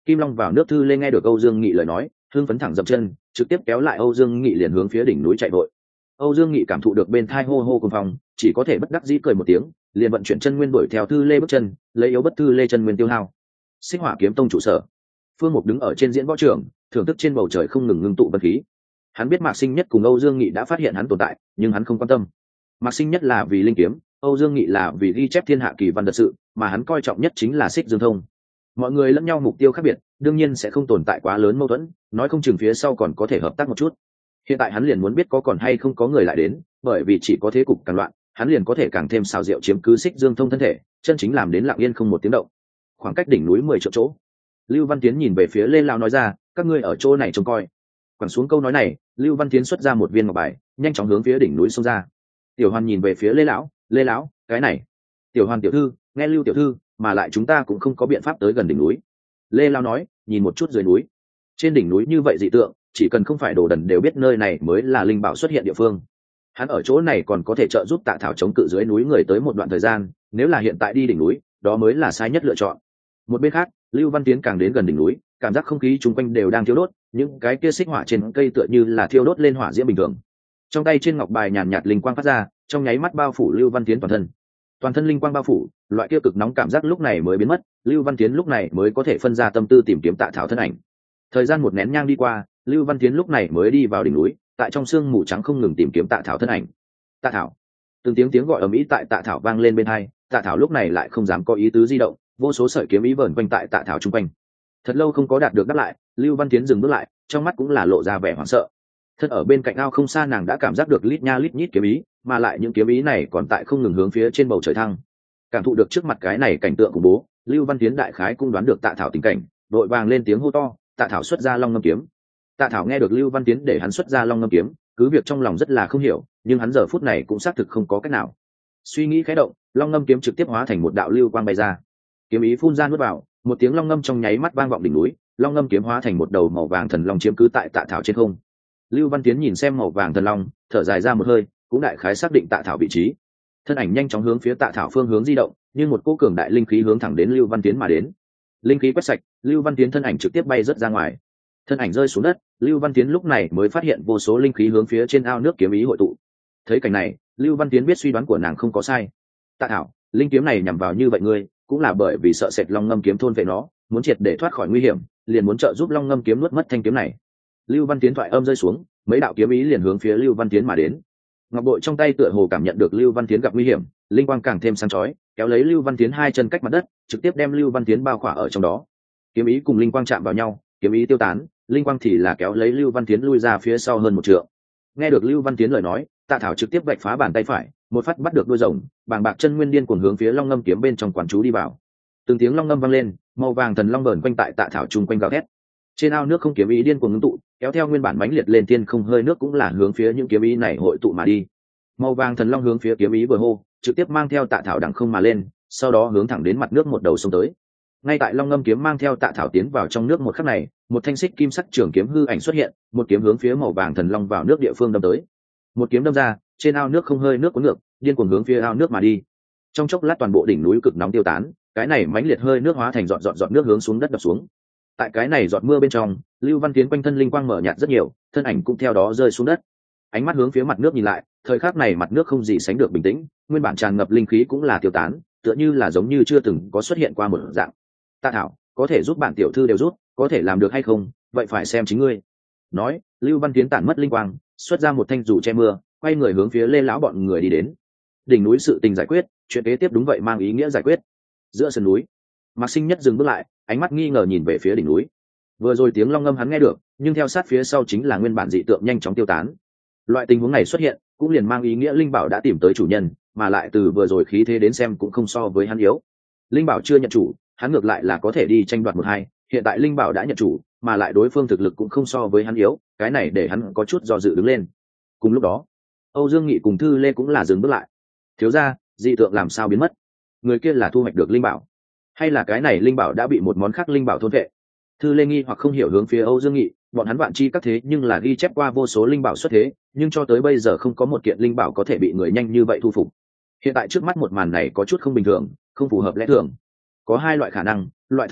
kim long vào nước thư lê nghe được Âu Dương Nghị lời nói hưng phấn thẳng dậm chân trực tiếp kéo lại Âu Dương Nghị liền hướng phía đỉnh núi chạy vội. Âu Dương Nghị cảm thụ được bên thai hô hô cùng phòng chỉ có thể bất đắc dĩ cười một tiếng liền vận chuyển chân nguyên đuổi theo thư lê bước chân lấy yếu bất thư lê chân nguyên tiêu hao. Xích Hỏa kiếm tông trụ sở, Phương Mục đứng ở trên diễn võ trường thưởng thức trên bầu trời không ngừng ngưng tụ vật khí. Hắn biết Mạc Sinh Nhất cùng Âu Dương Nghị đã phát hiện hắn tồn tại nhưng hắn không quan tâm. Mạc Sinh Nhất là vì linh kiếm, Âu Dương Nghị là vì ghi chép thiên hạ kỳ văn đặc sự, mà hắn coi trọng nhất chính là Xích Dương Thông. Mọi người lẫn nhau mục tiêu khác biệt đương nhiên sẽ không tồn tại quá lớn mâu thuẫn, nói không chừng phía sau còn có thể hợp tác một chút. Hiện tại hắn liền muốn biết có còn hay không có người lại đến, bởi vì chỉ có thế cục càng loạn hắn liền có thể càng thêm xào rượu chiếm cứ Xích Dương Thông thân thể, chân chính làm đến lặng yên không một tiếng động. Khoảng cách đỉnh núi mười triệu chỗ, Lưu Văn Tiến nhìn về phía Lê Lão nói ra, các ngươi ở chỗ này trông coi. Quẳng xuống câu nói này, Lưu Văn Tiến xuất ra một viên ngọc bài, nhanh chóng hướng phía đỉnh núi xông ra. Tiểu Hoàn nhìn về phía Lê Lão, Lê Lão, cái này. Tiểu Hoàn tiểu thư, nghe Lưu tiểu thư, mà lại chúng ta cũng không có biện pháp tới gần đỉnh núi. Lê Lão nói, nhìn một chút dưới núi. Trên đỉnh núi như vậy dị tượng, chỉ cần không phải đồ đần đều biết nơi này mới là linh bảo xuất hiện địa phương. Hắn ở chỗ này còn có thể trợ giúp Tạ Thảo chống cự dưới núi người tới một đoạn thời gian, nếu là hiện tại đi đỉnh núi, đó mới là sai nhất lựa chọn. Một bên khác, Lưu Văn Tiến càng đến gần đỉnh núi, cảm giác không khí chung quanh đều đang thiêu đốt, những cái kia xích hỏa trên cây tựa như là thiêu đốt lên hỏa diễm bình thường. Trong tay trên ngọc bài nhàn nhạt linh quang phát ra, trong nháy mắt bao phủ Lưu Văn Tiến toàn thân. Toàn thân linh quang bao phủ, loại kia cực nóng cảm giác lúc này mới biến mất, Lưu Văn Tiến lúc này mới có thể phân ra tâm tư tìm kiếm Tạ Thảo thân ảnh. Thời gian một nén nhang đi qua, Lưu Văn Tiến lúc này mới đi vào đỉnh núi, tại trong sương mù trắng không ngừng tìm kiếm Tạ Thảo thân ảnh. Tạ Thảo, từng tiếng tiếng gọi ầm ĩ tại Tạ Thảo vang lên bên tai, Tạ Thảo lúc này lại không dám có ý tứ di động, vô số sợi kiếm ý vờn quanh tại Tạ Thảo trung quanh. Thật lâu không có đạt được đáp lại, Lưu Văn Tiến dừng bước lại, trong mắt cũng là lộ ra vẻ hoảng sợ. Thân ở bên cạnh ao không xa nàng đã cảm giác được lít nha lít nhít kiếm ý, mà lại những kiếm ý này còn tại không ngừng hướng phía trên bầu trời thăng. Cảm thụ được trước mặt cái này cảnh tượng khủng bố, Lưu Văn Tiến đại khái cũng đoán được Tạ Thảo tình cảnh, đội vàng lên tiếng hô to, Tạ Thảo xuất ra Long Ngâm kiếm. Tạ Thảo nghe được Lưu Văn Tiến để hắn xuất ra Long Ngâm kiếm, cứ việc trong lòng rất là không hiểu, nhưng hắn giờ phút này cũng xác thực không có cách nào. Suy nghĩ khẽ động, Long Ngâm kiếm trực tiếp hóa thành một đạo lưu quang bay ra. Kiếm ý phun ra nuốt vào, một tiếng long ngâm trong nháy mắt vang vọng đỉnh núi, Long Ngâm kiếm hóa thành một đầu màu vàng thần long chiếm cứ tại Tạ Thảo trên không. Lưu Văn Tiến nhìn xem màu vàng thần long, thở dài ra một hơi, cũng đại khái xác định Tạ Thảo vị trí. Thân ảnh nhanh chóng hướng phía Tạ Thảo phương hướng di động, như một cỗ cường đại linh khí hướng thẳng đến Lưu Văn Tiến mà đến. Linh khí quét sạch, Lưu Văn Tiến thân ảnh trực tiếp bay rất ra ngoài. Thân ảnh rơi xuống đất, Lưu Văn Tiến lúc này mới phát hiện vô số linh khí hướng phía trên ao nước kiếm ý hội tụ. Thấy cảnh này, Lưu Văn Tiến biết suy đoán của nàng không có sai. Tạ Thảo, linh kiếm này nhằm vào như vậy ngươi, cũng là bởi vì sợ sệt Long Ngâm kiếm thôn vệ nó, muốn triệt để thoát khỏi nguy hiểm, liền muốn trợ giúp Long Ngâm kiếm nuốt mất thanh kiếm này. Lưu Văn Tiến thoại âm rơi xuống, mấy đạo kiếm ý liền hướng phía Lưu Văn Tiến mà đến. Ngọc bội trong tay tựa hồ cảm nhận được Lưu Văn Tiến gặp nguy hiểm, linh quang càng thêm sáng chói, kéo lấy Lưu Văn Tiến hai chân cách mặt đất, trực tiếp đem Lưu Văn Tiến bao khỏa ở trong đó. Kiếm ý cùng linh quang chạm vào nhau, kiếm ý tiêu tán, linh quang thì là kéo lấy Lưu Văn Tiến lui ra phía sau hơn một trượng. Nghe được Lưu Văn Tiến lời nói, Tạ Thảo trực tiếp vạch phá bàn tay phải, một phát bắt được đuôi rồng, bàng bạc chân nguyên điên cuồng hướng phía Long Ngâm kiếm bên trong quán chú đi vào. Từng tiếng long ngâm vang lên, màu vàng thần long vờn quanh tại Tạ Thảo trung quanh gào thét. Trên ao nước không kiếm ý điên cuồng ngưng tụ, kéo theo nguyên bản mãnh liệt lên thiên không hơi nước cũng là hướng phía những kiếm ý này hội tụ mà đi. Màu vàng thần long hướng phía kiếm ý vừa hô, trực tiếp mang theo Tạ Thảo đằng không mà lên, sau đó hướng thẳng đến mặt nước một đầu sông tới. Ngay tại Long Ngâm kiếm mang theo Tạ Thảo tiến vào trong nước một khắc này, một thanh xích kim sắc trường kiếm hư ảnh xuất hiện, một kiếm hướng phía màu vàng thần long vào nước địa phương đâm tới. Một kiếm đâm ra, trên ao nước không hơi nước cuốn ngược, điên cuồng hướng phía ao nước mà đi. Trong chốc lát toàn bộ đỉnh núi cực nóng tiêu tán, cái này mãnh liệt hơi nước hóa thành giọt giọt giọt nước hướng xuống đất đập xuống. Tại cái này giọt mưa bên trong, Lưu Văn Tiến quanh thân linh quang mở nhạt rất nhiều, thân ảnh cũng theo đó rơi xuống đất. Ánh mắt hướng phía mặt nước nhìn lại, thời khắc này mặt nước không gì sánh được bình tĩnh, nguyên bản tràn ngập linh khí cũng là tiêu tán, tựa như là giống như chưa từng có xuất hiện qua một dạng. Tạ Thảo, có thể giúp bản tiểu thư đều rút, có thể làm được hay không, vậy phải xem chính ngươi. Nói, Lưu Văn Tiến tản mất linh quang, xuất ra một thanh dù che mưa, quay người hướng phía Lê lão bọn người đi đến. Đỉnh núi sự tình giải quyết, chuyện kế tiếp đúng vậy mang ý nghĩa giải quyết. Giữa sườn núi, Mạc Sinh Nhất dừng bước lại, ánh mắt nghi ngờ nhìn về phía đỉnh núi. Vừa rồi tiếng long ngâm hắn nghe được, nhưng theo sát phía sau chính là nguyên bản dị tượng nhanh chóng tiêu tán. Loại tình huống này xuất hiện, cũng liền mang ý nghĩa linh bảo đã tìm tới chủ nhân, mà lại từ vừa rồi khí thế đến xem cũng không so với hắn yếu. Linh bảo chưa nhận chủ, hắn ngược lại là có thể đi tranh đoạt một hai, hiện tại linh bảo đã nhận chủ, mà lại đối phương thực lực cũng không so với hắn yếu, cái này để hắn có chút do dự đứng lên. Cùng lúc đó, Âu Dương Nghị cùng Thư Lê cũng là dừng bước lại. Thiếu gia, dị tượng làm sao biến mất? Người kia là thu hoạch được linh bảo, hay là cái này linh bảo đã bị một món khác linh bảo thôn vệ? Thư Lê nghi hoặc không hiểu hướng phía Âu Dương Nghị, bọn hắn vạn chi các thế nhưng là ghi chép qua vô số linh bảo xuất thế, nhưng cho tới bây giờ không có một kiện linh bảo có thể bị người nhanh như vậy thu phục. Hiện tại trước mắt một màn này có chút không bình thường, không phù hợp lẽ thường. Có hai loại khả năng, loại thứ nhất,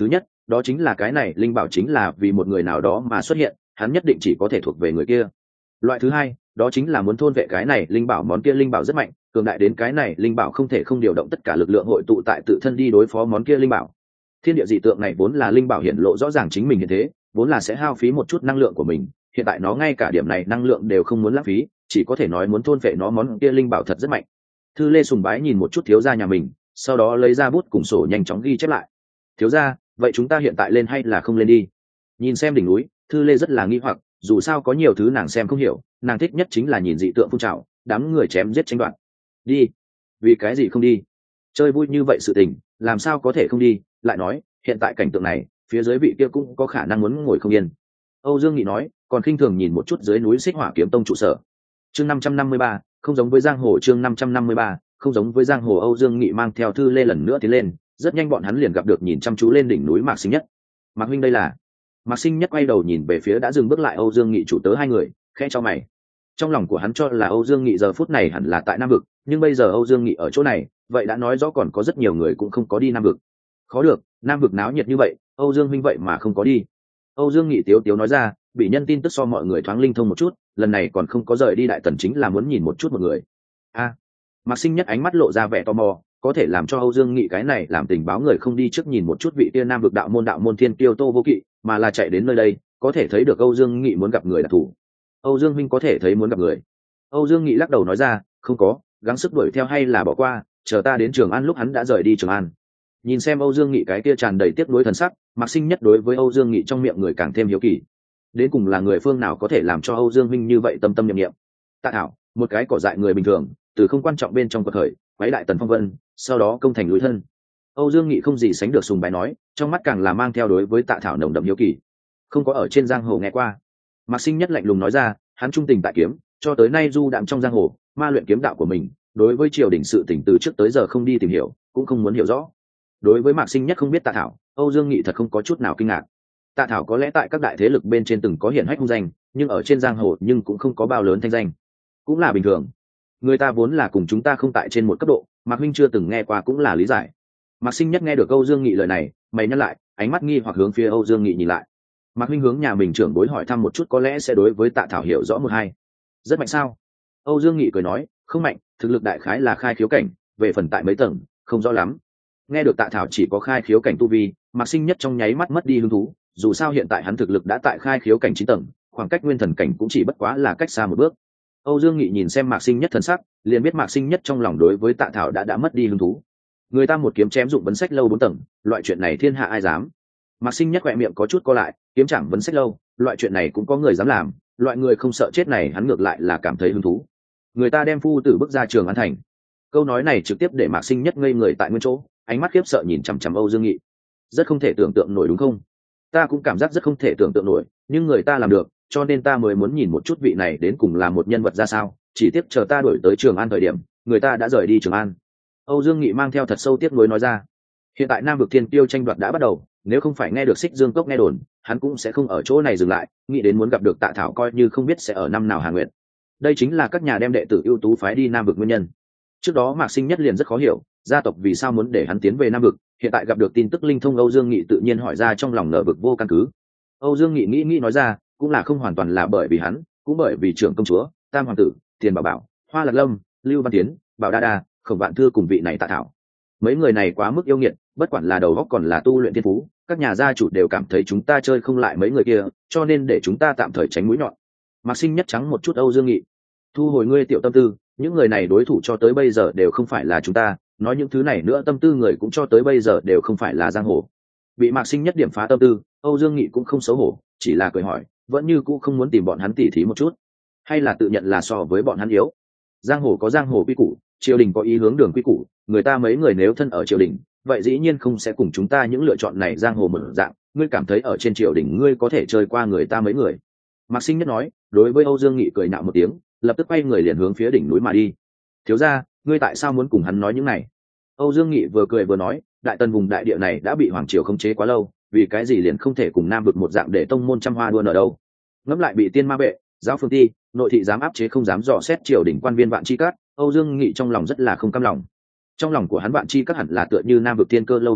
đó chính là cái này linh bảo chính là vì một người nào đó mà xuất hiện, hắn nhất định chỉ có thể thuộc về người kia. Loại thứ hai, đó chính là muốn thôn vệ cái này linh bảo, món kia linh bảo rất mạnh, cường đại đến cái này linh bảo không thể không điều động tất cả lực lượng hội tụ tại tự thân đi đối phó món kia linh bảo. Thiên địa dị tượng này vốn là linh bảo hiện lộ rõ ràng chính mình như thế, vốn là sẽ hao phí một chút năng lượng của mình, hiện tại nó ngay cả điểm này năng lượng đều không muốn lãng phí, chỉ có thể nói muốn thôn vệ nó, món kia linh bảo thật rất mạnh. Thư Lê sùng bái nhìn một chút thiếu gia nhà mình, sau đó lấy ra bút cùng sổ nhanh chóng ghi chép lại. Thiếu gia, vậy chúng ta hiện tại lên hay là không lên đi? Nhìn xem đỉnh núi, Thư Lê rất là nghi hoặc, dù sao có nhiều thứ nàng xem không hiểu, nàng thích nhất chính là nhìn dị tượng phun trào, đám người chém giết tranh đoạt. Đi? Vì cái gì không đi? Chơi vui như vậy sự tình, làm sao có thể không đi? Lại nói, hiện tại cảnh tượng này, phía dưới vị kia cũng có khả năng muốn ngồi không yên. Âu Dương Nghị nói, còn khinh thường nhìn một chút dưới núi Xích Hỏa Kiếm Tông trụ sở. Chương năm trăm năm mươi ba, không giống với giang hồ. Chương năm trăm năm mươi ba, không giống với giang hồ. Âu Dương Nghị mang theo Thư Lê lần nữa tiến lên, rất nhanh bọn hắn liền gặp được nhìn chăm chú lên đỉnh núi Mạc Sinh Nhất. Mạc huynh đây là? Mạc Sinh Nhất quay đầu nhìn về phía đã dừng bước lại Âu Dương Nghị chủ tớ hai người, khẽ cho mày. Trong lòng của hắn cho là Âu Dương Nghị giờ phút này hẳn là tại Nam vực, nhưng bây giờ Âu Dương Nghị ở chỗ này, vậy đã nói rõ còn có rất nhiều người cũng không có đi Nam vực. Khó được, Nam vực náo nhiệt như vậy, Âu Dương huynh vậy mà không có đi. Âu Dương Nghị tiếu tiếu nói ra, bị nhân tin tức so mọi người thoáng linh thông một chút, lần này còn không có rời đi Đại Tần chính là muốn nhìn một chút một người. A, à, Mạc Sinh Nhất ánh mắt lộ ra vẻ tò mò, có thể làm cho Âu Dương Nghị cái này làm tình báo người không đi trước nhìn một chút vị tiên Nam vực đạo môn đạo môn Thiên Kiêu Tô Vô Kỵ, mà là chạy đến nơi đây, có thể thấy được Âu Dương Nghị muốn gặp người đặc thù. Âu Dương huynh có thể thấy muốn gặp người. Âu Dương Nghị lắc đầu nói ra, không có, gắng sức đuổi theo hay là bỏ qua, chờ ta đến Trường An lúc hắn đã rời đi Trường An. Nhìn xem Âu Dương Nghị cái kia tràn đầy tiếc nuối thần sắc, Mạc Sinh Nhất đối với Âu Dương Nghị trong miệng người càng thêm hiếu kỳ. Đến cùng là người phương nào có thể làm cho Âu Dương huynh như vậy tâm tâm niệm niệm? Tạ Thảo, một cái cỏ dại người bình thường, từ không quan trọng bên trong cuộc khởi, quấy đại Tần phong vân, sau đó công thành núi thân. Âu Dương Nghị không gì sánh được sùng bái nói, trong mắt càng là mang theo đối với Tạ Thảo nồng đậm hiếu kỳ. Không có ở trên giang hồ nghe qua. Mạc Sinh Nhất lạnh lùng nói ra, hắn trung tình tại kiếm, cho tới nay du đạm trong giang hồ, ma luyện kiếm đạo của mình, đối với triều đình sự tình từ trước tới giờ không đi tìm hiểu, cũng không muốn hiểu rõ. Đối với Mạc Sinh Nhất không biết Tạ Thảo, Âu Dương Nghị thật không có chút nào kinh ngạc. Tạ Thảo có lẽ tại các đại thế lực bên trên từng có hiển hách hung danh, nhưng ở trên giang hồ nhưng cũng không có bao lớn thanh danh, cũng là bình thường. Người ta vốn là cùng chúng ta không tại trên một cấp độ, Mạc huynh chưa từng nghe qua cũng là lý giải. Mạc Sinh Nhất nghe được Âu Dương Nghị lời này, mày nhắc lại, ánh mắt nghi hoặc hướng phía Âu Dương Nghị nhìn lại. Mạc huynh hướng nhà mình trưởng bối hỏi thăm một chút, có lẽ sẽ đối với Tạ Thảo hiểu rõ một hai. Rất mạnh sao? Âu Dương Nghị cười nói, không mạnh, thực lực đại khái là khai khiếu cảnh, về phần tại mấy tầng, không rõ lắm. Nghe được Tạ Thảo chỉ có khai khiếu cảnh tu vi, Mạc Sinh Nhất trong nháy mắt mất đi hứng thú, dù sao hiện tại hắn thực lực đã tại khai khiếu cảnh chín tầng, khoảng cách nguyên thần cảnh cũng chỉ bất quá là cách xa một bước. Âu Dương Nghị nhìn xem Mạc Sinh Nhất thần sắc, liền biết Mạc Sinh Nhất trong lòng đối với Tạ Thảo đã đã mất đi hứng thú. Người ta một kiếm chém dụng vấn sách lâu bốn tầng, loại chuyện này thiên hạ ai dám? Mạc Sinh Nhất khỏe miệng có chút co lại, kiếm chẳng vấn sách lâu, loại chuyện này cũng có người dám làm, loại người không sợ chết này hắn ngược lại là cảm thấy hứng thú. Người ta đem phu tử bước ra Trường An thành. Câu nói này trực tiếp để Mạc Sinh Nhất ngây người tại nguyên chỗ, ánh mắt khiếp sợ nhìn chằm chằm Âu Dương Nghị. Rất không thể tưởng tượng nổi đúng không? Ta cũng cảm giác rất không thể tưởng tượng nổi, nhưng người ta làm được, cho nên ta mới muốn nhìn một chút vị này đến cùng là một nhân vật ra sao, chỉ tiếc chờ ta đuổi tới Trường An thời điểm, người ta đã rời đi Trường An. Âu Dương Nghị mang theo thật sâu tiếc nuối nói ra. Hiện tại Nam vực Thiên Tiêu tranh đoạt đã bắt đầu, nếu không phải nghe được Xích Dương Cốc nghe đồn, hắn cũng sẽ không ở chỗ này dừng lại, nghĩ đến muốn gặp được Tạ Thảo coi như không biết sẽ ở năm nào Hà Nguyệt. Đây chính là các nhà đem đệ tử ưu tú phái đi Nam vực nguyên nhân. Trước đó Mạc Sinh Nhất liền rất khó hiểu, gia tộc vì sao muốn để hắn tiến về Nam vực, hiện tại gặp được tin tức linh thông, Âu Dương Nghị tự nhiên hỏi ra trong lòng nở vực vô căn cứ. Âu Dương Nghị nghĩ nghĩ nói ra, cũng là không hoàn toàn là bởi vì hắn, cũng bởi vì trưởng công chúa, Tam hoàng tử, Tiền Bảo Bảo, Hoa Lạc Lâm, Lưu Văn Tiến, Bảo Đa Đa, Khổng Vạn Thư cùng vị này Tạ Thảo. Mấy người này quá mức yêu nghiệt, bất quản là đầu óc còn là tu luyện thiên phú, các nhà gia chủ đều cảm thấy chúng ta chơi không lại mấy người kia, cho nên để chúng ta tạm thời tránh mũi nhọn. Mạc Sinh Nhất trắng một chút Âu Dương Nghị, thu hồi ngươi tiểu tâm tư, những người này đối thủ cho tới bây giờ đều không phải là chúng ta, nói những thứ này nữa tâm tư người cũng cho tới bây giờ đều không phải là giang hồ. Bị Mạc Sinh Nhất điểm phá tâm tư, Âu Dương Nghị cũng không xấu hổ, chỉ là cười hỏi, vẫn như cũ không muốn tìm bọn hắn tỉ thí một chút, hay là tự nhận là so với bọn hắn yếu? Giang hồ có giang hồ quy củ, triều đình có ý hướng đường quy củ, người ta mấy người nếu thân ở triều đình, vậy dĩ nhiên không sẽ cùng chúng ta những lựa chọn này giang hồ mở dạng, ngươi cảm thấy ở trên triều đình ngươi có thể chơi qua người ta mấy người? Mạc Sinh Nhất nói, đối với Âu Dương Nghị cười nạo một tiếng, lập tức quay người liền hướng phía đỉnh núi mà đi. Thiếu gia, ngươi tại sao muốn cùng hắn nói những này? Âu Dương Nghị vừa cười vừa nói, Đại Tần vùng đại địa này đã bị hoàng triều khống chế quá lâu, vì cái gì liền không thể cùng Nam vực một dạng để tông môn trăm hoa đua nở đâu? Ngẫm lại bị tiên ma bệ, giáo phương ti, nội thị dám áp chế không dám dò xét triều đình quan viên Vạn Chi Cát, Âu Dương Nghị trong lòng rất là không cam lòng. Trong lòng của hắn Vạn Chi Cát hẳn là tựa như Nam vực tiên cơ lâu một dạng,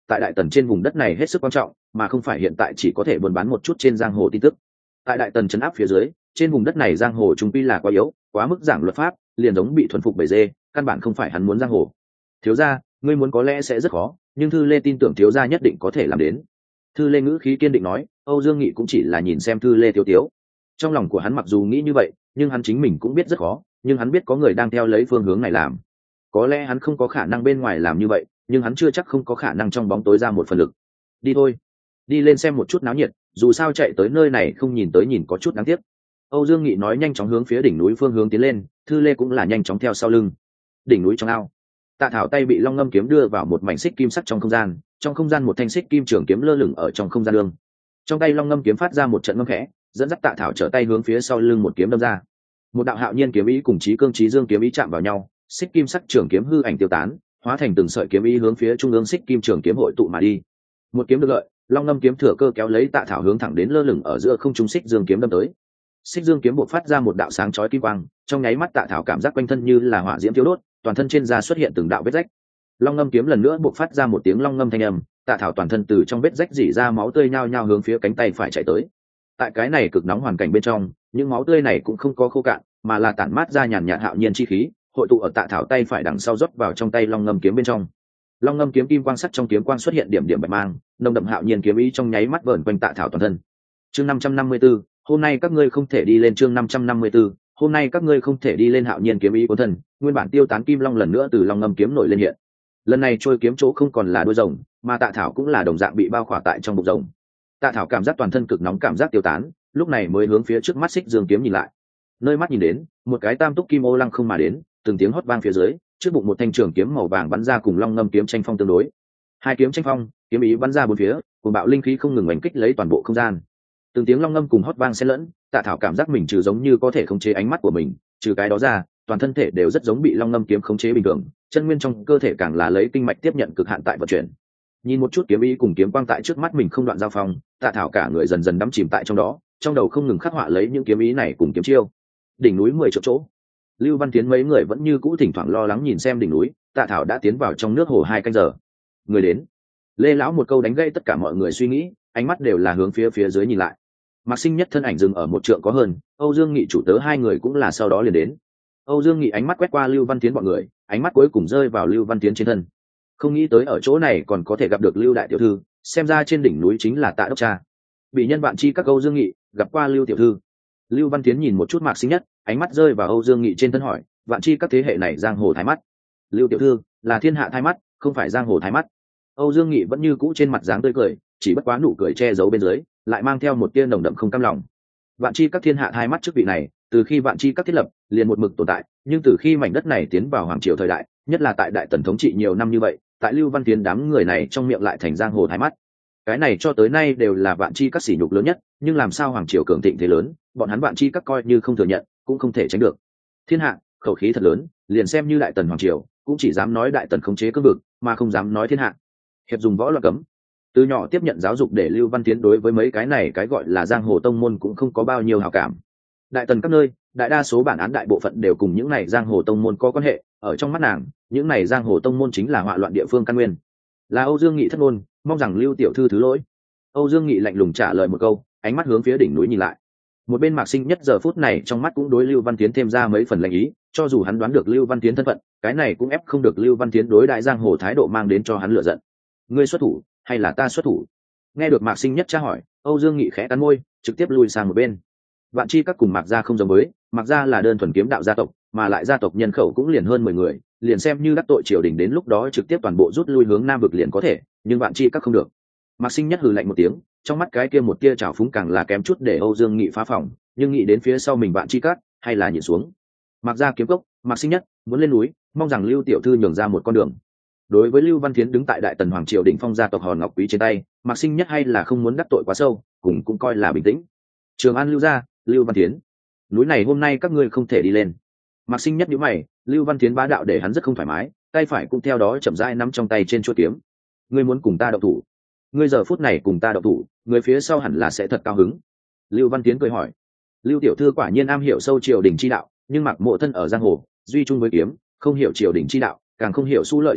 tại đại tần trên vùng đất này hết sức quan trọng, mà không phải hiện tại chỉ có thể buôn bán một chút trên giang hồ tin tức. Tại đại tần trấn áp phía dưới, trên vùng đất này giang hồ trung quy là quá yếu, quá mức giảng luật pháp, liền giống bị thuần phục bầy dê, căn bản không phải hắn muốn giang hồ. Thiếu gia, ngươi muốn có lẽ sẽ rất khó, nhưng Thư Lê tin tưởng thiếu gia nhất định có thể làm đến. Thư Lê ngữ khí kiên định nói. Âu Dương Nghị cũng chỉ là nhìn xem Thư Lê thiếu tiếu. Trong lòng của hắn mặc dù nghĩ như vậy, nhưng hắn chính mình cũng biết rất khó, nhưng hắn biết có người đang theo lấy phương hướng này làm. Có lẽ hắn không có khả năng bên ngoài làm như vậy, nhưng hắn chưa chắc không có khả năng trong bóng tối ra một phần lực. Đi thôi, đi lên xem một chút náo nhiệt, dù sao chạy tới nơi này không nhìn tới nhìn có chút đáng tiếc. Âu Dương Nghị nói nhanh chóng hướng phía đỉnh núi phương hướng tiến lên, Thư Lê cũng là nhanh chóng theo sau lưng. Đỉnh núi trong ao, Tạ Thảo tay bị Long Ngâm kiếm đưa vào một mảnh xích kim sắc trong không gian, trong không gian một thanh xích kim trường kiếm lơ lửng ở trong không gian đường. Trong tay Long Ngâm kiếm phát ra một trận ngâm khẽ, dẫn dắt Tạ Thảo trở tay hướng phía sau lưng một kiếm đâm ra. Một đạo hạo nhiên kiếm ý cùng chí cương chí dương kiếm ý chạm vào nhau, xích kim sắc trường kiếm hư ảnh tiêu tán, hóa thành từng sợi kiếm ý hướng phía trung ương xích kim trường kiếm hội tụ mà đi. Một kiếm được lợi, Long Ngâm kiếm thừa cơ kéo lấy Tạ Thảo hướng thẳng đến lơ lửng ở giữa không trung xích dương kiếm đâm tới. Xích dương kiếm bộc phát ra một đạo sáng chói kim quang, trong nháy mắt Tạ Thảo cảm giác quanh thân như là hỏa diễm thiêu đốt, toàn thân trên da xuất hiện từng đạo vết rách. Long Ngâm kiếm lần nữa bộc phát ra một tiếng long ngâm thanh âm, Tạ Thảo toàn thân từ trong vết rách rỉ ra máu tươi nhao nhao hướng phía cánh tay phải chạy tới. Tại cái này cực nóng hoàn cảnh bên trong, những máu tươi này cũng không có khô cạn, mà là tản mát ra nhàn nhạt hạo nhiên chi khí, hội tụ ở Tạ Thảo tay phải đằng sau rót vào trong tay Long Ngâm kiếm bên trong. Long Ngâm kiếm kim quang sắt trong kiếm quang xuất hiện điểm điểm bạch mang, nồng đậm hạo nhiên kiếm ý trong nháy mắt vờn quanh Tạ Thảo toàn thân. Chương năm trăm năm mươi tư, hôm nay các ngươi không thể đi lên. Chương năm trăm năm mươi tư, hôm nay các ngươi không thể đi lên. Hạo nhiên kiếm ý của thân, nguyên bản tiêu tán kim long lần nữa từ Long Ngâm kiếm nổi lên hiện. Lần này trôi kiếm chỗ không còn là đuôi rồng, mà Tạ Thảo cũng là đồng dạng bị bao khỏa tại trong bụng rồng. Tạ Thảo cảm giác toàn thân cực nóng cảm giác tiêu tán, lúc này mới hướng phía trước mắt xích dương kiếm nhìn lại. Nơi mắt nhìn đến, một cái tam túc kim ô lăng không mà đến, từng tiếng hót vang phía dưới, trước bụng một thanh trường kiếm màu vàng bắn ra cùng Long Ngâm kiếm tranh phong tương đối. Hai kiếm tranh phong, kiếm ý bắn ra bốn phía, cùng bạo linh khí không ngừng đánh kích lấy toàn bộ không gian. Từng tiếng long ngâm cùng hót vang xen lẫn, Tạ Thảo cảm giác mình trừ giống như có thể khống chế ánh mắt của mình, trừ cái đó ra, toàn thân thể đều rất giống bị long ngâm kiếm khống chế bình thường, chân nguyên trong cơ thể càng là lấy kinh mạch tiếp nhận cực hạn tại vận chuyển. Nhìn một chút kiếm ý cùng kiếm quang tại trước mắt mình không đoạn giao phong, Tạ Thảo cả người dần dần đắm chìm tại trong đó, trong đầu không ngừng khắc họa lấy những kiếm ý này cùng kiếm chiêu. Đỉnh núi mười triệu chỗ, Lưu Văn Tiến mấy người vẫn như cũ thỉnh thoảng lo lắng nhìn xem đỉnh núi. Tạ Thảo đã tiến vào trong nước hồ hai canh giờ. Người đến. Lê lão một câu đánh gây tất cả mọi người suy nghĩ, ánh mắt đều là hướng phía phía dưới nhìn lại. Mạc Sinh Nhất thân ảnh dừng ở một trượng có hơn, Âu Dương Nghị chủ tớ hai người cũng là sau đó liền đến. Âu Dương Nghị ánh mắt quét qua Lưu Văn Tiến bọn người, ánh mắt cuối cùng rơi vào Lưu Văn Tiến trên thân. Không nghĩ tới ở chỗ này còn có thể gặp được Lưu đại tiểu thư, xem ra trên đỉnh núi chính là Tạ đốc cha. Bị nhân bạn chi các Âu Dương Nghị gặp qua Lưu tiểu thư. Lưu Văn Tiến nhìn một chút Mạc Sinh Nhất, ánh mắt rơi vào Âu Dương Nghị trên thân hỏi, vạn chi các thế hệ này giang hồ thái mắt. Lưu tiểu thư là thiên hạ thái mắt, không phải giang hồ thái mắt. Âu Dương Nghị vẫn như cũ trên mặt dáng tươi cười, chỉ bất quá nụ cười che giấu bên dưới, lại mang theo một tia nồng đậm không cam lòng. Vạn chi các thiên hạ hai mắt chức vị này, từ khi vạn chi các thiết lập, liền một mực tồn tại, nhưng từ khi mảnh đất này tiến vào hoàng triều thời đại, nhất là tại đại tần thống trị nhiều năm như vậy, tại Lưu Văn Tiến đám người này trong miệng lại thành giang hồ thái mắt. Cái này cho tới nay đều là vạn chi các sỉ nhục lớn nhất, nhưng làm sao hoàng triều cường thịnh thế lớn, bọn hắn vạn chi các coi như không thừa nhận, cũng không thể tránh được. Thiên hạ, khẩu khí thật lớn, liền xem như đại tần hoàng triều, cũng chỉ dám nói đại tần khống chế cương vực, mà không dám nói thiên hạ. Hiệp dùng võ loạn cấm. Từ nhỏ tiếp nhận giáo dục để Lưu Văn Tiến đối với mấy cái này cái gọi là giang hồ tông môn cũng không có bao nhiêu hảo cảm. Đại tần các nơi, đại đa số bản án đại bộ phận đều cùng những này giang hồ tông môn có quan hệ, ở trong mắt nàng, những này giang hồ tông môn chính là họa loạn địa phương căn nguyên. Là Âu Dương Nghị thất ngôn, mong rằng Lưu tiểu thư thứ lỗi. Âu Dương Nghị lạnh lùng trả lời một câu, ánh mắt hướng phía đỉnh núi nhìn lại. Một bên Mạc Sinh Nhất giờ phút này trong mắt cũng đối Lưu Văn Tiến thêm ra mấy phần lạnh ý, cho dù hắn đoán được Lưu Văn Tiến thân phận, cái này cũng ép không được Lưu Văn Tiến đối đại giang hồ thái độ mang đến cho hắn lựa giận. Ngươi xuất thủ hay là ta xuất thủ? Nghe được Mạc Sinh Nhất tra hỏi, Âu Dương Nghị khẽ cắn môi, trực tiếp lùi sang một bên. Vạn chi các cùng Mạc gia không giống với, Mạc gia là đơn thuần kiếm đạo gia tộc, mà lại gia tộc nhân khẩu cũng liền hơn mười người, liền xem như đắc tội triều đình đến lúc đó trực tiếp toàn bộ rút lui hướng nam vực liền có thể, nhưng Vạn chi các không được. Mạc Sinh Nhất hừ lạnh một tiếng, trong mắt cái kia một tia trào phúng càng là kém chút để Âu Dương Nghị phá phòng, nhưng nghĩ đến phía sau mình Vạn chi các, hay là nhìn xuống. Mạc gia kiếm cốc, Mạc Sinh Nhất muốn lên núi, mong rằng Lưu tiểu thư nhường ra một con đường. Đối với Lưu Văn Thiến đứng tại đại tần hoàng triều đỉnh phong gia tộc Hòn Ngọc Quý trên tay, Mạc Sinh Nhất hay là không muốn đắc tội quá sâu, cùng cũng coi là bình tĩnh. Trường An Lưu gia, Lưu Văn Thiến, núi này hôm nay các ngươi không thể đi lên. Mạc Sinh Nhất nhíu mày, Lưu Văn Thiến bá đạo để hắn rất không thoải mái, tay phải cũng theo đó chậm rãi nắm trong tay trên chuôi kiếm. Ngươi muốn cùng ta động thủ? Ngươi giờ phút này cùng ta động thủ, người phía sau hẳn là sẽ thật cao hứng. Lưu Văn Thiến cười hỏi. Lưu tiểu thư quả nhiên am hiểu sâu triều đình chi đạo, nhưng Mạc Mộ thân ở giang hồ, duy chung với kiếm, không hiểu triều đình chi đạo, càng không hiểu su lợi tránh hại,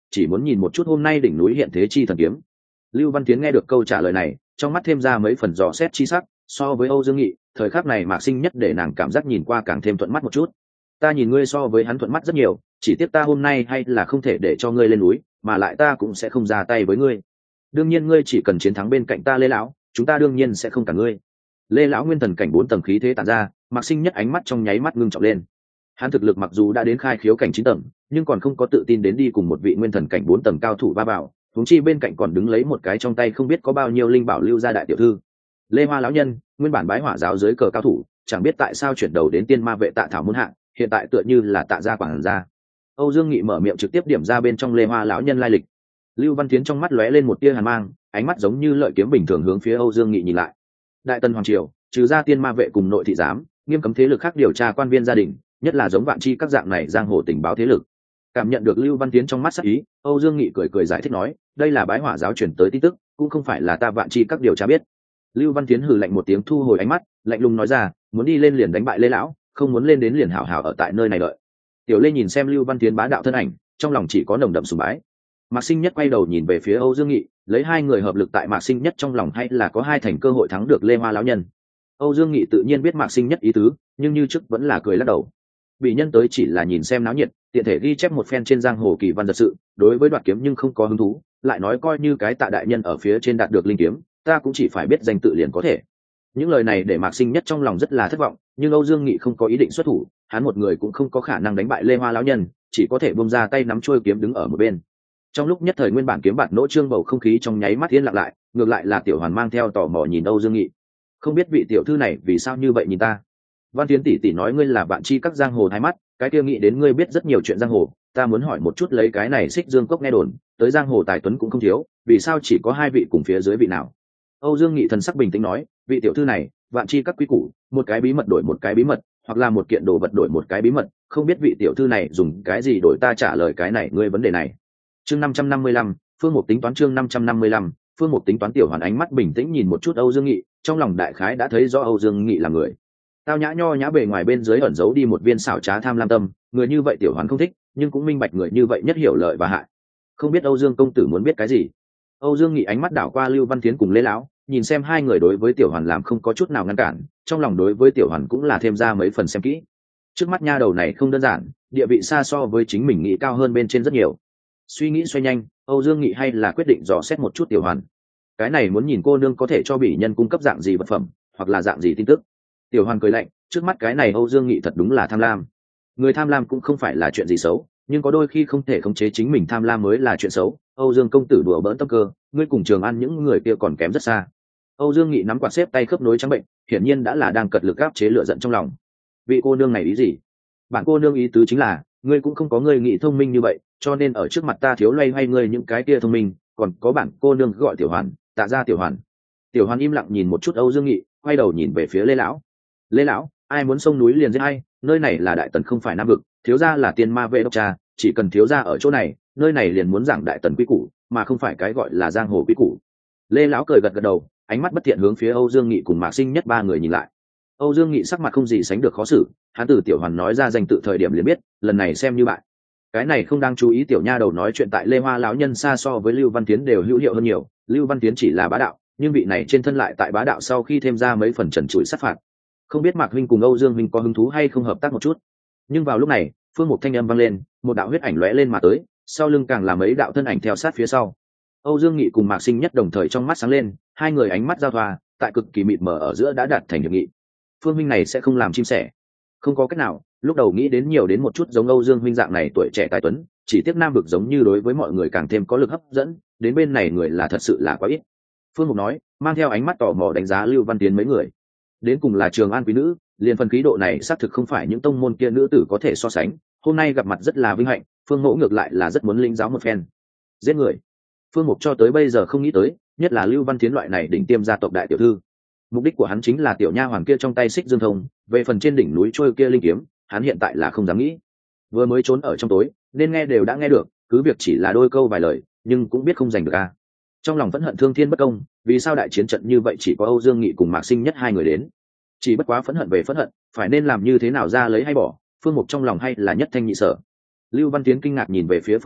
chỉ muốn nhìn một chút hôm nay đỉnh núi hiện thế chi thần kiếm. Lưu Văn Tiến nghe được câu trả lời này, trong mắt thêm ra mấy phần dò xét chi sắc. So với Âu Dương Nghị, thời khắc này Mạc Sinh Nhất để nàng cảm giác nhìn qua càng thêm thuận mắt một chút. Ta nhìn ngươi so với hắn thuận mắt rất nhiều, chỉ tiếc ta hôm nay hay là không thể để cho ngươi lên núi, mà lại ta cũng sẽ không ra tay với ngươi. Đương nhiên ngươi chỉ cần chiến thắng bên cạnh ta Lê lão, chúng ta đương nhiên sẽ không cả ngươi. Lê lão nguyên thần cảnh bốn tầng khí thế tản ra, Mạc Sinh Nhất ánh mắt trong nháy mắt ngưng trọng lên. Hắn thực lực mặc dù đã đến khai khiếu cảnh chín tầng, nhưng còn không có tự tin đến đi cùng một vị nguyên thần cảnh bốn tầng cao thủ va vào, huống chi bên cạnh còn đứng lấy một cái trong tay không biết có bao nhiêu linh bảo lưu gia đại tiểu thư. Lê Hoa lão nhân, nguyên bản bái hỏa giáo dưới cờ cao thủ, chẳng biết tại sao chuyển đầu đến tiên ma vệ Tạ Thảo môn hạ, hiện tại tựa như là Tạ gia quản gia. Âu Dương Nghị mở miệng trực tiếp điểm ra bên trong Lê Hoa lão nhân lai lịch. Lưu Văn Tiến trong mắt lóe lên một tia hàn mang, ánh mắt giống như lợi kiếm bình thường hướng phía Âu Dương Nghị nhìn lại. Đại Tần hoàng triều, trừ ra tiên ma vệ cùng nội thị giám, nghiêm cấm thế lực khác điều tra quan viên gia đình, nhất là giống Vạn Chi các dạng này giang hồ tình báo thế lực. Cảm nhận được Lưu Văn Tiến trong mắt sắc ý, Âu Dương Nghị cười cười giải thích nói, đây là bái hỏa giáo truyền tới tin tức, cũng không phải là ta Vạn Chi các điều tra biết. Lưu Văn Tiến hừ lạnh một tiếng thu hồi ánh mắt, lạnh lùng nói ra, muốn đi lên liền đánh bại Lê lão, không muốn lên đến liền hảo hảo ở tại nơi này đợi. Tiểu Lê nhìn xem Lưu Văn Tiến bá đạo thân ảnh, trong lòng chỉ có nồng đậm sùng bái. Mạc Sinh Nhất quay đầu nhìn về phía Âu Dương Nghị, lấy hai người hợp lực tại Mạc Sinh Nhất trong lòng hay là có hai thành cơ hội thắng được Lê Hoa lão nhân. Âu Dương Nghị tự nhiên biết Mạc Sinh Nhất ý tứ, nhưng như trước vẫn là cười lắc đầu. Bị nhân tới chỉ là nhìn xem náo nhiệt, tiện thể ghi chép một phen trên giang hồ kỳ văn giật sự, đối với đoạt kiếm nhưng không có hứng thú, lại nói coi như cái Tạ đại nhân ở phía trên đạt được linh kiếm, ta cũng chỉ phải biết danh tự liền có thể. Những lời này để Mạc Sinh Nhất trong lòng rất là thất vọng, nhưng Âu Dương Nghị không có ý định xuất thủ, hắn một người cũng không có khả năng đánh bại Lê Hoa lão nhân, chỉ có thể buông ra tay nắm chuôi kiếm đứng ở một bên. Trong lúc nhất thời nguyên bản kiếm bạt nỗ trương bầu không khí trong nháy mắt yên lặng lại, ngược lại là Tiểu Hoàn mang theo tò mò nhìn Âu Dương Nghị. Không biết vị tiểu thư này vì sao như vậy nhìn ta? Văn Tiến tỷ tỷ nói ngươi là Vạn Chi các giang hồ thái mắt, cái kia nghĩ đến ngươi biết rất nhiều chuyện giang hồ, ta muốn hỏi một chút lấy cái này Xích Dương Cốc nghe đồn, tới giang hồ tài tuấn cũng không thiếu, vì sao chỉ có hai vị cùng phía dưới vị nào? Âu Dương Nghị thần sắc bình tĩnh nói, vị tiểu thư này, Vạn Chi các quý củ, một cái bí mật đổi một cái bí mật, hoặc là một kiện đồ vật đổi một cái bí mật, không biết vị tiểu thư này dùng cái gì đổi ta trả lời cái này ngươi vấn đề này. Chương năm trăm năm mươi lăm, Phương Mục tính toán chương năm trăm năm mươi lăm, Phương Mục tính toán. Tiểu Hoàn ánh mắt bình tĩnh nhìn một chút Âu Dương Nghị, trong lòng đại khái đã thấy rõ Âu Dương Nghị là người. Tao nhã nho nhã bề ngoài bên dưới ẩn giấu đi một viên xảo trá tham lam tâm, người như vậy Tiểu Hoàn không thích, nhưng cũng minh bạch người như vậy nhất hiểu lợi và hại. Không biết Âu Dương công tử muốn biết cái gì? Âu Dương Nghị ánh mắt đảo qua Lưu Văn Tiến cùng Lê lão, nhìn xem hai người đối với Tiểu Hoàn làm không có chút nào ngăn cản, trong lòng đối với Tiểu Hoàn cũng là thêm ra mấy phần xem kỹ. Trước mắt nha đầu này không đơn giản, địa vị xa so với chính mình nghĩ cao hơn bên trên rất nhiều. Suy nghĩ xoay nhanh, Âu Dương Nghị hay là quyết định dò xét một chút Tiểu Hoàn. Cái này muốn nhìn cô nương có thể cho bỉ nhân cung cấp dạng gì vật phẩm, hoặc là dạng gì tin tức. Tiểu Hoàn cười lạnh, trước mắt cái này Âu Dương Nghị thật đúng là tham lam. Người tham lam cũng không phải là chuyện gì xấu, nhưng có đôi khi không thể khống chế chính mình tham lam mới là chuyện xấu. Âu Dương công tử đùa bỡn tâm cơ, ngươi cùng Trường An những người kia còn kém rất xa. Âu Dương Nghị nắm quạt xếp tay khớp nối trắng bệnh, hiển nhiên đã là đang cật lực áp chế lửa giận trong lòng. Vị cô nương này ý gì? Bản cô nương ý tứ chính là, ngươi cũng không có ngươi nghĩ thông minh như vậy, cho nên ở trước mặt ta thiếu loay hoay ngươi những cái kia thông minh, còn có bản cô nương gọi Tiểu Hoàn, Tạ ra Tiểu Hoàn. Tiểu Hoàn im lặng nhìn một chút Âu Dương Nghị, quay đầu nhìn về phía Lê lão. Lê lão, ai muốn sông núi liền giết ai, nơi này là Đại Tần không phải Nam vực, thiếu gia là tiên ma vệ đốc cha, chỉ cần thiếu gia ở chỗ này, nơi này liền muốn giảng Đại Tần quy củ, mà không phải cái gọi là giang hồ quy củ. Lê lão cười gật gật đầu, ánh mắt bất thiện hướng phía Âu Dương Nghị cùng Mạc Sinh Nhất ba người nhìn lại. Âu Dương Nghị sắc mặt không gì sánh được khó xử, hắn từ Tiểu Hoàn nói ra danh tự thời điểm liền biết, lần này xem như bại. Cái này không đang chú ý tiểu nha đầu nói chuyện tại Lê Hoa lão nhân xa so với Lưu Văn Tiến đều hữu hiệu hơn nhiều, Lưu Văn Tiến chỉ là bá đạo, nhưng vị này trên thân lại tại bá đạo sau khi thêm ra mấy phần trần trụi sát phạt. Không biết Mạc huynh cùng Âu Dương huynh có hứng thú hay không hợp tác một chút. Nhưng vào lúc này, Phương Mục thanh âm vang lên, một đạo huyết ảnh lóe lên mà tới, sau lưng càng là mấy đạo thân ảnh theo sát phía sau. Âu Dương Nghị cùng Mạc Sinh Nhất đồng thời trong mắt sáng lên, hai người ánh mắt giao thoa, tại cực kỳ mịt mờ ở giữa đã đạt thành hiệp nghị. Phương huynh này sẽ không làm chim sẻ. Không có cách nào, lúc đầu nghĩ đến nhiều đến một chút giống Âu Dương huynh dạng này tuổi trẻ tài tuấn, chỉ tiếc Nam vực giống như đối với mọi người càng thêm có lực hấp dẫn, đến bên này người là thật sự là quá ít. Phương Mục nói, mang theo ánh mắt tò mò đánh giá Lưu Văn Tiến mấy người. Đến cùng là Trường An quý nữ, liền phần khí độ này xác thực không phải những tông môn kia nữ tử có thể so sánh, hôm nay gặp mặt rất là vinh hạnh, Phương Mẫu ngược lại là rất muốn linh giáo một phen. Giết người. Phương Mục cho tới bây giờ không nghĩ tới, nhất là Lưu Văn Tiến loại này đỉnh tiêm gia tộc đại tiểu thư. Mục đích của hắn chính là tiểu nha hoàn kia trong tay Xích Dương Thông, về phần trên đỉnh núi trôi kia linh kiếm, hắn hiện tại là không dám nghĩ. Vừa mới trốn ở trong tối, nên nghe đều đã nghe được, cứ việc chỉ là đôi câu vài lời, nhưng cũng biết không giành được a. Trong lòng vẫn hận thương thiên bất công, vì sao đại chiến trận như vậy chỉ có Âu Dương Nghị cùng Mạc Sinh Nhất hai người đến. Chỉ bất quá phẫn hận về phẫn hận, phải nên làm như thế nào ra lấy hay bỏ, Phương Mục trong lòng hay là nhất thanh nhị sở. Lưu Văn Tiến kinh ngạc nhìn về phía Phương Mục,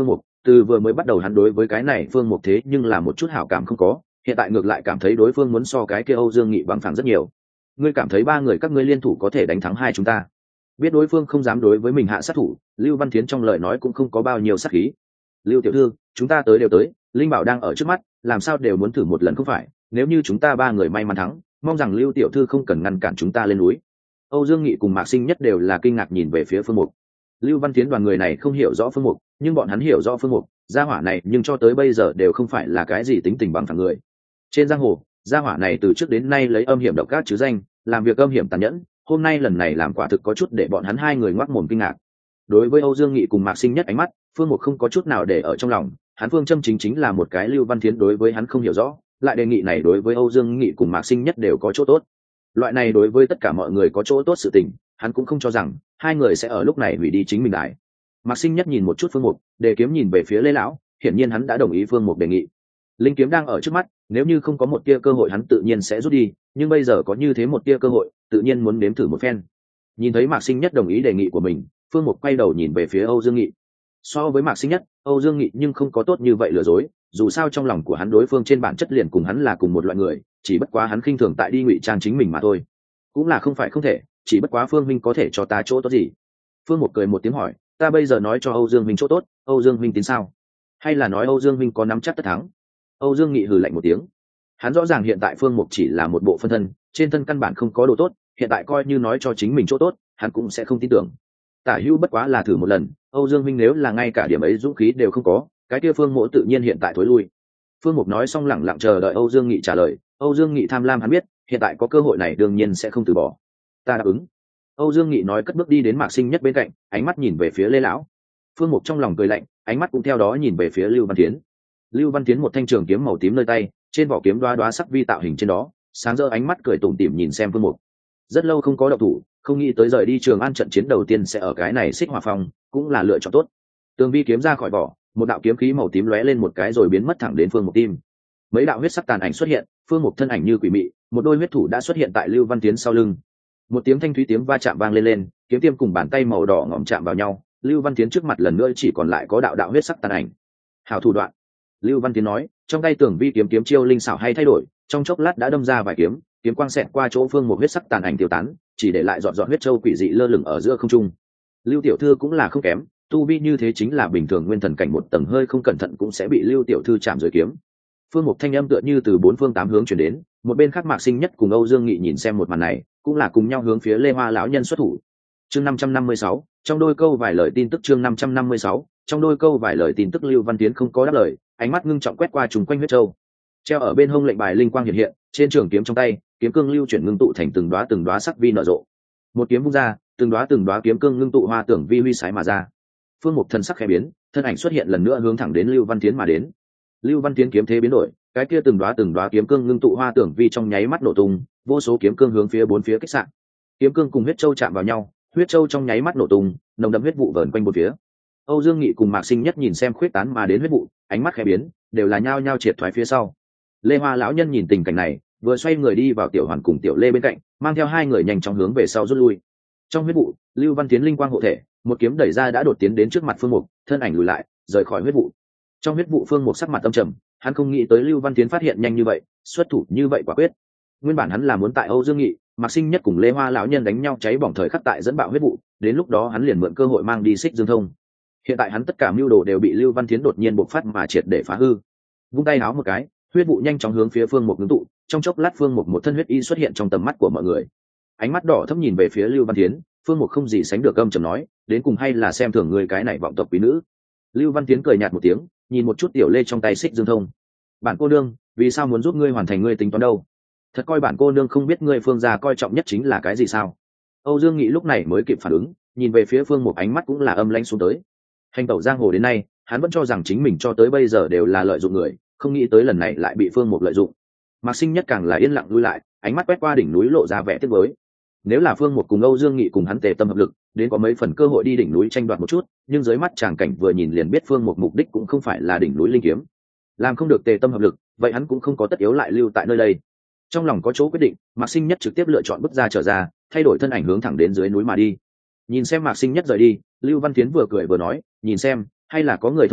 từ vừa mới bắt đầu hắn đối với cái này Phương Mục thế nhưng là một chút hảo cảm không có, hiện tại ngược lại cảm thấy đối phương muốn so cái kia Âu Dương Nghị bằng phẳng rất nhiều. Ngươi cảm thấy ba người các ngươi liên thủ có thể đánh thắng hai chúng ta? Biết đối phương không dám đối với mình hạ sát thủ, Lưu Văn Thiến trong lời nói cũng không có bao nhiêu sát khí. Lưu tiểu thư, chúng ta tới đều tới, linh bảo đang ở trước mắt, làm sao đều muốn thử một lần không phải? Nếu như chúng ta ba người may mắn thắng, mong rằng Lưu tiểu thư không cần ngăn cản chúng ta lên núi. Âu Dương Nghị cùng Mạc Sinh Nhất đều là kinh ngạc nhìn về phía Phương Mục. Lưu Văn Thiến đoàn người này không hiểu rõ Phương Mục, nhưng bọn hắn hiểu rõ Phương Mục, gia hỏa này nhưng cho tới bây giờ đều không phải là cái gì tính tình bằng thẳng người. Trên giang hồ, gia hỏa này từ trước đến nay lấy âm hiểm độc ác chứ danh, làm việc âm hiểm tàn nhẫn, hôm nay lần này làm quả thực có chút để bọn hắn hai người ngoác mồm kinh ngạc. Đối với Âu Dương Nghị cùng Mạc Sinh Nhất ánh mắt, Phương Mục không có chút nào để ở trong lòng, hắn phương châm chính chính là một cái Lưu Văn Thiến đối với hắn không hiểu rõ, lại đề nghị này đối với Âu Dương Nghị cùng Mạc Sinh Nhất đều có chỗ tốt. Loại này đối với tất cả mọi người có chỗ tốt sự tình, hắn cũng không cho rằng hai người sẽ ở lúc này hủy đi chính mình đại. Mạc Sinh Nhất nhìn một chút Phương Mục, đề kiếm nhìn về phía Lê lão, hiển nhiên hắn đã đồng ý Phương Mục đề nghị. Linh kiếm đang ở trước mắt, nếu như không có một tia cơ hội hắn tự nhiên sẽ rút đi, nhưng bây giờ có như thế một tia cơ hội, tự nhiên muốn nếm thử một phen. Nhìn thấy Mạc Sinh Nhất đồng ý đề nghị của mình, Phương Mục quay đầu nhìn về phía Âu Dương Nghị. So với Mạc Sinh Nhất, Âu Dương Nghị nhưng không có tốt như vậy lừa dối, dù sao trong lòng của hắn đối phương trên bản chất liền cùng hắn là cùng một loại người, chỉ bất quá hắn khinh thường tại đi ngụy trang chính mình mà thôi. Cũng là không phải không thể, chỉ bất quá Phương Minh có thể cho ta chỗ tốt gì? Phương Mục cười một tiếng hỏi, ta bây giờ nói cho Âu Dương Minh chỗ tốt, Âu Dương Minh tin sao? Hay là nói Âu Dương Minh có nắm chắc tất thắng? Âu Dương Nghị hừ lạnh một tiếng. Hắn rõ ràng hiện tại Phương Mục chỉ là một bộ phân thân, trên thân căn bản không có đồ tốt, hiện tại coi như nói cho chính mình chỗ tốt, hắn cũng sẽ không tin tưởng. Tả hữu bất quá là thử một lần, Âu Dương Minh nếu là ngay cả điểm ấy dũng khí đều không có, cái kia Phương Mỗ tự nhiên hiện tại thối lui. Phương Mục nói xong lẳng lặng chờ đợi Âu Dương Nghị trả lời. Âu Dương Nghị tham lam hắn biết, hiện tại có cơ hội này đương nhiên sẽ không từ bỏ. Ta đáp ứng. Âu Dương Nghị nói cất bước đi đến Mạc Sinh Nhất bên cạnh, ánh mắt nhìn về phía Lê lão. Phương Mục trong lòng cười lạnh, ánh mắt cũng theo đó nhìn về phía Lưu Văn Thiến. Lưu Văn Thiến một thanh trường kiếm màu tím nơi tay, trên vỏ kiếm đoá đoá sắc vi tạo hình trên đó, sáng rỡ ánh mắt cười tủm tỉm nhìn xem Phương Mục. Rất lâu không có động thủ, không nghĩ tới rời đi Trường An trận chiến đầu tiên sẽ ở cái này Xích Hỏa Phong, cũng là lựa chọn tốt. Tường vi kiếm ra khỏi vỏ, một đạo kiếm khí màu tím lóe lên một cái rồi biến mất thẳng đến Phương Mục tim. Mấy đạo huyết sắc tàn ảnh xuất hiện, Phương Mục thân ảnh như quỷ mị, một đôi huyết thủ đã xuất hiện tại Lưu Văn Thiến sau lưng. Một tiếng thanh thúy tiếng va chạm vang lên lên, kiếm tiêm cùng bàn tay màu đỏ ngòm chạm vào nhau, Lưu Văn Thiến trước mặt lần nữa chỉ còn lại có đạo đạo huyết sắc tàn ảnh. Hảo thủ đoạn. Lưu Văn Thiến nói, trong tay Tường vi kiếm kiếm chiêu linh xảo hay thay đổi, trong chốc lát đã đâm ra vài kiếm, kiếm quang xẹt qua chỗ Phương Mục huyết sắc tàn ảnh tiêu tán, chỉ để lại dọn dọn huyết châu quỷ dị lơ lửng ở giữa không trung. Lưu tiểu thư cũng là không kém, tu vi như thế chính là bình thường nguyên thần cảnh một tầng hơi không cẩn thận cũng sẽ bị Lưu tiểu thư chạm dưới kiếm. Phương Mục thanh âm tựa như từ bốn phương tám hướng truyền đến, một bên khác Mạc Sinh Nhất cùng Âu Dương Nghị nhìn xem một màn này, cũng là cùng nhau hướng phía Lê Hoa lão nhân xuất thủ. Chương năm trăm năm mươi sáu, trong đôi câu vài lời tin tức chương năm trăm năm mươi sáu, trong đôi câu vài lời tin tức Lưu Văn Tiến không có đáp lời, ánh mắt ngưng trọng quét qua trùng quanh huyết châu. Treo ở bên hông lệnh bài linh quang hiện hiện, trên trường kiếm trong tay, kiếm cương lưu chuyển ngưng tụ thành từng đóa từng đóa sắc vi nở rộ. Một kiếm vung ra, từng đóa từng đóa kiếm cương ngưng tụ hoa tưởng vi huy sái mà ra. Phương Mục thần sắc khẽ biến, thân ảnh xuất hiện lần nữa hướng thẳng đến Lưu Văn Tiến mà đến. Lưu Văn Tiến kiếm thế biến đổi, cái kia từng đóa từng đóa kiếm cương ngưng tụ hoa tưởng vi trong nháy mắt nổ tung, vô số kiếm cương hướng phía bốn phía kích xạ. Kiếm cương cùng huyết châu chạm vào nhau, huyết châu trong nháy mắt nổ tung, nồng đậm huyết vụ vờn quanh bốn phía. Âu Dương Nghị cùng Mạc Sinh Nhất nhìn xem khuyết tán mà đến huyết vụ, ánh mắt khẽ biến, đều là nhao nhao triệt thoái phía sau. Lê Hoa lão nhân nhìn tình cảnh này, vừa xoay người đi vào Tiểu Hoàn cùng Tiểu Lê bên cạnh, mang theo hai người nhanh chóng hướng về sau rút lui. Trong huyết vụ, Lưu Văn Tiến linh quang hộ thể, một kiếm đẩy ra đã đột tiến đến trước mặt Phương Mục, thân ảnh lùi lại, rời khỏi huyết vụ. Trong huyết vụ Phương Mục sắc mặt âm trầm, hắn không nghĩ tới Lưu Văn Tiến phát hiện nhanh như vậy, xuất thủ như vậy quả quyết. Nguyên bản hắn là muốn tại Âu Dương Nghị, Mạc Sinh Nhất cùng Lê Hoa lão nhân đánh nhau cháy bỏng thời khắc tại dẫn bạo huyết vụ, đến lúc đó hắn liền mượn cơ hội mang đi Xích Dương Thông. Hiện tại hắn tất cả mưu đồ đều bị Lưu Văn Tiến đột nhiên bộc phát mà triệt để phá hư. Vung tay áo một cái, huyết vụ nhanh chóng hướng phía Phương Mục ngưng tụ, trong chốc lát Phương Mục một thân huyết y xuất hiện trong tầm mắt của mọi người. Ánh mắt đỏ thẫm nhìn về phía Lưu Văn Tiến, Phương Mục không gì sánh được âm trầm nói, đến cùng hay là xem thường người cái này vọng tộc quý nữ. Lưu Văn Tiến cười nhạt một tiếng, nhìn một chút Tiểu Lê trong tay Xích Dương Thông. Bản cô nương, vì sao muốn giúp ngươi hoàn thành ngươi tính toán đâu? Thật coi bản cô nương không biết ngươi Phương gia coi trọng nhất chính là cái gì sao? Âu Dương Nghị lúc này mới kịp phản ứng, nhìn về phía Phương Mục ánh mắt cũng là âm lãnh xuống tới. Hành tẩu giang hồ đến nay, hắn vẫn cho rằng chính mình cho tới bây giờ đều là lợi dụng người, không nghĩ tới lần này lại bị Phương Mục lợi dụng. Mạc Sinh Nhất càng là yên lặng lui lại, ánh mắt quét qua đỉnh núi lộ ra vẻ tiếc nuối. Nếu là Phương Mục cùng Âu Dương Nghị cùng hắn tề tâm hợp lực, đến có mấy phần cơ hội đi đỉnh núi tranh đoạt một chút, nhưng dưới mắt chàng cảnh vừa nhìn liền biết Phương Mục mục đích cũng không phải là đỉnh núi linh kiếm. Làm không được tề tâm hợp lực, vậy hắn cũng không có tất yếu lại lưu tại nơi đây. Trong lòng có chỗ quyết định, Mạc Sinh Nhất trực tiếp lựa chọn bước ra trở ra, thay đổi thân ảnh hướng thẳng đến dưới núi mà đi. Nhìn xem Mạc Sinh Nhất rời đi, Lưu Văn Tiến vừa cười vừa nói, nhìn xem, hay là có người thông minh,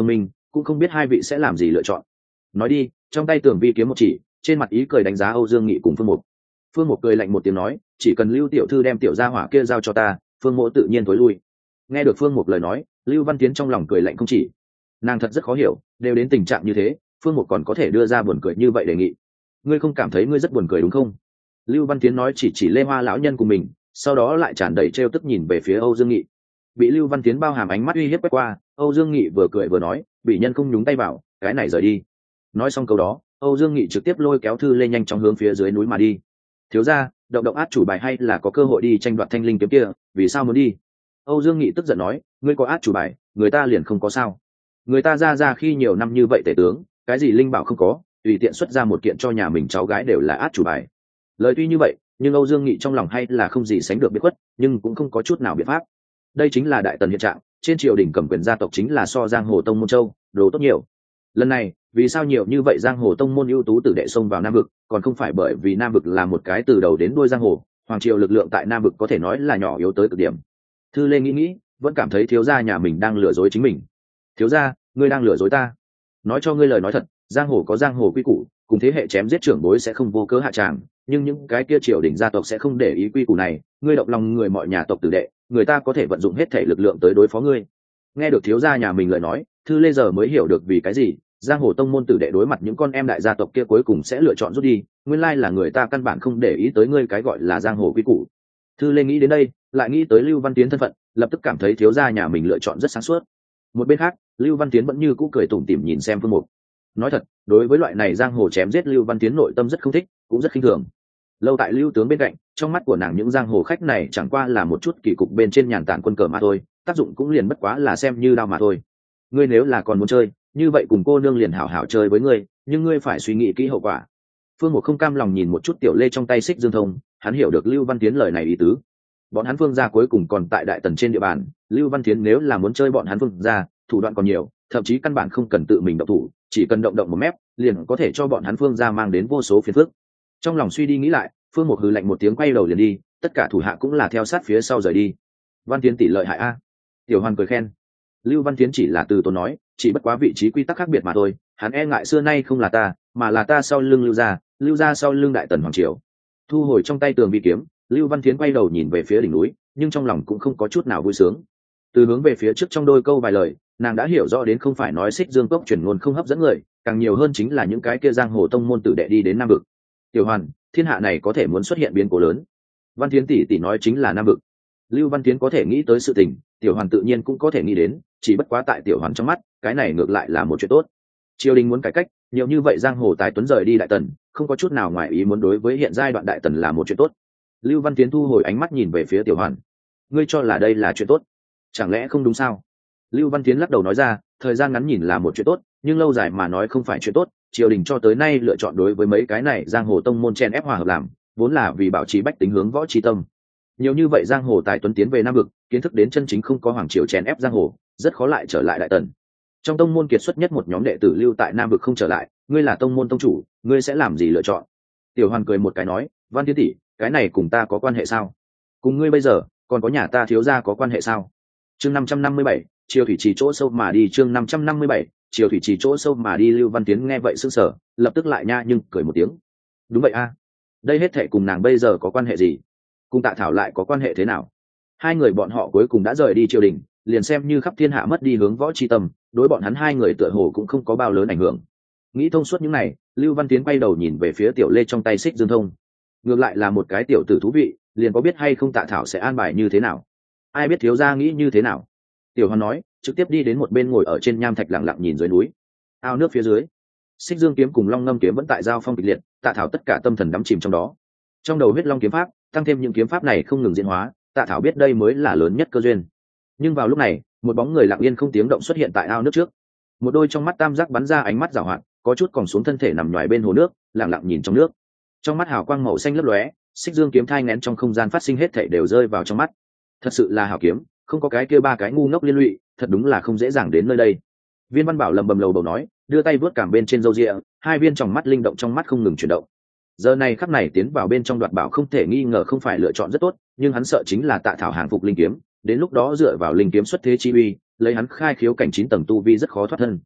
cũng không biết hai vị sẽ làm gì lựa chọn. Nói đi. Trong tay Tưởng Vi kiếm một chỉ, trên mặt ý cười đánh giá Âu Dương Nghị cùng Phương Mục. Phương Mục cười lạnh một tiếng nói, chỉ cần Lưu tiểu thư đem tiểu gia hỏa kia giao cho ta, Phương Mộ tự nhiên tối lui. Nghe được Phương Mục lời nói, Lưu Văn Tiến trong lòng cười lạnh không chỉ. Nàng thật rất khó hiểu, đều đến tình trạng như thế, Phương Mục còn có thể đưa ra buồn cười như vậy đề nghị. Ngươi không cảm thấy ngươi rất buồn cười đúng không? Lưu Văn Tiến nói chỉ chỉ Lê Hoa lão nhân của mình, sau đó lại tràn đầy trêu tức nhìn về phía Âu Dương Nghị. Bị Lưu Văn Tiến bao hàm ánh mắt uy hiếp quét qua, Âu Dương Nghị vừa cười vừa nói, bị nhân không nhúng tay vào, cái này rời đi. Nói xong câu đó, Âu Dương Nghị trực tiếp lôi kéo Thư Lê nhanh chóng hướng phía dưới núi mà đi. Thiếu gia, động động át chủ bài hay là có cơ hội đi tranh đoạt thanh linh kiếm kia, vì sao muốn đi? Âu Dương Nghị tức giận nói, ngươi có át chủ bài, người ta liền không có sao? Người ta ra ra khi nhiều năm như vậy tể tướng, cái gì linh bảo không có, tùy tiện xuất ra một kiện cho nhà mình cháu gái đều là át chủ bài. Lời tuy như vậy, nhưng Âu Dương Nghị trong lòng hay là không gì sánh được biết khuất, nhưng cũng không có chút nào biện pháp. Đây chính là đại tần hiện trạng, trên triều đình cầm quyền gia tộc chính là so giang hồ tông môn châu, đồ tốt nhiều. Lần này, vì sao nhiều như vậy giang hồ tông môn ưu tú tử đệ xông vào Nam vực, còn không phải bởi vì Nam vực là một cái từ đầu đến đuôi giang hồ, hoàng triều lực lượng tại Nam vực có thể nói là nhỏ yếu tới cực điểm. Thư Lê nghĩ nghĩ, vẫn cảm thấy thiếu gia nhà mình đang lừa dối chính mình. Thiếu gia, ngươi đang lừa dối ta. Nói cho ngươi lời nói thật, giang hồ có giang hồ quy củ, cùng thế hệ chém giết trưởng bối sẽ không vô cớ hạ tràng, nhưng những cái kia triều đình gia tộc sẽ không để ý quy củ này, ngươi động lòng người mọi nhà tộc tử đệ, người ta có thể vận dụng hết thể lực lượng tới đối phó ngươi. Nghe được thiếu gia nhà mình lời nói, Thư Lê giờ mới hiểu được vì cái gì giang hồ tông môn tử đệ đối mặt những con em đại gia tộc kia cuối cùng sẽ lựa chọn rút đi, nguyên lai là người ta căn bản không để ý tới ngươi cái gọi là giang hồ quy củ. Thư Lê nghĩ đến đây, lại nghĩ tới Lưu Văn Tiến thân phận, lập tức cảm thấy thiếu gia nhà mình lựa chọn rất sáng suốt. Một bên khác, Lưu Văn Tiến vẫn như cũ cười tủm tỉm nhìn xem Phương Mục. Nói thật, đối với loại này giang hồ chém giết Lưu Văn Tiến nội tâm rất không thích, cũng rất khinh thường. Lâu tại Lưu tướng bên cạnh, trong mắt của nàng những giang hồ khách này chẳng qua là một chút kỳ cục bên trên nhàn tản quân cờ mà thôi, tác dụng cũng liền bất quá là xem như đao mà thôi. Ngươi nếu là còn muốn chơi, như vậy cùng cô nương liền hảo hảo chơi với ngươi, nhưng ngươi phải suy nghĩ kỹ hậu quả. Phương Mục không cam lòng nhìn một chút Tiểu Lê trong tay xích dương thông, hắn hiểu được Lưu Văn Tiến lời này ý tứ. Bọn hắn Phương gia cuối cùng còn tại đại tần trên địa bàn, Lưu Văn Tiến nếu là muốn chơi bọn hắn Phương gia, thủ đoạn còn nhiều, thậm chí căn bản không cần tự mình động thủ, chỉ cần động động một mép, liền có thể cho bọn hắn Phương gia mang đến vô số phiền phức. Trong lòng suy đi nghĩ lại, Phương Mục hừ lạnh một tiếng quay đầu liền đi, tất cả thủ hạ cũng là theo sát phía sau rời đi. Văn Tiến tỷ lợi hại a. Tiểu Hoàn cười khen. Lưu Văn Tiến chỉ là từ tốn nói, chỉ bất quá vị trí quy tắc khác biệt mà thôi, hắn e ngại xưa nay không là ta, mà là ta sau lưng Lưu gia, Lưu gia sau lưng đại tần hoàng triều. Thu hồi trong tay Tường Vi kiếm, Lưu Văn Tiến quay đầu nhìn về phía đỉnh núi, nhưng trong lòng cũng không có chút nào vui sướng. Từ hướng về phía trước trong đôi câu vài lời, nàng đã hiểu rõ đến không phải nói Xích Dương Cốc truyền ngôn không hấp dẫn người, càng nhiều hơn chính là những cái kia giang hồ tông môn tử đệ đi đến Nam vực. Tiểu Hoàn, thiên hạ này có thể muốn xuất hiện biến cố lớn. Văn Tiến tỷ tỷ nói chính là Nam vực. Lưu Văn Tiến có thể nghĩ tới sự tình, Tiểu Hoàn tự nhiên cũng có thể nghĩ đến, chỉ bất quá tại Tiểu Hoàn trong mắt, cái này ngược lại là một chuyện tốt. Triều đình muốn cải cách, nhiều như vậy giang hồ tài tuấn rời đi đại tần, không có chút nào ngoài ý muốn đối với hiện giai đoạn đại tần là một chuyện tốt. Lưu Văn Tiến thu hồi ánh mắt nhìn về phía Tiểu Hoàn. Ngươi cho là đây là chuyện tốt? Chẳng lẽ không đúng sao? Lưu Văn Tiến lắc đầu nói ra, thời gian ngắn nhìn là một chuyện tốt, nhưng lâu dài mà nói không phải chuyện tốt. Triều đình cho tới nay lựa chọn đối với mấy cái này giang hồ tông môn chen ép hòa hợp làm, vốn là vì bảo trì bách tính hướng võ tri tâm. Nhiều như vậy giang hồ tài tuấn tiến về Nam vực, kiến thức đến chân chính không có hoàng triều chen ép giang hồ, rất khó lại trở lại đại tần. Trong tông môn kiệt xuất nhất một nhóm đệ tử lưu tại Nam vực không trở lại, ngươi là tông môn tông chủ, ngươi sẽ làm gì lựa chọn? Tiểu Hoàn cười một cái nói, Văn Tiến tỷ, cái này cùng ta có quan hệ sao? Cùng ngươi bây giờ, còn có nhà ta thiếu gia có quan hệ sao? Chương năm trăm năm mươi bảy, Triều thủy trì chỗ sâu mà đi. Chương năm trăm năm mươi bảy, Triều thủy trì chỗ sâu mà đi. Lưu Văn Tiến nghe vậy sững sờ, lập tức lại nha nhưng cười một tiếng. Đúng vậy a, đây hết thệ cùng nàng bây giờ có quan hệ gì? Cùng Tạ Thảo lại có quan hệ thế nào? Hai người bọn họ cuối cùng đã rời đi triều đình, liền xem như khắp thiên hạ mất đi hướng võ tri tâm, đối bọn hắn hai người tựa hồ cũng không có bao lớn ảnh hưởng. Nghĩ thông suốt những này, Lưu Văn Tiến quay đầu nhìn về phía Tiểu Lê trong tay xích dương thông. Ngược lại là một cái tiểu tử thú vị, liền có biết hay không Tạ Thảo sẽ an bài như thế nào? Ai biết thiếu gia nghĩ như thế nào? Tiểu Hoàn nói, trực tiếp đi đến một bên ngồi ở trên nham thạch lặng lặng nhìn dưới núi. Ao nước phía dưới, xích dương kiếm cùng long ngâm kiếm vẫn tại giao phong kịch liệt, Tạ Thảo tất cả tâm thần đắm chìm trong đó. Trong đầu huyết long kiếm pháp, tăng thêm những kiếm pháp này không ngừng diễn hóa, Tạ Thảo biết đây mới là lớn nhất cơ duyên. Nhưng vào lúc này, một bóng người lặng yên không tiếng động xuất hiện tại ao nước trước. Một đôi trong mắt tam giác bắn ra ánh mắt giảo hoạt, có chút còn xuống thân thể nằm nhoài bên hồ nước, lặng lặng nhìn trong nước. Trong mắt hào quang màu xanh lấp lóe, xích dương kiếm thai nghén trong không gian phát sinh hết thảy đều rơi vào trong mắt. Thật sự là hảo kiếm, không có cái kia ba cái ngu ngốc liên lụy, thật đúng là không dễ dàng đến nơi đây. Viên Văn Bảo lầm bầm lầu bầu nói, đưa tay vớt cảm bên trên râu ria, hai viên tròng mắt linh động trong mắt không ngừng chuyển động. Giờ này khắc này tiến vào bên trong đoạt bảo không thể nghi ngờ không phải lựa chọn rất tốt, nhưng hắn sợ chính là Tạ Thảo hàng phục linh kiếm, đến lúc đó dựa vào linh kiếm xuất thế chi uy, lấy hắn khai khiếu cảnh chín tầng tu vi rất khó thoát thân.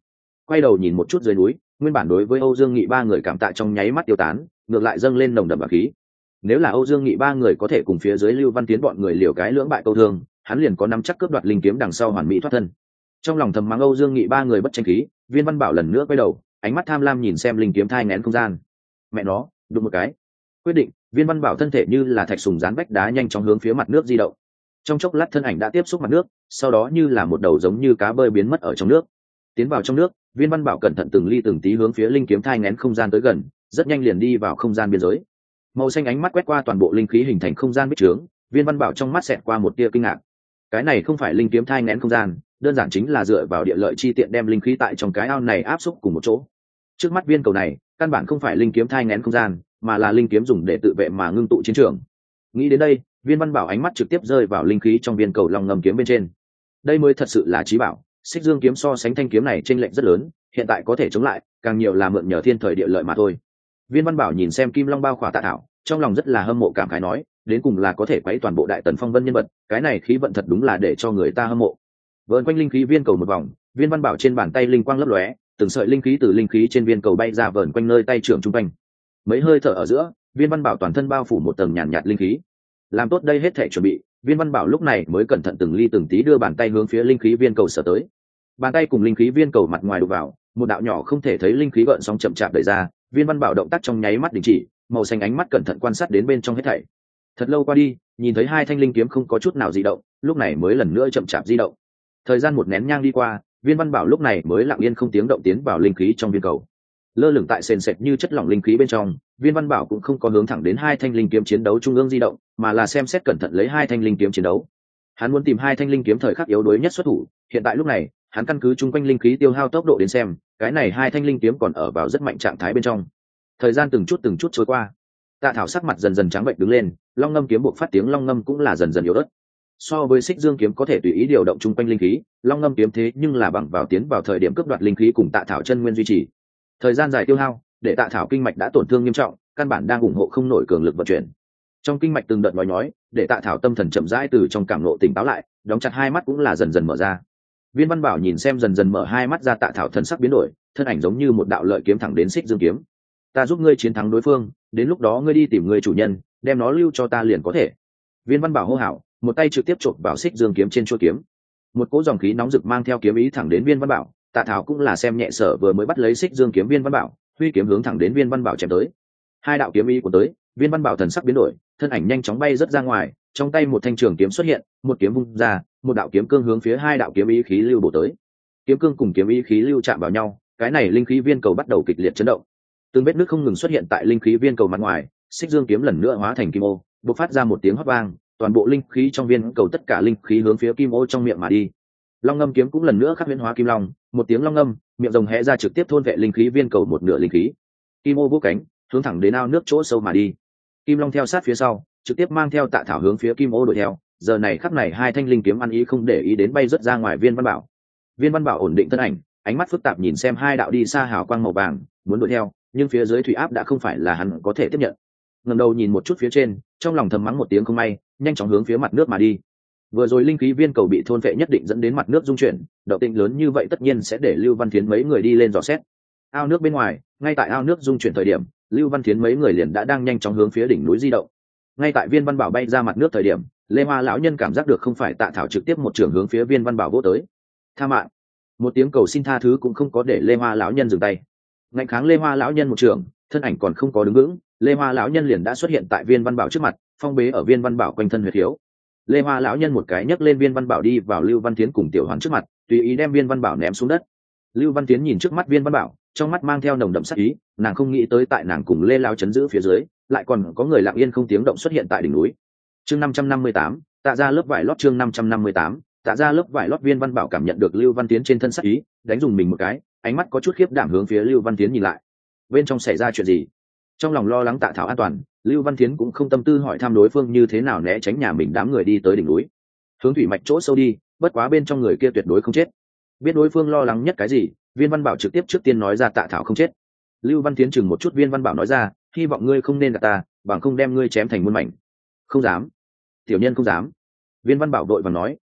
quay đầu nhìn một chút dưới núi, nguyên bản đối với Âu Dương Nghị ba người cảm tạ trong nháy mắt tiêu tán, ngược lại dâng lên nồng đậm bá khí. Nếu là Âu Dương Nghị ba người có thể cùng phía dưới Lưu Văn Tiến bọn người liều cái lưỡng bại câu thương, hắn liền có nắm chắc cướp đoạt linh kiếm đằng sau hoàn mỹ thoát thân. Trong lòng thầm mắng Âu Dương Nghị ba người bất tranh khí, Viên Văn Bảo lần nữa quay đầu, ánh mắt tham lam nhìn xem linh kiếm thai nghén không gian. Mẹ nó, đụng một cái. Quyết định, Viên Văn Bảo thân thể như là thạch sùng dán vách đá nhanh chóng hướng phía mặt nước di động. Trong chốc lát thân ảnh đã tiếp xúc mặt nước, sau đó như là một đầu giống như cá bơi biến mất ở trong nước. Tiến vào trong nước, Viên Văn Bảo cẩn thận từng ly từng tí hướng phía linh kiếm thai nghén không gian tới gần, rất nhanh liền đi vào không gian biên giới. Màu xanh ánh mắt quét qua toàn bộ linh khí hình thành không gian bích trướng, Viên Văn Bảo trong mắt xẹt qua một tia kinh ngạc. Cái này không phải linh kiếm thai nghén không gian, đơn giản chính là dựa vào địa lợi chi tiện đem linh khí tại trong cái ao này áp xúc cùng một chỗ. Trước mắt viên cầu này, căn bản không phải linh kiếm thai nghén không gian, mà là linh kiếm dùng để tự vệ mà ngưng tụ chiến trường. Nghĩ đến đây, Viên Văn Bảo ánh mắt trực tiếp rơi vào linh khí trong viên cầu long ngầm kiếm bên trên. Đây mới thật sự là chí bảo, Xích Dương kiếm so sánh thanh kiếm này chênh lệch rất lớn, hiện tại có thể chống lại, càng nhiều là mượn nhờ thiên thời địa lợi mà thôi. Viên Văn Bảo nhìn xem kim long bao khỏa tạ thảo, trong lòng rất là hâm mộ cảm khái nói, đến cùng là có thể quấy toàn bộ đại tần phong vân nhân vật, cái này khí vận thật đúng là để cho người ta hâm mộ. Vờn quanh linh khí viên cầu một vòng, Viên Văn Bảo trên bàn tay linh quang lấp lóe, từng sợi linh khí từ linh khí trên viên cầu bay ra vờn quanh nơi tay trưởng trung quanh. Mấy hơi thở ở giữa, Viên Văn Bảo toàn thân bao phủ một tầng nhàn nhạt, nhạt linh khí. Làm tốt đây hết thảy chuẩn bị, Viên Văn Bảo lúc này mới cẩn thận từng ly từng tí đưa bàn tay hướng phía linh khí viên cầu sở tới. Bàn tay cùng linh khí viên cầu mặt ngoài đụng vào, một đạo nhỏ không thể thấy linh khí gợn sóng chậm chạp đẩy ra, Viên Văn Bảo động tác trong nháy mắt đình chỉ, màu xanh ánh mắt cẩn thận quan sát đến bên trong hết thảy. Thật lâu qua đi, nhìn thấy hai thanh linh kiếm không có chút nào di động, lúc này mới lần nữa chậm chạp di động. Thời gian một nén nhang đi qua, Viên Văn Bảo lúc này mới lặng yên không tiếng động tiến vào linh khí trong viên cầu. Lơ lửng tại sền sệt như chất lỏng linh khí bên trong, Viên Văn Bảo cũng không có hướng thẳng đến hai thanh linh kiếm chiến đấu trung ương di động, mà là xem xét cẩn thận lấy hai thanh linh kiếm chiến đấu. Hắn muốn tìm hai thanh linh kiếm thời khắc yếu đuối nhất xuất thủ, hiện tại lúc này, hắn căn cứ chung quanh linh khí tiêu hao tốc độ đến xem, cái này hai thanh linh kiếm còn ở vào rất mạnh trạng thái bên trong. Thời gian từng chút từng chút trôi qua, Tạ Thảo sắc mặt dần dần trắng bệnh đứng lên, long ngâm kiếm buộc phát tiếng long ngâm cũng là dần dần yếu ớt. So với Xích Dương kiếm có thể tùy ý điều động chung quanh linh khí, long ngâm kiếm thế nhưng là bằng vào tiến vào thời điểm cướp đoạt linh khí cùng Tạ Thảo chân nguyên duy trì. Thời gian dài tiêu hao, để Tạ Thảo kinh mạch đã tổn thương nghiêm trọng, căn bản đang ủng hộ không nổi cường lực vận chuyển. Trong kinh mạch từng đợt nói nhói, để Tạ Thảo tâm thần chậm rãi từ trong cảm nộ tỉnh táo lại, đóng chặt hai mắt cũng là dần dần mở ra. Viên Văn Bảo nhìn xem dần dần mở hai mắt ra Tạ Thảo thần sắc biến đổi, thân ảnh giống như một đạo lợi kiếm thẳng đến Xích Dương kiếm. Ta giúp ngươi chiến thắng đối phương, đến lúc đó ngươi đi tìm người chủ nhân, đem nó lưu cho ta liền có thể. Viên Văn Bảo hô hào, một tay trực tiếp chộp vào Xích Dương kiếm trên chuôi kiếm. Một cỗ dòng khí nóng rực mang theo kiếm ý thẳng đến Viên Văn Bảo. Tạ Thảo cũng là xem nhẹ sở vừa mới bắt lấy Xích Dương kiếm Viên Văn Bảo, huy kiếm hướng thẳng đến Viên Văn Bảo chém tới. Hai đạo kiếm ý của tới, Viên Văn Bảo thần sắc biến đổi, thân ảnh nhanh chóng bay rất ra ngoài, trong tay một thanh trường kiếm xuất hiện, một kiếm vung ra, một đạo kiếm cương hướng phía hai đạo kiếm ý khí lưu bổ tới. Kiếm cương cùng kiếm ý khí lưu chạm vào nhau, cái này linh khí viên cầu bắt đầu kịch liệt chấn động. Từng vết nước không ngừng xuất hiện tại linh khí viên cầu mặt ngoài, Xích Dương kiếm lần nữa hóa thành kim ô, bộc phát ra một tiếng hót vang, toàn bộ linh khí trong viên cầu tất cả linh khí hướng phía kim ô trong miệng mà đi. Long ngâm kiếm cũng lần nữa khắc huyễn hóa kim long, một tiếng long ngâm, miệng rồng hé ra trực tiếp thôn vệ linh khí viên cầu một nửa linh khí. Kim ô vỗ cánh, hướng thẳng đến ao nước chỗ sâu mà đi. Kim long theo sát phía sau, trực tiếp mang theo Tạ Thảo hướng phía kim ô đuổi theo. Giờ này khắc này hai thanh linh kiếm ăn ý không để ý đến bay rất ra ngoài Viên Văn Bảo. Viên Văn Bảo ổn định thân ảnh, ánh mắt phức tạp nhìn xem hai đạo đi xa hào quang màu vàng, muốn đuổi theo, nhưng phía dưới thủy áp đã không phải là hắn có thể tiếp nhận. Ngẩng đầu nhìn một chút phía trên, trong lòng thầm mắng một tiếng không may, nhanh chóng hướng phía mặt nước mà đi. Vừa rồi linh khí viên cầu bị thôn phệ nhất định dẫn đến mặt nước dung chuyển, động tĩnh lớn như vậy tất nhiên sẽ để Lưu Văn Thiến mấy người đi lên dò xét. Ao nước bên ngoài, ngay tại ao nước dung chuyển thời điểm, Lưu Văn Thiến mấy người liền đã đang nhanh chóng hướng phía đỉnh núi di động. Ngay tại Viên Văn Bảo bay ra mặt nước thời điểm, Lê Hoa lão nhân cảm giác được không phải Tạ Thảo trực tiếp một trường hướng phía Viên Văn Bảo vỗ tới. Tha mạng! Một tiếng cầu xin tha thứ cũng không có để Lê Hoa lão nhân dừng tay. Ngạnh kháng Lê Hoa lão nhân một trường, thân ảnh còn không có đứng vững, Lê Hoa lão nhân liền đã xuất hiện tại Viên Văn Bảo trước mặt, phong bế ở Viên Văn Bảo quanh thân huyệt khiếu. Lê Hoa lão nhân một cái nhấc lên Viên Văn Bảo đi vào Lưu Văn Tiến cùng Tiểu Hoàn trước mặt, tùy ý đem Viên Văn Bảo ném xuống đất. Lưu Văn Tiến nhìn trước mắt Viên Văn Bảo, trong mắt mang theo nồng đậm sát ý, nàng không nghĩ tới tại nàng cùng Lê Lão chấn giữ phía dưới, lại còn có người lặng yên không tiếng động xuất hiện tại đỉnh núi. Chương năm trăm năm mươi tám, Tạ ra lớp vải lót chương năm trăm năm mươi tám, Tạ ra lớp vải lót. Viên Văn Bảo cảm nhận được Lưu Văn Tiến trên thân sát ý, đánh dùng mình một cái, ánh mắt có chút khiếp đảm hướng phía Lưu Văn Tiến nhìn lại. Bên trong xảy ra chuyện gì? Trong lòng lo lắng Tạ Thảo an toàn, Lưu Văn Tiến cũng không tâm tư hỏi thăm đối phương như thế nào né tránh nhà mình đám người đi tới đỉnh núi, hướng thủy mạch chỗ sâu đi, bất quá bên trong người kia tuyệt đối không chết. Biết đối phương lo lắng nhất cái gì, Viên Văn Bảo trực tiếp trước tiên nói ra Tạ Thảo không chết. Lưu Văn Tiến chừng một chút Viên Văn Bảo nói ra, hy vọng ngươi không nên gạt ta, bằng không đem ngươi chém thành muôn mảnh. Không dám, tiểu nhân không dám. Viên Văn Bảo đội và nói,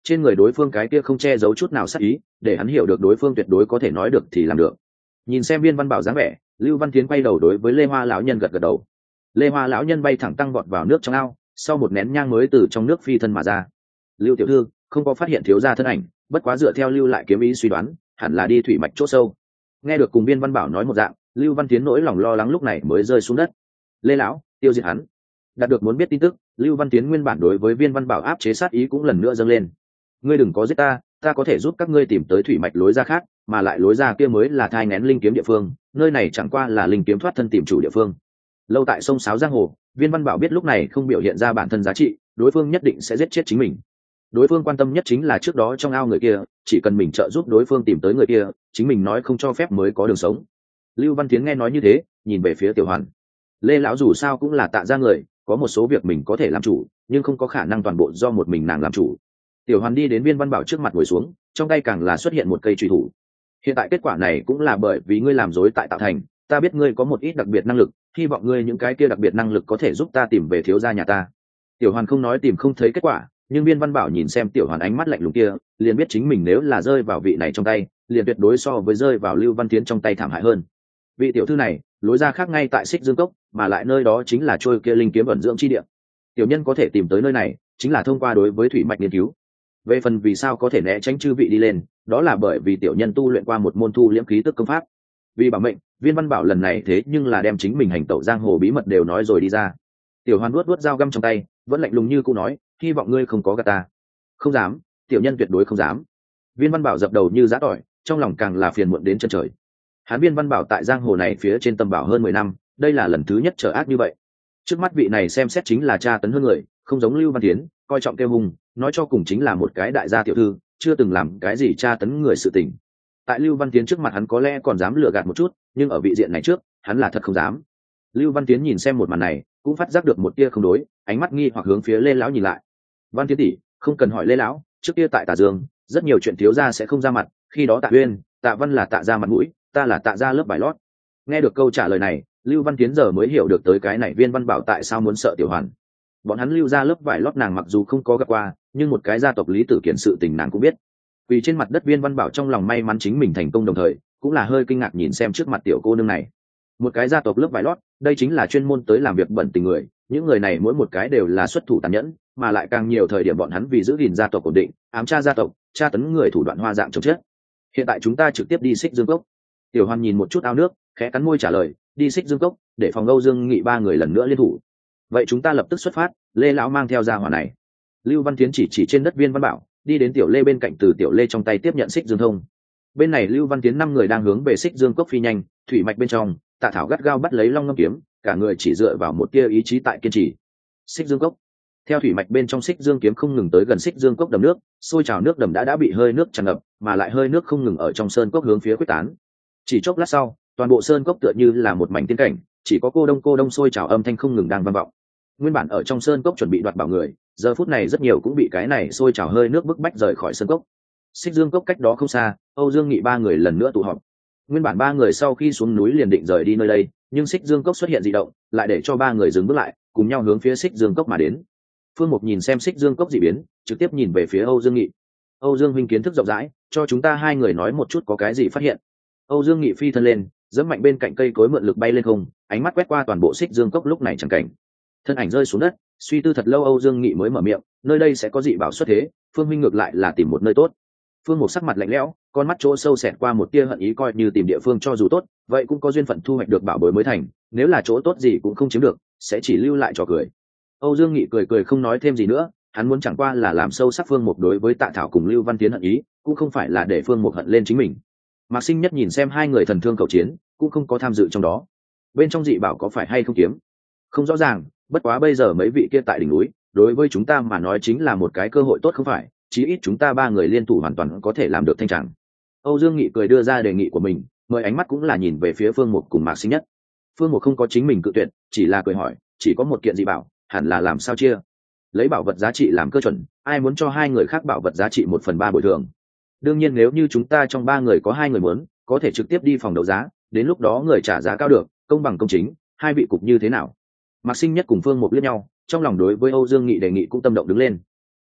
trên người đối phương cái kia không che giấu chút nào sát ý, để hắn hiểu được đối phương tuyệt đối có thể nói được thì làm được. Nhìn xem Viên Văn Bảo dáng vẻ, Lưu Văn Tiến quay đầu đối với Lê Hoa lão nhân gật gật đầu. Lê Hoa lão nhân bay thẳng tăng vọt vào nước trong ao, sau một nén nhang mới từ trong nước phi thân mà ra. Lưu tiểu thư không có phát hiện thiếu gia thân ảnh, bất quá dựa theo Lưu lại kiếm ý suy đoán, hẳn là đi thủy mạch chỗ sâu. Nghe được cùng Viên Văn Bảo nói một dạng, Lưu Văn Tiến nỗi lòng lo lắng lúc này mới rơi xuống đất. Lê lão, tiêu diệt hắn. Đạt được muốn biết tin tức, Lưu Văn Tiến nguyên bản đối với Viên Văn Bảo áp chế sát ý cũng lần nữa dâng lên. Ngươi đừng có giết ta, ta có thể giúp các ngươi tìm tới thủy mạch lối ra khác, mà lại lối ra kia mới là thai nghén linh kiếm địa phương, nơi này chẳng qua là linh kiếm thoát thân tìm chủ địa phương. Lâu tại sông Sáo giang hồ, Viên Văn Bảo biết lúc này không biểu hiện ra bản thân giá trị, đối phương nhất định sẽ giết chết chính mình. Đối phương quan tâm nhất chính là trước đó trong ao người kia, chỉ cần mình trợ giúp đối phương tìm tới người kia, chính mình nói không cho phép mới có đường sống. Lưu Văn Tiến nghe nói như thế, nhìn về phía Tiểu Hoàn. Lê lão dù sao cũng là Tạ gia người, có một số việc mình có thể làm chủ, nhưng không có khả năng toàn bộ do một mình nàng làm chủ. Tiểu Hoàn đi đến Viên Văn Bảo trước mặt ngồi xuống, trong tay càng là xuất hiện một cây chùy thủ. Hiện tại kết quả này cũng là bởi vì ngươi làm rối tại tạo thành, ta biết ngươi có một ít đặc biệt năng lực, hy vọng ngươi những cái kia đặc biệt năng lực có thể giúp ta tìm về thiếu gia nhà ta. Tiểu Hoàn không nói tìm không thấy kết quả, nhưng Viên Văn Bảo nhìn xem Tiểu Hoàn ánh mắt lạnh lùng kia, liền biết chính mình nếu là rơi vào vị này trong tay, liền tuyệt đối so với rơi vào Lưu Văn Tiến trong tay thảm hại hơn. Vị tiểu thư này, lối ra khác ngay tại Xích Dương Cốc, mà lại nơi đó chính là trôi kia linh kiếm ẩn dưỡng chi địa. Tiểu nhân có thể tìm tới nơi này, chính là thông qua đối với thủy mạch nghiên cứu. Về phần vì sao có thể né tránh chư vị đi lên, đó là bởi vì tiểu nhân tu luyện qua một môn thu liễm khí tức công pháp. Vì bảo mệnh, Viên Văn Bảo lần này thế nhưng là đem chính mình hành tẩu giang hồ bí mật đều nói rồi đi ra. Tiểu Hoàn nuốt nuốt dao găm trong tay, vẫn lạnh lùng như cũ nói, hy vọng ngươi không có gạt ta. Không dám, tiểu nhân tuyệt đối không dám. Viên Văn Bảo dập đầu như giã tỏi, trong lòng càng là phiền muộn đến chân trời. Hắn Viên Văn Bảo tại giang hồ này phía trên tầm bảo hơn mười năm, đây là lần thứ nhất trở ác như vậy. Trước mắt vị này xem xét chính là cha tấn hơn người, không giống Lưu Văn Tiến, coi trọng kêu hùng, nói cho cùng chính là một cái đại gia tiểu thư, chưa từng làm cái gì tra tấn người sự tình. Tại Lưu Văn Tiến trước mặt hắn có lẽ còn dám lừa gạt một chút, nhưng ở vị diện này trước, hắn là thật không dám. Lưu Văn Tiến nhìn xem một màn này, cũng phát giác được một tia không đối, ánh mắt nghi hoặc hướng phía Lê lão nhìn lại. Văn Tiến tỷ, không cần hỏi Lê lão, trước kia tại Tả Dương, rất nhiều chuyện thiếu gia sẽ không ra mặt, khi đó Tạ Uyên, Tạ Văn là Tạ gia mặt mũi, ta là Tạ gia lớp bài lót. Nghe được câu trả lời này, Lưu Văn Tiến giờ mới hiểu được tới cái này Viên Văn Bảo tại sao muốn sợ Tiểu Hoàn. Bọn hắn Lưu gia lớp vải lót nàng mặc dù không có gặp qua, nhưng một cái gia tộc Lý Tử Kiển sự tình nàng cũng biết. Vì trên mặt đất Viên Văn Bảo trong lòng may mắn chính mình thành công, đồng thời cũng là hơi kinh ngạc nhìn xem trước mặt tiểu cô nương này. Một cái gia tộc lớp vải lót, đây chính là chuyên môn tới làm việc bẩn tình người, những người này mỗi một cái đều là xuất thủ tàn nhẫn, mà lại càng nhiều thời điểm bọn hắn vì giữ gìn gia tộc ổn định, ám tra gia tộc, tra tấn người thủ đoạn hoa dạng chồng chết. Hiện tại chúng ta trực tiếp đi Xích Dương Cốc. Tiểu Hoàn nhìn một chút ao nước, khẽ cắn môi trả lời, đi Xích Dương Cốc, để phòng Âu Dương Nghị ba người lần nữa liên thủ. Vậy chúng ta lập tức xuất phát, Lê lão mang theo gia hỏa này. Lưu Văn Tiến chỉ chỉ trên đất Viên Văn Bảo, đi đến Tiểu Lê bên cạnh, từ Tiểu Lê trong tay tiếp nhận Xích Dương Thông. Bên này Lưu Văn Tiến năm người đang hướng về Xích Dương Cốc phi nhanh, thủy mạch bên trong, Tạ Thảo gắt gao bắt lấy Long Ngâm kiếm, cả người chỉ dựa vào một tia ý chí tại kiên trì. Xích Dương Cốc. Theo thủy mạch bên trong Xích Dương kiếm không ngừng tới gần Xích Dương Cốc đầm nước, sôi trào nước đầm đã đã bị hơi nước tràn ngập, mà lại hơi nước không ngừng ở trong sơn cốc hướng phía quyết tán. Chỉ chốc lát sau, toàn bộ sơn cốc tựa như là một mảnh tiên cảnh, chỉ có cô đông cô đông sôi trào âm thanh không ngừng đang vang vọng. Nguyên bản ở trong sơn cốc chuẩn bị đoạt bảo người, giờ phút này rất nhiều cũng bị cái này sôi trào hơi nước bức bách rời khỏi sơn cốc. Xích Dương Cốc cách đó không xa, Âu Dương Nghị ba người lần nữa tụ họp. Nguyên bản ba người sau khi xuống núi liền định rời đi nơi đây, nhưng Xích Dương Cốc xuất hiện dị động, lại để cho ba người dừng bước lại, cùng nhau hướng phía Xích Dương Cốc mà đến. Phương Mục nhìn xem Xích Dương Cốc dị biến, trực tiếp nhìn về phía Âu Dương Nghị. Âu Dương huynh kiến thức rộng rãi, cho chúng ta hai người nói một chút có cái gì phát hiện. Âu Dương Nghị phi thân lên, giẫm mạnh bên cạnh cây cối mượn lực bay lên không, ánh mắt quét qua toàn bộ Xích Dương Cốc lúc này chẳng cảnh. Thân ảnh rơi xuống đất, suy tư thật lâu Âu Dương Nghị mới mở miệng, nơi đây sẽ có dị bảo xuất thế, Phương huynh ngược lại là tìm một nơi tốt. Phương Mục sắc mặt lạnh lẽo, con mắt chỗ sâu xẹt qua một tia hận ý, coi như tìm địa phương cho dù tốt, vậy cũng có duyên phận thu hoạch được bảo bối mới thành, nếu là chỗ tốt gì cũng không chiếm được, sẽ chỉ lưu lại trò cười. Âu Dương Nghị cười cười không nói thêm gì nữa, hắn muốn chẳng qua là làm sâu sắc Phương Mục đối với Tạ Thảo cùng Lưu Văn Tiến hận ý, cũng không phải là để Phương Mục hận lên chính mình. Mạc Sinh Nhất nhìn xem hai người thần thương cầu chiến, cũng không có tham dự trong đó. Bên trong dị bảo có phải hay không kiếm, không rõ ràng, bất quá bây giờ mấy vị kia tại đỉnh núi, đối với chúng ta mà nói chính là một cái cơ hội tốt không phải, chí ít chúng ta ba người liên thủ hoàn toàn có thể làm được thanh trạng. Âu Dương Nghị cười đưa ra đề nghị của mình, mời ánh mắt cũng là nhìn về phía Phương Mục cùng Mạc Sinh Nhất. Phương Mục không có chính mình cự tuyệt, chỉ là cười hỏi, chỉ có một kiện dị bảo, hẳn là làm sao chia? Lấy bảo vật giá trị làm cơ chuẩn, ai muốn cho hai người khác bảo vật giá trị một phần ba bồi thường? Đương nhiên nếu như chúng ta trong ba người có hai người muốn, có thể trực tiếp đi phòng đấu giá, đến lúc đó người trả giá cao được, công bằng công chính, hai vị cục như thế nào? Mạc Sinh Nhất cùng Phương Mục liếc nhau, trong lòng đối với Âu Dương Nghị đề nghị cũng tâm động đứng lên.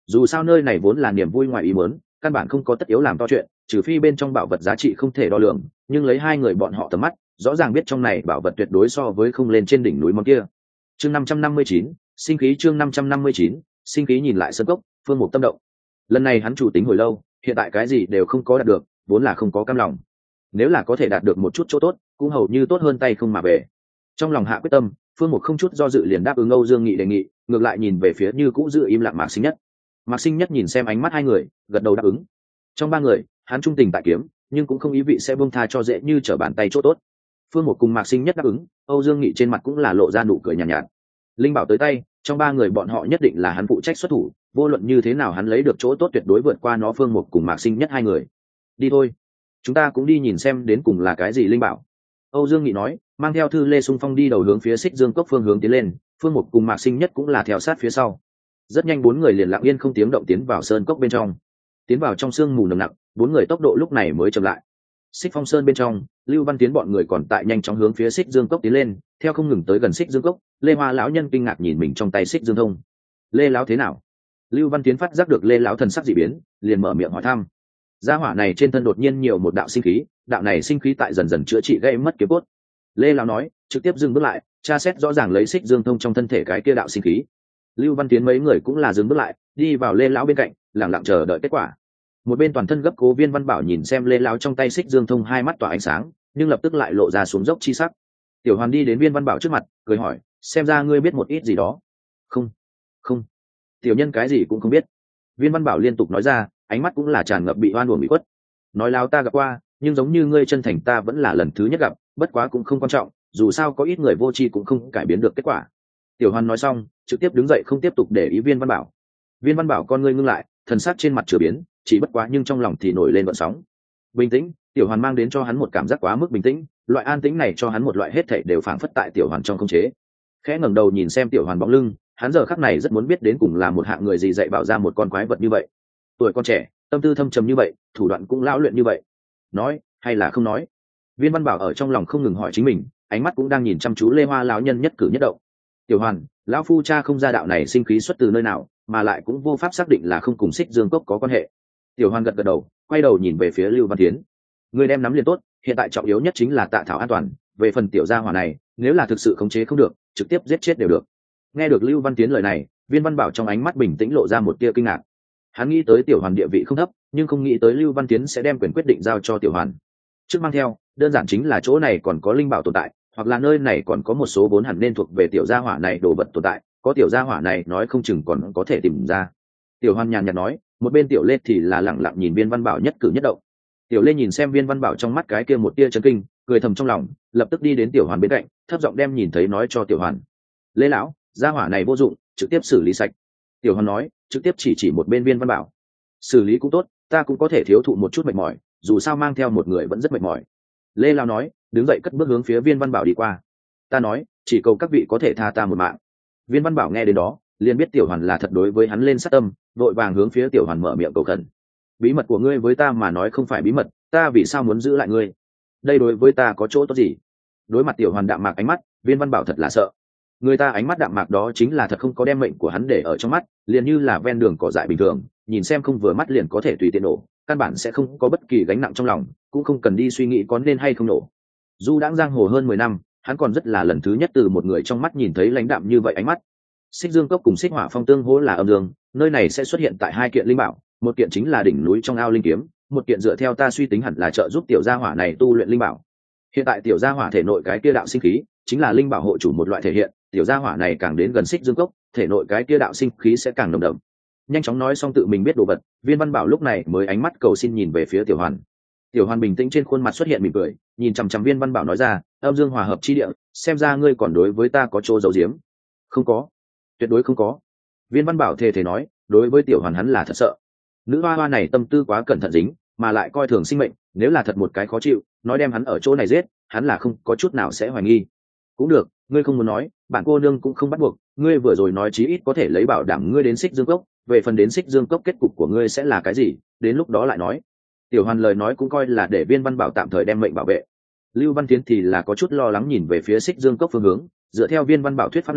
dù sao nơi này vốn là niềm vui ngoài ý muốn, căn bản không có tất yếu làm to chuyện, trừ phi bên trong bảo vật giá trị không thể đo lường, nhưng lấy hai người bọn họ tầm mắt rõ ràng biết trong này bảo vật tuyệt đối so với không lên trên đỉnh núi món kia. Chương năm trăm năm mươi chín, sinh khí. Chương năm trăm năm mươi chín, sinh khí. Nhìn lại sân cốc, Phương Mục tâm động. Lần này hắn chủ tính hồi lâu, hiện tại cái gì đều không có đạt được, vốn là không có cam lòng. Nếu là có thể đạt được một chút chỗ tốt, cũng hầu như tốt hơn tay không mà về. Trong lòng hạ quyết tâm, Phương Mục không chút do dự liền đáp ứng Âu Dương Nghị đề nghị, ngược lại nhìn về phía như cũ giữ im lặng Mạc Sinh Nhất. Mạc Sinh Nhất nhìn xem ánh mắt hai người, gật đầu đáp ứng. Trong ba người, hắn trung tình tại kiếm, nhưng cũng không ý vị sẽ buông tha cho dễ như trở bàn tay chỗ tốt. Phương Mục cùng Mạc Sinh Nhất đáp ứng, Âu Dương Nghị trên mặt cũng là lộ ra nụ cười nhàn nhạt, nhạt. Linh bảo tới tay, trong ba người bọn họ nhất định là hắn phụ trách xuất thủ, vô luận như thế nào hắn lấy được chỗ tốt tuyệt đối vượt qua nó. Phương Mục cùng Mạc Sinh Nhất hai người. Đi thôi, chúng ta cũng đi nhìn xem đến cùng là cái gì linh bảo. Âu Dương Nghị nói, mang theo Thư Lê xung phong đi đầu hướng phía Xích Dương Cốc phương hướng tiến lên, Phương Mục cùng Mạc Sinh Nhất cũng là theo sát phía sau. Rất nhanh bốn người liền lặng yên không tiếng động tiến vào sơn cốc bên trong. Tiến vào trong sương mù nồng nặc, bốn người tốc độ lúc này mới chậm lại. Xích Phong Sơn bên trong, Lưu Văn Tiến bọn người còn tại nhanh chóng hướng phía Xích Dương Cốc tiến lên, theo không ngừng tới gần Xích Dương Cốc, Lê Hoa lão nhân kinh ngạc nhìn mình trong tay Xích Dương Thông. Lê lão thế nào? Lưu Văn Tiến phát giác được Lê lão thần sắc dị biến, liền mở miệng hỏi thăm. Gia hỏa này trên thân đột nhiên nhiều một đạo sinh khí, đạo này sinh khí tại dần dần chữa trị gây mất kiếm cốt. Lê lão nói, trực tiếp dừng bước lại, tra xét rõ ràng lấy Xích Dương Thông trong thân thể cái kia đạo sinh khí. Lưu Văn Tiến mấy người cũng là dừng bước lại, đi vào Lê lão bên cạnh, lặng lặng chờ đợi kết quả. Một bên toàn thân gấp cố Viên Văn Bảo nhìn xem Lê lão trong tay Xích Dương Thông, hai mắt tỏa ánh sáng, nhưng lập tức lại lộ ra xuống dốc chi sắc. Tiểu Hoàn đi đến Viên Văn Bảo trước mặt, cười hỏi, xem ra ngươi biết một ít gì đó. Không, không, tiểu nhân cái gì cũng không biết. Viên Văn Bảo liên tục nói ra, ánh mắt cũng là tràn ngập bị oan uổng bị khuất. Nói láo ta gặp qua, nhưng giống như ngươi chân thành ta vẫn là lần thứ nhất gặp, bất quá cũng không quan trọng, dù sao có ít người vô tri cũng không cải biến được kết quả. Tiểu Hoàn nói xong, trực tiếp đứng dậy không tiếp tục để ý Viên Văn Bảo. Viên Văn Bảo con ngươi ngưng lại, thần sắc trên mặt chưa biến, chỉ bất quá nhưng trong lòng thì nổi lên gợn sóng. Bình tĩnh, Tiểu Hoàn mang đến cho hắn một cảm giác quá mức bình tĩnh, loại an tĩnh này cho hắn một loại hết thảy đều phảng phất tại Tiểu Hoàn trong khống chế. Khẽ ngẩng đầu nhìn xem Tiểu Hoàn bóng lưng, hắn giờ khắc này rất muốn biết đến cùng là một hạng người gì dạy bảo ra một con quái vật như vậy. Tuổi con trẻ, tâm tư thâm trầm như vậy, thủ đoạn cũng lão luyện như vậy. Nói, hay là không nói? Viên Văn Bảo ở trong lòng không ngừng hỏi chính mình, ánh mắt cũng đang nhìn chăm chú Lê Hoa lão nhân nhất cử nhất động. Tiểu Hoàn, lão phu cha không ra đạo này sinh khí xuất từ nơi nào, mà lại cũng vô pháp xác định là không cùng Xích Dương Cốc có quan hệ. Tiểu Hoàn gật gật đầu, quay đầu nhìn về phía Lưu Văn Tiến. Người đem nắm liền tốt, hiện tại trọng yếu nhất chính là Tạ Thảo an toàn, về phần tiểu gia hỏa này, nếu là thực sự khống chế không được, trực tiếp giết chết đều được. Nghe được Lưu Văn Tiến lời này, Viên Văn Bảo trong ánh mắt bình tĩnh lộ ra một tia kinh ngạc. Hắn nghĩ tới Tiểu Hoàn địa vị không thấp, nhưng không nghĩ tới Lưu Văn Tiến sẽ đem quyền quyết định giao cho Tiểu Hoàn. Trước mang theo, đơn giản chính là chỗ này còn có linh bảo tồn tại, hoặc là nơi này còn có một số vốn hẳn nên thuộc về tiểu gia hỏa này đồ vật tồn tại, có tiểu gia hỏa này nói không chừng còn có thể tìm ra. Tiểu Hoàn nhàn nhạt nói, một bên Tiểu Lê thì là lẳng lặng nhìn Viên Văn Bảo nhất cử nhất động. Tiểu Lê nhìn xem Viên Văn Bảo trong mắt cái kia một tia chấn kinh, cười thầm trong lòng, lập tức đi đến Tiểu Hoàn bên cạnh, thấp giọng đem nhìn thấy nói cho Tiểu Hoàn. Lê lão, gia hỏa này vô dụng, trực tiếp xử lý sạch. Tiểu Hoàn nói, trực tiếp chỉ chỉ một bên Viên Văn Bảo. Xử lý cũng tốt, ta cũng có thể thiếu thụ một chút mệt mỏi, dù sao mang theo một người vẫn rất mệt mỏi. Lê lão nói, đứng dậy cất bước hướng phía Viên Văn Bảo đi qua. Ta nói, chỉ cầu các vị có thể tha ta một mạng. Viên Văn Bảo nghe đến đó, liền biết Tiểu Hoàn là thật đối với hắn lên sát tâm, vội vàng hướng phía Tiểu Hoàn mở miệng cầu khẩn. Bí mật của ngươi với ta mà nói không phải bí mật, ta vì sao muốn giữ lại ngươi? Đây đối với ta có chỗ tốt gì? Đối mặt Tiểu Hoàn đạm mạc ánh mắt, Viên Văn Bảo thật là sợ. Người ta ánh mắt đạm mạc đó chính là thật không có đem mệnh của hắn để ở trong mắt, liền như là ven đường cỏ dại bình thường, nhìn xem không vừa mắt liền có thể tùy tiện nổ, căn bản sẽ không có bất kỳ gánh nặng trong lòng, cũng không cần đi suy nghĩ có nên hay không nổ. Du đãng giang hồ hơn mười năm, hắn còn rất là lần thứ nhất từ một người trong mắt nhìn thấy lãnh đạm như vậy ánh mắt. Xích Dương Cốc cùng Xích Hỏa Phong tương hỗ là âm dương, nơi này sẽ xuất hiện tại hai kiện linh bảo, một kiện chính là đỉnh núi trong ao linh kiếm, một kiện dựa theo ta suy tính hẳn là trợ giúp tiểu gia hỏa này tu luyện linh bảo. Hiện tại tiểu gia hỏa thể nội cái kia đạo sinh khí, chính là linh bảo hộ chủ một loại thể hiện, tiểu gia hỏa này càng đến gần Xích Dương Cốc, thể nội cái kia đạo sinh khí sẽ càng nồng đậm. Nhanh chóng nói xong tự mình biết đồ vật, Viên Văn Bảo lúc này mới ánh mắt cầu xin nhìn về phía Tiểu Hoàn. Tiểu Hoàn bình tĩnh trên khuôn mặt xuất hiện mỉm cười, nhìn chằm chằm Viên Văn Bảo nói ra, âm dương hòa hợp chi địa, xem ra ngươi còn đối với ta có chỗ giấu giếm. Không có, tuyệt đối không có. Viên Văn Bảo thề thề nói, đối với Tiểu Hoàn hắn là thật sợ. Nữ hoa hoa này tâm tư quá cẩn thận dính, mà lại coi thường sinh mệnh, nếu là thật một cái khó chịu, nói đem hắn ở chỗ này giết, hắn là không có chút nào sẽ hoài nghi. Cũng được, ngươi không muốn nói, bản cô nương cũng không bắt buộc, ngươi vừa rồi nói chí ít có thể lấy bảo đảm ngươi đến Xích Dương Cốc, về phần đến Xích Dương Cốc kết cục của ngươi sẽ là cái gì, đến lúc đó lại nói. Tiểu Hoàn lời nói cũng coi là để Viên Văn Bảo tạm thời đem mệnh bảo vệ. Lưu Văn Tiến thì là có chút lo lắng nhìn về phía Xích Dương Cốc phương hướng, dựa theo Viên Văn Bảo thuyết pháp này,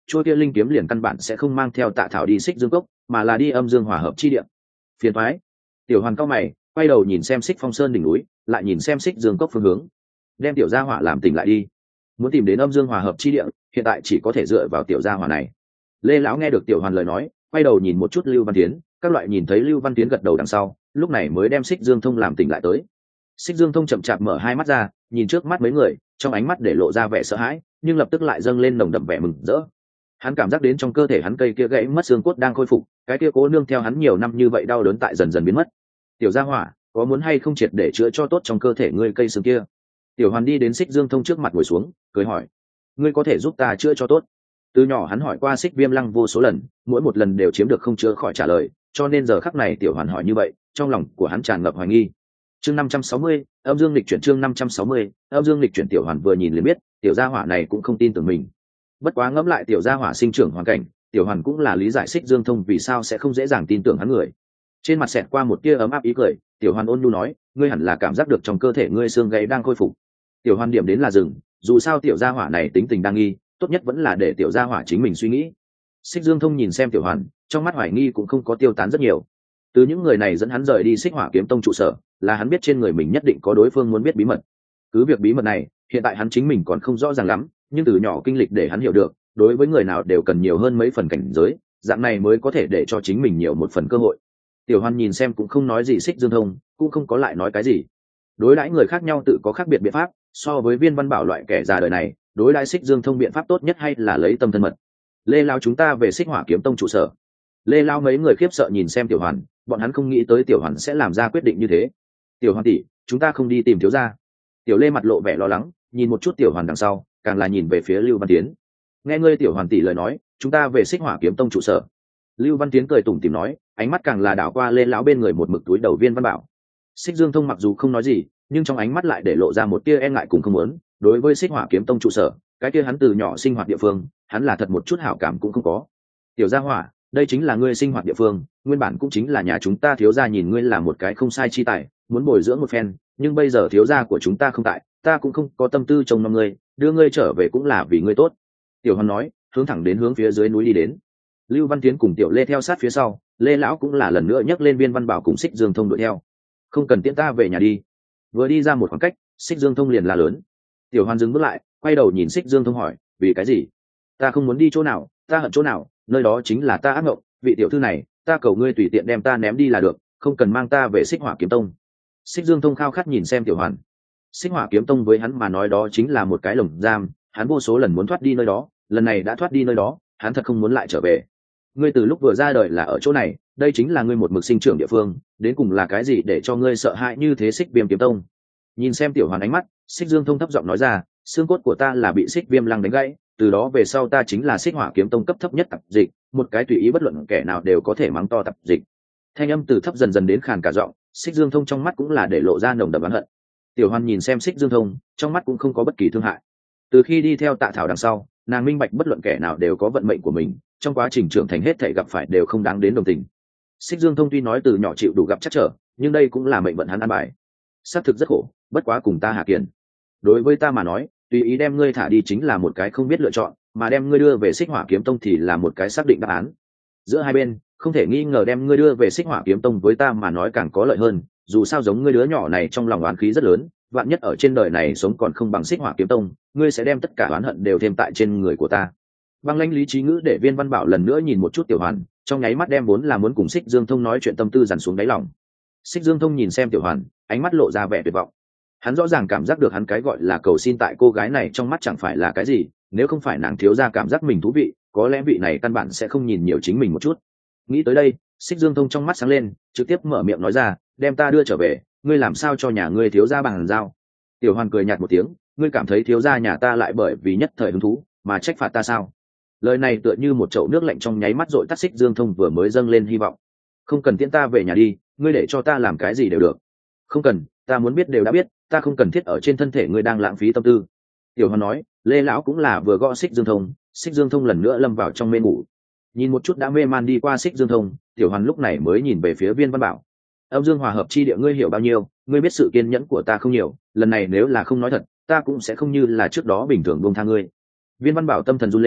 chuôi kia linh kiếm liền căn bản sẽ không mang theo Tạ Thảo đi Xích Dương cốc, mà là đi âm dương hòa hợp chi địa. Phiền toái. Tiểu Hoàn cao mày, quay đầu nhìn xem Xích Phong Sơn đỉnh núi, lại nhìn xem Xích Dương cốc phương hướng. Đem tiểu gia hỏa làm tỉnh lại đi. Muốn tìm đến âm dương hòa hợp chi địa, hiện tại chỉ có thể dựa vào tiểu gia hỏa này. Lê lão nghe được Tiểu Hoàn lời nói, quay đầu nhìn một chút Lưu Văn Tiến, các loại nhìn thấy Lưu Văn Tiến gật đầu đằng sau, lúc này mới đem Xích Dương Thông làm tỉnh lại tới. Xích Dương Thông chậm chạp mở hai mắt ra, nhìn trước mắt mấy người, trong ánh mắt để lộ ra vẻ sợ hãi, nhưng lập tức lại dâng lên nồng đậm vẻ mừng rỡ. Hắn cảm giác đến trong cơ thể hắn cây kia gãy mất xương cốt đang khôi phục, cái kia cố nương theo hắn nhiều năm như vậy đau đớn tại dần dần biến mất. Tiểu gia hỏa, có muốn hay không triệt để chữa cho tốt trong cơ thể ngươi cây xương kia? Tiểu Hoàn đi đến Xích Dương Thông trước mặt ngồi xuống, cười hỏi: ngươi có thể giúp ta chữa cho tốt? Từ nhỏ hắn hỏi qua Xích Viêm Lăng vô số lần, mỗi một lần đều chiếm được không chữa khỏi trả lời, cho nên giờ khắc này Tiểu Hoàn hỏi như vậy, trong lòng của hắn tràn ngập hoài nghi. Chương năm trăm sáu mươi, âm dương lịch chuyển. Chương năm trăm sáu mươi, âm dương lịch chuyển. Tiểu Hoàn vừa nhìn liền biết, tiểu gia hỏa này cũng không tin tưởng mình. Bất quá ngẫm lại tiểu gia hỏa sinh trưởng hoàn cảnh, Tiểu Hoàn cũng là lý giải Xích Dương Thông vì sao sẽ không dễ dàng tin tưởng hắn người. Trên mặt xẹt qua một tia ấm áp ý cười, Tiểu Hoàn ôn nhu nói: ngươi hẳn là cảm giác được trong cơ thể ngươi xương gãy đang khôi phục. Tiểu Hoàn điểm đến là dừng, dù sao tiểu gia hỏa này tính tình đang nghi, tốt nhất vẫn là để tiểu gia hỏa chính mình suy nghĩ. Xích Dương Thông nhìn xem Tiểu Hoàn, trong mắt hoài nghi cũng không có tiêu tán rất nhiều. Từ những người này dẫn hắn rời đi Xích Hỏa Kiếm Tông trụ sở, là hắn biết trên người mình nhất định có đối phương muốn biết bí mật. Cứ việc bí mật này, hiện tại hắn chính mình còn không rõ ràng lắm, nhưng từ nhỏ kinh lịch để hắn hiểu được, đối với người nào đều cần nhiều hơn mấy phần cảnh giới, dạng này mới có thể để cho chính mình nhiều một phần cơ hội. Tiểu Hoàn nhìn xem cũng không nói gì Xích Dương Thông, cũng không có lại nói cái gì. Đối đãi người khác nhau tự có khác biệt biện pháp, so với Viên Văn Bảo loại kẻ già đời này, đối đãi Xích Dương Thông biện pháp tốt nhất hay là lấy tâm thân mật. Lê Lao chúng ta về Xích Hỏa Kiếm Tông trụ sở. Lê Lao mấy người khiếp sợ nhìn xem Tiểu Hoàn, bọn hắn không nghĩ tới Tiểu Hoàn sẽ làm ra quyết định như thế. Tiểu Hoàn tỷ, chúng ta không đi tìm thiếu gia. Tiểu Lê mặt lộ vẻ lo lắng, nhìn một chút Tiểu Hoàn đằng sau, càng là nhìn về phía Lưu Văn Tiến. Nghe ngươi Tiểu Hoàn tỷ lời nói, chúng ta về Xích Hỏa Kiếm Tông trụ sở. Lưu Văn Tiến cười tủm tỉm nói, ánh mắt càng là đảo qua Lê lão bên người một mực túi đầu Viên Văn Bảo. Xích Dương Thông mặc dù không nói gì, nhưng trong ánh mắt lại để lộ ra một tia e ngại cùng không muốn. Đối với Xích Hỏa Kiếm Tông trụ sở, cái kia hắn từ nhỏ sinh hoạt địa phương, hắn là thật một chút hảo cảm cũng không có. Tiểu gia hỏa, đây chính là ngươi sinh hoạt địa phương, nguyên bản cũng chính là nhà chúng ta, thiếu gia nhìn ngươi là một cái không sai chi tài, muốn bồi dưỡng một phen, nhưng bây giờ thiếu gia của chúng ta không tại, ta cũng không có tâm tư trông nom ngươi, đưa ngươi trở về cũng là vì ngươi tốt. Tiểu Hoàn nói, hướng thẳng đến hướng phía dưới núi đi đến. Lưu Văn Tiến cùng Tiểu Lê theo sát phía sau, Lê lão cũng là lần nữa nhấc lên Viên Văn Bảo cùng Xích Dương Thông đuổi theo. Không cần tiễn ta về nhà đi. Vừa đi ra một khoảng cách, Xích Dương Thông liền la lớn. Tiểu Hoàn dừng bước lại, quay đầu nhìn Xích Dương Thông hỏi, vì cái gì? Ta không muốn đi chỗ nào, ta hận chỗ nào, nơi đó chính là ta ác mộng, vị tiểu thư này, ta cầu ngươi tùy tiện đem ta ném đi là được, không cần mang ta về Xích Hỏa Kiếm Tông. Xích Dương Thông khao khát nhìn xem Tiểu Hoàn. Xích Hỏa Kiếm Tông với hắn mà nói đó chính là một cái lồng giam, hắn vô số lần muốn thoát đi nơi đó, lần này đã thoát đi nơi đó, hắn thật không muốn lại trở về. Ngươi từ lúc vừa ra đời là ở chỗ này, đây chính là ngươi một mực sinh trưởng địa phương, đến cùng là cái gì để cho ngươi sợ hãi như thế Xích Viêm Kiếm Tông? Nhìn xem Tiểu Hoàn ánh mắt, Xích Dương Thông thấp giọng nói ra, xương cốt của ta là bị Xích Viêm Lăng đánh gãy, từ đó về sau ta chính là Xích Hỏa Kiếm Tông cấp thấp nhất tập dịch, một cái tùy ý bất luận kẻ nào đều có thể mắng to tập dịch. Thanh âm từ thấp dần dần đến khàn cả giọng, Xích Dương Thông trong mắt cũng là để lộ ra nồng đậm oán hận. Tiểu Hoàn nhìn xem Xích Dương Thông, trong mắt cũng không có bất kỳ thương hại. Từ khi đi theo Tạ Thảo đằng sau, nàng minh bạch bất luận kẻ nào đều có vận mệnh của mình, trong quá trình trưởng thành hết thảy gặp phải đều không đáng đến đồng tình. Xích Dương Thông tuy nói từ nhỏ chịu đủ gặp trắc trở, nhưng đây cũng là mệnh vận hắn an bài. Xác thực rất khổ, bất quá cùng ta hạ kiền. Đối với ta mà nói, tùy ý đem ngươi thả đi chính là một cái không biết lựa chọn, mà đem ngươi đưa về Xích Hỏa Kiếm Tông thì là một cái xác định đáp án. Giữa hai bên, không thể nghi ngờ đem ngươi đưa về Xích Hỏa Kiếm Tông với ta mà nói càng có lợi hơn, dù sao giống ngươi đứa nhỏ này trong lòng oán khí rất lớn, vạn nhất ở trên đời này sống còn không bằng Xích Hỏa Kiếm Tông, ngươi sẽ đem tất cả oán hận đều thêm tại trên người của ta. Băng lãnh lý trí ngữ để Viên Văn Bảo lần nữa nhìn một chút Tiểu Hoàn, trong nháy mắt đem vốn là muốn cùng Xích Dương Thông nói chuyện tâm tư dằn xuống đáy lòng. Xích Dương Thông nhìn xem Tiểu Hoàn, ánh mắt lộ ra vẻ tuyệt vọng. Hắn rõ ràng cảm giác được hắn cái gọi là cầu xin tại cô gái này trong mắt chẳng phải là cái gì, nếu không phải nàng thiếu ra cảm giác mình thú vị, có lẽ vị này căn bản sẽ không nhìn nhiều chính mình một chút. Nghĩ tới đây, Xích Dương Thông trong mắt sáng lên, trực tiếp mở miệng nói ra, đem ta đưa trở về, ngươi làm sao cho nhà ngươi thiếu gia bằng giao? Tiểu Hoàn cười nhạt một tiếng, ngươi cảm thấy thiếu gia nhà ta lại bởi vì nhất thời hứng thú mà trách phạt ta sao? Lời này tựa như một chậu nước lạnh trong nháy mắt dội tắt Xích Dương Thông vừa mới dâng lên hy vọng. Không cần tiễn ta về nhà đi, ngươi để cho ta làm cái gì đều được. Không cần, ta muốn biết đều đã biết, ta không cần thiết ở trên thân thể ngươi đang lãng phí tâm tư. Tiểu Hoàn nói. Lê lão cũng là vừa gõ Xích Dương Thông, Xích Dương Thông lần nữa lâm vào trong mê ngủ. Nhìn một chút đã mê man đi qua Xích Dương Thông, Tiểu Hoàn lúc này mới nhìn về phía Viên Văn Bảo. Âm dương hòa hợp chi địa ngươi hiểu bao nhiêu, ngươi biết sự kiên nhẫn của ta không nhiều, lần này nếu là không nói thật, ta cũng sẽ không như là trước đó bình thường buông tha ngươi. Viên Văn Bảo tâm thần run lên,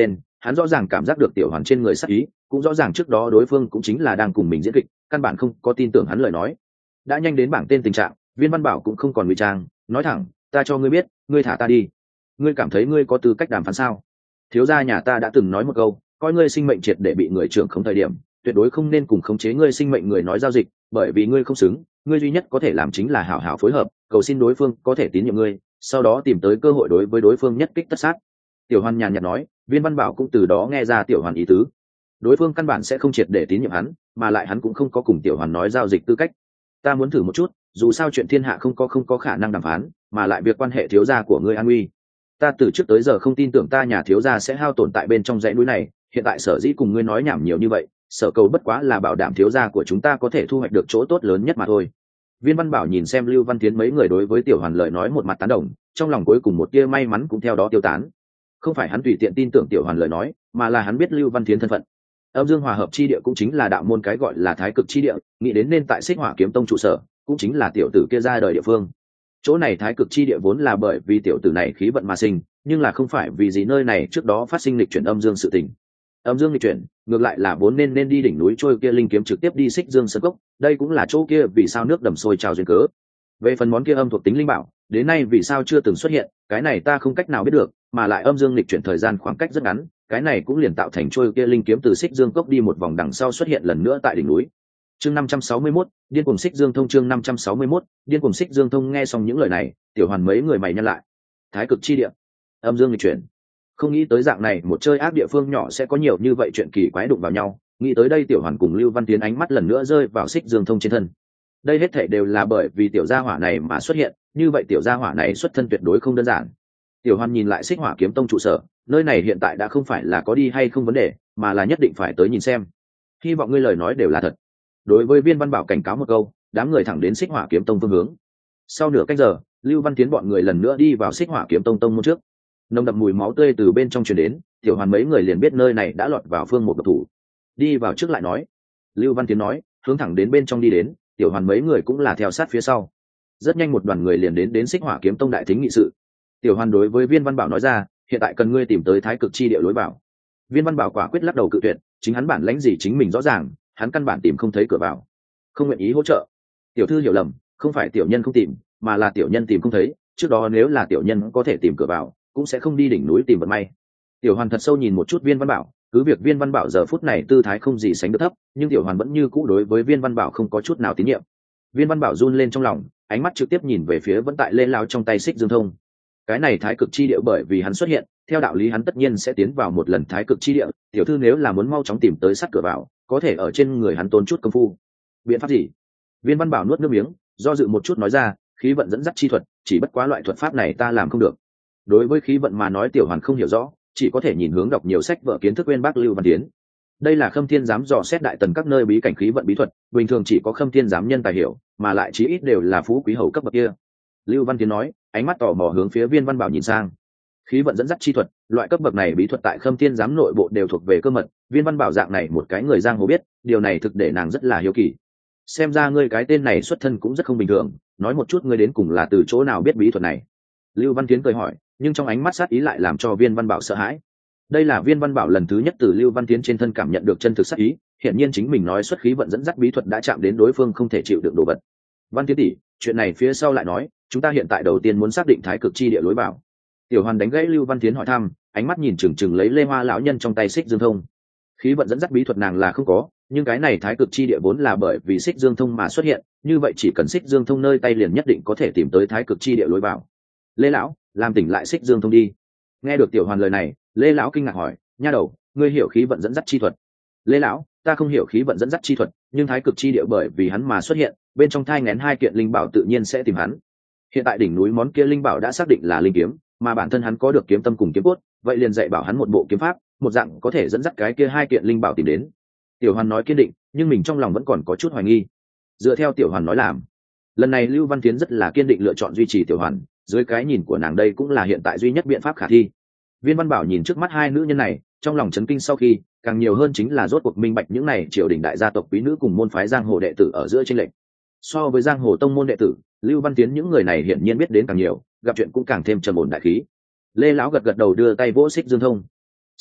hắn rõ ràng cảm giác được tiểu hoàn trên người sắc ý, cũng rõ ràng trước đó đối phương cũng chính là đang cùng mình diễn kịch, căn bản không có tin tưởng hắn lời nói. Đã nhanh đến bảng tên tình trạng, Viên Văn Bảo cũng không còn ngụy trang, nói thẳng, ta cho ngươi biết, ngươi thả ta đi. Ngươi cảm thấy ngươi có tư cách đàm phán sao? Thiếu gia nhà ta đã từng nói một câu, coi ngươi sinh mệnh triệt để bị người trưởng khống thời điểm, tuyệt đối không nên cùng khống chế ngươi sinh mệnh người nói giao dịch, bởi vì ngươi không xứng, ngươi duy nhất có thể làm chính là hảo hảo phối hợp, cầu xin đối phương có thể tín nhiệm ngươi, sau đó tìm tới cơ hội đối với đối phương nhất kích tất sát. Tiểu Hoàn nhàn nhạt nói, Viên Văn Bảo cũng từ đó nghe ra Tiểu Hoàn ý tứ. Đối phương căn bản sẽ không triệt để tín nhiệm hắn, mà lại hắn cũng không có cùng Tiểu Hoàn nói giao dịch tư cách. Ta muốn thử một chút, dù sao chuyện thiên hạ không có không có khả năng đàm phán, mà lại việc quan hệ thiếu gia của ngươi an nguy. Ta từ trước tới giờ không tin tưởng ta nhà thiếu gia sẽ hao tổn tại bên trong dãy núi này, hiện tại sở dĩ cùng ngươi nói nhảm nhiều như vậy, sở cầu bất quá là bảo đảm thiếu gia của chúng ta có thể thu hoạch được chỗ tốt lớn nhất mà thôi. Viên Văn Bảo nhìn xem Lưu Văn Tiến mấy người đối với Tiểu Hoàn lời nói một mặt tán đồng, trong lòng cuối cùng một tia may mắn cũng theo đó tiêu tán. Không phải hắn tùy tiện tin tưởng Tiểu Hoàn lời nói, mà là hắn biết Lưu Văn Tiến thân phận. Âm Dương Hòa Hợp chi địa cũng chính là đạo môn cái gọi là Thái Cực chi địa, nghĩ đến nên tại Xích Hỏa Kiếm Tông trụ sở, cũng chính là tiểu tử kia ra đời địa phương. Chỗ này Thái Cực chi địa vốn là bởi vì tiểu tử này khí vận mà sinh, nhưng là không phải vì gì nơi này trước đó phát sinh lịch chuyển âm dương sự tình. Âm dương lịch chuyển, ngược lại là vốn nên nên đi đỉnh núi trôi kia linh kiếm trực tiếp đi Xích Dương Sơn Cốc, đây cũng là chỗ kia vì sao nước đầm sôi trào duyên cớ. Về phần món kia âm thuộc tính linh bảo, đến nay vì sao chưa từng xuất hiện, cái này ta không cách nào biết được, mà lại âm dương lịch chuyển thời gian khoảng cách rất ngắn, cái này cũng liền tạo thành trôi kia linh kiếm từ Xích Dương Cốc đi một vòng đằng sau xuất hiện lần nữa tại đỉnh núi. Chương năm trăm sáu mươi mốt, điên cuồng Xích Dương Thông. Chương năm trăm sáu mươi mốt, điên cuồng Xích Dương Thông. Nghe xong những lời này, Tiểu Hoàn mấy người mày nhăn lại. Thái Cực chi địa, âm dương lịch chuyển. Không nghĩ tới dạng này một chơi ác địa phương nhỏ sẽ có nhiều như vậy chuyện kỳ quái đụng vào nhau, nghĩ tới đây Tiểu Hoàn cùng Lưu Văn Tiến ánh mắt lần nữa rơi vào Xích Dương Thông trên thân. Đây hết thảy đều là bởi vì tiểu gia hỏa này mà xuất hiện, như vậy tiểu gia hỏa này xuất thân tuyệt đối không đơn giản. Tiểu Hoàn nhìn lại Xích Hỏa Kiếm Tông trụ sở, nơi này hiện tại đã không phải là có đi hay không vấn đề, mà là nhất định phải tới nhìn xem. Hy vọng ngươi lời nói đều là thật. Đối với Viên Văn Bảo cảnh cáo một câu, đám người thẳng đến Xích Hỏa Kiếm Tông phương hướng. Sau nửa canh giờ, Lưu Văn Tiến bọn người lần nữa đi vào Xích Hỏa Kiếm Tông tông môn trước. Nồng đậm mùi máu tươi từ bên trong truyền đến, Tiểu Hoàn mấy người liền biết nơi này đã lọt vào phương một độc thủ. Đi vào trước lại nói. Lưu Văn Tiến nói, hướng thẳng đến bên trong đi đến, Tiểu Hoàn mấy người cũng là theo sát phía sau. Rất nhanh một đoàn người liền đến đến Xích Hỏa Kiếm Tông đại thính nghị sự. Tiểu Hoàn đối với Viên Văn Bảo nói ra, hiện tại cần ngươi tìm tới Thái Cực chi địa lối vào. Viên Văn Bảo quả quyết lắc đầu cự tuyệt, chính hắn bản lãnh gì chính mình rõ ràng, hắn căn bản tìm không thấy cửa vào, không nguyện ý hỗ trợ. Tiểu thư hiểu lầm, không phải tiểu nhân không tìm, mà là tiểu nhân tìm không thấy, trước đó nếu là tiểu nhân có thể tìm cửa vào, cũng sẽ không đi đỉnh núi tìm vận may. Tiểu Hoàn thật sâu nhìn một chút Viên Văn Bảo, cứ việc Viên Văn Bảo giờ phút này tư thái không gì sánh được thấp, nhưng Tiểu Hoàn vẫn như cũ đối với Viên Văn Bảo không có chút nào tín nhiệm. Viên Văn Bảo run lên trong lòng, ánh mắt trực tiếp nhìn về phía vẫn tại lê lao trong tay Xích Dương Thông. Cái này Thái Cực chi địa bởi vì hắn xuất hiện, theo đạo lý hắn tất nhiên sẽ tiến vào một lần Thái Cực chi địa, tiểu thư nếu là muốn mau chóng tìm tới sắt cửa vào, có thể ở trên người hắn tốn chút công phu. Biện pháp gì? Viên Văn Bảo nuốt nước miếng, do dự một chút nói ra, khí vận dẫn dắt chi thuật, chỉ bất quá loại thuật pháp này ta làm không được. Đối với khí vận mà nói Tiểu Hoàn không hiểu rõ, chỉ có thể nhìn hướng đọc nhiều sách vở kiến thức bên bác Lưu Văn Tiến. Đây là Khâm Thiên giám dò xét đại tần các nơi bí cảnh khí vận bí thuật, bình thường chỉ có Khâm Thiên giám nhân tài hiểu, mà lại chí ít đều là phú quý hầu cấp bậc kia. Lưu Văn Tiến nói, ánh mắt tò mò hướng phía Viên Văn Bảo nhìn sang. Khí vận dẫn dắt chi thuật, loại cấp bậc này bí thuật tại Khâm Thiên giám nội bộ đều thuộc về cơ mật, Viên Văn Bảo dạng này một cái người giang hồ biết, điều này thực để nàng rất là hiếu kỳ. Xem ra ngươi cái tên này xuất thân cũng rất không bình thường, nói một chút ngươi đến cùng là từ chỗ nào biết bí thuật này. Lưu Văn Tiến cười hỏi, nhưng trong ánh mắt sát ý lại làm cho Viên Văn Bảo sợ hãi. Đây là Viên Văn Bảo lần thứ nhất từ Lưu Văn Tiến trên thân cảm nhận được chân thực sát ý, hiển nhiên chính mình nói xuất khí vận dẫn dắt bí thuật đã chạm đến đối phương không thể chịu đựng đồ vật. Văn Tiến tỷ, chuyện này phía sau lại nói, chúng ta hiện tại đầu tiên muốn xác định Thái Cực chi địa lối vào. Tiểu Hoàn đánh gãy Lưu Văn Tiến hỏi thăm, ánh mắt nhìn chừng chừng lấy Lê Hoa lão nhân trong tay Xích Dương Thông. Khí vận dẫn dắt bí thuật nàng là không có, nhưng cái này Thái Cực chi địa vốn là bởi vì Xích Dương Thông mà xuất hiện, như vậy chỉ cần Xích Dương Thông nơi tay liền nhất định có thể tìm tới Thái Cực chi địa lối vào. Lê lão, làm tỉnh lại Xích Dương Thông đi. Nghe được Tiểu Hoàn lời này, Lê lão kinh ngạc hỏi, nha đầu, ngươi hiểu khí vận dẫn dắt chi thuật? Lê lão, ta không hiểu khí vận dẫn dắt chi thuật, nhưng Thái Cực chi địa bởi vì hắn mà xuất hiện, bên trong thai nghén hai kiện linh bảo tự nhiên sẽ tìm hắn. Hiện tại đỉnh núi món kia linh bảo đã xác định là linh kiếm, mà bản thân hắn có được kiếm tâm cùng kiếm cốt, vậy liền dạy bảo hắn một bộ kiếm pháp, một dạng có thể dẫn dắt cái kia hai kiện linh bảo tìm đến. Tiểu Hoàn nói kiên định, nhưng mình trong lòng vẫn còn có chút hoài nghi. Dựa theo Tiểu Hoàn nói làm, lần này Lưu Văn Tiến rất là kiên định lựa chọn duy trì Tiểu Hoàn, dưới cái nhìn của nàng đây cũng là hiện tại duy nhất biện pháp khả thi. Viên Văn Bảo nhìn trước mắt hai nữ nhân này, trong lòng chấn kinh sau khi, càng nhiều hơn chính là rốt cuộc minh bạch những này triều đình đại gia tộc quý nữ cùng môn phái giang hồ đệ tử ở giữa chênh lệch. So với giang hồ tông môn đệ tử, Lưu Văn Tiến những người này hiển nhiên biết đến càng nhiều, gặp chuyện cũng càng thêm trầm ổn đại khí. Lê lão gật gật đầu đưa tay vỗ Xích Dương Thông.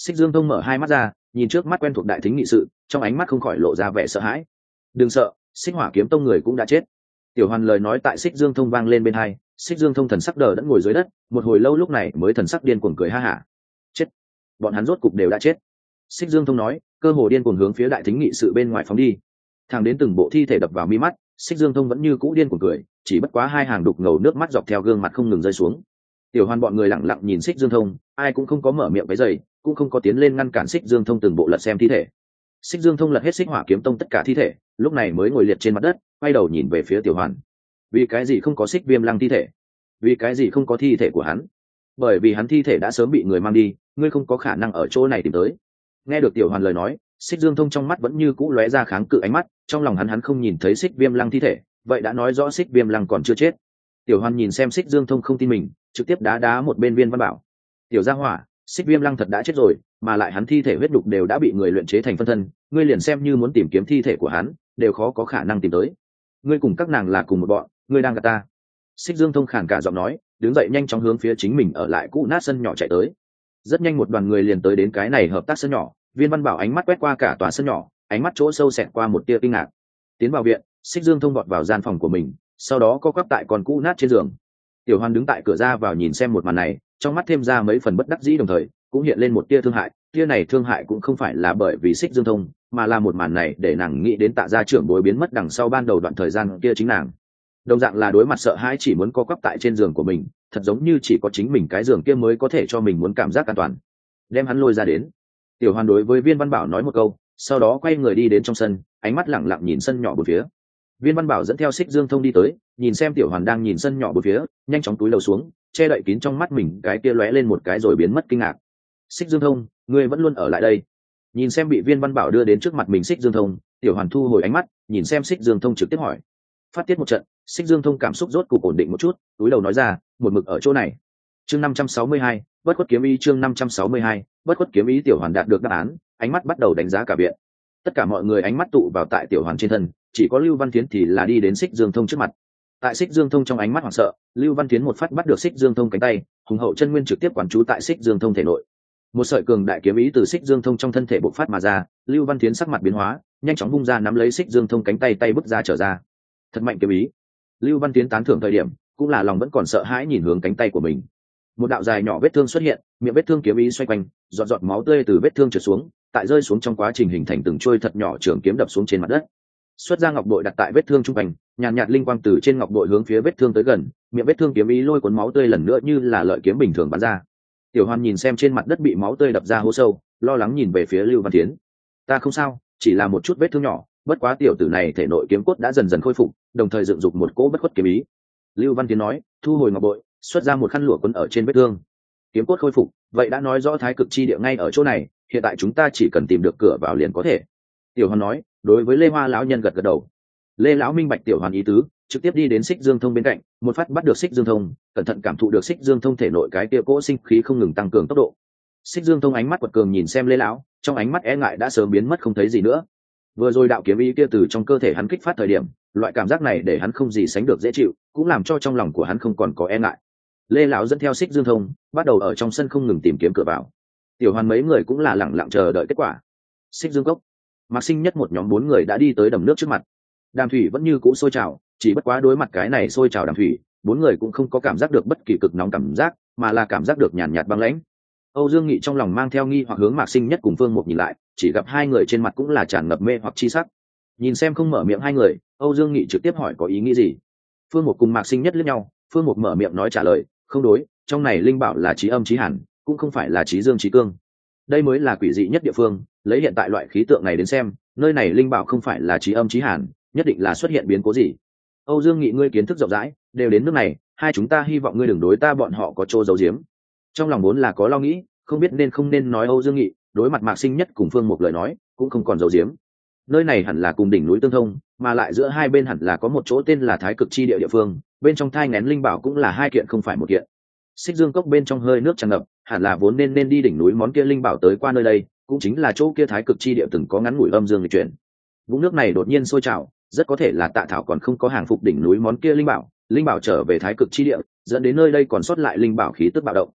Xích Dương Thông mở hai mắt ra, nhìn trước mắt quen thuộc đại thính nghị sự, trong ánh mắt không khỏi lộ ra vẻ sợ hãi. Đừng sợ, Xích Hỏa Kiếm Tông người cũng đã chết. Tiểu Hoàn lời nói tại Xích Dương Thông vang lên bên hai. Xích Dương Thông thần sắc đờ đẫn ngồi dưới đất, một hồi lâu lúc này mới thần sắc điên cuồng cười ha hả. Chết, bọn hắn rốt cục đều đã chết. Xích Dương Thông nói, cơ hồ điên cuồng hướng phía đại thính nghị sự bên ngoài phóng đi. Thẳng đến từng bộ thi thể đập vào mi mắt, Xích Dương Thông vẫn như cũ điên cuồng cười, chỉ bất quá hai hàng đục ngầu nước mắt dọc theo gương mặt không ngừng rơi xuống. Tiểu Hoàn bọn người lặng lặng nhìn Xích Dương Thông, ai cũng không có mở miệng cái giày, cũng không có tiến lên ngăn cản Xích Dương Thông từng bộ lật xem thi thể. Xích Dương Thông lật hết Xích Hỏa Kiếm Tông tất cả thi thể, lúc này mới ngồi liệt trên mặt đất, quay đầu nhìn về phía Tiểu Hoàn. Vì cái gì không có Xích Viêm Lăng thi thể? Vì cái gì không có thi thể của hắn? Bởi vì hắn thi thể đã sớm bị người mang đi, ngươi không có khả năng ở chỗ này tìm tới. Nghe được Tiểu Hoàn lời nói, Xích Dương Thông trong mắt vẫn như cũ lóe ra kháng cự ánh mắt, trong lòng hắn hắn không nhìn thấy Xích Viêm Lăng thi thể, vậy đã nói rõ Xích Viêm Lăng còn chưa chết. Tiểu Hoàn nhìn xem Xích Dương Thông không tin mình, trực tiếp đá đá một bên Viên Văn Bảo. Tiểu Gia Hỏa, Xích Viêm Lăng thật đã chết rồi, mà lại hắn thi thể huyết đục đều đã bị người luyện chế thành phân thân, ngươi liền xem như muốn tìm kiếm thi thể của hắn, đều khó có khả năng tìm tới. Ngươi cùng các nàng là cùng một bọn, ngươi đang gạt ta. Xích Dương Thông khàn cả giọng nói, đứng dậy nhanh chóng hướng phía chính mình ở lại cũ nát sân nhỏ chạy tới. Rất nhanh một đoàn người liền tới đến cái này hợp tác sân nhỏ, Viên Văn Bảo ánh mắt quét qua cả tòa sân nhỏ, ánh mắt chỗ sâu xẹt qua một tia kinh ngạc. Tiến vào viện, Xích Dương Thông vọt vào gian phòng của mình, sau đó co quắp tại con cũ nát trên giường. Tiểu Hoàn đứng tại cửa ra vào nhìn xem một màn này, trong mắt thêm ra mấy phần bất đắc dĩ, đồng thời cũng hiện lên một tia thương hại. Tia này thương hại cũng không phải là bởi vì Xích Dương Thông, mà là một màn này để nàng nghĩ đến Tạ gia trưởng bối biến mất đằng sau ban đầu đoạn thời gian kia chính nàng. Đồng dạng là đối mặt sợ hãi chỉ muốn co quắp tại trên giường của mình, thật giống như chỉ có chính mình cái giường kia mới có thể cho mình muốn cảm giác an toàn. Đem hắn lôi ra đến. Tiểu Hoàn đối với Viên Văn Bảo nói một câu, sau đó quay người đi đến trong sân, ánh mắt lẳng lặng nhìn sân nhỏ bốn phía. Viên Văn Bảo dẫn theo Xích Dương Thông đi tới, nhìn xem Tiểu Hoàn đang nhìn sân nhỏ bốn phía, nhanh chóng túi đầu xuống, che đậy kín trong mắt mình cái kia lóe lên một cái rồi biến mất kinh ngạc. Xích Dương Thông, ngươi vẫn luôn ở lại đây. Nhìn xem bị Viên Văn Bảo đưa đến trước mặt mình Xích Dương Thông, Tiểu Hoàn thu hồi ánh mắt, nhìn xem Xích Dương Thông trực tiếp hỏi. Phát tiết một trận, Xích Dương Thông cảm xúc rốt cục ổn định một chút, túi đầu nói ra, một mực ở chỗ này. Chương năm trăm sáu mươi hai, Bất Khuất Kiếm Ý. Chương năm trăm sáu mươi hai, Bất Khuất Kiếm Ý. Tiểu Hoàn đạt được đáp án, ánh mắt bắt đầu đánh giá cả viện. Tất cả mọi người ánh mắt tụ vào tại Tiểu Hoàn trên thân, chỉ có Lưu Văn Thiến thì là đi đến Xích Dương Thông trước mặt. Tại Xích Dương Thông trong ánh mắt hoảng sợ, Lưu Văn Thiến một phát bắt được Xích Dương Thông cánh tay, hùng hậu chân nguyên trực tiếp quán trú tại Xích Dương Thông thể nội. Một sợi cường đại kiếm ý từ Xích Dương Thông trong thân thể bộc phát mà ra, Lưu Văn Thiến sắc mặt biến hóa, nhanh chóng vung ra nắm lấy Xích Dương Thông cánh tay, tay bứt ra trở ra. Thật mạnh kiếm ý. Lưu Văn Thiến tán thưởng thời điểm, cũng là lòng vẫn còn sợ hãi nhìn hướng cánh tay của mình. Một đạo dài nhỏ vết thương xuất hiện, miệng vết thương kiếm ý xoay quanh, giọt giọt máu tươi từ vết thương trượt xuống, tại rơi xuống trong quá trình hình thành từng trôi thật nhỏ trường kiếm đập xuống trên mặt đất. Xuất ra ngọc bội đặt tại vết thương trung quanh, nhàn nhạt linh quang từ trên ngọc bội hướng phía vết thương tới gần, miệng vết thương kiếm ý lôi cuốn máu tươi lần nữa như là lợi kiếm bình thường bắn ra. Tiểu Hoàn nhìn xem trên mặt đất bị máu tươi đập ra hố sâu, lo lắng nhìn về phía Lưu Văn Thiến. Ta không sao, chỉ là một chút vết thương nhỏ, bất quá tiểu tử này thể nội kiếm cốt đã dần dần khôi phục, đồng thời dựng dục một cỗ bất khuất kiếm ý. Lưu Văn Thiến nói, thu hồi ngọc bội, xuất ra một khăn lụa quấn ở trên vết thương. Kiếm cốt khôi phục, vậy đã nói rõ thái cực chi địa ngay ở chỗ này, hiện tại chúng ta chỉ cần tìm được cửa vào liền có thể. Tiểu Hoàn nói, đối với Lê Hoa lão nhân gật gật đầu. Lê lão minh bạch Tiểu Hoàn ý tứ, trực tiếp đi đến Xích Dương Thông bên cạnh, một phát bắt được Xích Dương Thông, cẩn thận cảm thụ được Xích Dương Thông thể nội cái kia cỗ sinh khí không ngừng tăng cường tốc độ. Xích Dương Thông ánh mắt quật cường nhìn xem Lê lão, trong ánh mắt e ngại đã sớm biến mất không thấy gì nữa. Vừa rồi đạo kiếm ý kia từ trong cơ thể hắn kích phát thời điểm, loại cảm giác này để hắn không gì sánh được dễ chịu, cũng làm cho trong lòng của hắn không còn có e ngại. Lê lão dẫn theo Xích Dương Thông, bắt đầu ở trong sân không ngừng tìm kiếm cửa vào. Tiểu Hoàn mấy người cũng là lẳng lặng chờ đợi kết quả. Xích Dương Cốc, Mạc Sinh Nhất một nhóm bốn người đã đi tới đầm nước trước mặt. Đàm thủy vẫn như cũ sôi trào, chỉ bất quá đối mặt cái này sôi trào đàm thủy, bốn người cũng không có cảm giác được bất kỳ cực nóng cảm giác, mà là cảm giác được nhàn nhạt băng lãnh. Âu Dương Nghị trong lòng mang theo nghi hoặc hướng Mạc Sinh Nhất cùng Phương Mục nhìn lại, chỉ gặp hai người trên mặt cũng là tràn ngập mê hoặc chi sắc. Nhìn xem không mở miệng hai người, Âu Dương Nghị trực tiếp hỏi có ý nghĩ gì. Phương Mục cùng Mạc Sinh Nhất liếc nhau, Phương Mục mở miệng nói trả lời, không đối, trong này linh bảo là chí âm chí hàn, cũng không phải là chí dương chí cương. Đây mới là quỷ dị nhất địa phương, lấy hiện tại loại khí tượng này đến xem, nơi này linh bảo không phải là chí âm chí hàn, nhất định là xuất hiện biến cố gì. Âu Dương Nghị, ngươi kiến thức rộng rãi, đều đến nước này, hai chúng ta hy vọng ngươi đừng đối ta bọn họ có chỗ giấu giếm. Trong lòng vốn là có lo nghĩ, không biết nên không nên nói Âu Dương Nghị, đối mặt Mạc Sinh Nhất cùng Phương một lời nói, cũng không còn giấu giếm. Nơi này hẳn là cùng đỉnh núi tương thông, mà lại giữa hai bên hẳn là có một chỗ tên là Thái Cực chi địa địa phương, bên trong thai nghén linh bảo cũng là hai kiện không phải một kiện. Xích Dương Cốc bên trong hơi nước tràn ngập, hẳn là vốn nên nên đi đỉnh núi món kia linh bảo tới qua nơi đây, cũng chính là chỗ kia Thái Cực chi địa từng có ngắn ngủi âm dương lịch chuyển. Vũng nước này đột nhiên sôi trào, rất có thể là Tạ Thảo còn không có hàng phục đỉnh núi món kia linh bảo, linh bảo trở về Thái Cực chi địa, dẫn đến nơi đây còn sót lại linh bảo khí tức bạo động.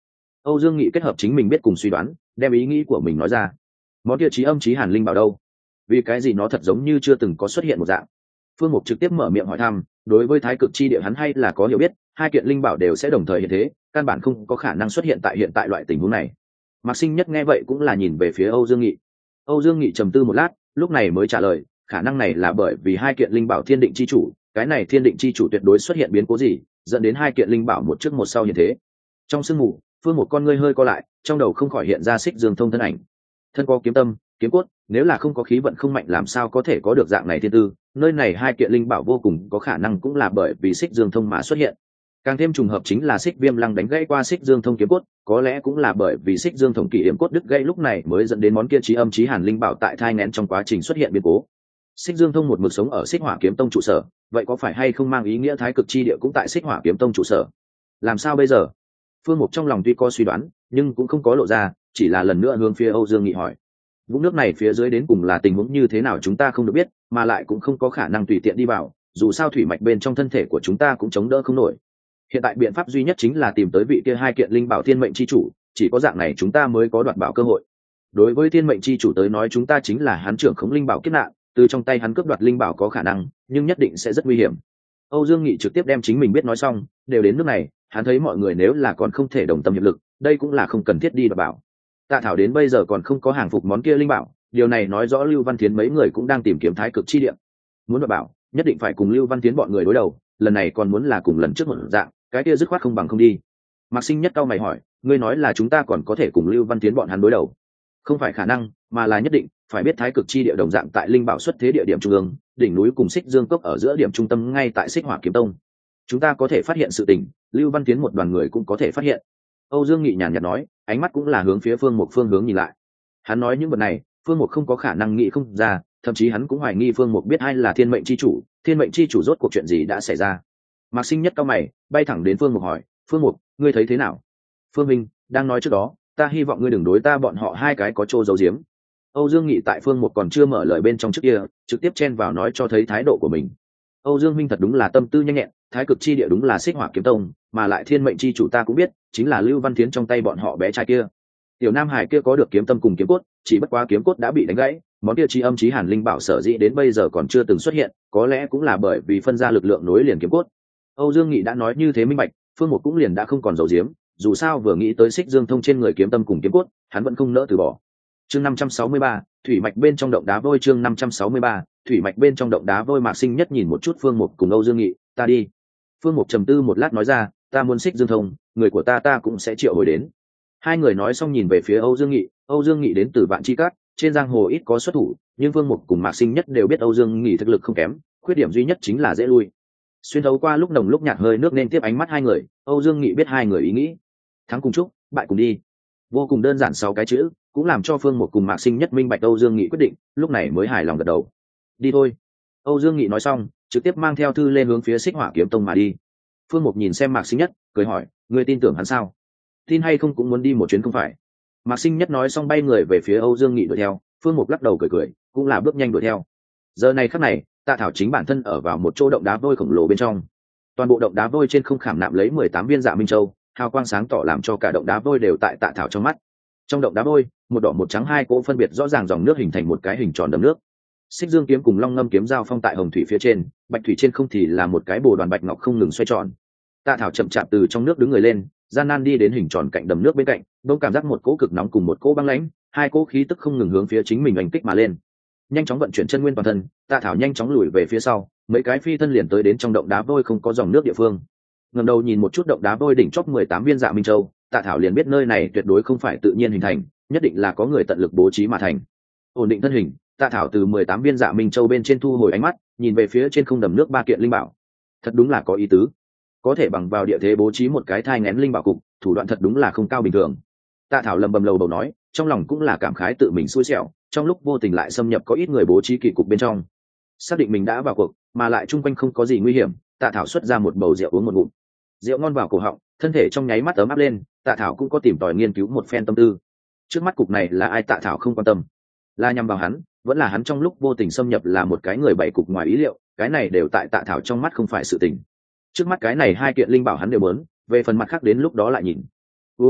Âu Dương Nghị kết hợp chính mình biết cùng suy đoán, đem ý nghĩ của mình nói ra. Món kia trí âm trí hàn linh bảo đâu? Vì cái gì nó thật giống như chưa từng có xuất hiện một dạng? Phương Mục trực tiếp mở miệng hỏi thăm. Đối với thái cực chi địa hắn hay là có hiểu biết, hai kiện linh bảo đều sẽ đồng thời hiện thế, căn bản không có khả năng xuất hiện tại hiện tại loại tình huống này. Mạc Sinh Nhất nghe vậy cũng là nhìn về phía Âu Dương Nghị. Âu Dương Nghị trầm tư một lát, lúc này mới trả lời, khả năng này là bởi vì hai kiện linh bảo thiên định chi chủ, cái này thiên định chi chủ tuyệt đối xuất hiện biến cố gì, dẫn đến hai kiện linh bảo một trước một sau hiện thế. Trong sương mù, Phương Một con ngươi hơi co lại, trong đầu không khỏi hiện ra Xích Dương Thông thân ảnh. Thân có kiếm tâm, kiếm cốt, nếu là không có khí vận không mạnh làm sao có thể có được dạng này thiên tư, nơi này hai kiện linh bảo vô cùng có khả năng cũng là bởi vì Xích Dương Thông mà xuất hiện. Càng thêm trùng hợp chính là Xích Viêm Lăng đánh gãy qua Xích Dương Thông kiếm cốt, có lẽ cũng là bởi vì Xích Dương Thông kỷ hiểm cốt đứt gãy lúc này mới dẫn đến món kia chí âm chí hàn linh bảo tại thai nghén trong quá trình xuất hiện biến cố. Xích Dương Thông một mực sống ở Xích Hỏa Kiếm Tông trụ sở, vậy có phải hay không mang ý nghĩa Thái Cực chi địa cũng tại Xích Hỏa Kiếm Tông trụ sở? Làm sao bây giờ? Phương Mục trong lòng tuy có suy đoán, nhưng cũng không có lộ ra, chỉ là lần nữa hướng phía Âu Dương Nghị hỏi. Vũng nước này phía dưới đến cùng là tình huống như thế nào chúng ta không được biết, mà lại cũng không có khả năng tùy tiện đi vào, dù sao thủy mạch bên trong thân thể của chúng ta cũng chống đỡ không nổi. Hiện tại biện pháp duy nhất chính là tìm tới vị kia hai kiện linh bảo thiên mệnh chi chủ, chỉ có dạng này chúng ta mới có đoạt bảo cơ hội. Đối với thiên mệnh chi chủ tới nói chúng ta chính là hắn trưởng khống linh bảo kiếp nạn, từ trong tay hắn cướp đoạt linh bảo có khả năng, nhưng nhất định sẽ rất nguy hiểm. Âu Dương Nghị trực tiếp đem chính mình biết nói xong, đều đến nước này, hắn thấy mọi người nếu là còn không thể đồng tâm hiệp lực, đây cũng là không cần thiết đi đoạt bảo. Tạ Thảo đến bây giờ còn không có hàng phục món kia linh bảo, điều này nói rõ Lưu Văn Thiến mấy người cũng đang tìm kiếm Thái Cực chi địa. Muốn đoạt bảo, nhất định phải cùng Lưu Văn Thiến bọn người đối đầu, lần này còn muốn là cùng lần trước một dạng, cái kia dứt khoát không bằng không đi. Mạc Sinh Nhất cau mày hỏi, ngươi nói là chúng ta còn có thể cùng Lưu Văn Thiến bọn hắn đối đầu? Không phải khả năng, mà là nhất định, phải biết Thái Cực chi địa đồng dạng tại linh bảo xuất thế địa điểm trung ương, đỉnh núi cùng Xích Dương cốc ở giữa điểm trung tâm ngay tại Xích Hỏa Kiếm Tông. Chúng ta có thể phát hiện sự tình, Lưu Văn Thiến một đoàn người cũng có thể phát hiện. Âu Dương Nghị nhàn nhạt nói, ánh mắt cũng là hướng phía Phương Mục phương hướng nhìn lại. Hắn nói những vật này, Phương Mục không có khả năng nghĩ không ra, thậm chí hắn cũng hoài nghi Phương Mục biết ai là Thiên Mệnh chi chủ, Thiên Mệnh chi chủ rốt cuộc chuyện gì đã xảy ra. Mạc Sinh Nhất cao mày, bay thẳng đến Phương Mục hỏi, Phương Mục, ngươi thấy thế nào? Phương Minh, đang nói trước đó, ta hy vọng ngươi đừng đối ta bọn họ hai cái có trô giấu giếm. Âu Dương Nghị tại Phương Mục còn chưa mở lời bên trong trước kia, trực tiếp chen vào nói cho thấy thái độ của mình. Âu Dương Minh thật đúng là tâm tư nhanh nhẹn, Thái Cực chi địa đúng là Xích Hỏa Kiếm Tông, mà lại Thiên Mệnh chi chủ ta cũng biết, chính là Lưu Văn Thiến trong tay bọn họ bé trai kia. Tiểu Nam Hải kia có được kiếm tâm cùng kiếm cốt, chỉ bất quá kiếm cốt đã bị đánh gãy, món kia chi âm chí hàn linh bảo sở dĩ đến bây giờ còn chưa từng xuất hiện, có lẽ cũng là bởi vì phân ra lực lượng nối liền kiếm cốt. Âu Dương Nghị đã nói như thế minh bạch, Phương Mục cũng liền đã không còn giấu giếm, dù sao vừa nghĩ tới Xích Dương Thông trên người kiếm tâm cùng kiếm cốt, hắn vẫn không nỡ từ bỏ. Chương năm trăm sáu mươi ba, thủy mạch bên trong động đá vôi. Chương năm trăm sáu mươi ba, thủy mạch bên trong động đá vôi. Mạc Sinh Nhất nhìn một chút Phương Mục cùng Âu Dương Nghị, ta đi. Phương Mục trầm tư một lát nói ra, ta muốn Xích Dương Thông, người của ta ta cũng sẽ triệu hồi đến. Hai người nói xong nhìn về phía Âu Dương Nghị, Âu Dương Nghị đến từ Vạn Chi Cát, trên giang hồ ít có xuất thủ, nhưng Phương Mục cùng Mạc Sinh Nhất đều biết Âu Dương Nghị thực lực không kém, khuyết điểm duy nhất chính là dễ lui. Xuyên thấu qua lúc nồng lúc nhạt hơi nước nên tiếp ánh mắt hai người, Âu Dương Nghị biết hai người ý nghĩ. Thắng cùng chúc, bại cùng đi. Vô cùng đơn giản sáu cái chữ, cũng làm cho Phương Mục cùng Mạc Sinh Nhất minh bạch Âu Dương Nghị quyết định, lúc này mới hài lòng gật đầu. Đi thôi. Âu Dương Nghị nói xong, trực tiếp mang theo thư lên hướng phía Xích Hỏa Kiếm Tông mà đi. Phương Mục nhìn xem Mạc Sinh Nhất, cười hỏi, ngươi tin tưởng hắn sao? Tin hay không cũng muốn đi một chuyến không phải? Mạc Sinh Nhất nói xong bay người về phía Âu Dương Nghị đuổi theo, Phương Mục lắc đầu cười cười, cũng là bước nhanh đuổi theo. Giờ này khắc này, Tạ Thảo chính bản thân ở vào một chỗ động đá vôi khổng lồ bên trong. Toàn bộ động đá vôi trên không khảm nạm lấy mười tám viên Dạ Minh Châu, hào quang sáng tỏ làm cho cả động đá vôi đều tại Tạ Thảo trong mắt. Trong động đá vôi, một đỏ một trắng hai cỗ phân biệt rõ ràng dòng nước hình thành một cái hình tròn đầm nước. Xích Dương kiếm cùng Long Ngâm kiếm giao phong tại hồng thủy phía trên, bạch thủy trên không thì là một cái bồ đoàn bạch ngọc không ngừng xoay tròn. Tạ Thảo chậm chạp từ trong nước đứng người lên, gian nan đi đến hình tròn cạnh đầm nước bên cạnh, bỗng cảm giác một cỗ cực nóng cùng một cỗ băng lãnh, hai cỗ khí tức không ngừng hướng phía chính mình đánh kích mà lên. Nhanh chóng vận chuyển chân nguyên toàn thân, Tạ Thảo nhanh chóng lùi về phía sau, mấy cái phi thân liền tới đến trong động đá vôi không có dòng nước địa phương. Ngẩng đầu nhìn một chút động đá vôi đỉnh chóp mười tám viên Dạ Minh Châu, Tạ Thảo liền biết nơi này tuyệt đối không phải tự nhiên hình thành, nhất định là có người tận lực bố trí mà thành. Ổn định thân hình, Tạ Thảo từ mười tám viên Dạ Minh Châu bên trên thu hồi ánh mắt, nhìn về phía trên không đầm nước ba kiện linh bảo. Thật đúng là có ý tứ, có thể bằng vào địa thế bố trí một cái thai nghén linh bảo cục, thủ đoạn thật đúng là không cao bình thường. Tạ Thảo lầm bầm lầu bầu nói, trong lòng cũng là cảm khái tự mình xui xẻo, trong lúc vô tình lại xâm nhập có ít người bố trí kỳ cục bên trong. Xác định mình đã vào cuộc, mà lại chung quanh không có gì nguy hiểm, Tạ Thảo xuất ra một bầu rượu uống một ngụm. Rượu ngon vào cổ họng, thân thể trong nháy mắt ấm áp lên, Tạ Thảo cũng có tìm tòi nghiên cứu một phen tâm tư. Trước mắt cục này là ai Tạ Thảo không quan tâm, là nhằm vào hắn, vẫn là hắn trong lúc vô tình xâm nhập là một cái người bày cục ngoài ý liệu, cái này đều tại Tạ Thảo trong mắt không phải sự tình. Trước mắt cái này hai kiện linh bảo hắn đều muốn, về phần mặt khác đến lúc đó lại nhìn. Uống rượu,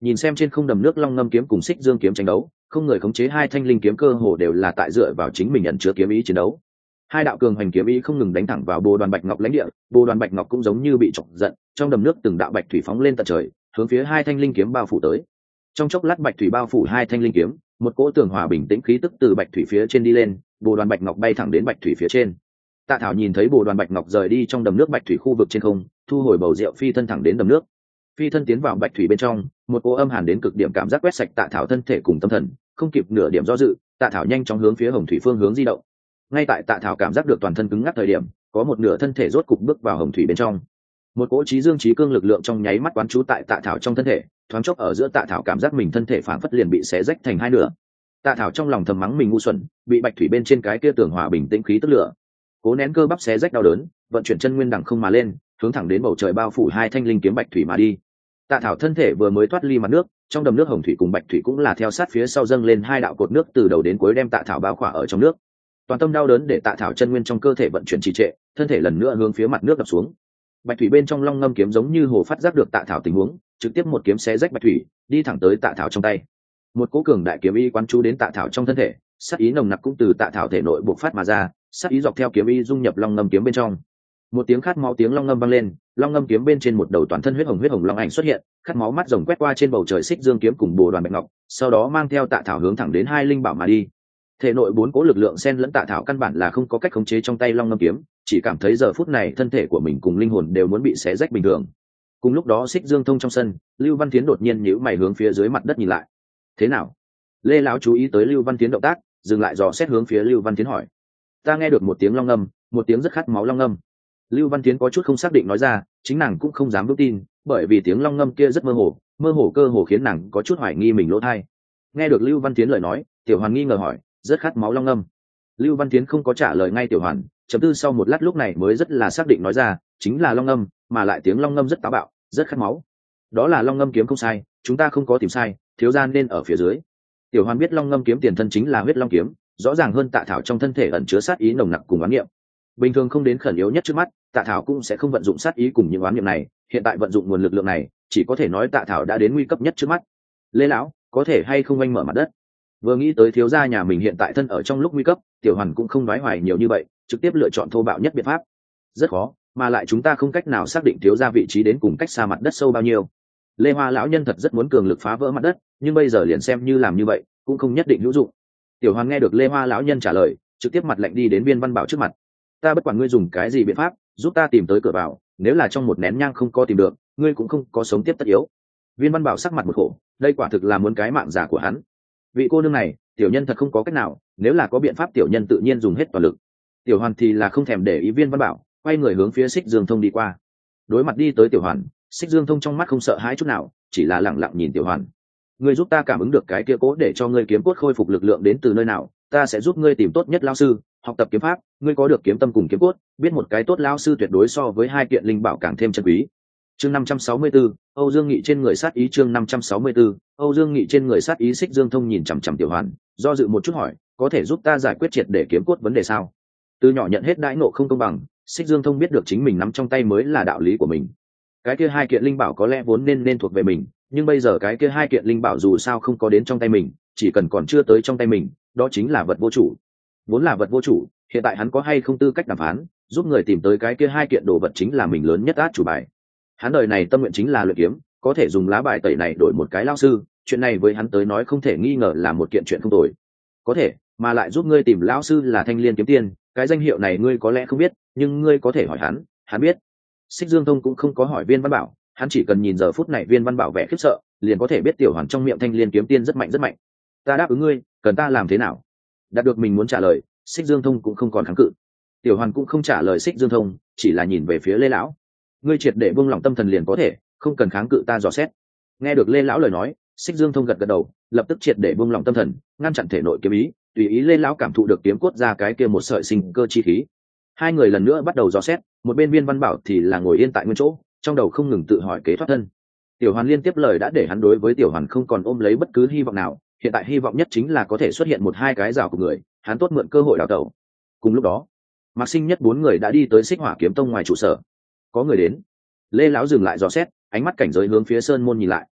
nhìn xem trên không đầm nước long ngâm kiếm cùng xích dương kiếm tranh đấu, không người khống chế hai thanh linh kiếm cơ hồ đều là tại dựa vào chính mình ẩn chứa kiếm ý chiến đấu. Hai đạo cường hành kiếm ý không ngừng đánh thẳng vào Bồ Đoàn Bạch Ngọc lãnh địa, Bồ Đoàn Bạch Ngọc cũng giống như bị chọc giận, trong đầm nước từng đạo bạch thủy phóng lên tận trời, hướng phía hai thanh linh kiếm bao phủ tới. Trong chốc lát bạch thủy bao phủ hai thanh linh kiếm, một cỗ tường hòa bình tĩnh khí tức từ bạch thủy phía trên đi lên, Bồ Đoàn Bạch Ngọc bay thẳng đến bạch thủy phía trên. Tạ Thảo nhìn thấy Bồ Đoàn Bạch Ngọc rời đi trong đầm nước bạch thủy khu vực trên không, thu hồi bầu rượu phi thân thẳng đến đầm nước. Phi thân tiến vào bạch thủy bên trong, một cỗ âm hàn đến cực điểm cảm giác quét sạch Tạ Thảo thân thể cùng tâm thần, không kịp nửa điểm do dự, Tạ Thảo nhanh chóng hướng phía hồng thủy phương hướng di động. Ngay tại Tạ Thảo cảm giác được toàn thân cứng ngắc thời điểm, có một nửa thân thể rốt cục bước vào hồng thủy bên trong. Một cỗ trí dương trí cương lực lượng trong nháy mắt quán trú tại Tạ Thảo trong thân thể, thoáng chốc ở giữa Tạ Thảo cảm giác mình thân thể phảng phất liền bị xé rách thành hai nửa. Tạ Thảo trong lòng thầm mắng mình ngu xuẩn, bị bạch thủy bên trên cái kia tường hòa bình tĩnh khí tức lửa, cố nén cơ bắp xé rách đau đớn, vận chuyển chân nguyên đẳng không mà lên, hướng thẳng đến bầu trời bao phủ hai thanh linh kiếm bạch thủy mà đi. Tạ Thảo thân thể vừa mới thoát ly mặt nước, trong đầm nước hồng thủy cùng bạch thủy cũng là theo sát phía sau dâng lên hai đạo cột nước từ đầu đến cuối đem Tạ Thảo bao khỏa ở trong nước. Toàn tâm đau đớn để Tạ Thảo chân nguyên trong cơ thể vận chuyển trì trệ, thân thể lần nữa hướng phía mặt nước đập xuống. Bạch thủy bên trong long ngâm kiếm giống như hồ phát giác được Tạ Thảo tình huống, trực tiếp một kiếm xé rách bạch thủy, đi thẳng tới Tạ Thảo trong tay. Một cỗ cường đại kiếm ý quán chú đến Tạ Thảo trong thân thể, sát ý nồng nặc cũng từ Tạ Thảo thể nội bộc phát mà ra, sát ý dọc theo kiếm ý dung nhập long ngâm kiếm bên trong. Một tiếng khát máu tiếng long ngâm vang lên, long ngâm kiếm bên trên một đầu toàn thân huyết hồng huyết hồng long ảnh xuất hiện, khát máu mắt rồng quét qua trên bầu trời xích dương kiếm cùng Bồ Đoàn Bạch Ngọc, sau đó mang theo Tạ Thảo hướng thẳng đến hai linh bảo mà đi. Thể nội bốn cỗ lực lượng xen lẫn Tạ Thảo căn bản là không có cách khống chế trong tay long ngâm kiếm, chỉ cảm thấy giờ phút này thân thể của mình cùng linh hồn đều muốn bị xé rách bình thường. Cùng lúc đó xích dương thông trong sân, Lưu Văn Thiến đột nhiên nhíu mày hướng phía dưới mặt đất nhìn lại. Thế nào? Lê lão chú ý tới Lưu Văn Thiến động tác, dừng lại dò xét hướng phía Lưu Văn Thiến hỏi. Ta nghe được một tiếng long ngâm, một tiếng rất khát máu long ngâm. Lưu Văn Thiến có chút không xác định nói ra, chính nàng cũng không dám vững tin, bởi vì tiếng long ngâm kia rất mơ hồ, mơ hồ cơ hồ khiến nàng có chút hoài nghi mình lỗ tai. Nghe được Lưu Văn Thiến lời nói, Tiểu Hoàn nghi ngờ hỏi, rất khát máu long ngâm. Lưu Văn Thiến không có trả lời ngay Tiểu Hoàn, chấm tư sau một lát lúc này mới rất là xác định nói ra, chính là long ngâm, mà lại tiếng long ngâm rất táo bạo, rất khát máu. Đó là long ngâm kiếm không sai, chúng ta không có tìm sai, thiếu gia nên ở phía dưới. Tiểu Hoàn biết long ngâm kiếm tiền thân chính là huyết long kiếm, rõ ràng hơn Tạ Thảo trong thân thể ẩn chứa sát ý nồng nặc cùng oán niệm. Bình thường không đến khẩn yếu nhất trước mắt, Tạ Thảo cũng sẽ không vận dụng sát ý cùng những oán niệm này, hiện tại vận dụng nguồn lực lượng này, chỉ có thể nói Tạ Thảo đã đến nguy cấp nhất trước mắt. Lê lão, có thể hay không anh mở mặt đất? Vừa nghĩ tới thiếu gia nhà mình hiện tại thân ở trong lúc nguy cấp, Tiểu Hoàn cũng không nói hoài nhiều như vậy, trực tiếp lựa chọn thô bạo nhất biện pháp. Rất khó, mà lại chúng ta không cách nào xác định thiếu gia vị trí đến cùng cách xa mặt đất sâu bao nhiêu. Lê Hoa lão nhân thật rất muốn cường lực phá vỡ mặt đất, nhưng bây giờ liền xem như làm như vậy, cũng không nhất định hữu dụng. Tiểu Hoàn nghe được Lê Hoa lão nhân trả lời, trực tiếp mặt lạnh đi đến Viên Văn Bảo trước mặt. Ta bất quản ngươi dùng cái gì biện pháp, giúp ta tìm tới cửa vào, nếu là trong một nén nhang không có tìm được, ngươi cũng không có sống tiếp tất yếu. Viên Văn Bảo sắc mặt một khổ, đây quả thực là muốn cái mạng giả của hắn. Vị cô nương này, tiểu nhân thật không có cách nào, nếu là có biện pháp tiểu nhân tự nhiên dùng hết toàn lực. Tiểu Hoàn thì là không thèm để ý Viên Văn Bảo, quay người hướng phía Xích Dương Thông đi qua. Đối mặt đi tới Tiểu Hoàn, Xích Dương Thông trong mắt không sợ hãi chút nào, chỉ là lẳng lặng nhìn Tiểu Hoàn. Ngươi giúp ta cảm ứng được cái kia cố để cho ngươi kiếm cốt khôi phục lực lượng đến từ nơi nào, ta sẽ giúp ngươi tìm tốt nhất lão sư, học tập kiếm pháp, ngươi có được kiếm tâm cùng kiếm cốt, biết một cái tốt lão sư tuyệt đối so với hai kiện linh bảo càng thêm chân quý. Chương năm trăm sáu mươi tư, Âu Dương Nghị trên người sát ý chương năm trăm sáu mươi tư, Âu Dương Nghị trên người sát ý Xích Dương Thông nhìn chằm chằm Tiểu Hoàn, do dự một chút hỏi, có thể giúp ta giải quyết triệt để kiếm cốt vấn đề sao? Từ nhỏ nhận hết đãi nộ không công bằng, Xích Dương Thông biết được chính mình nắm trong tay mới là đạo lý của mình. Cái kia hai kiện linh bảo có lẽ vốn nên nên thuộc về mình, nhưng bây giờ cái kia hai kiện linh bảo dù sao không có đến trong tay mình, chỉ cần còn chưa tới trong tay mình, đó chính là vật vô chủ. Vốn là vật vô chủ, hiện tại hắn có hay không tư cách đàm phán, giúp người tìm tới cái kia hai kiện đồ vật chính là mình lớn nhất át chủ bài. Hắn đời này tâm nguyện chính là luyện kiếm, có thể dùng lá bài tẩy này đổi một cái lao sư, chuyện này với hắn tới nói không thể nghi ngờ là một kiện chuyện không tồi. Có thể, mà lại giúp ngươi tìm lão sư là Thanh Liên Kiếm Tiên, cái danh hiệu này ngươi có lẽ không biết, nhưng ngươi có thể hỏi hắn, hắn biết. Xích Dương Thông cũng không có hỏi Viên Văn Bảo, hắn chỉ cần nhìn giờ phút này Viên Văn Bảo vẻ khiếp sợ, liền có thể biết Tiểu Hoàn trong miệng Thanh Liên Kiếm Tiên rất mạnh rất mạnh. Ta đáp ứng ngươi, cần ta làm thế nào? Đạt được mình muốn trả lời, Xích Dương Thông cũng không còn kháng cự. Tiểu Hoàn cũng không trả lời Xích Dương Thông, chỉ là nhìn về phía Lê lão. Ngươi triệt để buông lỏng tâm thần liền có thể, không cần kháng cự ta dò xét. Nghe được Lê lão lời nói, Xích Dương Thông gật gật đầu, lập tức triệt để buông lỏng tâm thần, ngăn chặn thể nội kiếm ý, tùy ý Lê lão cảm thụ được kiếm cốt ra cái kia một sợi sinh cơ chi khí. Hai người lần nữa bắt đầu dò xét, một bên Viên Văn Bảo thì là ngồi yên tại nguyên chỗ, trong đầu không ngừng tự hỏi kế thoát thân. Tiểu Hoàn liên tiếp lời đã để hắn đối với Tiểu Hoàn không còn ôm lấy bất cứ hy vọng nào, hiện tại hy vọng nhất chính là có thể xuất hiện một hai cái rào của người, hắn tốt mượn cơ hội đào tẩu. Cùng lúc đó, Mạc Sinh Nhất bốn người đã đi tới Xích Hỏa Kiếm Tông ngoài trụ sở. Có người đến. Lê lão dừng lại dò xét, ánh mắt cảnh giới hướng phía sơn môn nhìn lại.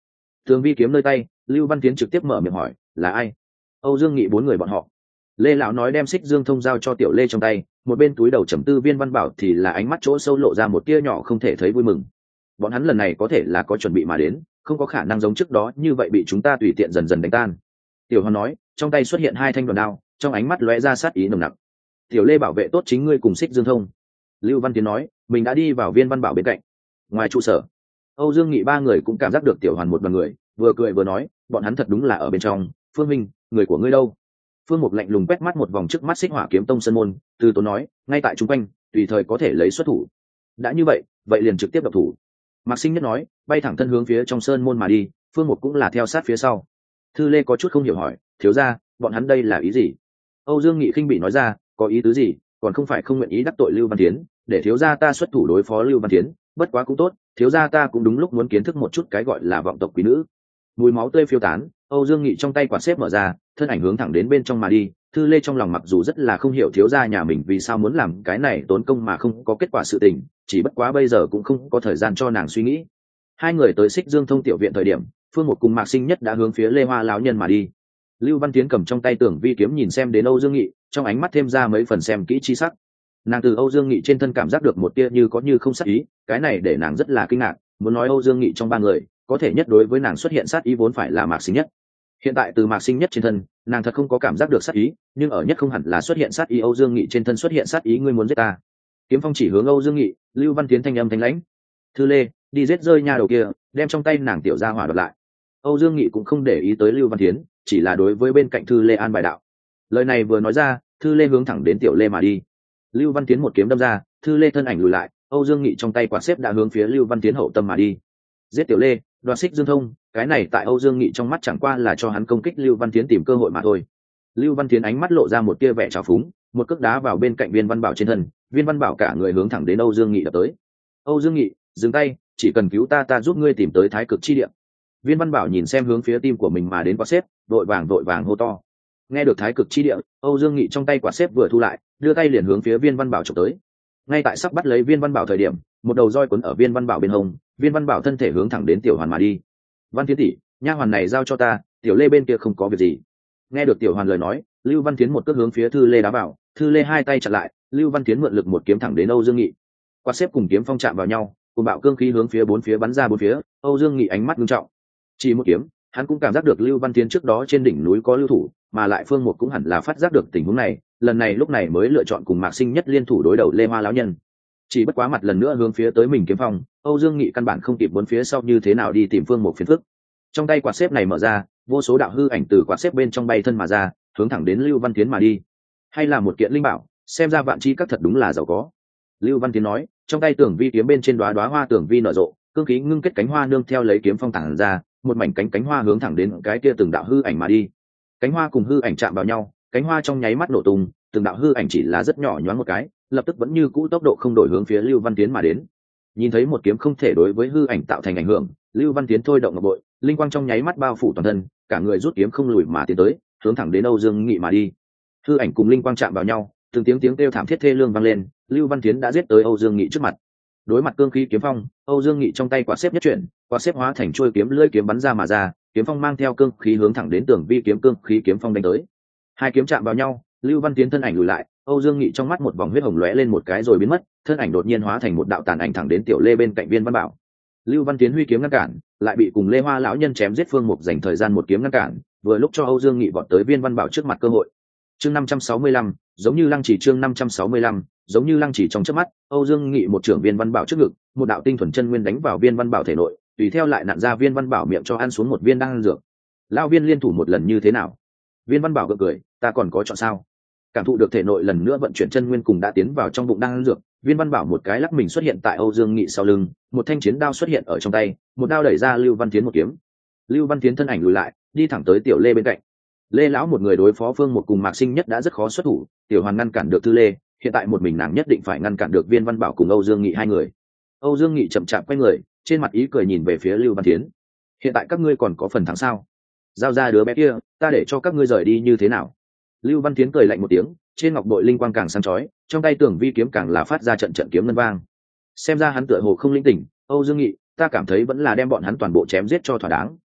Tường vi kiếm nơi tay, Lưu Văn Tiến trực tiếp mở miệng hỏi, là ai? Âu Dương Nghị bốn người bọn họ. Lê lão nói đem xích dương thông giao cho Tiểu Lê trong tay, một bên túi đầu trầm tư Viên Văn Bảo thì là ánh mắt chỗ sâu lộ ra một tia nhỏ không thể thấy vui mừng. Bọn hắn lần này có thể là có chuẩn bị mà đến, không có khả năng giống trước đó như vậy bị chúng ta tùy tiện dần dần đánh tan. Tiểu Hoàn nói, trong tay xuất hiện hai thanh đoàn đao, trong ánh mắt lóe ra sát ý nồng nặc. Tiểu Lê bảo vệ tốt chính ngươi cùng xích dương thông. Lưu Văn Tiến nói, mình đã đi vào Viên Văn Bảo bên cạnh. Ngoài trụ sở, Âu Dương Nghị ba người cũng cảm giác được Tiểu Hoàn một đoàn người, vừa cười vừa nói, bọn hắn thật đúng là ở bên trong. Phương Minh, người của ngươi đâu? Phương Mục lạnh lùng quét mắt một vòng trước mắt Xích Hỏa Kiếm Tông sân môn, từ tốn nói, ngay tại chúng quanh, tùy thời có thể lấy xuất thủ. Đã như vậy, vậy liền trực tiếp độc thủ. Mạc Sinh Nhất nói, bay thẳng thân hướng phía trong sơn môn mà đi, Phương Mục cũng là theo sát phía sau. Thư Lê có chút không hiểu hỏi, thiếu gia, bọn hắn đây là ý gì? Âu Dương Nghị khinh bị nói ra, có ý tứ gì, còn không phải không nguyện ý đắc tội Lưu Văn Tiến, để thiếu gia ta xuất thủ đối phó Lưu Văn Tiến, bất quá cũng tốt, thiếu gia ta cũng đúng lúc muốn kiến thức một chút cái gọi là vọng tộc quý nữ. Mùi máu tươi phiêu tán, Âu Dương Nghị trong tay quạt xếp mở ra, thân ảnh hướng thẳng đến bên trong mà đi. Thư Lê trong lòng mặc dù rất là không hiểu thiếu gia nhà mình vì sao muốn làm cái này tốn công mà không có kết quả sự tình, chỉ bất quá bây giờ cũng không có thời gian cho nàng suy nghĩ. Hai người tới Xích Dương Thông tiểu viện thời điểm, Phương Một cùng Mạc Sinh Nhất đã hướng phía Lê Hoa lão nhân mà đi. Lưu Văn Tiến cầm trong tay Tưởng Vi kiếm nhìn xem đến Âu Dương Nghị, trong ánh mắt thêm ra mấy phần xem kỹ chi sắc. Nàng từ Âu Dương Nghị trên thân cảm giác được một tia như có như không sát ý, cái này để nàng rất là kinh ngạc, muốn nói Âu Dương Nghị trong ba người, có thể nhất đối với nàng xuất hiện sát ý vốn phải là Mạc Sinh Nhất. Hiện tại từ Mạc Sinh Nhất trên thân, nàng thật không có cảm giác được sát ý, nhưng ở nhất không hẳn là xuất hiện sát ý Âu Dương Nghị trên thân xuất hiện sát ý ngươi muốn giết ta. Kiếm phong chỉ hướng Âu Dương Nghị, Lưu Văn Tiến thanh âm thanh lãnh. Thư Lê, đi giết rơi nha đầu kia, đem trong tay nàng tiểu gia hỏa đoạt lại. Âu Dương Nghị cũng không để ý tới Lưu Văn Tiến, chỉ là đối với bên cạnh Thư Lê an bài đạo. Lời này vừa nói ra, Thư Lê hướng thẳng đến Tiểu Lê mà đi. Lưu Văn Tiến một kiếm đâm ra, Thư Lê thân ảnh lùi lại, Âu Dương Nghị trong tay quạt xếp đã hướng phía Lưu Văn Tiến hậu tâm mà đi. Giết Tiểu Lê, đoạt Xích Dương Thông, cái này tại Âu Dương Nghị trong mắt chẳng qua là cho hắn công kích Lưu Văn Tiến tìm cơ hội mà thôi. Lưu Văn Tiến ánh mắt lộ ra một tia vẻ trào phúng, một cước đá vào bên cạnh Viên Văn Bảo trên thân, Viên Văn Bảo cả người hướng thẳng đến Âu Dương Nghị đập tới. Âu Dương Nghị, dừng tay, chỉ cần cứu ta ta giúp ngươi tìm tới Thái Cực chi địa. Viên Văn Bảo nhìn xem hướng phía tim của mình mà đến quạt xếp, vội vàng vội vàng hô to. Nghe được Thái Cực chi địa, Âu Dương Nghị trong tay quạt xếp vừa thu lại, đưa tay liền hướng phía Viên Văn Bảo chụp tới. Ngay tại sắp bắt lấy Viên Văn Bảo thời điểm, một đầu roi cuốn ở Viên Văn Bảo bên hông, Viên Văn Bảo thân thể hướng thẳng đến Tiểu Hoàn mà đi. Văn Tiến tỷ, nha hoàn này giao cho ta, Tiểu Lê bên kia không có việc gì. Nghe được Tiểu Hoàn lời nói, Lưu Văn Tiến một cước hướng phía Thư Lê đá vào, Thư Lê hai tay chặn lại, Lưu Văn Tiến mượn lực một kiếm thẳng đến Âu Dương Nghị. Quạt xếp cùng kiếm phong chạm vào nhau, cùng bạo cương khí hướng phía bốn phía bắn ra bốn phía. Âu Dương Nghị ánh mắt nghiêm trọng, chỉ một kiếm, hắn cũng cảm giác được Lưu Văn Tiến trước đó trên đỉnh núi có lưu thủ, mà lại Phương Một cũng hẳn là phát giác được tình huống này, lần này lúc này mới lựa chọn cùng Mạc Sinh Nhất liên thủ đối đầu Lê Hoa lão nhân. Chỉ bất quá mặt lần nữa hướng phía tới mình kiếm phong, Âu Dương Nghị căn bản không kịp bốn phía sau như thế nào đi tìm Phương Một phiền phức. Trong tay quạt xếp này mở ra, vô số đạo hư ảnh từ quạt xếp bên trong bay thân mà ra, hướng thẳng đến Lưu Văn Tiến mà đi. Hay là một kiện linh bảo, xem ra Vạn Chi Các thật đúng là giàu có. Lưu Văn Tiến nói, trong tay Tưởng Vi kiếm bên trên đóa đóa hoa Tưởng Vi nở rộ, cương khí ngưng kết cánh hoa nương theo lấy kiếm phong tản ra, một mảnh cánh cánh hoa hướng thẳng đến cái kia từng đạo hư ảnh mà đi. Cánh hoa cùng hư ảnh chạm vào nhau, cánh hoa trong nháy mắt nổ tung, từng đạo hư ảnh chỉ là rất nhỏ nhoáng một cái, lập tức vẫn như cũ tốc độ không đổi hướng phía Lưu Văn Tiến mà đến. Nhìn thấy một kiếm không thể đối với hư ảnh tạo thành ảnh hưởng, Lưu Văn Tiến thôi động ngọc bội, linh quang trong nháy mắt bao phủ toàn thân, cả người rút kiếm không lùi mà tiến tới, hướng thẳng đến Âu Dương Nghị mà đi. Hư ảnh cùng linh quang chạm vào nhau, từng tiếng tiếng kêu thảm thiết thê lương vang lên, Lưu Văn Tiến đã giết tới Âu Dương Nghị trước mặt. Đối mặt cương khí kiếm phong, Âu Dương Nghị trong tay quạt xếp nhất chuyển, quạt xếp hóa thành chuôi kiếm lưỡi kiếm bắn ra mà ra, kiếm phong mang theo cương khí hướng thẳng đến Tưởng Vi kiếm cương khí kiếm phong đánh tới. Hai kiếm chạm vào nhau, Lưu Văn Tiến thân ảnh lùi lại, Âu Dương Nghị trong mắt một vòng huyết hồng lóe lên một cái rồi biến mất, thân ảnh đột nhiên hóa thành một đạo tàn ảnh thẳng đến Tiểu Lê bên cạnh Viên Văn Bảo. Lưu Văn Tiến huy kiếm ngăn cản, lại bị cùng Lê Hoa lão nhân chém giết Phương Mục dành thời gian một kiếm ngăn cản, vừa lúc cho Âu Dương Nghị vọt tới Viên Văn Bảo trước mặt cơ hội. Chương năm trăm sáu mươi lăm, giống như lăng chỉ chương năm trăm sáu mươi lăm, giống như lăng chỉ trong chớp mắt, Âu Dương Nghị một trưởng Viên Văn Bảo trước ngực, một đạo tinh thuần chân nguyên đánh vào Viên Văn Bảo thể nội, tùy theo lại nặn ra Viên Văn Bảo miệng cho ăn xuống một viên đan dược. Lão Viên liên thủ một lần như thế nào? Viên Văn Bảo gượng cười, ta còn có chọn sao? Cảm thụ được thể nội lần nữa vận chuyển chân nguyên cùng đã tiến vào trong bụng đan dược, Viên Văn Bảo một cái lắc mình xuất hiện tại Âu Dương Nghị sau lưng, một thanh chiến đao xuất hiện ở trong tay, một đao đẩy ra Lưu Văn Tiến một kiếm. Lưu Văn Tiến thân ảnh lùi lại, đi thẳng tới Tiểu Lê bên cạnh. Lê lão một người đối phó Phương Một cùng Mạc Sinh Nhất đã rất khó xuất thủ, Tiểu Hoàn ngăn cản được Thư Lê, hiện tại một mình nàng nhất định phải ngăn cản được Viên Văn Bảo cùng Âu Dương Nghị hai người. Âu Dương Nghị chậm chạp quay người, trên mặt ý cười nhìn về phía Lưu Văn Tiến. Hiện tại các ngươi còn có phần thắng sao? Giao ra đứa bé kia, ta để cho các ngươi rời đi như thế nào? Lưu Văn Tiến cười lạnh một tiếng, trên ngọc bội linh quang càng sáng chói, trong tay Tưởng Vi kiếm càng là phát ra trận trận kiếm ngân vang. Xem ra hắn tựa hồ không linh tỉnh, Âu Dương Nghị, ta cảm thấy vẫn là đem bọn hắn toàn bộ chém giết cho thỏa đáng,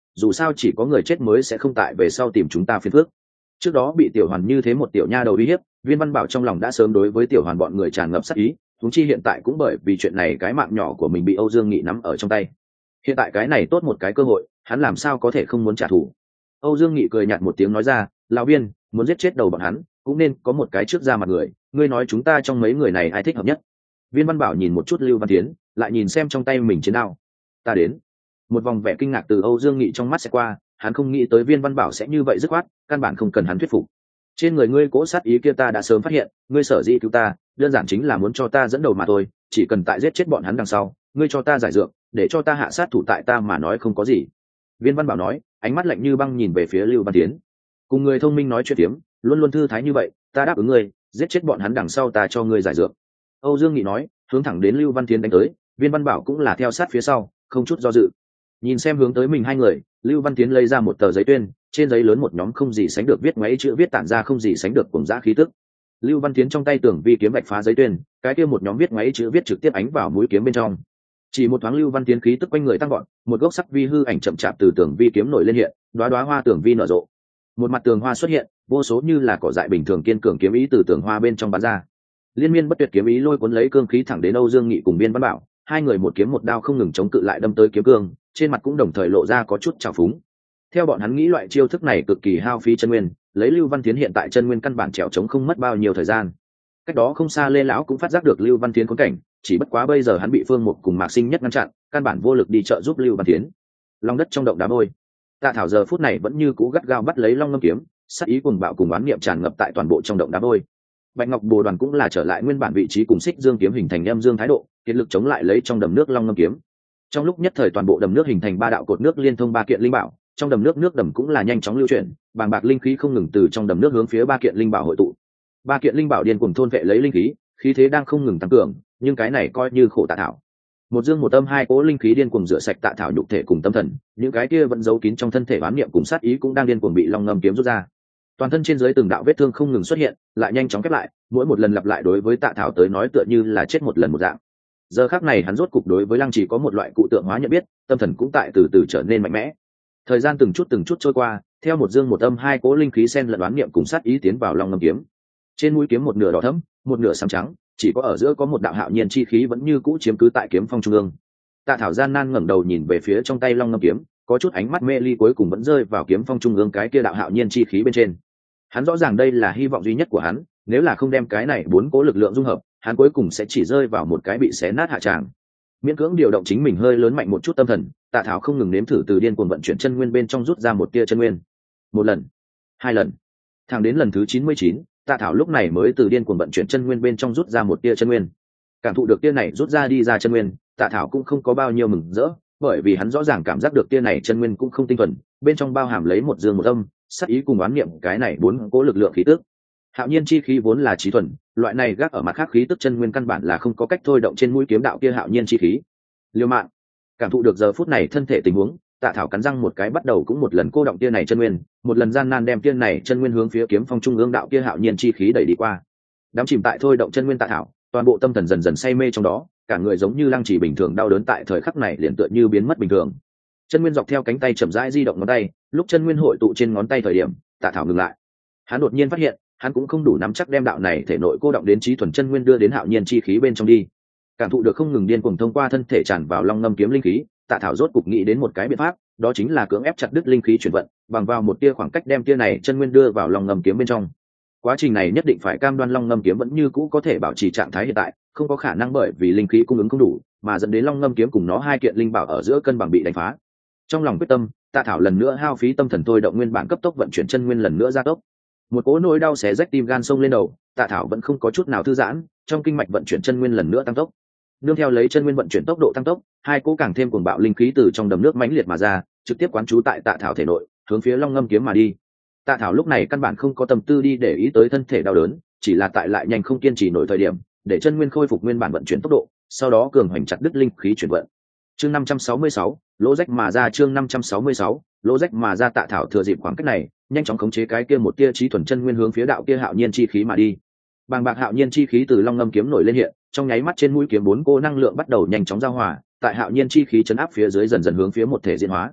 dù sao chỉ có người chết mới sẽ không tại về sau tìm chúng ta phiền phước. Trước đó bị tiểu hoàn như thế một tiểu nha đầu uy hiếp, Viên Văn Bảo trong lòng đã sớm đối với tiểu hoàn bọn người tràn ngập sát ý, huống chi hiện tại cũng bởi vì chuyện này cái mạng nhỏ của mình bị Âu Dương Nghị nắm ở trong tay. Hiện tại cái này tốt một cái cơ hội, hắn làm sao có thể không muốn trả thù. Âu Dương Nghị cười nhạt một tiếng nói ra, lão Viên, muốn giết chết đầu bọn hắn cũng nên có một cái trước ra mặt người, ngươi nói chúng ta trong mấy người này ai thích hợp nhất? Viên Văn Bảo nhìn một chút Lưu Văn Tiến, lại nhìn xem trong tay mình chiến đao. Ta đến. Một vòng vẻ kinh ngạc từ Âu Dương Nghị trong mắt sẽ qua, hắn không nghĩ tới Viên Văn Bảo sẽ như vậy dứt khoát, căn bản không cần hắn thuyết phục. Trên người ngươi cố sát ý kia ta đã sớm phát hiện, ngươi sở dĩ cứu ta, đơn giản chính là muốn cho ta dẫn đầu mà thôi, chỉ cần tại giết chết bọn hắn đằng sau, ngươi cho ta giải dược, để cho ta hạ sát thủ tại ta mà nói không có gì. Viên Văn Bảo nói, ánh mắt lạnh như băng nhìn về phía Lưu Văn Tiến. Cùng người thông minh nói chuyện tiếm, luôn luôn thư thái như vậy, ta đáp ứng ngươi, giết chết bọn hắn đằng sau ta cho ngươi giải dược. Âu Dương Nghị nói, hướng thẳng đến Lưu Văn Tiến đánh tới, Viên Văn Bảo cũng là theo sát phía sau, không chút do dự. Nhìn xem hướng tới mình hai người, Lưu Văn Tiến lấy ra một tờ giấy tuyên, trên giấy lớn một nhóm không gì sánh được viết ngoáy chữ viết tản ra không gì sánh được cùng dã khí tức. Lưu Văn Tiến trong tay tưởng vi kiếm bạch phá giấy tuyên, cái kia một nhóm viết ngoáy chữ viết trực tiếp ánh vào mũi kiếm bên trong. Chỉ một thoáng Lưu Văn Tiến khí tức quanh người tăng gọn, một gốc sắc vi hư ảnh chậm chạp từ tưởng vi kiếm nổi lên hiện, đóa đóa hoa tưởng vi nở rộ. Một mặt tường hoa xuất hiện, vô số như là cỏ dại bình thường kiên cường kiếm ý từ tường hoa bên trong bắn ra. Liên miên bất tuyệt kiếm ý lôi cuốn lấy cương khí thẳng đến Âu Dương Nghị cùng Viên Văn Bảo, hai người một kiếm một đao không ngừng chống cự lại đâm tới kiếm cương, trên mặt cũng đồng thời lộ ra có chút trào phúng. Theo bọn hắn nghĩ loại chiêu thức này cực kỳ hao phí chân nguyên, lấy Lưu Văn Tiến hiện tại chân nguyên căn bản trèo chống không mất bao nhiêu thời gian. Cách đó không xa Lê lão cũng phát giác được Lưu Văn Tiến khốn cảnh, chỉ bất quá bây giờ hắn bị Phương Mục cùng Mạc Sinh Nhất ngăn chặn, căn bản vô lực đi trợ giúp Lưu Văn Tiến. Long đất trong động đá vôi, Tạ Thảo giờ phút này vẫn như cũ gắt gao bắt lấy Long Ngâm kiếm, sát ý cuồng bạo cùng oán niệm tràn ngập tại toàn bộ trong động đá vôi. Bạch Ngọc Bồ Đoàn cũng là trở lại nguyên bản vị trí cùng Xích Dương kiếm hình thành âm dương thái độ, kiệt lực chống lại lấy trong đầm nước Long Ngâm kiếm. Trong lúc nhất thời toàn bộ đầm nước hình thành ba đạo cột nước liên thông ba kiện linh bảo, trong đầm nước nước đầm cũng là nhanh chóng lưu chuyển, bàng bạc linh khí không ngừng từ trong đầm nước hướng phía ba kiện linh bảo hội tụ. Ba kiện linh bảo điên cuồng thôn vệ lấy linh khí, khí thế đang không ngừng tăng cường, nhưng cái này coi như khổ Tạ Thảo. Một dương một âm hai cố linh khí điên cuồng rửa sạch Tạ Thảo nhục thể cùng tâm thần, những cái kia vẫn giấu kín trong thân thể oán niệm cùng sát ý cũng đang điên cuồng bị Long Ngâm kiếm rút ra. Toàn thân trên dưới từng đạo vết thương không ngừng xuất hiện, lại nhanh chóng khép lại, mỗi một lần lặp lại đối với Tạ Thảo tới nói tựa như là chết một lần một dạng. Giờ khắc này hắn rốt cục đối với Lăng Trì có một loại cụ tượng hóa nhận biết, tâm thần cũng tại từ từ trở nên mạnh mẽ. Thời gian từng chút từng chút trôi qua, theo một dương một âm hai cố linh khí xen lẫn oán niệm cùng sát ý tiến vào Long Ngâm kiếm. Trên mũi kiếm một nửa đỏ thẫm, một nửa xám trắng, chỉ có ở giữa có một đạo hạo nhiên chi khí vẫn như cũ chiếm cứ tại kiếm phong trung ương. Tạ Thảo gian nan ngẩng đầu nhìn về phía trong tay Long Ngâm kiếm, có chút ánh mắt mê ly cuối cùng vẫn rơi vào kiếm phong trung ương cái kia đạo hạo nhiên chi khí bên trên. Hắn rõ ràng đây là hy vọng duy nhất của hắn, nếu là không đem cái này bốn cố lực lượng dung hợp, hắn cuối cùng sẽ chỉ rơi vào một cái bị xé nát hạ tràng. Miễn cưỡng điều động chính mình hơi lớn mạnh một chút tâm thần, Tạ Thảo không ngừng nếm thử từ điên cuồng vận chuyển chân nguyên bên trong rút ra một tia chân nguyên. Một lần, hai lần, thẳng đến lần thứ chín mươi chín, Tạ Thảo lúc này mới từ điên cuồng vận chuyển chân nguyên bên trong rút ra một tia chân nguyên. Cảm thụ được tia này rút ra đi ra chân nguyên, Tạ Thảo cũng không có bao nhiêu mừng rỡ, bởi vì hắn rõ ràng cảm giác được tia này chân nguyên cũng không tinh thuần, bên trong bao hàm lấy một dương một âm, sát ý cùng oán niệm cái này bốn cố lực lượng khí tức. Hạo nhiên chi khí vốn là trí thuần, loại này gác ở mặt khác khí tức chân nguyên căn bản là không có cách thôi động trên mũi kiếm đạo kia hạo nhiên chi khí. Liêu mạng, cảm thụ được giờ phút này thân thể tình huống, Tạ Thảo cắn răng một cái bắt đầu cũng một lần cô động kia này chân nguyên, một lần gian nan đem kia này chân nguyên hướng phía kiếm phong trung ương đạo kia hạo nhiên chi khí đẩy đi qua. Đám chìm tại thôi động chân nguyên Tạ Thảo, toàn bộ tâm thần dần dần say mê trong đó, cả người giống như Lăng Chỉ bình thường đau đớn tại thời khắc này liền tựa như biến mất bình thường. Chân nguyên dọc theo cánh tay chậm rãi di động ngón tay, lúc chân nguyên hội tụ trên ngón tay thời điểm, Tạ Thảo ngừng lại. Hắn đột nhiên phát hiện, hắn cũng không đủ nắm chắc đem đạo này thể nội cô động đến trí thuần chân nguyên đưa đến hạo nhiên chi khí bên trong đi. Cảm thụ được không ngừng điên cuồng thông qua thân thể tràn vào Long Ngâm kiếm linh khí, Tạ Thảo rốt cục nghĩ đến một cái biện pháp, đó chính là cưỡng ép chặt đứt linh khí chuyển vận, bằng vào một tia khoảng cách đem tia này chân nguyên đưa vào Long Ngâm kiếm bên trong. Quá trình này nhất định phải cam đoan Long Ngâm kiếm vẫn như cũ có thể bảo trì trạng thái hiện tại, không có khả năng bởi vì linh khí cung ứng không đủ, mà dẫn đến Long Ngâm kiếm cùng nó hai kiện linh bảo ở giữa cân bằng bị đánh phá. Trong lòng quyết tâm, Tạ Thảo lần nữa hao phí tâm thần thôi động nguyên bản cấp tốc vận chuyển chân nguyên lần nữa gia tốc. Một cỗ nỗi đau xé rách tim gan sông lên đầu, Tạ Thảo vẫn không có chút nào thư giãn, trong kinh mạch vận chuyển chân nguyên lần nữa tăng tốc. Nương theo lấy chân nguyên vận chuyển tốc độ tăng tốc, hai cỗ càng thêm cuồng bạo linh khí từ trong đầm nước mãnh liệt mà ra, trực tiếp quán trú tại Tạ Thảo thể nội, hướng phía Long Ngâm kiếm mà đi. Tạ Thảo lúc này căn bản không có tâm tư đi để ý tới thân thể đau đớn, chỉ là tại lại nhanh không kiên trì nổi thời điểm, để chân nguyên khôi phục nguyên bản vận chuyển tốc độ, sau đó cường hoành chặt đứt linh khí chuyển vận. Chương năm trăm sáu mươi sáu, lỗ rách mà ra chương năm trăm sáu mươi sáu, lỗ rách mà ra Tạ Thảo thừa dịp khoảng cách này, nhanh chóng khống chế cái kia một tia trí thuần chân nguyên hướng phía đạo kia hạo nhiên chi khí mà đi. Bàng bạc hạo nhiên chi khí từ Long Ngâm kiếm nổi lên hiện, trong nháy mắt trên mũi kiếm bốn cô năng lượng bắt đầu nhanh chóng giao hòa, tại hạo nhiên chi khí chấn áp phía dưới dần dần hướng phía một thể diễn hóa.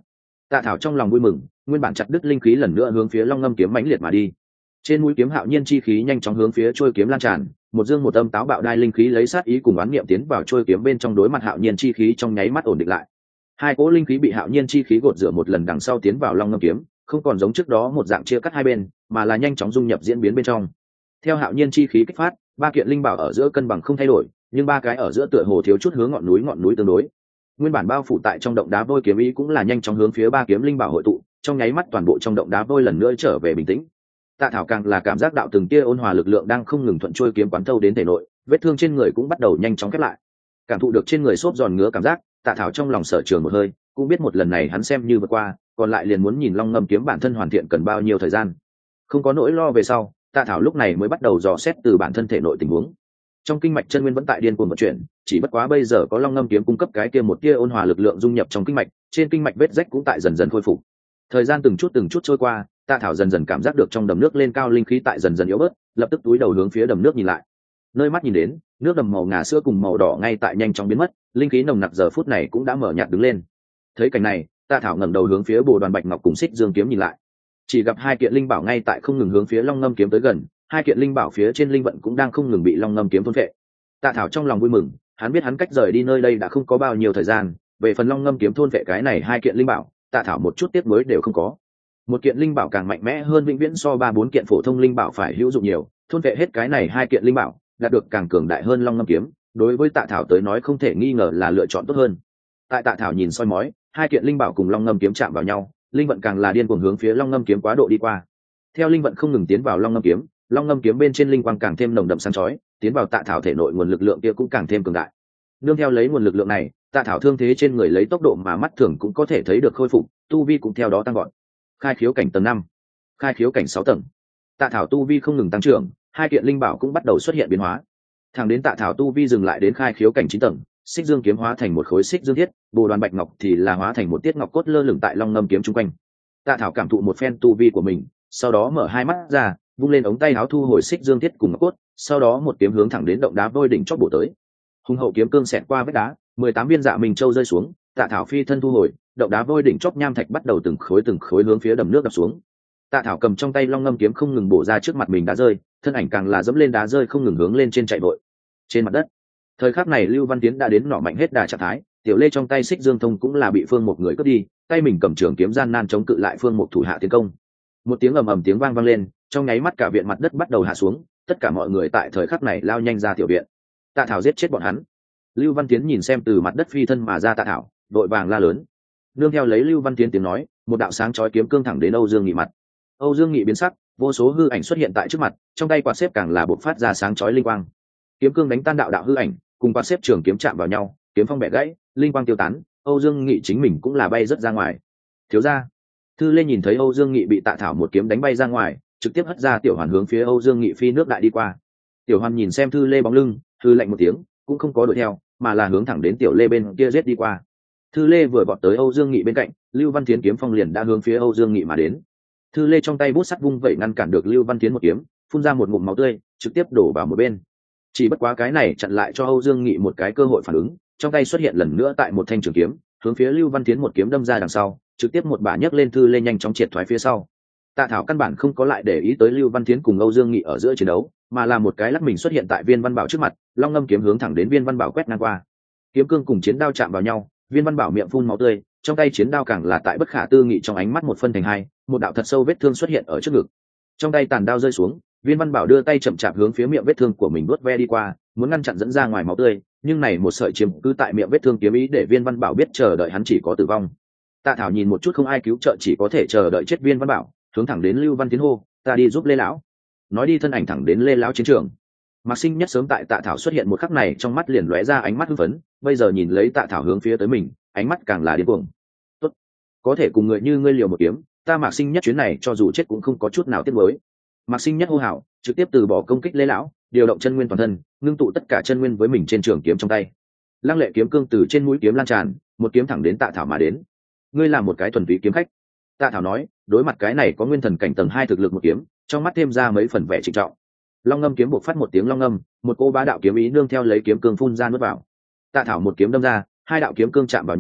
Tạ Thảo trong lòng vui mừng, nguyên bản chặt đứt linh khí lần nữa hướng phía Long Ngâm kiếm mãnh liệt mà đi. Trên mũi kiếm hạo nhiên chi khí nhanh chóng hướng phía trôi kiếm lan tràn, một dương một âm táo bạo đai linh khí lấy sát ý cùng oán niệm tiến vào trôi kiếm bên trong, đối mặt hạo nhiên chi khí trong nháy mắt ổn định lại. Hai cỗ linh khí bị hạo nhiên chi khí gột rửa một lần đằng sau tiến vào Long Ngâm kiếm, không còn giống trước đó một dạng chia cắt hai bên, mà là nhanh chóng dung nhập diễn biến bên trong. Theo hạo nhiên chi khí kích phát, ba kiện linh bảo ở giữa cân bằng không thay đổi, nhưng ba cái ở giữa tựa hồ thiếu chút hướng ngọn núi ngọn núi tương đối. Nguyên bản bao phủ tại trong động đá vôi kiếm ý cũng là nhanh chóng hướng phía ba kiếm linh bảo hội tụ, trong nháy mắt toàn bộ trong động đá vôi lần nữa trở về bình tĩnh. Tạ Thảo càng là cảm giác đạo từng tia ôn hòa lực lượng đang không ngừng thuận trôi kiếm quán thâu đến thể nội, vết thương trên người cũng bắt đầu nhanh chóng khép lại. Cảm thụ được trên người xốp giòn ngứa cảm giác, Tạ Thảo trong lòng sở trường một hơi, cũng biết một lần này hắn xem như vượt qua, còn lại liền muốn nhìn Long Ngâm kiếm bản thân hoàn thiện cần bao nhiêu thời gian. Không có nỗi lo về sau, Tạ Thảo lúc này mới bắt đầu dò xét từ bản thân thể nội tình huống. Trong kinh mạch chân nguyên vẫn tại điên cuồng vận chuyển, chỉ bất quá bây giờ có Long Ngâm kiếm cung cấp cái kia một tia ôn hòa lực lượng dung nhập trong kinh mạch, trên kinh mạch vết rách cũng tại dần dần khôi phục. Thời gian từng chút từng chút trôi qua, Tạ Thảo dần dần cảm giác được trong đầm nước lên cao linh khí tại dần dần yếu bớt, lập tức túi đầu hướng phía đầm nước nhìn lại. Nơi mắt nhìn đến, nước đầm màu ngà sữa cùng màu đỏ ngay tại nhanh chóng biến mất, linh khí nồng nặc giờ phút này cũng đã mở nhạt đứng lên. Thấy cảnh này, Tạ Thảo ngẩng đầu hướng phía Bồ Đoàn Bạch Ngọc cùng Xích Dương kiếm nhìn lại. Chỉ gặp hai kiện linh bảo ngay tại không ngừng hướng phía Long Ngâm kiếm tới gần, hai kiện linh bảo phía trên linh vận cũng đang không ngừng bị Long Ngâm kiếm thôn phệ. Tạ Thảo trong lòng vui mừng, hắn biết hắn cách rời đi nơi đây đã không có bao nhiêu thời gian, về phần Long Ngâm kiếm thôn phệ cái này hai kiện linh bảo, Tạ Thảo một chút tiếc nuối đều không có. Một kiện linh bảo càng mạnh mẽ hơn vĩnh viễn so ba bốn kiện phổ thông linh bảo phải hữu dụng nhiều, thôn phệ hết cái này hai kiện linh bảo, đạt được càng cường đại hơn Long Ngâm kiếm, đối với Tạ Thảo tới nói không thể nghi ngờ là lựa chọn tốt hơn. Tại Tạ Thảo nhìn soi mói, hai kiện linh bảo cùng Long Ngâm kiếm chạm vào nhau, linh vận càng là điên cuồng hướng phía Long Ngâm kiếm quá độ đi qua. Theo linh vận không ngừng tiến vào Long Ngâm kiếm, Long Ngâm kiếm bên trên linh quang càng thêm nồng đậm sáng chói, tiến vào Tạ Thảo thể nội nguồn lực lượng kia cũng càng thêm cường đại. Nương theo lấy nguồn lực lượng này, Tạ Thảo thương thế trên người lấy tốc độ mà mắt thường cũng có thể thấy được khôi phục, tu vi cũng theo đó tăng vọt. Khai khiếu cảnh tầng năm, khai khiếu cảnh sáu tầng. Tạ Thảo tu vi không ngừng tăng trưởng, hai kiện linh bảo cũng bắt đầu xuất hiện biến hóa. Thẳng đến Tạ Thảo tu vi dừng lại đến khai khiếu cảnh chín tầng, Xích Dương kiếm hóa thành một khối xích dương thiết, Bồ Đoàn Bạch Ngọc thì là hóa thành một tiết ngọc cốt lơ lửng tại Long Ngâm kiếm trung quanh. Tạ Thảo cảm thụ một phen tu vi của mình, sau đó mở hai mắt ra, vung lên ống tay áo thu hồi xích dương thiết cùng ngọc cốt, sau đó một kiếm hướng thẳng đến động đá vôi đỉnh chót bổ tới. Hùng hậu kiếm cương xẹt qua vách đá, mười tám viên dạ minh châu rơi xuống, Tạ Thảo phi thân thu hồi, động đá vôi đỉnh chót nham thạch bắt đầu từng khối từng khối hướng phía đầm nước đập xuống. Tạ Thảo cầm trong tay Long Ngâm kiếm không ngừng bổ ra trước mặt mình đá rơi, thân ảnh càng là dẫm lên đá rơi không ngừng hướng lên trên chạy vội. Trên mặt đất, thời khắc này Lưu Văn Tiến đã đến nỏ mạnh hết đà trạng thái, tiểu lê trong tay xích dương thông cũng là bị Phương một người cướp đi, tay mình cầm trường kiếm gian nan chống cự lại Phương một thủ hạ tiến công. Một tiếng ầm ầm tiếng vang vang lên, trong nháy mắt cả viện mặt đất bắt đầu hạ xuống, tất cả mọi người tại thời khắc này lao nhanh ra tiểu viện. Tạ Thảo giết chết bọn hắn. Lưu Văn Tiến nhìn xem từ mặt đất phi thân mà ra Tạ Thảo, đội vàng la lớn. Nương theo lấy Lưu Văn Tiến tiếng nói, một đạo sáng chói kiếm cương thẳng đến Âu Dương Nghị mặt. Âu Dương Nghị biến sắc, vô số hư ảnh xuất hiện tại trước mặt, trong tay quạt xếp càng là bộc phát ra sáng chói linh quang. Kiếm cương đánh tan đạo đạo hư ảnh, cùng quạt xếp trường kiếm chạm vào nhau, kiếm phong bẻ gãy, linh quang tiêu tán, Âu Dương Nghị chính mình cũng là bay rất ra ngoài. Thiếu gia, Thư Lê nhìn thấy Âu Dương Nghị bị Tạ Thảo một kiếm đánh bay ra ngoài, trực tiếp hất ra Tiểu Hoàn hướng phía Âu Dương Nghị phi nước đại đi qua. Tiểu Hoàn nhìn xem Thư Lê bóng lưng, hư lạnh một tiếng, cũng không có đuổi theo, mà là hướng thẳng đến Tiểu Lê bên kia giết đi qua. Thư Lê vừa vọt tới Âu Dương Nghị bên cạnh, Lưu Văn Thiến kiếm phong liền đã hướng phía Âu Dương Nghị mà đến. Thư Lê trong tay bút sắt vung vẩy ngăn cản được Lưu Văn Thiến một kiếm, phun ra một ngụm máu tươi, trực tiếp đổ vào một bên. Chỉ bất quá cái này chặn lại cho Âu Dương Nghị một cái cơ hội phản ứng, trong tay xuất hiện lần nữa tại một thanh trường kiếm, hướng phía Lưu Văn Thiến một kiếm đâm ra đằng sau, trực tiếp một bả nhấc lên Thư Lê nhanh chóng triệt thoái phía sau. Tạ Thảo căn bản không có lại để ý tới Lưu Văn Thiến cùng Âu Dương Nghị ở giữa chiến đấu, mà là một cái lắc mình xuất hiện tại Viên Văn Bảo trước mặt, long ngâm kiếm hướng thẳng đến Viên Văn Bảo quét ngang qua. Kiếm cương cùng chiến đao chạm vào nhau, Viên Văn Bảo miệng phun máu tươi, trong tay chiến đao càng là tại bất khả tư nghị trong ánh mắt một phân thành hai, một đạo thật sâu vết thương xuất hiện ở trước ngực. Trong tay tàn đao rơi xuống, Viên Văn Bảo đưa tay chậm chạp hướng phía miệng vết thương của mình đuốt ve đi qua, muốn ngăn chặn dẫn ra ngoài máu tươi, nhưng này một sợi chiếm cứ tại miệng vết thương kiếm ý để Viên Văn Bảo biết chờ đợi hắn chỉ có tử vong. Tạ Thảo nhìn một chút không ai cứu trợ, chỉ có thể chờ đợi chết Viên Văn Bảo, hướng thẳng đến Lưu Văn Tiến hô, ta đi giúp Lê lão. Nói đi thân ảnh thẳng đến Lê lão chiến trường. Mạc Sinh Nhất sớm tại Tạ Thảo xuất hiện một khắc này trong mắt liền lóe ra ánh mắt hưng phấn, bây giờ nhìn lấy Tạ Thảo hướng phía tới mình, ánh mắt càng là điên cuồng. Tốt, có thể cùng người như ngươi liều một kiếm, ta Mạc Sinh Nhất chuyến này cho dù chết cũng không có chút nào tiếc nuối. Mạc Sinh Nhất hô hào, trực tiếp từ bỏ công kích Lê lão, điều động chân nguyên toàn thân, ngưng tụ tất cả chân nguyên với mình trên trường kiếm trong tay. Lăng lệ kiếm cương từ trên mũi kiếm lan tràn, một kiếm thẳng đến Tạ Thảo mà đến. Ngươi là một cái thuần túy kiếm khách. Tạ Thảo nói, đối mặt cái này có nguyên thần cảnh tầng hai thực lực một kiếm, trong mắt thêm ra mấy phần vẻ trịnh trọng. Long ngâm kiếm buộc phát một tiếng long ngâm, một cô bá đạo kiếm ý nương theo lấy kiếm cương phun ra nuốt vào. Tạ Thảo một kiếm đâm ra, hai đạo kiếm cương chạm vào nhau,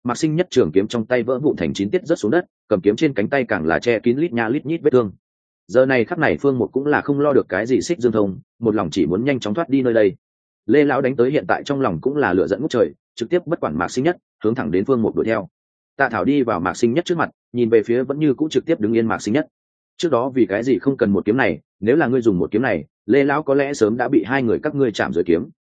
mạc sinh nhất trường kiếm trong tay vỡ vụn thành chín tiết rớt xuống đất, cầm kiếm trên cánh tay càng là che kín lít nha lít nhít vết thương. Giờ này khắc này Phương Một cũng là không lo được cái gì xích dương thông, một lòng chỉ muốn nhanh chóng thoát đi nơi đây. Lê lão đánh tới hiện tại trong lòng cũng là lửa giận ngút trời, trực tiếp bất quản mạc sinh nhất, hướng thẳng đến Phương Một đuổi theo. Tạ Thảo đi vào mạc sinh nhất trước mặt, nhìn về phía vẫn như cũ trực tiếp đứng yên mạc sinh nhất. Trước đó vì cái gì không cần một kiếm này, nếu là ngươi dùng một kiếm này, Lê lão có lẽ sớm đã bị hai người các ngươi chạm dưới kiếm.